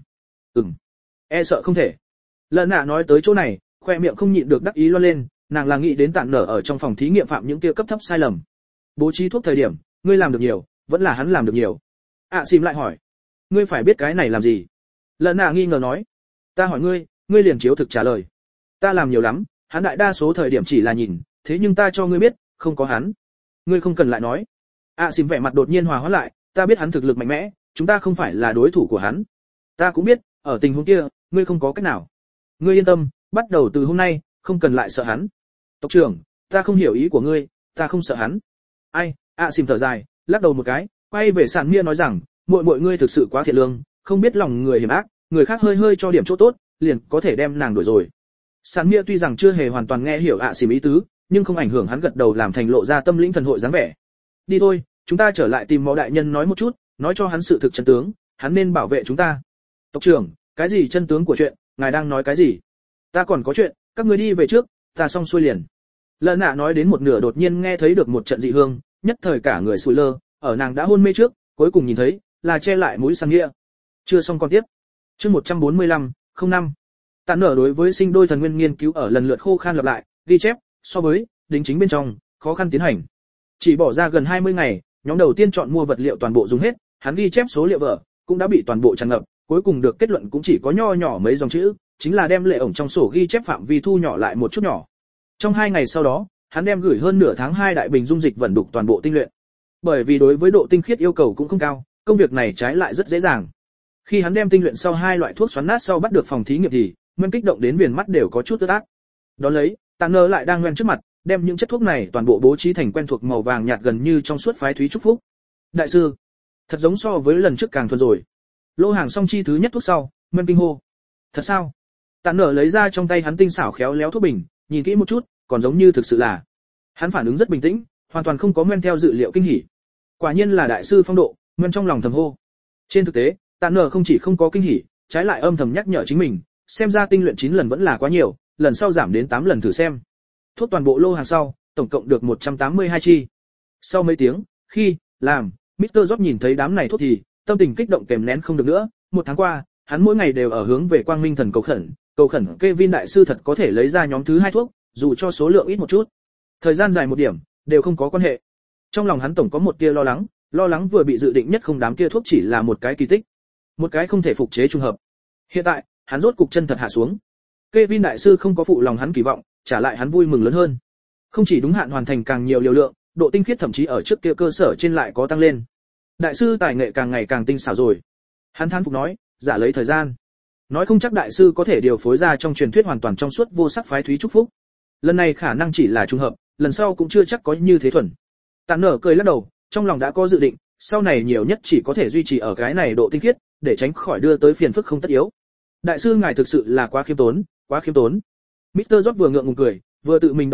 E sợ không thể. Lần nạ nói tới chỗ này, khoe miệng không nhịn được đắc ý loan lên, nàng là nghĩ đến Tản Nở ở trong phòng thí nghiệm phạm những kia cấp thấp sai lầm. Bố trí thuốc thời điểm, ngươi làm được nhiều, vẫn là hắn làm được nhiều. Xìm lại hỏi, ngươi phải biết cái này làm gì? Lần nạ nghi ngờ nói, ta hỏi ngươi, ngươi liền chiếu thực trả lời. Ta làm nhiều lắm, hắn đại đa số thời điểm chỉ là nhìn, thế nhưng ta cho ngươi biết, không có hắn. Ngươi không cần lại nói. Xìm vẻ mặt đột nhiên hòa hoãn lại, ta biết hắn thực lực mạnh mẽ, chúng ta không phải là đối thủ của hắn. Ta cũng biết, ở tình huống kia, ngươi không có cách nào. Ngươi yên tâm, bắt đầu từ hôm nay, không cần lại sợ hắn. Tộc trưởng, ta không hiểu ý của ngươi, ta không sợ hắn. Ai? Xìm thở dài, lắc đầu một cái, quay về Sản Nghĩa nói rằng, muội ngươi thực sự quá thiện lương, không biết lòng người hiểm ác, người khác hơi cho điểm chỗ tốt, liền có thể đem nàng đuổi rồi. Sản Nghĩa tuy rằng chưa hề hoàn toàn nghe hiểu Xìm ý tứ, nhưng không ảnh hưởng hắn gật đầu làm thành lộ ra tâm lĩnh thần hội dáng vẻ. Đi thôi, chúng ta trở lại tìm Mộ đại nhân nói một chút, nói cho hắn sự thực chân tướng, hắn nên bảo vệ chúng ta. Tộc trưởng, cái gì chân tướng của chuyện, ngài đang nói cái gì? Ta còn có chuyện, các ngươi đi về trước, ta xong xuôi liền. Lần nạ nói đến một nửa đột nhiên nghe thấy được một trận dị hương, nhất thời cả người sụi lơ, ở nàng đã hôn mê trước, cuối cùng nhìn thấy là che lại mũi Sản Nghĩa. Chưa xong con tiếp. Chương 145, 05. Tản Nở đối với sinh đôi thần nguyên nghiên cứu ở lần lượt khô khan lặp lại, ghi chép, so với đính chính bên trong, khó khăn tiến hành. Chỉ bỏ ra gần 20 ngày, nhóm đầu tiên chọn mua vật liệu toàn bộ dùng hết, hắn ghi chép số liệu vở cũng đã bị toàn bộ tràn ngập, cuối cùng được kết luận cũng chỉ có nho nhỏ mấy dòng chữ, chính là đem lệ ổng trong sổ ghi chép phạm vi thu nhỏ lại một chút nhỏ. Trong 2 ngày sau đó, hắn đem gửi hơn nửa tháng 2 đại bình dung dịch vận đục toàn bộ tinh luyện. Bởi vì đối với độ tinh khiết yêu cầu cũng không cao, công việc này trái lại rất dễ dàng. Khi hắn đem tinh luyện sau 2 loại thuốc xoắn nát sau bắt được phòng thí nghiệm thì, nguyên kích động đến viền mắt đều có chút ướt át. Đó lấy, Tản Nở lại đang ngoen trước mặt, đem những chất thuốc này toàn bộ bố trí thành quen thuộc màu vàng nhạt gần như trong suốt phái thúy trúc phúc. Đại sư, thật giống so với lần trước càng thuần rồi. Lô hàng xong chi thứ nhất thuốc sau, nguyên kinh hô. Thật sao? Tản Nở lấy ra trong tay hắn tinh xảo khéo léo thuốc bình, nhìn kỹ một chút, còn giống như thực sự là. Hắn phản ứng rất bình tĩnh, hoàn toàn không có men theo dự liệu kinh hỉ. Quả nhiên là đại sư phong độ, nguyên trong lòng thầm hô. Trên thực tế, Tản Nở không chỉ không có kinh hỉ, trái lại âm thầm nhắc nhở chính mình, xem ra tinh luyện 9 lần vẫn là quá nhiều, lần sau giảm đến 8 lần thử xem. Thuốc toàn bộ lô hàng sau, tổng cộng được 182 chi. Sau mấy tiếng, khi làm, Mr. Job nhìn thấy đám này thuốc thì, tâm tình kích động kèm nén không được nữa, 1 tháng qua, hắn mỗi ngày đều ở hướng về Quang Minh Thần cầu khẩn Kevin đại sư thật có thể lấy ra nhóm thứ 2 thuốc, dù cho số lượng ít một chút. Thời gian dài một điểm, đều không có quan hệ. Trong lòng hắn tổng có một tia lo lắng vừa bị dự định nhất không đám kia thuốc chỉ là một cái kỳ tích, một cái không thể phục chế trùng hợp. Hiện tại, hắn rốt cục chân thật hạ xuống. Kevin đại sư không có phụ lòng hắn kỳ vọng, trả lại hắn vui mừng lớn hơn. Không chỉ đúng hạn hoàn thành càng nhiều liều lượng, độ tinh khiết thậm chí ở trước kia cơ sở trên lại có tăng lên. Đại sư tài nghệ càng ngày càng tinh xảo rồi. Hắn thán phục nói, giả lấy thời gian. Nói không chắc đại sư có thể điều phối ra trong truyền thuyết hoàn toàn trong suốt vô sắc phái thúy trúc phúc. Lần này khả năng chỉ là trùng hợp, lần sau cũng chưa chắc có như thế thuần. Tản Nở cười lắc đầu, trong lòng đã có dự định, sau này nhiều nhất chỉ có thể duy trì ở cái này độ tinh khiết, để tránh khỏi đưa tới phiền phức không tất yếu. Đại sư ngài thực sự là quá khiêm tốn, quá khiêm tốn. Mr. Job vừa ngượng ngùng cười, vừa tự mình động thủ,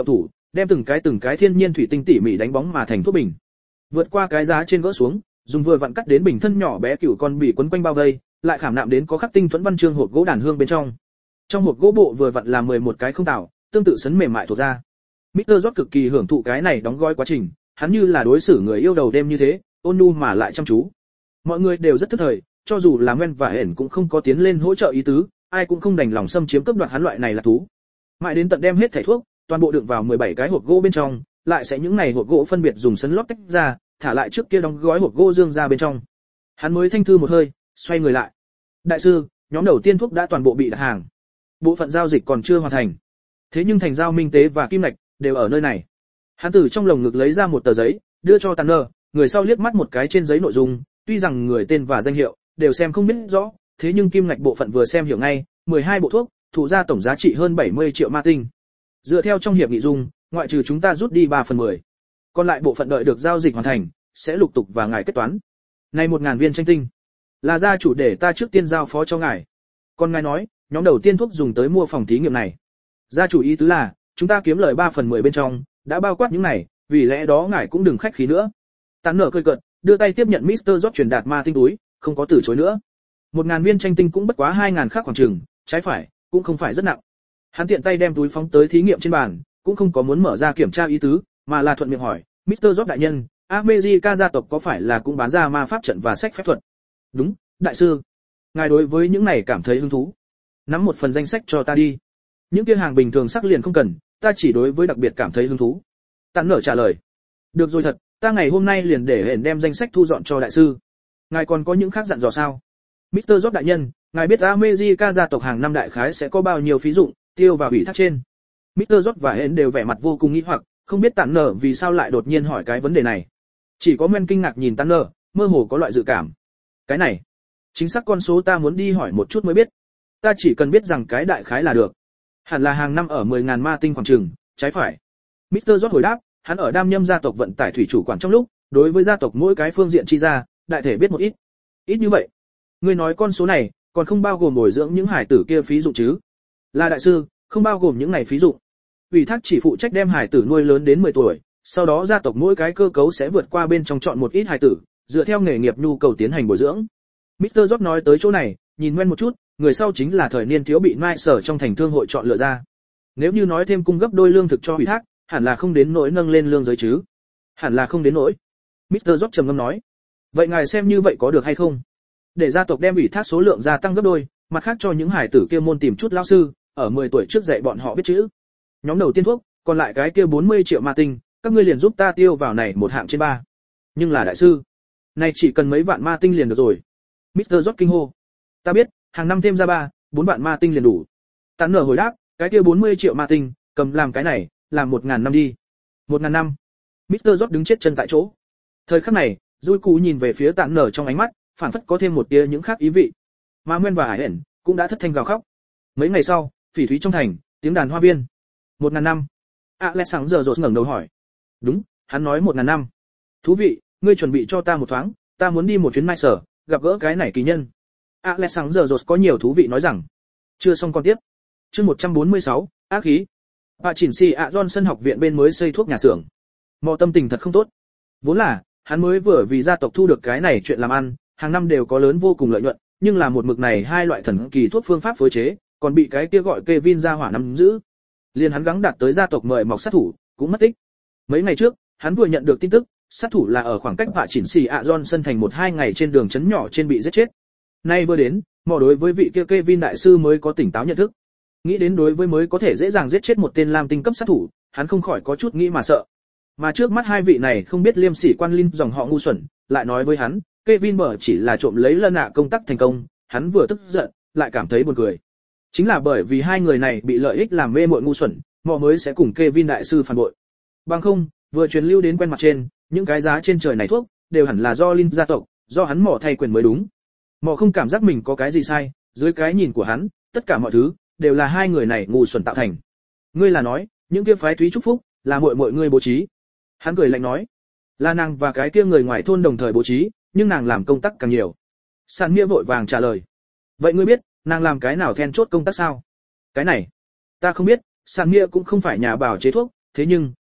đem từng cái thiên nhiên thủy tinh tỉ mỉ đánh bóng mà thành thuốc bình. Vượt qua cái giá trên gỡ xuống, dùng vừa vặn cắt đến bình thân nhỏ bé cửu con bị quấn quanh bao vây, lại khảm nạm đến có khắc tinh thuẫn văn chương hộp gỗ đàn hương bên trong. Trong hộp gỗ bộ vừa vặn là 11 cái không tạo, tương tự sấn mềm mại thuộc ra. Mr. George cực kỳ hưởng thụ cái này đóng gói quá trình, hắn như là đối xử người yêu đầu đêm như thế, ôn nhu mà lại chăm chú. Mọi người đều rất thức thời, cho dù là Nguyên và Hển cũng không có tiến lên hỗ trợ ý tứ, ai cũng không đành lòng xâm chiếm cướp đoạt hắn loại này là thú. Mãi đến tận đem hết thảy thuốc, toàn bộ đựng vào 17 cái hộp gỗ bên trong, lại sẽ những này hộp gỗ phân biệt dùng sấn lót tách ra, thả lại trước kia đóng gói hộp gỗ dương ra bên trong. Hắn mới thanh thư một hơi, xoay người lại. Đại sư, nhóm đầu tiên thuốc đã toàn bộ bị đặt hàng. Bộ phận giao dịch còn chưa hoàn thành. Thế nhưng thành giao minh tế và kim lạch đều ở nơi này. Hắn từ trong lồng ngực lấy ra một tờ giấy, đưa cho Tanner, người sau liếc mắt một cái trên giấy nội dung, tuy rằng người tên và danh hiệu đều xem không biết rõ, thế nhưng kim ngạch bộ phận vừa xem hiểu ngay, 12 bộ thuốc, thủ ra tổng giá trị hơn 70 triệu ma tinh. Dựa theo trong hiệp nghị dung, ngoại trừ chúng ta rút đi 3/10. Còn lại bộ phận đợi được giao dịch hoàn thành, sẽ lục tục và ngài kết toán. Này 1000 viên tranh tinh, là gia chủ để ta trước tiên giao phó cho ngài. Còn ngài nói, nhóm đầu tiên thuốc dùng tới mua phòng thí nghiệm này. Gia chủ ý tứ là, chúng ta kiếm lời 3/10 bên trong, đã bao quát những này, vì lẽ đó ngài cũng đừng khách khí nữa. Tán nở cười cợt, đưa tay tiếp nhận Mr. George truyền đạt ma tinh túi, không có từ chối nữa. 1000 viên tranh tinh cũng bất quá 2000 khác khoảng chừng, trái phải, cũng không phải rất nặng. Hắn tiện tay đem túi phóng tới thí nghiệm trên bàn, cũng không có muốn mở ra kiểm tra ý tứ, mà là thuận miệng hỏi, Mr. George đại nhân, America gia tộc có phải là cũng bán ra ma pháp trận và sách phép thuật? Đúng, đại sư. Ngài đối với những này cảm thấy hứng thú. Nắm một phần danh sách cho ta đi. Những kia hàng bình thường sắc liền không cần, ta chỉ đối với đặc biệt cảm thấy hứng thú. Tán nở trả lời. Được rồi thật, ta ngày hôm nay liền để hển đem danh sách thu dọn cho đại sư. Ngài còn có những khác dặn dò sao? Mr. George đại nhân, ngài biết America gia tộc hàng năm đại khái sẽ có bao nhiêu phí dụng, tiêu vào ủy thác trên. Mr. George và hển đều vẻ mặt vô cùng nghi hoặc, không biết Tán nở vì sao lại đột nhiên hỏi cái vấn đề này. Chỉ có Men kinh ngạc nhìn Tán nở, mơ hồ có loại dự cảm. Cái này, chính xác con số ta muốn đi hỏi một chút mới biết. Ta chỉ cần biết rằng cái đại khái là được. Hẳn là hàng năm ở 10.000 ma tinh khoảng chừng, trái phải. Mr. George hồi đáp, hắn ở Đam Nhâm gia tộc vận tải thủy chủ quản trong lúc, đối với gia tộc mỗi cái phương diện chi ra, đại thể biết một ít. Ít như vậy. Ngươi nói con số này, còn không bao gồm bồi dưỡng những hải tử kia phí dụng chứ? Là đại sư, không bao gồm những này phí dụng. Ủy thác chỉ phụ trách đem hải tử nuôi lớn đến 10 tuổi, sau đó gia tộc mỗi cái cơ cấu sẽ vượt qua bên trong chọn một ít hải tử, dựa theo nghề nghiệp nhu cầu tiến hành bồi dưỡng. Mr. George nói tới chỗ này, nhìn quen một chút, người sau chính là thời niên thiếu bị Mai sở trong thành thương hội chọn lựa ra. Nếu như nói thêm cung cấp đôi lương thực cho ủy thác, hẳn là không đến nỗi nâng lên lương giới chứ? Hẳn là không đến nỗi. Mr. George trầm ngâm nói. Vậy ngài xem như vậy có được hay không? Để gia tộc đem ủy thác số lượng gia tăng gấp đôi, mặt khác cho những hải tử kia môn tìm chút lão sư, ở 10 tuổi trước dạy bọn họ biết chữ. Nhóm đầu tiên thuốc, còn lại cái kia 40 triệu ma tinh, các ngươi liền giúp ta tiêu vào này một hạng trên 3. Nhưng là đại sư, này chỉ cần mấy vạn ma tinh liền được rồi. Mr. George kinh hô. Ta biết, hàng năm thêm ra 4 vạn ma tinh liền đủ. Tán nở hồi đáp, cái kia 40 triệu ma tinh, cầm làm cái này, làm 1000 năm đi. 1000 năm. Mr. George đứng chết chân tại chỗ. Thời khắc này, Dui Cú nhìn về phía Tán nở trong ánh mắt, phản phất có thêm một tia những khác ý vị. Mà Nguyên và Hải Hển cũng đã thất thanh gào khóc. Mấy ngày sau, phỉ thúy trong thành, tiếng đàn hoa viên. 1000 năm. Alexander Rose ngẩng đầu hỏi. Đúng, hắn nói 1000 năm. Thú vị, ngươi chuẩn bị cho ta một thoáng, ta muốn đi một chuyến Mai sở, gặp gỡ cái này kỳ nhân. Alexander Rose có nhiều thú vị nói rằng. Chưa xong con tiếp. Chương 146, ác khí. Bà chỉnh xì ạ Johnson học viện bên mới xây thuốc nhà xưởng. Mọ tâm tình thật không tốt. Vốn là, hắn mới vừa vì gia tộc thu được cái này chuyện làm ăn, hàng năm đều có lớn vô cùng lợi nhuận, nhưng là một mực này hai loại thần kỳ thuốc phương pháp phối chế, còn bị cái kia gọi Kevin ra hỏa nắm giữ. Liên hắn gắng đạt tới gia tộc mời mọc sát thủ, cũng mất tích. Mấy ngày trước, hắn vừa nhận được tin tức, sát thủ là ở khoảng cách Bà chỉnh xì ạ Johnson thành 1-2 ngày trên đường trấn nhỏ trên bị giết chết. Nay vừa đến, mò đối với vị kia Kevin đại sư mới có tỉnh táo nhận thức. Nghĩ đến đối với mới có thể dễ dàng giết chết một tên lam tinh cấp sát thủ, hắn không khỏi có chút nghĩ mà sợ. Mà trước mắt hai vị này không biết liêm sỉ quan linh dòng họ ngu xuẩn, lại nói với hắn, Kevin mở chỉ là trộm lấy lân ạ công tác thành công, hắn vừa tức giận, lại cảm thấy buồn cười. Chính là bởi vì hai người này bị lợi ích làm mê muội ngu xuẩn, mò mới sẽ cùng Kevin đại sư phản bội. Bằng không, vừa truyền lưu đến quen mặt trên, những cái giá trên trời này thuốc, đều hẳn là do Linh gia tộc, do hắn mò thay quyền mới đúng. Mò không cảm giác mình có cái gì sai, dưới cái nhìn của hắn, tất cả mọi thứ đều là hai người này ngu xuẩn tạo thành. Ngươi là nói, những kia phái Thúy chúc phúc, là muội muội ngươi bố trí? Hắn cười lạnh nói, là nàng và cái kia người ngoài thôn đồng thời bố trí, nhưng nàng làm công tác càng nhiều. Sàn Mia vội vàng trả lời, vậy ngươi biết, nàng làm cái nào then chốt công tác sao? Cái này, ta không biết, Sàn Mia cũng không phải nhà bảo chế thuốc, thế nhưng,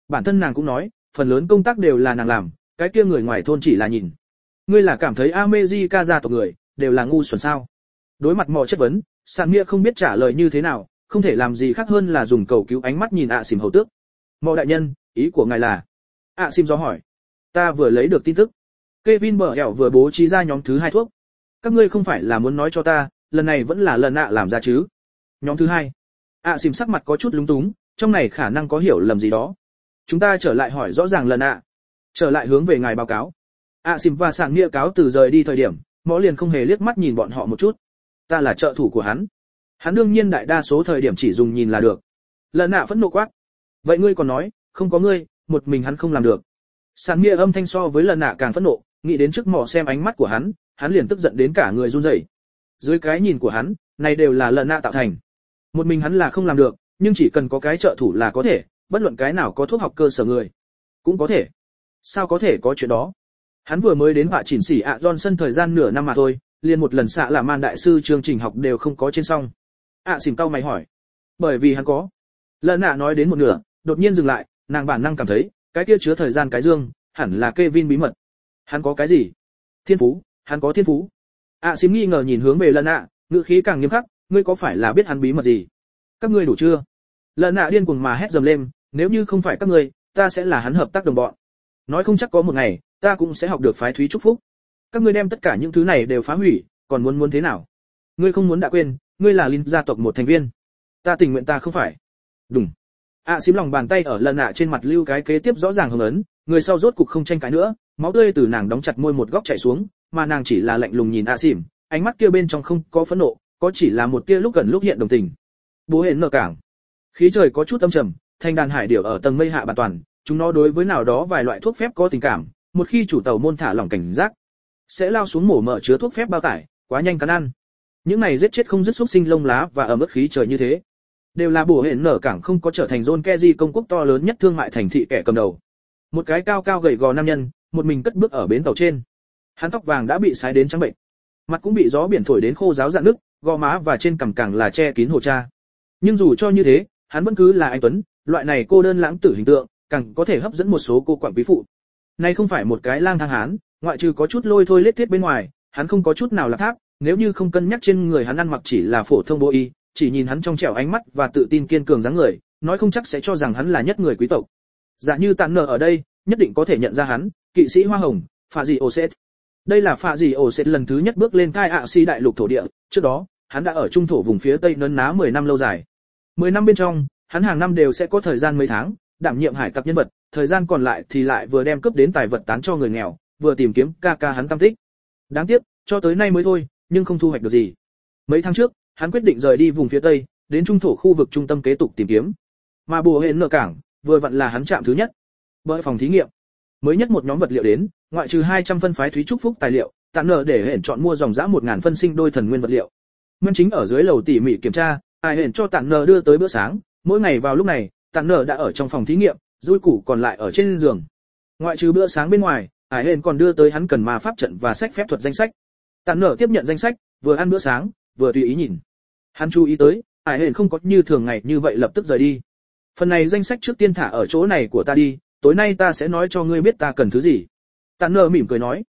bản thân nàng cũng nói, phần lớn công tác đều là nàng làm, cái kia người ngoài thôn chỉ là nhìn. Ngươi là cảm thấy America gia tộc người đều là ngu xuẩn sao? Đối mặt mò chất vấn, Sạn Nghĩa không biết trả lời như thế nào, không thể làm gì khác hơn là dùng cầu cứu ánh mắt nhìn Xỉm hầu tước. Mò đại nhân, ý của ngài là? Xỉm do hỏi. Ta vừa lấy được tin tức. Kevin bờ ẻo vừa bố trí ra nhóm thứ 2 thuốc. Các ngươi không phải là muốn nói cho ta, lần này vẫn là lần làm ra chứ? Nhóm thứ 2. Xỉm sắc mặt có chút lúng túng, trong này khả năng có hiểu lầm gì đó. Chúng ta trở lại hỏi rõ ràng lần trở lại hướng về ngài báo cáo. Xỉm và Sạn Nghĩa cáo từ rời đi thời điểm, Mõ liền không hề liếc mắt nhìn bọn họ một chút. Ta là trợ thủ của hắn. Hắn đương nhiên đại đa số thời điểm chỉ dùng nhìn là được. Lần phẫn nộ quát. Vậy ngươi còn nói, không có ngươi, một mình hắn không làm được. Sạn Nghĩa âm thanh so với lần càng phẫn nộ, nghĩ đến trước Mõ xem ánh mắt của hắn liền tức giận đến cả người run rẩy. Dưới cái nhìn của hắn, này đều là lần tạo thành. Một mình hắn là không làm được, nhưng chỉ cần có cái trợ thủ là có thể, bất luận cái nào có thuốc học cơ sở người cũng có thể. Sao có thể có chuyện đó? Hắn vừa mới đến Vạ Chỉnh Sỉ Johnson thời gian nửa năm mà thôi, liền một lần xạ là man đại sư chương trình học đều không có trên xong. Xỉm cau mày hỏi. Bởi vì hắn có. Lần nói đến một nửa, đột nhiên dừng lại, nàng bản năng cảm thấy, cái kia chứa thời gian cái dương, hẳn là Kevin bí mật. Hắn có cái gì? Thiên phú, hắn có thiên phú. Xỉm nghi ngờ nhìn hướng về Lần ngữ khí càng nghiêm khắc, ngươi có phải là biết hắn bí mật gì? Các ngươi đủ chưa? Lần điên cuồng mà hét dầm lên, nếu như không phải các ngươi, ta sẽ là hắn hợp tác đồng bọn. Nói không chắc có một ngày, ta cũng sẽ học được phái Thúy chúc phúc. Các ngươi đem tất cả những thứ này đều phá hủy, còn muốn thế nào? Ngươi không muốn đã quên, ngươi là Linh gia tộc một thành viên. Ta tình nguyện ta không phải. Đùng. Xím lòng bàn tay ở Lần trên mặt lưu cái kế tiếp rõ ràng hồng ấn, người sau rốt cục không tranh cãi nữa, máu tươi từ nàng đóng chặt môi một góc chảy xuống, mà nàng chỉ là lạnh lùng nhìn Xím, ánh mắt kia bên trong không có phẫn nộ, có chỉ là một tia lúc gần lúc hiện đồng tình. Bố hẹn nở cảng. Khí trời có chút âm trầm, thanh đàn hải điểu ở tầng mây hạ bàn toàn, chúng nó đối với nào đó vài loại thuốc phép có tình cảm, một khi chủ tàu môn thả lỏng cảnh giác, sẽ lao xuống mổ mở chứa thuốc phép bao tải, quá nhanh cắn ăn. Những này giết chết không dứt xúc sinh lông lá và ẩm ướt khí trời như thế, đều là bổ hẹn nở cảng không có trở thành John Kerry công quốc to lớn nhất thương mại thành thị kẻ cầm đầu. Một cái cao cao gầy gò nam nhân, một mình cất bước ở bến tàu trên. Hắn tóc vàng đã bị sái đến trắng bệnh, mặt cũng bị gió biển thổi đến khô ráo rạn nứt, gò má và trên cằm càng là che kín hồ cha. Nhưng dù cho như thế, hắn vẫn cứ là anh tuấn, loại này cô đơn lãng tử hình tượng, càng có thể hấp dẫn một số cô quản quý phụ. Này không phải một cái lang thang hán, ngoại trừ có chút lôi thôi lết thiết bên ngoài, hắn không có chút nào là tháp, nếu như không cân nhắc trên người hắn ăn mặc chỉ là phổ thông bộ y, chỉ nhìn hắn trong trẻo ánh mắt và tự tin kiên cường dáng người, nói không chắc sẽ cho rằng hắn là nhất người quý tộc. Giả như Tạn Nở ở đây, nhất định có thể nhận ra hắn, kỵ sĩ hoa hồng, Phạ Dị Oset. Đây là Phạ Dị Oset lần thứ nhất bước lên Kai ạ si đại lục thổ địa, trước đó, hắn đã ở trung thổ vùng phía tây nấn ná 10 năm lâu dài. 10 năm bên trong, hắn hàng năm đều sẽ có thời gian mấy tháng đảm nhiệm hải tặc nhân vật, thời gian còn lại thì lại vừa đem cướp đến tài vật tán cho người nghèo, vừa tìm kiếm ca hắn tâm tích. Đáng tiếc, cho tới nay mới thôi, nhưng không thu hoạch được gì. Mấy tháng trước, hắn quyết định rời đi vùng phía tây, đến trung thổ khu vực trung tâm kế tục tìm kiếm. Mà bùa hẹn nợ cảng, vừa vặn là hắn chạm thứ nhất. Bởi phòng thí nghiệm, mới nhất một nhóm vật liệu đến, ngoại trừ 200 phân phái Thúy chúc phúc tài liệu, Tạn Nở để hẹn chọn mua dòng dã 1000 phân sinh đôi thần nguyên vật liệu. Nguyên chính ở dưới lầu tỉ mỉ kiểm tra, ai hẹn cho Tạn Nở đưa tới bữa sáng, mỗi ngày vào lúc này, Tạn Nở đã ở trong phòng thí nghiệm, dui củ còn lại ở trên giường. Ngoại trừ bữa sáng bên ngoài, Hải Hên còn đưa tới hắn cần ma pháp trận và sách phép thuật danh sách. Tạn Nở tiếp nhận danh sách, vừa ăn bữa sáng, vừa tùy ý nhìn. Hắn chú ý tới, Hải Hên không có như thường ngày như vậy lập tức rời đi. Phần này danh sách trước tiên thả ở chỗ này của ta đi, tối nay ta sẽ nói cho ngươi biết ta cần thứ gì. Tạn Nở mỉm cười nói.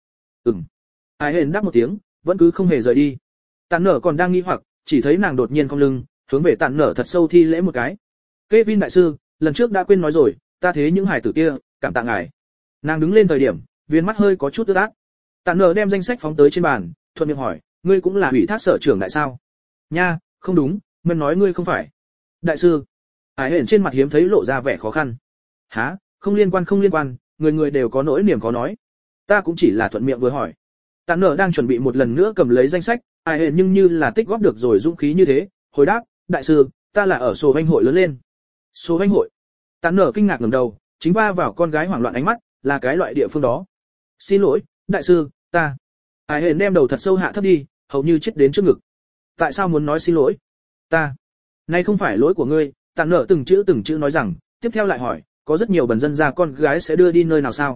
Hải Hên đáp một tiếng, vẫn cứ không hề rời đi. Tạn Nở còn đang nghi hoặc, chỉ thấy nàng đột nhiên cong lưng, hướng về Tạn Nở thật sâu thi lễ một cái. Kevin đại sư, lần trước đã quên nói rồi, ta thế những hải tử kia, cảm tạ ngài. Nàng đứng lên thời điểm, viên mắt hơi có chút ướt át. Tạn Nở đem danh sách phóng tới trên bàn, thuận miệng hỏi, ngươi cũng là ủy thác sở trưởng đại sao? Nha, không đúng, mình nói ngươi không phải. Đại sư. Hải Hển trên mặt hiếm thấy lộ ra vẻ khó khăn. Hả, không liên quan, người đều có nỗi niềm khó nói. Ta cũng chỉ là thuận miệng vừa hỏi. Tạn Nở đang chuẩn bị một lần nữa cầm lấy danh sách, Hải Hển nhưng như là tích góp được rồi dũng khí như thế, hồi đáp, đại sư, ta là ở sổ vanh hội lớn lên. Sổ vanh hội. Tạn Nở kinh ngạc ngẩng đầu, chính va vào con gái hoảng loạn ánh mắt, là cái loại địa phương đó. Xin lỗi, đại sư, ta. Hải Hển đem đầu thật sâu hạ thấp đi, hầu như chết đến trước ngực. Tại sao muốn nói xin lỗi? Ta. Này không phải lỗi của ngươi. Tạn Nở từng chữ nói rằng, tiếp theo lại hỏi, có rất nhiều bần dân gia con gái sẽ đưa đi nơi nào sao?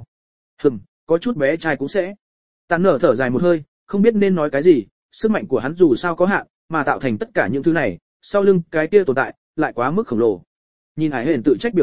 Có chút bé trai cũng sẽ. Tạn Nở thở dài một hơi, không biết nên nói cái gì, sức mạnh của hắn dù sao có hạn, mà tạo thành tất cả những thứ này, sau lưng cái kia tồn tại, lại quá mức khổng lồ. Nhìn Hải Hển tự trách biểu hiện,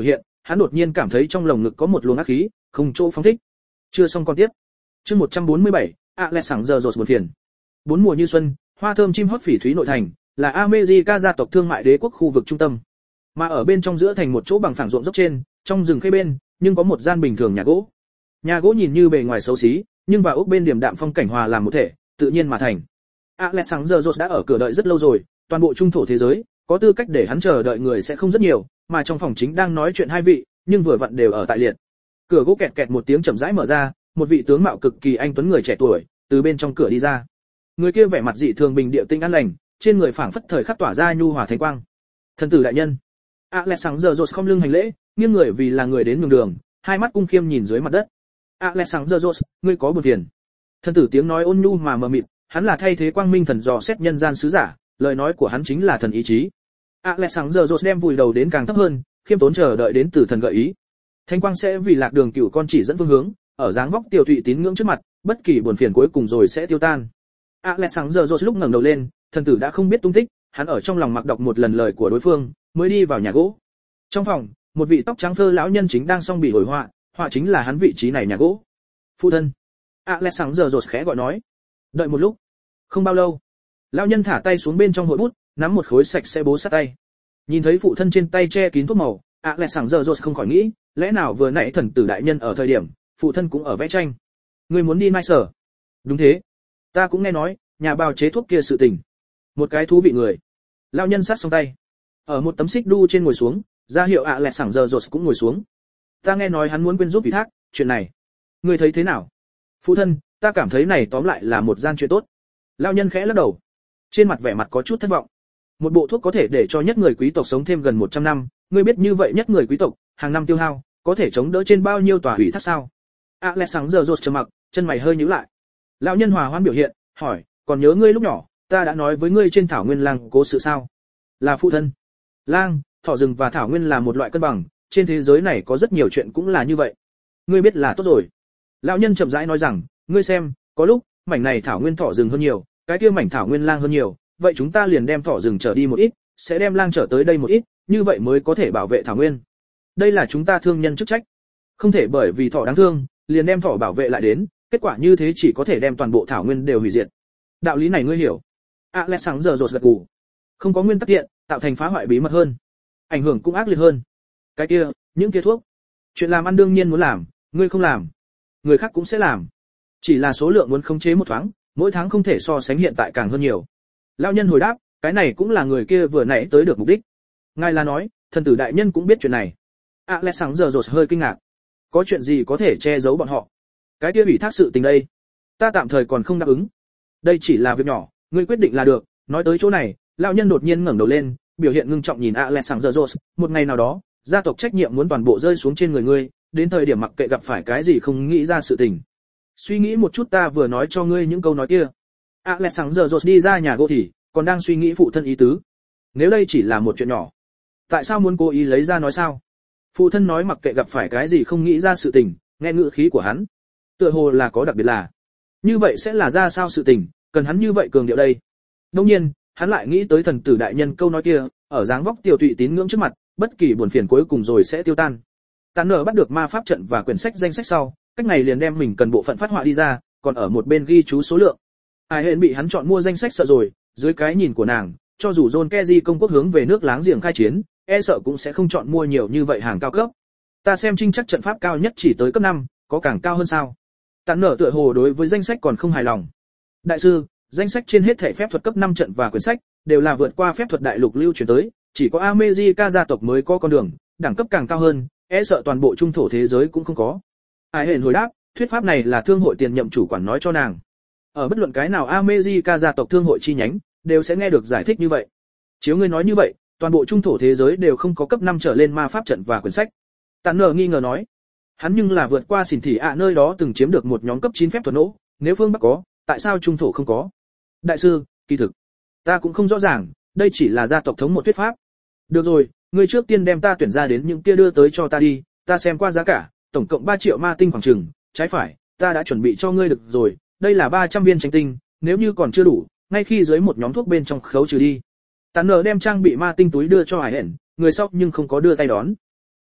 hắn đột nhiên cảm thấy trong lồng ngực có một luồng ác khí, không chỗ phóng thích. Chưa xong con tiếp. Chương 147, Alexander buồn phiền. Bốn mùa như xuân, hoa thơm chim hót phỉ thúy nội thành, là America gia tộc thương mại đế quốc khu vực trung tâm. Mà ở bên trong giữa thành một chỗ bằng phẳng ruộng dốc trên, trong rừng cây bên, nhưng có một gian bình thường nhà gỗ. Nhà gỗ nhìn như bề ngoài xấu xí, nhưng vào ốc bên điểm đạm phong cảnh hòa làm một thể, tự nhiên mà thành. Alexander đã ở cửa đợi rất lâu rồi, toàn bộ trung thổ thế giới, có tư cách để hắn chờ đợi người sẽ không rất nhiều, mà trong phòng chính đang nói chuyện hai vị, nhưng vừa vặn đều ở tại liệt. Cửa gỗ kẹt kẹt một tiếng chậm rãi mở ra, một vị tướng mạo cực kỳ anh tuấn người trẻ tuổi từ bên trong cửa đi ra. Người kia vẻ mặt dị thường bình địa tinh an lành, trên người phảng phất thời khắc tỏa ra nhu hòa thánh quang. Thần tử đại nhân. Alexander không lưng hành lễ, nghiêng người vì là người đến nhường đường, hai mắt cung khiêm nhìn dưới mặt đất. Alexander, ngươi có buồn phiền. Thần tử tiếng nói ôn nhu mà mờ mịt, hắn là thay thế quang minh thần dò xét nhân gian sứ giả, lời nói của hắn chính là thần ý chí. Alexander đem vùi đầu đến càng thấp hơn, khiêm tốn chờ đợi đến từ thần gợi ý. Thánh quang sẽ vì lạc đường cửu con chỉ dẫn phương hướng, ở dáng vóc tiểu thụy tín ngưỡng trước mặt, bất kỳ buồn phiền cuối cùng rồi sẽ tiêu tan. Alexander lúc ngẩng đầu lên, thần tử đã không biết tung tích, hắn ở trong lòng mặc đọc một lần lời của đối phương, mới đi vào nhà gỗ. Trong phòng, một vị tóc trắng phơ lão nhân chính đang song bì hồi họa, họa chính là hắn vị trí này nhà gỗ. Phụ thân. Alexander khẽ gọi nói. Đợi một lúc. Không bao lâu, lão nhân thả tay xuống bên trong hội bút, nắm một khối sạch sẽ bố sát tay. Nhìn thấy phụ thân trên tay che kín thuốc màu, Alexander không khỏi nghĩ, lẽ nào vừa nãy thần tử đại nhân ở thời điểm, phụ thân cũng ở vẽ tranh. Ngươi muốn đi mai sở? Đúng thế. Ta cũng nghe nói, nhà bào chế thuốc kia sự tình. Một cái thú vị người. Lão nhân sát xong tay, ở một tấm xích đu trên ngồi xuống, ra hiệu Alexander cũng ngồi xuống. Ta nghe nói hắn muốn quên giúp ủy thác, chuyện này, ngươi thấy thế nào? Phụ thân, ta cảm thấy này tóm lại là một gian chuyện tốt. Lão nhân khẽ lắc đầu, trên mặt vẻ mặt có chút thất vọng. Một bộ thuốc có thể để cho nhất người quý tộc sống thêm gần 100 năm, ngươi biết như vậy nhất người quý tộc, hàng năm tiêu hao, có thể chống đỡ trên bao nhiêu tòa ủy thác sao? Alexander trầm mặc, chân mày hơi nhíu lại. Lão nhân hòa hoãn biểu hiện, hỏi, còn nhớ ngươi lúc nhỏ, ta đã nói với ngươi trên thảo nguyên lang cố sự sao? Là phụ thân. Lang, thỏ rừng và thảo nguyên là một loại cân bằng, trên thế giới này có rất nhiều chuyện cũng là như vậy. Ngươi biết là tốt rồi. Lão nhân chậm rãi nói rằng, ngươi xem, có lúc, mảnh này thảo nguyên thỏ rừng hơn nhiều, cái kia mảnh thảo nguyên lang hơn nhiều, vậy chúng ta liền đem thỏ rừng trở đi một ít, sẽ đem lang trở tới đây một ít, như vậy mới có thể bảo vệ thảo nguyên. Đây là chúng ta thương nhân chức trách. Không thể bởi vì thỏ đáng thương, liền đem thỏ bảo vệ lại đến, kết quả như thế chỉ có thể đem toàn bộ thảo nguyên đều hủy diệt. Đạo lý này ngươi hiểu? Alexander gật gù. Không có nguyên tắc tiện, tạo thành phá hoại bí mật hơn, ảnh hưởng cũng ác liệt hơn. Cái kia, những kia thuốc, chuyện làm ăn đương nhiên muốn làm, ngươi không làm, người khác cũng sẽ làm. Chỉ là số lượng muốn khống chế một thoáng, mỗi tháng không thể so sánh hiện tại càng hơn nhiều. Lão nhân hồi đáp, cái này cũng là người kia vừa nãy tới được mục đích. Ngài là nói, thần tử đại nhân cũng biết chuyện này. Alexander hơi kinh ngạc. Có chuyện gì có thể che giấu bọn họ? Cái kia ủy thác sự tình đây, ta tạm thời còn không đáp ứng. Đây chỉ là việc nhỏ, ngươi quyết định là được. Nói tới chỗ này, lão nhân đột nhiên ngẩng đầu lên, biểu hiện ngưng trọng nhìn Alexander, một ngày nào đó, gia tộc trách nhiệm muốn toàn bộ rơi xuống trên người ngươi, đến thời điểm mặc kệ gặp phải cái gì không nghĩ ra sự tình. Suy nghĩ một chút ta vừa nói cho ngươi những câu nói kia. Alexander đi ra nhà gỗ thì còn đang suy nghĩ phụ thân ý tứ. Nếu đây chỉ là một chuyện nhỏ, tại sao muốn cố ý lấy ra nói sao? Phụ thân nói mặc kệ gặp phải cái gì không nghĩ ra sự tình, nghe ngữ khí của hắn, tựa hồ là có đặc biệt là. Như vậy sẽ là ra sao sự tình, cần hắn như vậy cường điệu đây. Đương nhiên, hắn lại nghĩ tới thần tử đại nhân câu nói kia, ở dáng vóc tiểu tụy tín ngưỡng trước mặt, bất kỳ buồn phiền cuối cùng rồi sẽ tiêu tan. Tàn nở bắt được ma pháp trận và quyển sách danh sách sau, cách này liền đem mình cần bộ phận phát họa đi ra, còn ở một bên ghi chú số lượng. Ai hẹn bị hắn chọn mua danh sách sợ rồi, dưới cái nhìn của nàng, cho dù John Kerry công quốc hướng về nước láng giềng khai chiến, e sợ cũng sẽ không chọn mua nhiều như vậy hàng cao cấp. Ta xem trinh chắc trận pháp cao nhất chỉ tới cấp 5, có càng cao hơn sao? Tàn nở tựa hồ đối với danh sách còn không hài lòng. Đại sư, danh sách trên hết thảy phép thuật cấp 5 trận và quyển sách đều là vượt qua phép thuật đại lục lưu truyền tới, chỉ có America gia tộc mới có con đường, đẳng cấp càng cao hơn, e sợ toàn bộ trung thổ thế giới cũng không có. Ai hẹn hồi đáp, thuyết pháp này là thương hội tiền nhậm chủ quản nói cho nàng. Ở bất luận cái nào America gia tộc thương hội chi nhánh, đều sẽ nghe được giải thích như vậy. Chiếu ngươi nói như vậy, toàn bộ trung thổ thế giới đều không có cấp 5 trở lên ma pháp trận và quyển sách. Tàn nở nghi ngờ nói, hắn nhưng là vượt qua xỉn thị nơi đó từng chiếm được một nhóm cấp 9 phép thuật nỗ, nếu phương Bắc có, tại sao trung thổ không có? Đại sư, kỳ thực, ta cũng không rõ ràng, đây chỉ là gia tộc thống một thuyết pháp. Được rồi, ngươi trước tiên đem ta tuyển ra đến những kia đưa tới cho ta đi, ta xem qua giá cả, tổng cộng 3 triệu ma tinh khoảng chừng, trái phải, ta đã chuẩn bị cho ngươi được rồi, đây là 300 viên tranh tinh, nếu như còn chưa đủ, ngay khi dưới một nhóm thuốc bên trong khấu trừ đi. Tàn nở đem trang bị ma tinh túi đưa cho Hải Hển, người sau nhưng không có đưa tay đón.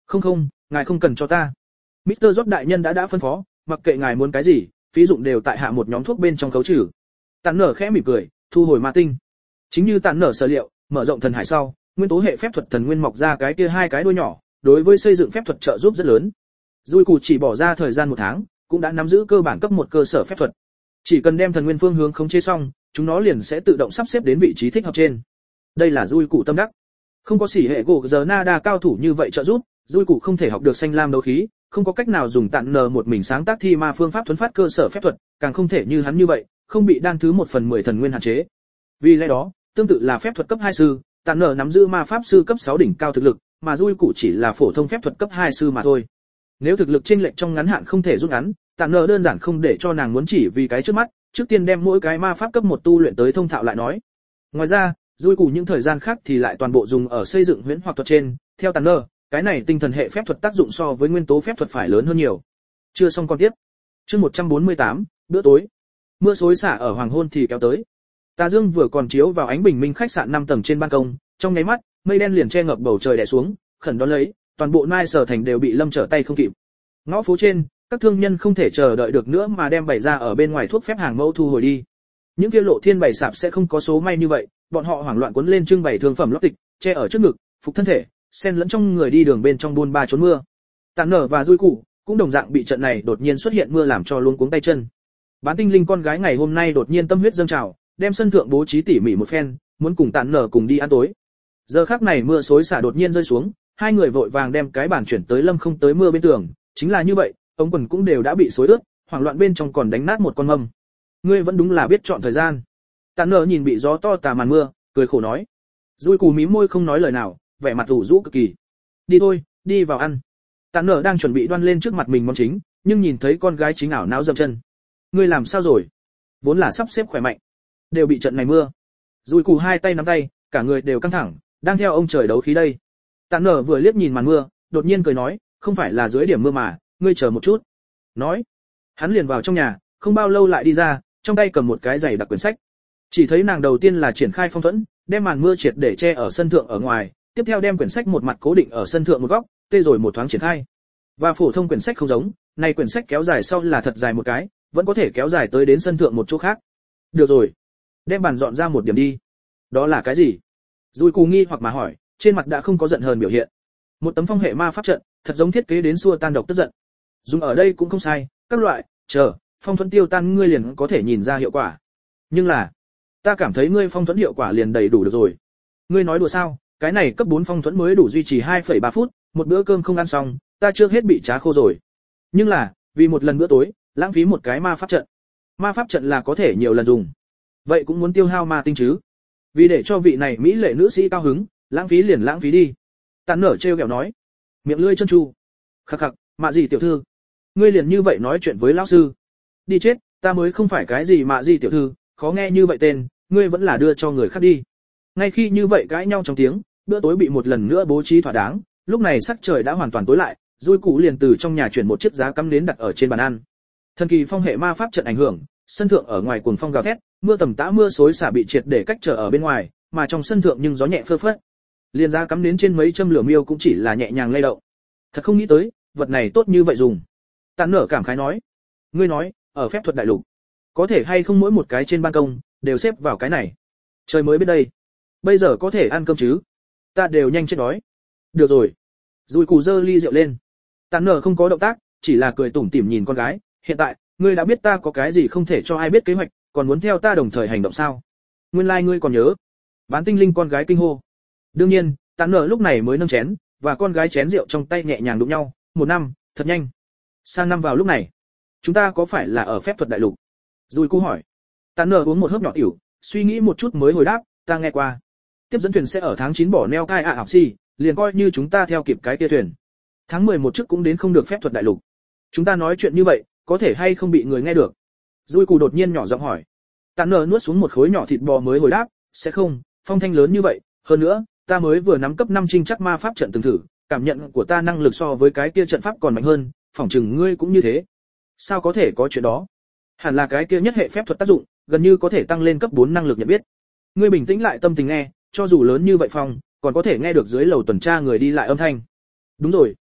Không, ngài không cần cho ta. Mr. Job đại nhân đã phân phó, mặc kệ ngài muốn cái gì, phí dụng đều tại hạ một nhóm thuốc bên trong khấu trừ. Tản nở khẽ mỉm cười, thu hồi ma tinh. Chính như tản nở sở liệu, mở rộng thần hải sau, nguyên tố hệ phép thuật thần nguyên mọc ra cái kia hai cái đuôi nhỏ, đối với xây dựng phép thuật trợ giúp rất lớn. Dùi Cù chỉ bỏ ra thời gian 1 tháng, cũng đã nắm giữ cơ bản cấp 1 cơ sở phép thuật. Chỉ cần đem thần nguyên phương hướng khống chế xong, chúng nó liền sẽ tự động sắp xếp đến vị trí thích hợp trên. Đây là Dùi Cù tâm đắc. Không có xỉ hệ gỗ giờ nada cao thủ như vậy trợ giúp, Dùi Cù không thể học được xanh lam đấu khí, không có cách nào dùng tản nở một mình sáng tác thi ma phương pháp thuần phát cơ sở phép thuật, càng không thể như hắn như vậy, không bị đan thứ 1/10 thần nguyên hạn chế. Vì lẽ đó, tương tự là phép thuật cấp 2 sư, tản nở nắm giữ ma pháp sư cấp 6 đỉnh cao thực lực, mà Dùi Cù chỉ là phổ thông phép thuật cấp 2 sư mà thôi. Nếu thực lực chênh lệch trong ngắn hạn không thể rút ngắn, tản nở đơn giản không để cho nàng muốn chỉ vì cái trước mắt, trước tiên đem mỗi cái ma pháp cấp 1 tu luyện tới thông thạo lại nói. Ngoài ra, Dùi Cù những thời gian khác thì lại toàn bộ dùng ở xây dựng huyễn hoặc thuật trên, theo tản nở, cái này tinh thần hệ phép thuật tác dụng so với nguyên tố phép thuật phải lớn hơn nhiều. Chưa xong con tiếp. Chương 148, bữa tối. Mưa xối xả ở hoàng hôn thì kéo tới. Tà dương vừa còn chiếu vào ánh bình minh khách sạn 5 tầng trên ban công, trong nháy mắt, mây đen liền che ngập bầu trời đè xuống, khẩn đón lấy, toàn bộ Nai Sở thành đều bị lâm trở tay không kịp. Ngõ phố trên, các thương nhân không thể chờ đợi được nữa mà đem bày ra ở bên ngoài thuốc phép hàng mẫu thu hồi đi. Những kia lộ thiên bày sạp sẽ không có số may như vậy, bọn họ hoảng loạn cuốn lên trưng bày thương phẩm lót tịch, che ở trước ngực, phục thân thể, xen lẫn trong người đi đường bên trong buôn ba trốn mưa. Tản nở và Dùi Cù cũng đồng dạng bị trận này đột nhiên xuất hiện mưa làm cho luống cuống tay chân. Bán tinh linh con gái ngày hôm nay đột nhiên tâm huyết dâng trào, đem sân thượng bố trí tỉ mỉ một phen, muốn cùng Tản nở cùng đi ăn tối. Giờ khắc này mưa xối xả đột nhiên rơi xuống, hai người vội vàng đem cái bàn chuyển tới lâm không tới mưa bên tường, chính là như vậy, ống quần cũng đều đã bị xối ướt, hoảng loạn bên trong còn đánh nát một con mâm. Ngươi vẫn đúng là biết chọn thời gian. Tản nở nhìn bị gió to tà màn mưa, cười khổ nói. Dùi Cù mím môi không nói lời nào, vẻ mặt ủ rũ cực kỳ. Đi thôi, đi vào ăn. Tản nở đang chuẩn bị đoan lên trước mặt mình món chính, nhưng nhìn thấy con gái chính ảo não dậm chân. Ngươi làm sao rồi? Vốn là sắp xếp khỏe mạnh, đều bị trận này mưa. Dùi Cù hai tay nắm tay, cả người đều căng thẳng, đang theo ông trời đấu khí đây. Tản nở vừa liếc nhìn màn mưa, đột nhiên cười nói, không phải là dưới điểm mưa mà, ngươi chờ một chút. Nói, hắn liền vào trong nhà, không bao lâu lại đi ra, trong tay cầm một cái giày đặc quyển sách. Chỉ thấy nàng đầu tiên là triển khai phong thuẫn, đem màn mưa triệt để che ở sân thượng ở ngoài, tiếp theo đem quyển sách một mặt cố định ở sân thượng một góc, tê rồi một thoáng triển khai. Và phổ thông quyển sách không giống, này quyển sách kéo dài sau là thật dài một cái, vẫn có thể kéo dài tới đến sân thượng một chỗ khác. Được rồi, đem bàn dọn ra một điểm đi. Đó là cái gì? Dùi Cù nghi hoặc mà hỏi, trên mặt đã không có giận hờn biểu hiện. Một tấm phong hệ ma pháp trận, thật giống thiết kế đến xua tan độc tức giận. Dùng ở đây cũng không sai, các loại, phong thuẫn tiêu tan ngươi liền có thể nhìn ra hiệu quả. Nhưng là, ta cảm thấy ngươi phong thuẫn hiệu quả liền đầy đủ được rồi. Ngươi nói đùa sao? Cái này cấp 4 phong thuẫn mới đủ duy trì 2,3 phút, một bữa cơm không ăn xong, ta chưa hết bị trá khô rồi. Nhưng là, vì một lần bữa tối, lãng phí một cái ma pháp trận. Ma pháp trận là có thể nhiều lần dùng. Vậy cũng muốn tiêu hao ma tinh chứ? Vì để cho vị này mỹ lệ nữ sĩ cao hứng, lãng phí liền lãng phí đi. Tản nở trêu ghẹo nói, miệng lưỡi chân chu. Khắc khắc, mạ gì tiểu thư, ngươi liền như vậy nói chuyện với lão sư? Đi chết, ta mới không phải cái gì mạ gì tiểu thư, khó nghe như vậy tên, ngươi vẫn là đưa cho người khác đi. Ngay khi như vậy cãi nhau trong tiếng, bữa tối bị một lần nữa bố trí thỏa đáng, lúc này sắc trời đã hoàn toàn tối lại, Dùi Cù liền từ trong nhà chuyển một chiếc giá cắm nến đặt ở trên bàn ăn. Thần kỳ phong hệ ma pháp trận ảnh hưởng, sân thượng ở ngoài cuồng phong gào thét, mưa tầm tã mưa xối xả bị triệt để cách trở ở bên ngoài, mà trong sân thượng nhưng gió nhẹ phơ phất. Liền giá cắm nến trên mấy châm lửa miêu cũng chỉ là nhẹ nhàng lay động. Thật không nghĩ tới, vật này tốt như vậy dùng. Tản nở cảm khái nói, ngươi nói, ở phép thuật đại lục, có thể hay không mỗi một cái trên ban công đều xếp vào cái này. Trời mới biết đây. Bây giờ có thể ăn cơm chứ? Ta đều nhanh chết đói. Được rồi. Dùi Cù giơ ly rượu lên. Tản nở không có động tác, chỉ là cười tủm tỉm nhìn con gái. Hiện tại, ngươi đã biết ta có cái gì không thể cho ai biết kế hoạch, còn muốn theo ta đồng thời hành động sao? Nguyên lai ngươi còn nhớ. Bán tinh linh con gái kinh hô. Đương nhiên, Tản nở lúc này mới nâng chén, và con gái chén rượu trong tay nhẹ nhàng đụng nhau. 1 năm, thật nhanh. Sang năm vào lúc này, chúng ta có phải là ở phép thuật đại lục? Dùi Cù hỏi. Tản nở uống một hớp nhỏ tiểu, suy nghĩ một chút mới hồi đáp, ta nghe qua. Tiếp dẫn thuyền sẽ ở tháng 9 bỏ neo cai học si, liền coi như chúng ta theo kịp cái kia thuyền. Tháng 11 trước cũng đến không được phép thuật đại lục. Chúng ta nói chuyện như vậy, có thể hay không bị người nghe được? Dùi Cù đột nhiên nhỏ giọng hỏi. Tản nở nuốt xuống một khối nhỏ thịt bò mới hồi đáp, sẽ không, phong thanh lớn như vậy, hơn nữa, ta mới vừa nắm cấp 5 trinh chắc ma pháp trận từng thử, cảm nhận của ta năng lực so với cái kia trận pháp còn mạnh hơn, phỏng chừng ngươi cũng như thế. Sao có thể có chuyện đó? Hẳn là cái kia nhất hệ phép thuật tác dụng, gần như có thể tăng lên cấp 4 năng lực nhận biết. Ngươi bình tĩnh lại tâm tình nghe, cho dù lớn như vậy phong, còn có thể nghe được dưới lầu tuần tra người đi lại âm thanh. Đúng rồi,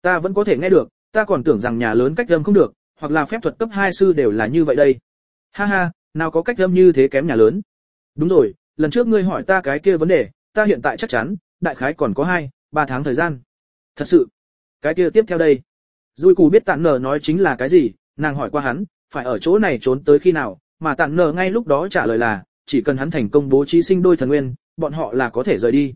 Ta vẫn có thể nghe được, ta còn tưởng rằng nhà lớn cách âm không được, hoặc là phép thuật cấp 2 sư đều là như vậy đây. Ha ha, nào có cách âm như thế kém nhà lớn. Đúng rồi, lần trước ngươi hỏi ta cái kia vấn đề, ta hiện tại chắc chắn, đại khái còn có 2-3 tháng thời gian. Thật sự? Cái kia tiếp theo đây. Dùi Cù biết Tản Nở nói chính là cái gì, nàng hỏi qua hắn, phải ở chỗ này trốn tới khi nào, mà Tản Nở ngay lúc đó trả lời là, chỉ cần hắn thành công bố trí sinh đôi thần nguyên, bọn họ là có thể rời đi.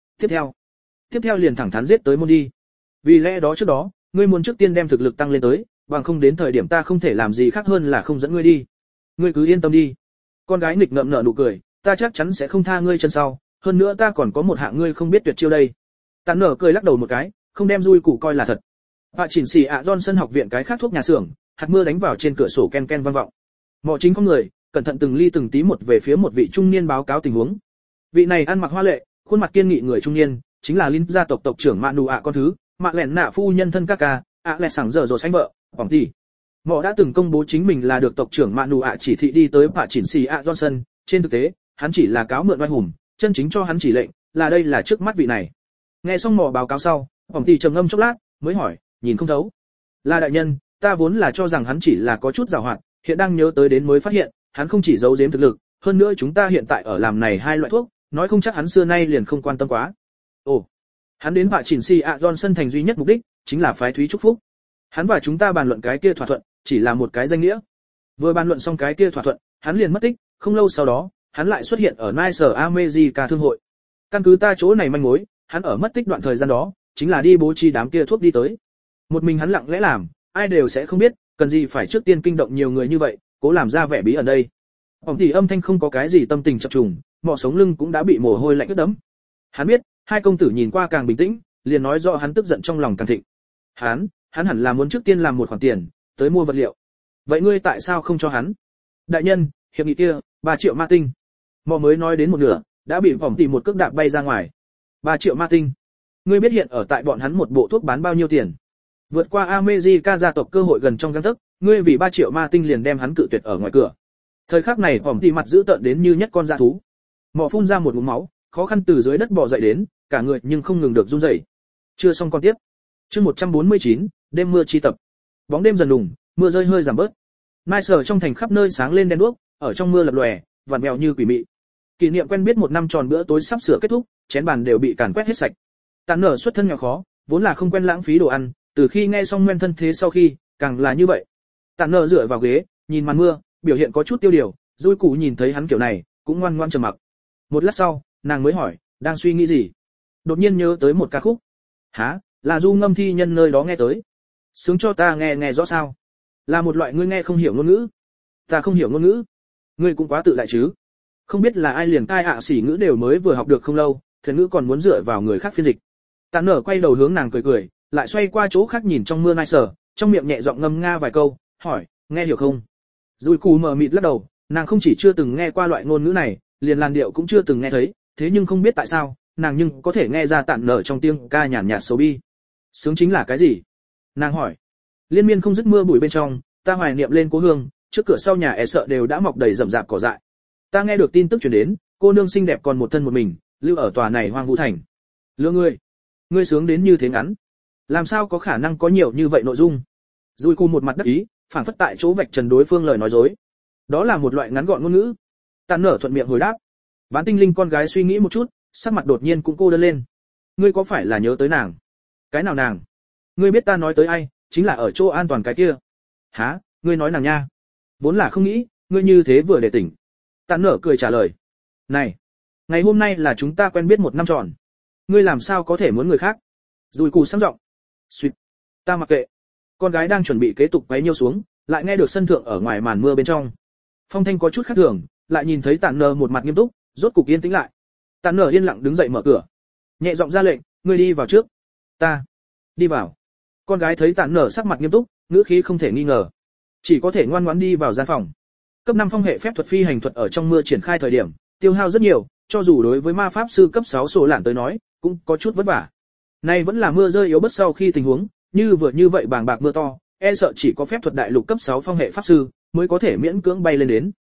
Tiếp theo liền thẳng thắn giết tới môn đi. Vì lẽ đó trước đó, ngươi muốn trước tiên đem thực lực tăng lên tới, bằng không đến thời điểm ta không thể làm gì khác hơn là không dẫn ngươi đi. Ngươi cứ yên tâm đi. Con gái nghịch ngợm nở nụ cười, ta chắc chắn sẽ không tha ngươi chân sau, hơn nữa ta còn có một hạng ngươi không biết tuyệt chiêu đây. Tản Nở cười lắc đầu một cái, không đem Dùi Cù coi là thật. Hạ chỉnh xì ạ Johnson học viện cái khác thuốc nhà xưởng, hạt mưa đánh vào trên cửa sổ ken ken vang vọng. Mọ chính con người, cẩn thận từng ly từng tí một về phía một vị trung niên báo cáo tình huống. Vị này ăn mặc hoa lệ, khuôn mặt kiên nghị người trung niên, chính là Linh gia tộc tộc trưởng Mạ Nụ ạ con thứ, Mạ Lẻn Nạ phu nhân thân ca ca, ạ lẹ sảng giờ rồi sánh vợ, bỏng tỷ. Mọ đã từng công bố chính mình là được tộc trưởng Mạ Nụ ạ chỉ thị đi tới Hạ chỉnh xì ạ Johnson, trên thực tế, hắn chỉ là cáo mượn oai hùng, chân chính cho hắn chỉ lệnh, là đây là trước mắt vị này. Nghe xong mọ báo cáo sau, bỏng tỷ trầm ngâm chốc lát, mới hỏi, nhìn không thấu. Là đại nhân, ta vốn là cho rằng hắn chỉ là có chút giàu hoạt, hiện đang nhớ tới đến mới phát hiện, hắn không chỉ giấu giếm thực lực, hơn nữa chúng ta hiện tại ở làm này 2 loại thuốc, nói không chắc hắn xưa nay liền không quan tâm quá. Ồ, hắn đến Hạ chỉnh xì ạ Johnson thành duy nhất mục đích, chính là phái Thúy chúc phúc. Hắn và chúng ta bàn luận cái kia thỏa thuận, chỉ là một cái danh nghĩa. Vừa bàn luận xong cái kia thỏa thuận, hắn liền mất tích, không lâu sau đó, hắn lại xuất hiện ở Nice America thương hội. Căn cứ ta chỗ này manh mối, hắn ở mất tích đoạn thời gian đó, chính là đi bố trí đám kia thuốc đi tới. Một mình hắn lặng lẽ làm, ai đều sẽ không biết, cần gì phải trước tiên kinh động nhiều người như vậy, cố làm ra vẻ bí ẩn đây. Ông tỷ âm thanh không có cái gì tâm tình chập trùng, mọ sống lưng cũng đã bị mồ hôi lạnh ướt đẫm. Hắn biết, hai công tử nhìn qua càng bình tĩnh, liền nói rõ hắn tức giận trong lòng càng thịnh. Hắn hẳn là muốn trước tiên làm một khoản tiền, tới mua vật liệu. Vậy ngươi tại sao không cho hắn? Đại nhân, hiệp nghị kia, 3 triệu ma tinh. Mọ mới nói đến một nửa, đã bị vòng tỷ một cước đạp bay ra ngoài. 3 triệu ma tinh. Ngươi biết hiện ở tại bọn hắn một bộ thuốc bán bao nhiêu tiền? Vượt qua America gia tộc cơ hội gần trong gang tấc, ngươi vì 3 triệu ma tinh liền đem hắn cự tuyệt ở ngoài cửa. Thời khắc này vòng tỷ mặt giữ tợn đến như nhất con dã thú. Mọ phun ra một ngụm máu, khó khăn từ dưới đất bò dậy đến, cả người nhưng không ngừng được run rẩy. Chưa xong con tiếp. Chương 149, đêm mưa chi tập. Bóng đêm dần đùng, mưa rơi hơi giảm bớt. Nice trong thành khắp nơi sáng lên đèn đuốc, ở trong mưa lập lòe, vằn vẹo như quỷ mị. Kỷ niệm quen biết 1 năm tròn bữa tối sắp sửa kết thúc, chén bàn đều bị càn quét hết sạch. Tản Nở xuất thân nghèo khó, vốn là không quen lãng phí đồ ăn, từ khi nghe xong nguyên thân thế sau khi, càng là như vậy. Tản Nở dựa vào ghế, nhìn màn mưa, biểu hiện có chút tiêu điều, Dùi Cù nhìn thấy hắn kiểu này, cũng ngoan ngoãn trầm mặc. Một lát sau, nàng mới hỏi, đang suy nghĩ gì? Đột nhiên nhớ tới một ca khúc. Hả, là du ngâm thi nhân nơi đó nghe tới. Sướng cho ta nghe rõ sao? Là một loại ngươi nghe không hiểu ngôn ngữ. Ta không hiểu ngôn ngữ. Ngươi cũng quá tự đại chứ. Không biết là ai liền cai xỉ ngữ đều mới vừa học được không lâu, thiền ngữ còn muốn dựa vào người khác phiên dịch. Tản Nở quay đầu hướng nàng cười cười, lại xoay qua chỗ khác nhìn trong mưa Nice, trong miệng nhẹ giọng ngâm nga vài câu, hỏi, nghe hiểu không? Dùi Cù mờ mịt lắc đầu, nàng không chỉ chưa từng nghe qua loại ngôn ngữ này, liền làn điệu cũng chưa từng nghe thấy, thế nhưng không biết tại sao, nàng nhưng có thể nghe ra Tản Nở trong tiếng ca nhàn nhạt xấu bi. Sướng chính là cái gì? Nàng hỏi. Liên miên không dứt mưa bụi bên trong, ta hoài niệm lên cố hương, trước cửa sau nhà sợ đều đã mọc đầy rậm rạp cỏ dại. Ta nghe được tin tức truyền đến, cô nương xinh đẹp còn một thân một mình, lưu ở tòa này hoang vu thành. Lừa ngươi sướng đến như thế ngắn, làm sao có khả năng có nhiều như vậy nội dung? Dùi Cù một mặt đắc ý, phảng phất tại chỗ vạch trần đối phương lời nói dối. Đó là một loại ngắn gọn ngôn ngữ. Tản Nở thuận miệng hồi đáp. Bán tinh linh con gái suy nghĩ một chút, sắc mặt đột nhiên cũng cô đơn lên. Ngươi có phải là nhớ tới nàng? Cái nào nàng? Ngươi biết ta nói tới ai, chính là ở chỗ an toàn cái kia. Hả, ngươi nói nàng nha? Vốn là không nghĩ, ngươi như thế vừa để tỉnh. Tản Nở cười trả lời. Này, ngày hôm nay là chúng ta quen biết 1 năm tròn. Ngươi làm sao có thể muốn người khác? Dùi Cù sáng giọng. Xuyệt, ta mặc kệ. Con gái đang chuẩn bị kế tục quấy nhiêu xuống, lại nghe được sân thượng ở ngoài màn mưa bên trong. Phong thanh có chút khác thường, lại nhìn thấy Tản Nở một mặt nghiêm túc, rốt cục yên tĩnh lại. Tản Nở yên lặng đứng dậy mở cửa, nhẹ giọng ra lệnh, ngươi đi vào trước. Ta đi vào. Con gái thấy Tản Nở sắc mặt nghiêm túc, ngữ khí không thể nghi ngờ, chỉ có thể ngoan ngoãn đi vào gian phòng. Cấp 5 phong hệ phép thuật phi hành thuật ở trong mưa triển khai thời điểm, tiêu hao rất nhiều, cho dù đối với ma pháp sư cấp 6 sổ lạn tới nói, cũng có chút vất vả. Nay vẫn là mưa rơi yếu bất sau khi tình huống, như vừa như vậy bàng bạc mưa to, e sợ chỉ có phép thuật đại lục cấp 6 phong hệ pháp sư mới có thể miễn cưỡng bay lên đến.